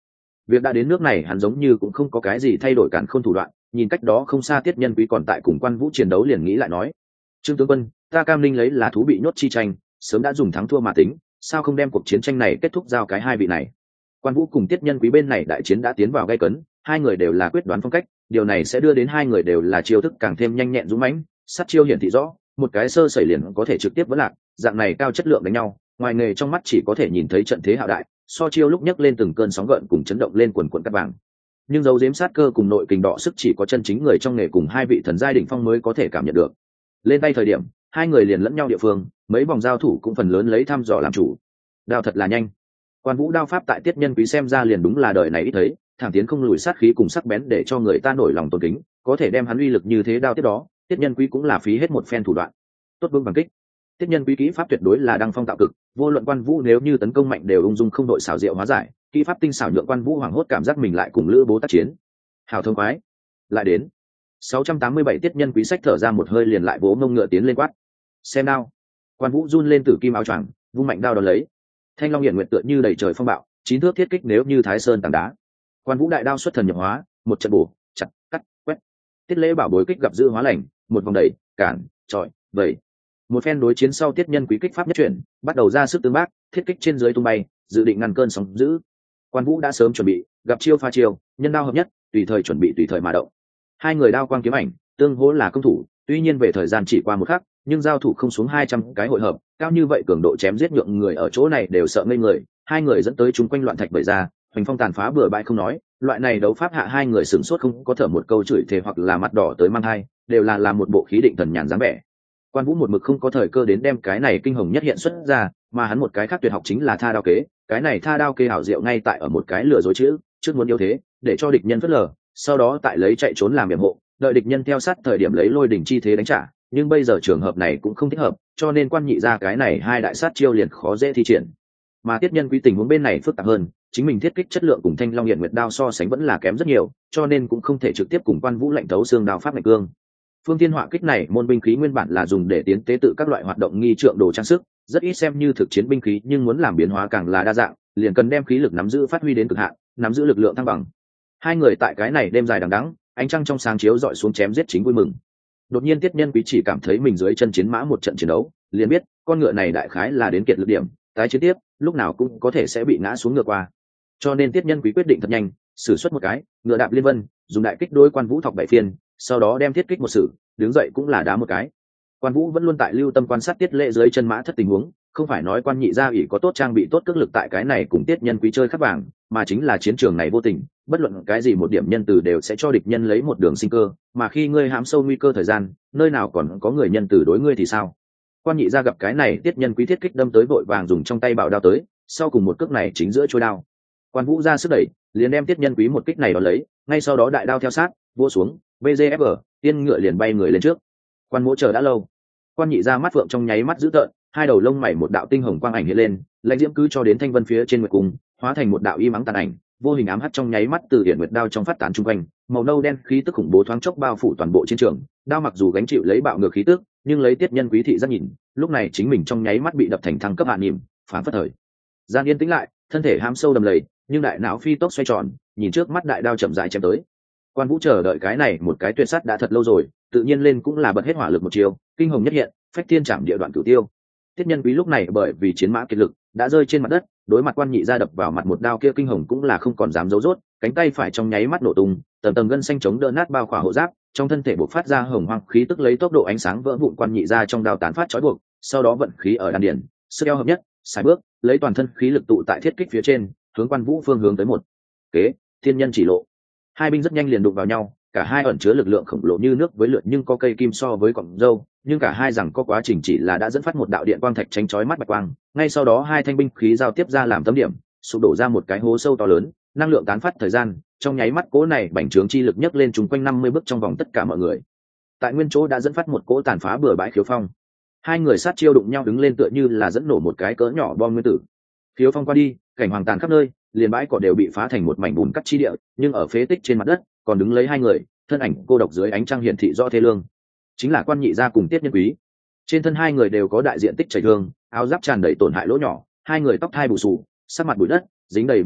Việc đã đến nước này hắn giống như cũng không có cái gì thay đổi cản khôn thủ đoạn, nhìn cách đó không xa Tiết Nhân Quý còn tại cùng Quan Vũ chiến đấu liền nghĩ lại nói: Trương tướng quân, ta cam ninh lấy là thú bị nhốt chi tranh, sớm đã dùng thắng thua mà tính, sao không đem cuộc chiến tranh này kết thúc giao cái hai vị này. Quan Vũ cùng Tiết Nhân Quý bên này đại chiến đã tiến vào gay cấn, hai người đều là quyết đoán phong cách, điều này sẽ đưa đến hai người đều là chiêu thức càng thêm nhanh nhẹn dũng mãnh, sát chiêu hiển thị rõ, một cái sơ sẩy liền có thể trực tiếp vỡ lạc, dạng này cao chất lượng đánh nhau, ngoài nghề trong mắt chỉ có thể nhìn thấy trận thế hạo đại, so chiêu lúc nhấc lên từng cơn sóng gợn cùng chấn động lên quần quần cát vàng. Nhưng dấu giếm sát cơ cùng nội kình đọ sức chỉ có chân chính người trong nghề cùng hai vị thần giai đỉnh phong mới có thể cảm nhận được. Lên tay thời điểm, hai người liền lẫn nhau địa phương, mấy vòng giao thủ cũng phần lớn lấy thăm dò làm chủ. Đao thật là nhanh. Quan Vũ đao pháp tại Tiết Nhân Quý xem ra liền đúng là đời này ít thấy, thẳng tiến không lùi, sát khí cùng sắc bén để cho người ta nổi lòng tôn kính, có thể đem hắn uy lực như thế đao tiếp đó, Tiết Nhân Quý cũng là phí hết một phen thủ đoạn. Tốt vương bằng kích. Tiết Nhân Quý kỹ pháp tuyệt đối là đăng phong tạo cực, vô luận Quan Vũ nếu như tấn công mạnh đều ung dung không đội xảo diệu hóa giải, kỹ pháp tinh xảo nhượng Quan Vũ hoảng hốt cảm giác mình lại cùng Lữ Bố tác chiến. Hào thông khoái. Lại đến. sáu trăm tám mươi bảy Tiết Nhân Quý sách thở ra một hơi liền lại vỗ mông ngựa tiến lên quát. Xem đao. Quan Vũ run lên tử kim áo choàng, vung mạnh đao đón lấy. Thanh long hiển nguyệt tựa như đầy trời phong bạo, chín thước thiết kích nếu như thái sơn tảng đá. Quan Vũ đại đao xuất thần nhập hóa, một trận bổ, chặt, cắt, quét. Tiết Lễ Bảo bối kích gặp dư hóa lành, một vòng đẩy, cản, chọi, vẩy. Một phen đối chiến sau Tiết Nhân Quý kích pháp nhất chuyển, bắt đầu ra sức tương bác, thiết kích trên dưới tung bay, dự định ngăn cơn sóng dữ. Quan Vũ đã sớm chuẩn bị, gặp chiêu pha chiêu, nhân đao hợp nhất, tùy thời chuẩn bị tùy thời mà động. Hai người đao quang kiếm ảnh, tương hỗ là công thủ, tuy nhiên về thời gian chỉ qua một khắc, nhưng giao thủ không xuống hai trăm cái hội hợp, cao như vậy cường độ chém giết nhượng người ở chỗ này đều sợ ngây người. Hai người dẫn tới chúng quanh loạn thạch bậy ra, hoành phong tàn phá bừa bãi không nói, loại này đấu pháp hạ hai người sửng sốt không có thở một câu chửi thề hoặc là mặt đỏ tới mang hai, đều là làm một bộ khí định thần nhàn dáng vẻ. Quan Vũ một mực không có thời cơ đến đem cái này kinh hồng nhất hiện xuất ra, mà hắn một cái khác tuyệt học chính là tha đao kế, cái này tha đao kế hảo diệu ngay tại ở một cái lừa dối chữ, trước muốn yếu thế, để cho địch nhân phớt lờ, sau đó tại lấy chạy trốn làm yểm hộ, đợi địch nhân theo sát thời điểm lấy lôi đỉnh chi thế đánh trả, nhưng bây giờ trường hợp này cũng không thích hợp, cho nên Quan Nhị ra cái này hai đại sát chiêu liền khó dễ thi triển. Mà Tiết Nhân Quý tình huống bên này phức tạp hơn, chính mình thiết kích chất lượng cùng Thanh Long Hiển Nguyệt đao so sánh vẫn là kém rất nhiều, cho nên cũng không thể trực tiếp cùng Quan Vũ lạnh thấu xương đao pháp mạnh cương. Phương Thiên Họa kích này môn binh khí nguyên bản là dùng để tiến tế tự các loại hoạt động nghi trượng đồ trang sức, rất ít xem như thực chiến binh khí, nhưng muốn làm biến hóa càng là đa dạng, liền cần đem khí lực nắm giữ phát huy đến cực hạn, nắm giữ lực lượng thăng bằng. Hai người tại cái này đêm dài đằng đẵng, ánh trăng trong sáng chiếu dọi xuống chém giết chính vui mừng. Đột nhiên Tiết Nhân Quý chỉ cảm thấy mình dưới chân chiến mã một trận chiến đấu, liền biết con ngựa này đại khái là đến kiệt lực điểm, tái chiến tiếp, lúc nào cũng có thể sẽ bị ngã xuống ngựa qua. Cho nên Tiết Nhân Quý quyết định thật nhanh, sử xuất một cái ngựa đạp liên vân, dùng đại kích đối Quan Vũ thọc bảy phiên, sau đó đem thiết kích một sử, đứng dậy cũng là đá một cái. Quan Vũ vẫn luôn tại lưu tâm quan sát Tiết Lễ dưới chân mã thất tình huống, không phải nói Quan Nhị gia ủy có tốt trang bị tốt cước lực tại cái này cùng Tiết Nhân Quý chơi khắp vàng, mà chính là chiến trường này vô tình, bất luận cái gì một điểm nhân từ đều sẽ cho địch nhân lấy một đường sinh cơ, mà khi ngươi hãm sâu nguy cơ thời gian, nơi nào còn có người nhân từ đối ngươi thì sao? Quan Nhị gia gặp cái này Tiết Nhân Quý thiết kích đâm tới vội vàng dùng trong tay bảo đao tới, sau cùng một cước này chính giữa chuôi đao. Quan Vũ ra sức đẩy, liền đem Tiết Nhân Quý một kích này đón lấy, ngay sau đó đại đao theo sát, vỗ xuống, vê giê ép giê, tiên ngựa liền bay người lên trước. Quan Mỗ chờ đã lâu. Quan Nhị ra mắt phượng trong nháy mắt dữ tợn, hai đầu lông mày một đạo tinh hồng quang ảnh hiện lên, lãnh diễm cứ cho đến thanh vân phía trên nguyệt cung, hóa thành một đạo y mắng tàn ảnh, vô hình ám hắt trong nháy mắt từ hiển nguyệt đao trong phát tán trung quanh, màu nâu đen khí tức khủng bố thoáng chốc bao phủ toàn bộ chiến trường. Đao mặc dù gánh chịu lấy bạo ngược khí tức, nhưng lấy Tiết Nhân Quý thị giác nhìn, lúc này chính mình trong nháy mắt bị đập thành thăng cấp hạ niệm, phản phất thời gian yên tĩnh lại, thân thể hám sâu đầm lầy, nhưng đại não phi tốc xoay tròn, nhìn trước mắt đại đao chậm rãi chém tới. Quan Vũ chờ đợi cái này một cái tuyệt sát đã thật lâu rồi, tự nhiên lên cũng là bật hết hỏa lực một chiều, kinh hồng nhất hiện, phách thiên chạm địa đoạn cửu tiêu. Tiết Nhân Quý lúc này bởi vì chiến mã kiệt lực, đã rơi trên mặt đất, đối mặt Quan Nhị ra đập vào mặt một đao kia kinh hồng cũng là không còn dám giấu rốt, cánh tay phải trong nháy mắt nổ tung, tầng tầng gân xanh chống đỡ nát bao khỏa hộ giáp, trong thân thể bộc phát ra hồng hoang khí tức lấy tốc độ ánh sáng vỡ vụn Quan Nhị ra trong đao tán phát chói buộc, sau đó vận khí ở đan điền, sức eo hợp nhất, xài bước, lấy toàn thân khí lực tụ tại thiết kích phía trên, hướng Quan Vũ phương hướng tới một kế thiên nhân chỉ lộ. Hai binh rất nhanh liền đụng vào nhau, cả hai ẩn chứa lực lượng khổng lồ như nước với lượn nhưng có cây kim so với cọng dâu, nhưng cả hai rằng có quá trình chỉ là đã dẫn phát một đạo điện quang thạch tránh chói mắt bạch quang, ngay sau đó hai thanh binh khí giao tiếp ra làm tấm điểm, sụp đổ ra một cái hố sâu to lớn, năng lượng tán phát thời gian, trong nháy mắt cỗ này bành trướng chi lực nhấc lên chúng quanh năm mươi bước trong vòng tất cả mọi người. Tại nguyên chỗ đã dẫn phát một cỗ tàn phá bừa bãi khiếu phong. Hai người sát chiêu đụng nhau đứng lên tựa như là dẫn nổ một cái cỡ nhỏ bom nguyên tử. Khiếu phong qua đi, cảnh hoàng tàn khắp nơi, liền bãi cỏ đều bị phá thành một mảnh bùn cắt chi địa, nhưng ở phế tích trên mặt đất còn đứng lấy hai người, thân ảnh cô độc dưới ánh trăng hiển thị rõ thế lương, chính là Quan Nhị gia cùng Tiết Nhân Quý. Trên thân hai người đều có đại diện tích chảy thương, áo giáp tràn đầy tổn hại lỗ nhỏ, hai người tóc thai bù xù, sắc mặt bụi đất, dính đầy vũng bùn,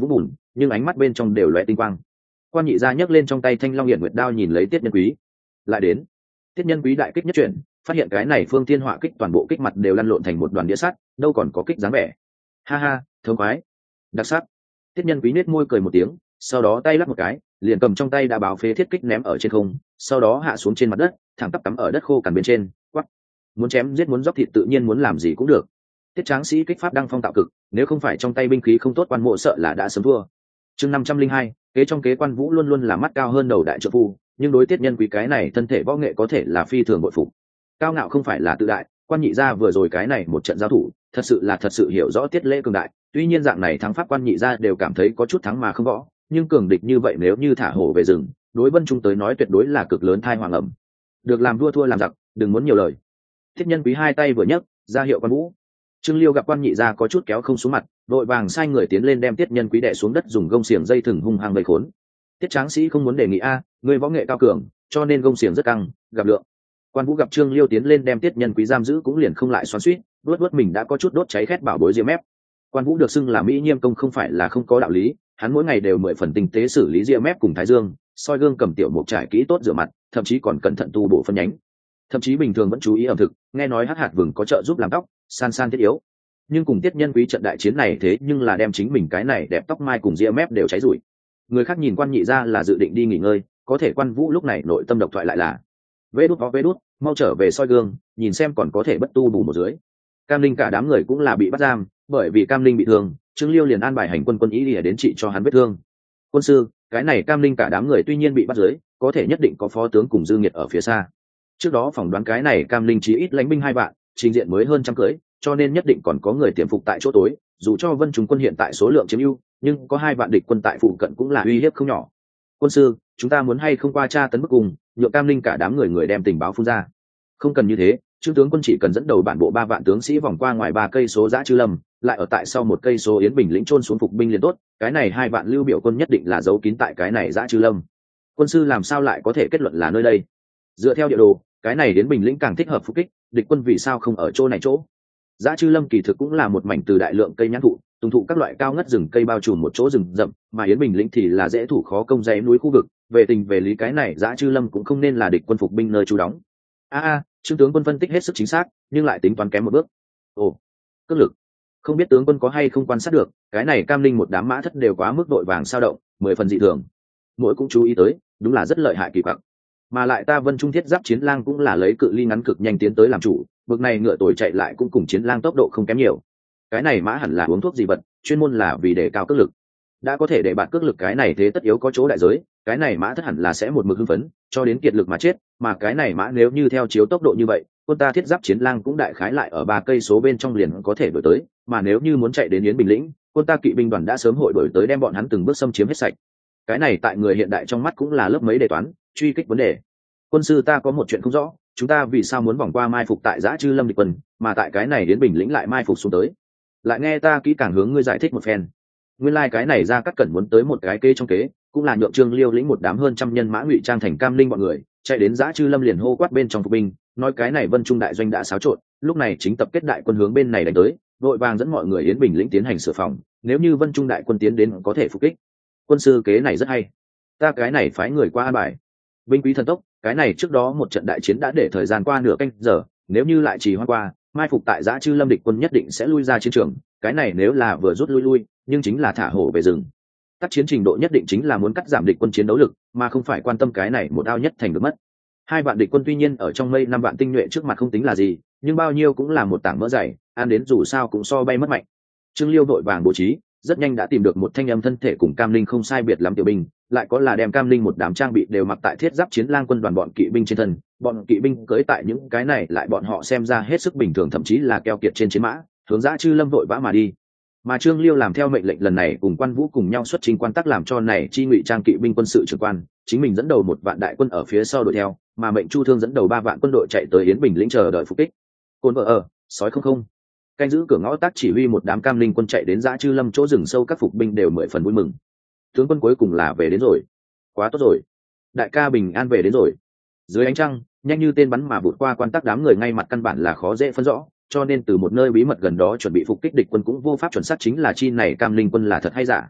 nhưng ánh mắt bên trong đều lóe tinh quang. Quan nhị gia nhấc lên trong tay thanh long hiển nguyệt đao nhìn lấy Tiết Nhân Quý. Lại đến. Tiết Nhân Quý đại kích nhất chuyển, phát hiện cái này phương thiên họa kích toàn bộ kích mặt đều lăn lộn thành một đoàn đĩa sắt, đâu còn có kích dáng vẻ. Ha ha, thống khoái, đặc sắc. Tiết Nhân Quý nết môi cười một tiếng, sau đó tay lắc một cái, liền cầm trong tay đã báo phế thiết kích ném ở trên không, sau đó hạ xuống trên mặt đất, thẳng tắp cắm ở đất khô cằn bên trên, quắc. Muốn chém giết muốn dốc thịt tự nhiên muốn làm gì cũng được. Tiết Tráng Sĩ kích pháp đăng phong tạo cực, nếu không phải trong tay binh khí không tốt, Quan Mộ sợ là đã sớm thua. Chương năm trăm linh hai, kế trong kế Quan Vũ luôn luôn là mắt cao hơn đầu đại trợ phu, nhưng đối Tiết Nhân Quý cái này thân thể võ nghệ có thể là phi thường bội phục. Cao ngạo không phải là tự đại, Quan nhị gia vừa rồi cái này một trận giao thủ, thật sự là thật sự hiểu rõ tiết lễ cường đại. Tuy nhiên dạng này thắng pháp Quan nhị gia đều cảm thấy có chút thắng mà không võ, nhưng cường địch như vậy nếu như thả hổ về rừng, đối Vân Trung tới nói tuyệt đối là cực lớn thai hoàng ẩm. Được làm vua thua làm giặc, đừng muốn nhiều lời. Thiết Nhân Quý hai tay vừa nhấc, ra hiệu Quan Vũ. Trương Liêu gặp Quan nhị gia có chút kéo không xuống mặt, đội vàng sai người tiến lên đem Tiết Nhân Quý đè xuống đất, dùng gông xiềng dây thừng hung hăng vây khốn. Tiết Tráng Sĩ không muốn đề nghị a, người võ nghệ cao cường, cho nên gông xiềng rất căng, gặp lượng. Quan Vũ gặp Trương Liêu tiến lên đem Tiết Nhân Quý giam giữ cũng liền không lại xoắn xuýt, đuốt đuốt mình đã có chút đốt cháy khét bảo bối ria mép. Quan Vũ được xưng là mỹ nhiêm công không phải là không có đạo lý, hắn mỗi ngày đều mười phần tinh tế xử lý ria mép cùng thái dương, soi gương cầm tiểu mục trải kỹ tốt rửa mặt, thậm chí còn cẩn thận tu bổ phân nhánh. Thậm chí bình thường vẫn chú ý ẩm thực, nghe nói hắc hạt vừng có trợ giúp làm tóc, san san thiết yếu. Nhưng cùng Tiết Nhân Quý trận đại chiến này thế nhưng là đem chính mình cái này đẹp tóc mai cùng ria mép đều cháy rụi. Người khác nhìn Quan nhị gia là dự định đi nghỉ ngơi, có thể Quan Vũ lúc này nội tâm độc thoại lại là: vê đút có vê đút, mau trở về soi gương, nhìn xem còn có thể bất tu bù một dưới. Cam Linh cả đám người cũng là bị bắt giam, bởi vì Cam Linh bị thương, Trương Liêu liền an bài hành quân quân ý đi đến trị cho hắn vết thương. Quân sư, cái này Cam Linh cả đám người tuy nhiên bị bắt dưới, có thể nhất định có phó tướng cùng Dư Nghiệt ở phía xa. Trước đó phỏng đoán cái này Cam Linh chí ít lãnh binh hai vạn, trình diện mới hơn trăm cưỡi, cho nên nhất định còn có người tiềm phục tại chỗ tối. Dù cho Vân Trung quân hiện tại số lượng chiếm ưu, nhưng có hai vạn địch quân tại phụ cận cũng là uy hiếp không nhỏ. Quân sư, chúng ta muốn hay không qua tra tấn bức cùng, nhượng Cam Linh cả đám người người đem tình báo phun ra. Không cần như thế, Trương tướng quân chỉ cần dẫn đầu bản bộ ba vạn tướng sĩ vòng qua ngoài ba cây số Dã Trư Lâm, lại ở tại sau một cây số Yến Bình lĩnh trôn xuống phục binh liền tốt. Cái này hai vạn lưu biểu quân nhất định là giấu kín tại cái này Dã Trư Lâm. Quân sư làm sao lại có thể kết luận là nơi đây? Dựa theo địa đồ, cái này Yến Bình lĩnh càng thích hợp phục kích, địch quân vì sao không ở chỗ này chỗ? Dã Trư Lâm kỳ thực cũng là một mảnh từ đại lượng cây nhãn thụ, tùng thụ các loại cao ngất rừng cây bao trùm một chỗ rừng rậm, mà Yến Bình lĩnh thì là dễ thủ khó công dãy núi khu vực. Về tình về lý cái này Dã Trư Lâm cũng không nên là địch quân phục binh nơi trú đóng. A a, Trương tướng quân phân tích hết sức chính xác, nhưng lại tính toán kém một bước. Ồ, cước lực. Không biết tướng quân có hay không quan sát được, cái này Cam Linh một đám mã thất đều quá mức đội vàng sao động, mười phần dị thường. Mỗi cũng chú ý tới, đúng là rất lợi hại kỳ quặc. Mà lại ta Vân Trung thiết giáp chiến lang cũng là lấy cự ly ngắn cực nhanh tiến tới làm chủ, bực này ngựa tuổi chạy lại cũng cùng chiến lang tốc độ không kém nhiều. Cái này mã hẳn là uống thuốc gì vật, chuyên môn là vì để cao cước lực. Đã có thể để bạn cước lực cái này thế tất yếu có chỗ đại giới, cái này mã thất hẳn là sẽ một mực hưng phấn, cho đến kiệt lực mà chết, mà cái này mã nếu như theo chiếu tốc độ như vậy, quân ta thiết giáp chiến lang cũng đại khái lại ở ba cây số bên trong liền có thể đuổi tới, mà nếu như muốn chạy đến Yến Bình lĩnh, quân ta kỵ binh đoàn đã sớm hội đuổi tới đem bọn hắn từng bước xâm chiếm hết sạch. Cái này tại người hiện đại trong mắt cũng là lớp mấy đề toán, truy kích vấn đề. Quân sư ta có một chuyện không rõ, chúng ta vì sao muốn vòng qua mai phục tại Dã Trư Lâm địch quân, mà tại cái này Yến Bình lĩnh lại mai phục xuống tới? Lại nghe ta kỹ càng hướng ngươi giải thích một phen. Nguyên lai like cái này ra cắt cẩn muốn tới một cái kế trong kế, cũng là nhượng Trương Liêu lĩnh một đám hơn trăm nhân mã ngụy trang thành Cam Linh bọn người, chạy đến Dã Trư Lâm liền hô quát bên trong phục binh, nói cái này Vân Trung đại doanh đã xáo trộn, lúc này chính tập kết đại quân hướng bên này đánh tới, đội vàng dẫn mọi người Yến Bình lĩnh tiến hành sửa phòng, nếu như Vân Trung đại quân tiến đến có thể phục kích. Quân sư kế này rất hay, ta cái này phái người qua an bài. Binh quý thần tốc, cái này trước đó một trận đại chiến đã để thời gian qua nửa canh giờ, nếu như lại trì hoãn qua, mai phục tại Dã Trư Lâm địch quân nhất định sẽ lui ra chiến trường, cái này nếu là vừa rút lui lui, nhưng chính là thả hổ về rừng. Tác chiến trình độ nhất định chính là muốn cắt giảm địch quân chiến đấu lực, mà không phải quan tâm cái này một ao nhất thành được mất. Hai vạn địch quân tuy nhiên ở trong mây năm vạn tinh nhuệ trước mặt không tính là gì, nhưng bao nhiêu cũng là một tảng mỡ dày, ăn đến dù sao cũng so bay mất mạnh. Trương Liêu đội vàng bố trí, rất nhanh đã tìm được một thanh âm thân thể cùng Cam Linh không sai biệt lắm tiểu binh, lại có là đem Cam Linh một đám trang bị đều mặc tại thiết giáp chiến lang quân đoàn bọn kỵ binh trên thân, bọn kỵ binh cưỡi tại những cái này lại bọn họ xem ra hết sức bình thường, thậm chí là keo kiệt trên chiến mã, hướng Dã Trư Lâm vội vã mà đi. Mà Trương Liêu làm theo mệnh lệnh lần này cùng Quan Vũ cùng nhau xuất trình quan tác làm cho này chi ngụy trang kỵ binh quân sự trưởng quan, chính mình dẫn đầu một vạn đại quân ở phía sau đuổi theo, mà mệnh Chu Thương dẫn đầu ba vạn quân đội chạy tới Yến Bình lĩnh chờ đợi phục kích. Côn vợ ở, sói không không. Canh giữ cửa ngõ tác chỉ huy một đám Cam Linh quân chạy đến Dã Trư Lâm chỗ rừng sâu, các phục binh đều mười phần vui mừng. Tướng quân cuối cùng là về đến rồi. Quá tốt rồi. Đại ca bình an về đến rồi. Dưới ánh trăng, nhanh như tên bắn mà vụt qua quan tác đám người ngay mặt căn bản là khó dễ phân rõ, cho nên từ một nơi bí mật gần đó chuẩn bị phục kích địch quân cũng vô pháp chuẩn xác chính là chi này Cam Linh quân là thật hay giả.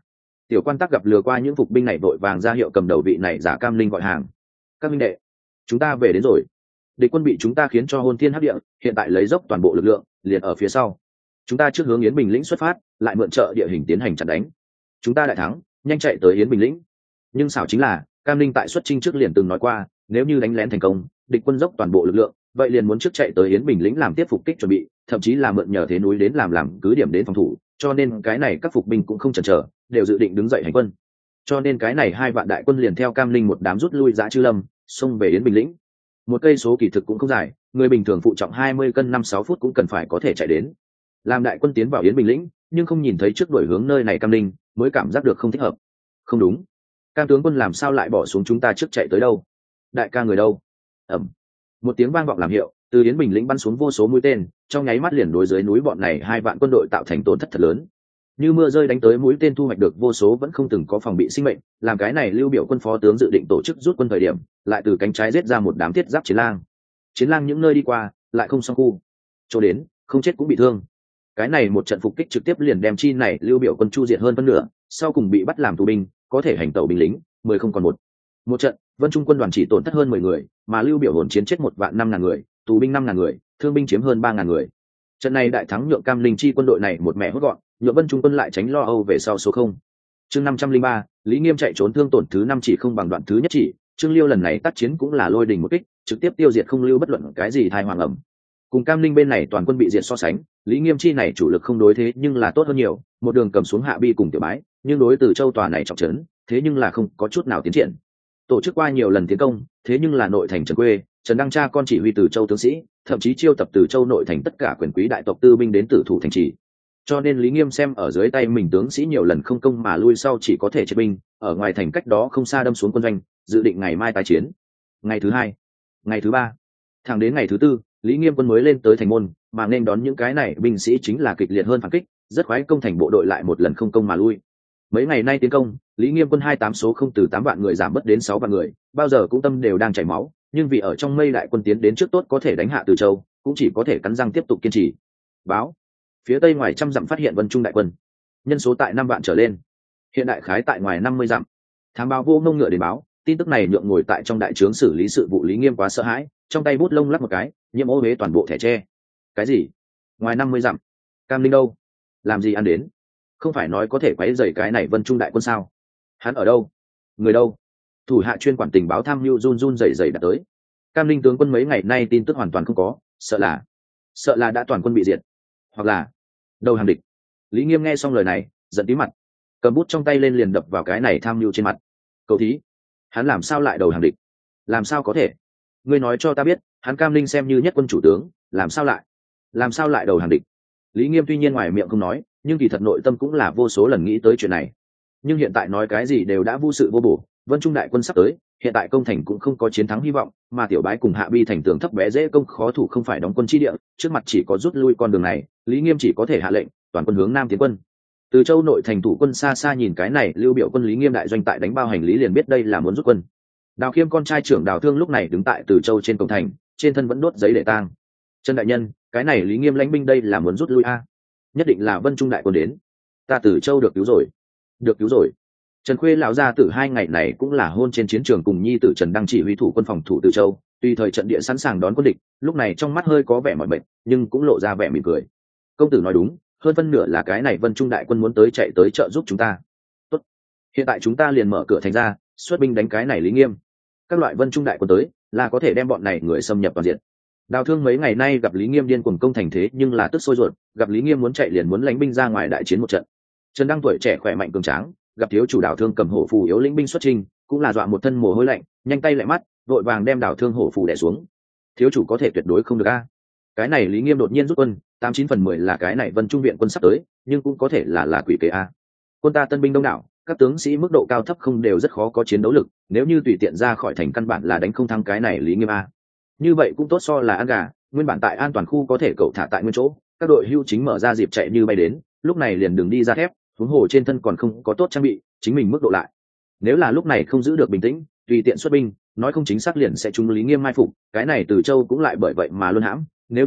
Tiểu quan tắc gặp lừa qua những phục binh này vội vàng ra hiệu cầm đầu vị này giả Cam Linh gọi hàng. Các minh đệ, chúng ta về đến rồi. Địch quân bị chúng ta khiến cho hôn thiên hấp địa, hiện tại lấy dốc toàn bộ lực lượng liền ở phía sau. Chúng ta trước hướng Yến Bình lĩnh xuất phát, lại mượn trợ địa hình tiến hành chặn đánh. Chúng ta đại thắng, nhanh chạy tới Yến Bình lĩnh. Nhưng xảo chính là Cam Linh tại xuất chinh trước liền từng nói qua, nếu như đánh lén thành công, địch quân dốc toàn bộ lực lượng, vậy liền muốn trước chạy tới Yến Bình lĩnh làm tiếp phục kích chuẩn bị, thậm chí là mượn nhờ thế núi đến làm làm cứ điểm đến phòng thủ, cho nên cái này các phục binh cũng không chần chờ, đều dự định đứng dậy hành quân. Cho nên cái này hai vạn đại quân liền theo Cam Linh một đám rút lui dã chư lâm, xông về Yến Bình lĩnh. Một cây số kỳ thực cũng không dài, người bình thường phụ trọng hai mươi cân năm sáu phút cũng cần phải có thể chạy đến. Làm đại quân tiến vào Yến Bình lĩnh, nhưng không nhìn thấy trước đuổi hướng nơi này Cam Linh, mới cảm giác được không thích hợp. Không đúng, Cam tướng quân làm sao lại bỏ xuống chúng ta trước chạy tới đâu? Đại ca người đâu? Ầm. Một tiếng vang vọng làm hiệu, từ Yến Bình lĩnh bắn xuống vô số mũi tên, trong nháy mắt liền đối dưới núi bọn này hai vạn quân đội tạo thành tổn thất thật lớn. Như mưa rơi đánh tới mũi tên thu hoạch được vô số vẫn không từng có phòng bị sinh mệnh, làm cái này Lưu Biểu quân phó tướng dự định tổ chức rút quân thời điểm, lại từ cánh trái giết ra một đám thiết giáp chiến lang. Chiến lang những nơi đi qua, lại không xong khu. Chỗ đến, không chết cũng bị thương. Cái này một trận phục kích trực tiếp liền đem chi này Lưu Biểu quân chu diệt hơn phân nửa, sau cùng bị bắt làm tù binh, có thể hành tẩu binh lính, mười không còn một. Một trận, Vân Trung quân đoàn chỉ tổn thất hơn mười người, mà Lưu Biểu hồn chiến chết một vạn năm ngàn người, tù binh năm ngàn người, thương binh chiếm hơn ba ngàn người. Trận này đại thắng nhượng Cam Linh chi quân đội này một mẹ hốt gọn, nhượng Vân Trung quân lại tránh lo âu về sau số không. Chương năm trăm linh ba, Lý Nghiêm chạy trốn thương tổn thứ năm chỉ không bằng đoạn thứ nhất chỉ, Trương Liêu lần này tác chiến cũng là lôi đình một kích, trực tiếp tiêu diệt không lưu bất luận cái gì thai hoàng ẩm. Cùng Cam Linh bên này toàn quân bị diệt so sánh, Lý Nghiêm chi này chủ lực không đối thế nhưng là tốt hơn nhiều, một đường cầm xuống Hạ Bi cùng Tiểu Bái, nhưng đối Từ Châu tòa này trọng trấn, thế nhưng là không có chút nào tiến triển. Tổ chức qua nhiều lần tiến công, thế nhưng là nội thành Trần Quê, Trần Đăng Cha con chỉ huy Từ Châu tướng sĩ, thậm chí chiêu tập Từ Châu nội thành tất cả quyền quý đại tộc tư binh đến tử thủ thành trì. Cho nên Lý Nghiêm xem ở dưới tay mình tướng sĩ nhiều lần không công mà lui sau chỉ có thể chế binh, ở ngoài thành cách đó không xa đâm xuống quân doanh, dự định ngày mai tái chiến. Ngày thứ hai, ngày thứ ba, thẳng đến ngày thứ tư, Lý Nghiêm quân mới lên tới thành môn, mà nên đón những cái này binh sĩ chính là kịch liệt hơn phản kích, rất khoái công thành bộ đội lại một lần không công mà lui. Mấy ngày nay tiến công, Lý Nghiêm quân hai tám số không từ tám vạn người giảm bớt đến sáu vạn người, bao giờ cũng tâm đều đang chảy máu, nhưng vì ở trong mây đại quân tiến đến trước tốt có thể đánh hạ Từ Châu, cũng chỉ có thể cắn răng tiếp tục kiên trì. Báo, phía tây ngoài trăm dặm phát hiện Vân Trung đại quân, nhân số tại năm vạn trở lên, hiện đại khái tại ngoài năm mươi dặm. Thám báo vô ngông ngựa đến báo, tin tức này nhượng ngồi tại trong đại trướng xử lý sự vụ Lý Nghiêm quá sợ hãi, trong tay bút lông lắc một cái, nhiễm ô huế toàn bộ thẻ tre. Cái gì? Ngoài năm mươi dặm? Cam Linh đâu? Làm gì ăn đến? Không phải nói có thể quấy rầy cái này Vân Trung đại quân sao? Hắn ở đâu? Người đâu? Thủ hạ chuyên quản tình báo tham mưu run run rẩy rẩy đã tới. Cam Linh tướng quân mấy ngày nay tin tức hoàn toàn không có, sợ là sợ là đã toàn quân bị diệt, hoặc là đầu hàng địch. Lý Nghiêm nghe xong lời này, giận tí mặt, cầm bút trong tay lên liền đập vào cái này tham mưu trên mặt. Cầu thí, hắn làm sao lại đầu hàng địch? Làm sao có thể? Ngươi nói cho ta biết, hắn Cam Linh xem như nhất quân chủ tướng, làm sao lại làm sao lại đầu hàng địch? Lý Nghiêm tuy nhiên ngoài miệng không nói, nhưng kỳ thật nội tâm cũng là vô số lần nghĩ tới chuyện này. Nhưng hiện tại nói cái gì đều đã vô sự vô bổ, Vân Trung đại quân sắp tới, hiện tại công thành cũng không có chiến thắng hy vọng, mà Tiểu Bái cùng Hạ Bi thành tường thấp bé dễ công khó thủ không phải đóng quân chi địa, trước mặt chỉ có rút lui con đường này, Lý Nghiêm chỉ có thể hạ lệnh toàn quân hướng nam tiến quân. Từ Châu nội thành thủ quân xa xa nhìn cái này Lưu Biểu quân Lý Nghiêm đại doanh tại đánh bao hành lý liền biết đây là muốn rút quân. Đào Khiêm con trai trưởng Đào Thương lúc này đứng tại Từ Châu trên cổng thành, trên thân vẫn đốt giấy để tang. Trần đại nhân, cái này Lý Nghiêm lãnh binh đây là muốn rút lui a? Nhất định là Vân Trung đại quân đến. Ta Từ Châu được cứu rồi, được cứu rồi. Trần Khuê lão gia tử hai ngày này cũng là hôn trên chiến trường cùng nhi tử Trần Đăng chỉ huy thủ quân phòng thủ Từ Châu, tùy thời trận địa sẵn sàng đón quân địch, lúc này trong mắt hơi có vẻ mỏi mệt, nhưng cũng lộ ra vẻ mỉm cười. Công tử nói đúng, hơn phân nửa là cái này Vân Trung đại quân muốn tới chạy tới trợ giúp chúng ta. Tốt, hiện tại chúng ta liền mở cửa thành ra, xuất binh đánh cái này Lý Nghiêm. Các loại Vân Trung đại quân tới, là có thể đem bọn này người xâm nhập vào diện. Đào Thương mấy ngày nay gặp Lý Nghiêm điên cuồng công thành thế nhưng là tức sôi ruột, gặp Lý Nghiêm muốn chạy liền muốn lãnh binh ra ngoài đại chiến một trận. Trần Đăng tuổi trẻ khỏe mạnh cường tráng, gặp thiếu chủ Đào Thương cầm hổ phù yếu lĩnh binh xuất trình, cũng là dọa một thân mồ hôi lạnh, nhanh tay lại mắt, vội vàng đem Đào Thương hổ phù đè xuống. Thiếu chủ có thể tuyệt đối không được a. Cái này Lý Nghiêm đột nhiên rút quân, tám chín phần mười là cái này Vân Trung viện quân sắp tới, nhưng cũng có thể là là quỷ kế a. Quân ta tân binh đông đảo, các tướng sĩ mức độ cao thấp không đều rất khó có chiến đấu lực, nếu như tùy tiện ra khỏi thành căn bản là đánh không thắng cái này Lý Nghiêm a. Như vậy cũng tốt so là ăn gà, nguyên bản tại an toàn khu có thể cậu thả tại nguyên chỗ, các đội hưu chính mở ra dịp chạy như bay đến, lúc này liền đừng đi ra thép, huống hồ trên thân còn không có tốt trang bị, chính mình mức độ lại. Nếu là lúc này không giữ được bình tĩnh, tùy tiện xuất binh, nói không chính xác liền sẽ trúng Lý Nghiêm mai phục, cái này Từ Châu cũng lại bởi vậy mà luôn hãm, nếu như vậy,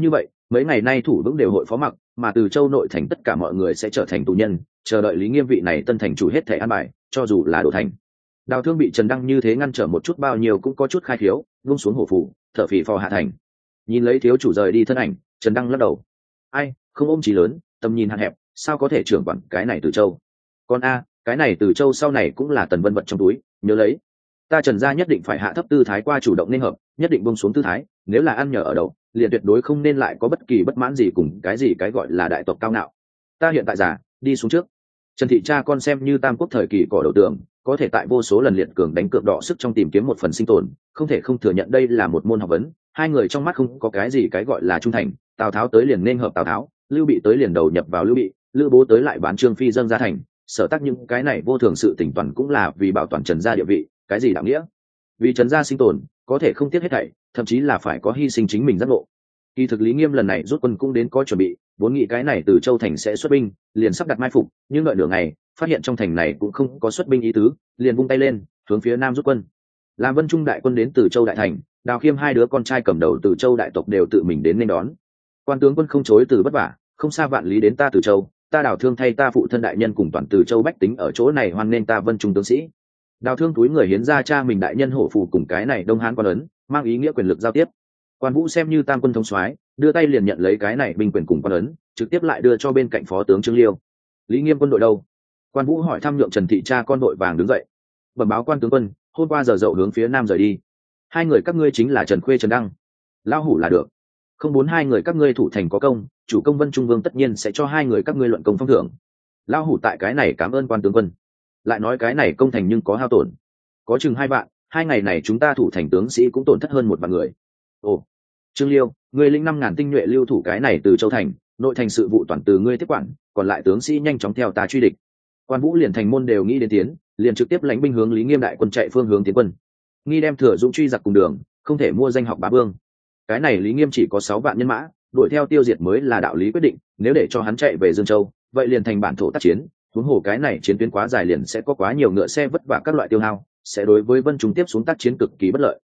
mấy ngày nay thủ vững đều hội phó mặc, mà từ châu nội thành tất cả mọi người sẽ trở thành tù nhân, chờ đợi Lý Nghiêm vị này tân thành chủ hết thẻ an bài, cho dù là đổ thành. Đào Thương bị Trần Đăng như thế ngăn trở một chút bao nhiêu cũng có chút khai thiếu, vung xuống hổ phủ, thở phì phò hạ thành. Nhìn lấy thiếu chủ rời đi thân ảnh, Trần Đăng lắc đầu. Ai, không ôm chí lớn, tầm nhìn hạn hẹp, sao có thể trưởng quản cái này từ châu? Con a, cái này từ châu sau này cũng là Tần Vân vật trong túi, nhớ lấy. Ta Trần gia nhất định phải hạ thấp tư thái qua chủ động nên hợp, nhất định buông xuống tư thái, nếu là ăn nhờ ở đậu, liền tuyệt đối không nên lại có bất kỳ bất mãn gì cùng cái gì cái gọi là đại tộc cao ngạo. Ta hiện tại già, đi xuống trước. Trần thị cha con xem như tam quốc thời kỳ cỏ đầu tường, có thể tại vô số lần liệt cường đánh cược đọ sức trong tìm kiếm một phần sinh tồn, không thể không thừa nhận đây là một môn học vấn. Hai người trong mắt không có cái gì cái gọi là trung thành, Tào Tháo tới liền nên hợp Tào Tháo, Lưu Bị tới liền đầu nhập vào Lưu Bị, Lữ Bố tới lại bán Trương Phi dâng ra thành, sở tác những cái này vô thường sự tỉnh toàn cũng là vì bảo toàn Trần gia địa vị, cái gì đạo nghĩa? Vì Trần gia sinh tồn, có thể không tiếc hết thảy, thậm chí là phải có hy sinh chính mình giác ngộ. Kỳ thực Lý Nghiêm lần này rút quân cũng đến có chuẩn bị, vốn nghĩ cái này từ Châu thành sẽ xuất binh, liền sắp đặt mai phục, nhưng đợi nửa ngày, phát hiện trong thành này cũng không có xuất binh ý tứ, liền vung tay lên, hướng phía nam rút quân. Làm Vân Trung đại quân đến từ Châu đại thành, Đào Khiêm hai đứa con trai cầm đầu từ Châu đại tộc đều tự mình đến nên đón. Quan tướng quân không chối từ vất vả, không xa vạn lý đến ta từ Châu, ta Đào Thương thay ta phụ thân đại nhân cùng toàn từ Châu bách tính ở chỗ này hoan nên ta Vân Trung tướng sĩ. Đào Thương túi người hiến ra cha mình đại nhân hổ phù cùng cái này Đông Hán quan ấn, mang ý nghĩa quyền lực giao tiếp. Quan Vũ xem như tam quân thống soái, đưa tay liền nhận lấy cái này binh quyền cùng quan ấn, trực tiếp lại đưa cho bên cạnh phó tướng Trương Liêu. Lý Nghiêm quân đội đâu? Quan Vũ hỏi thăm nhượng Trần thị cha con đội vàng đứng dậy, bẩm báo quan tướng quân, hôm qua giờ dậu hướng phía nam rời đi. Hai người các ngươi chính là Trần Khuê Trần Đăng. Lão hủ là được. Không muốn hai người các ngươi thủ thành có công, chủ công Vân Trung Vương tất nhiên sẽ cho hai người các ngươi luận công phong thưởng. Lão hủ tại cái này cảm ơn quan tướng quân. Lại nói cái này công thành nhưng có hao tổn, có chừng hai vạn, hai ngày này chúng ta thủ thành tướng sĩ cũng tổn thất hơn một vạn người. Ồ, Trương Liêu, ngươi linh năm ngàn tinh nhuệ lưu thủ cái này từ Châu thành, nội thành sự vụ toàn từ ngươi tiếp quản, còn lại tướng sĩ nhanh chóng theo ta truy địch. Quan Vũ liền thành môn đều nghĩ đến tiến, liền trực tiếp lãnh binh hướng Lý Nghiêm đại quân chạy phương hướng tiến quân. Nghi đem thừa dũng truy giặc cùng đường, không thể mua danh học bá vương. Cái này Lý Nghiêm chỉ có sáu vạn nhân mã, đuổi theo tiêu diệt mới là đạo lý quyết định, nếu để cho hắn chạy về Dương Châu, vậy liền thành bản thổ tác chiến, huống hồ cái này chiến tuyến quá dài liền sẽ có quá nhiều ngựa xe vất vả các loại tiêu hao, sẽ đối với Vân Trung tiếp xuống tác chiến cực kỳ bất lợi.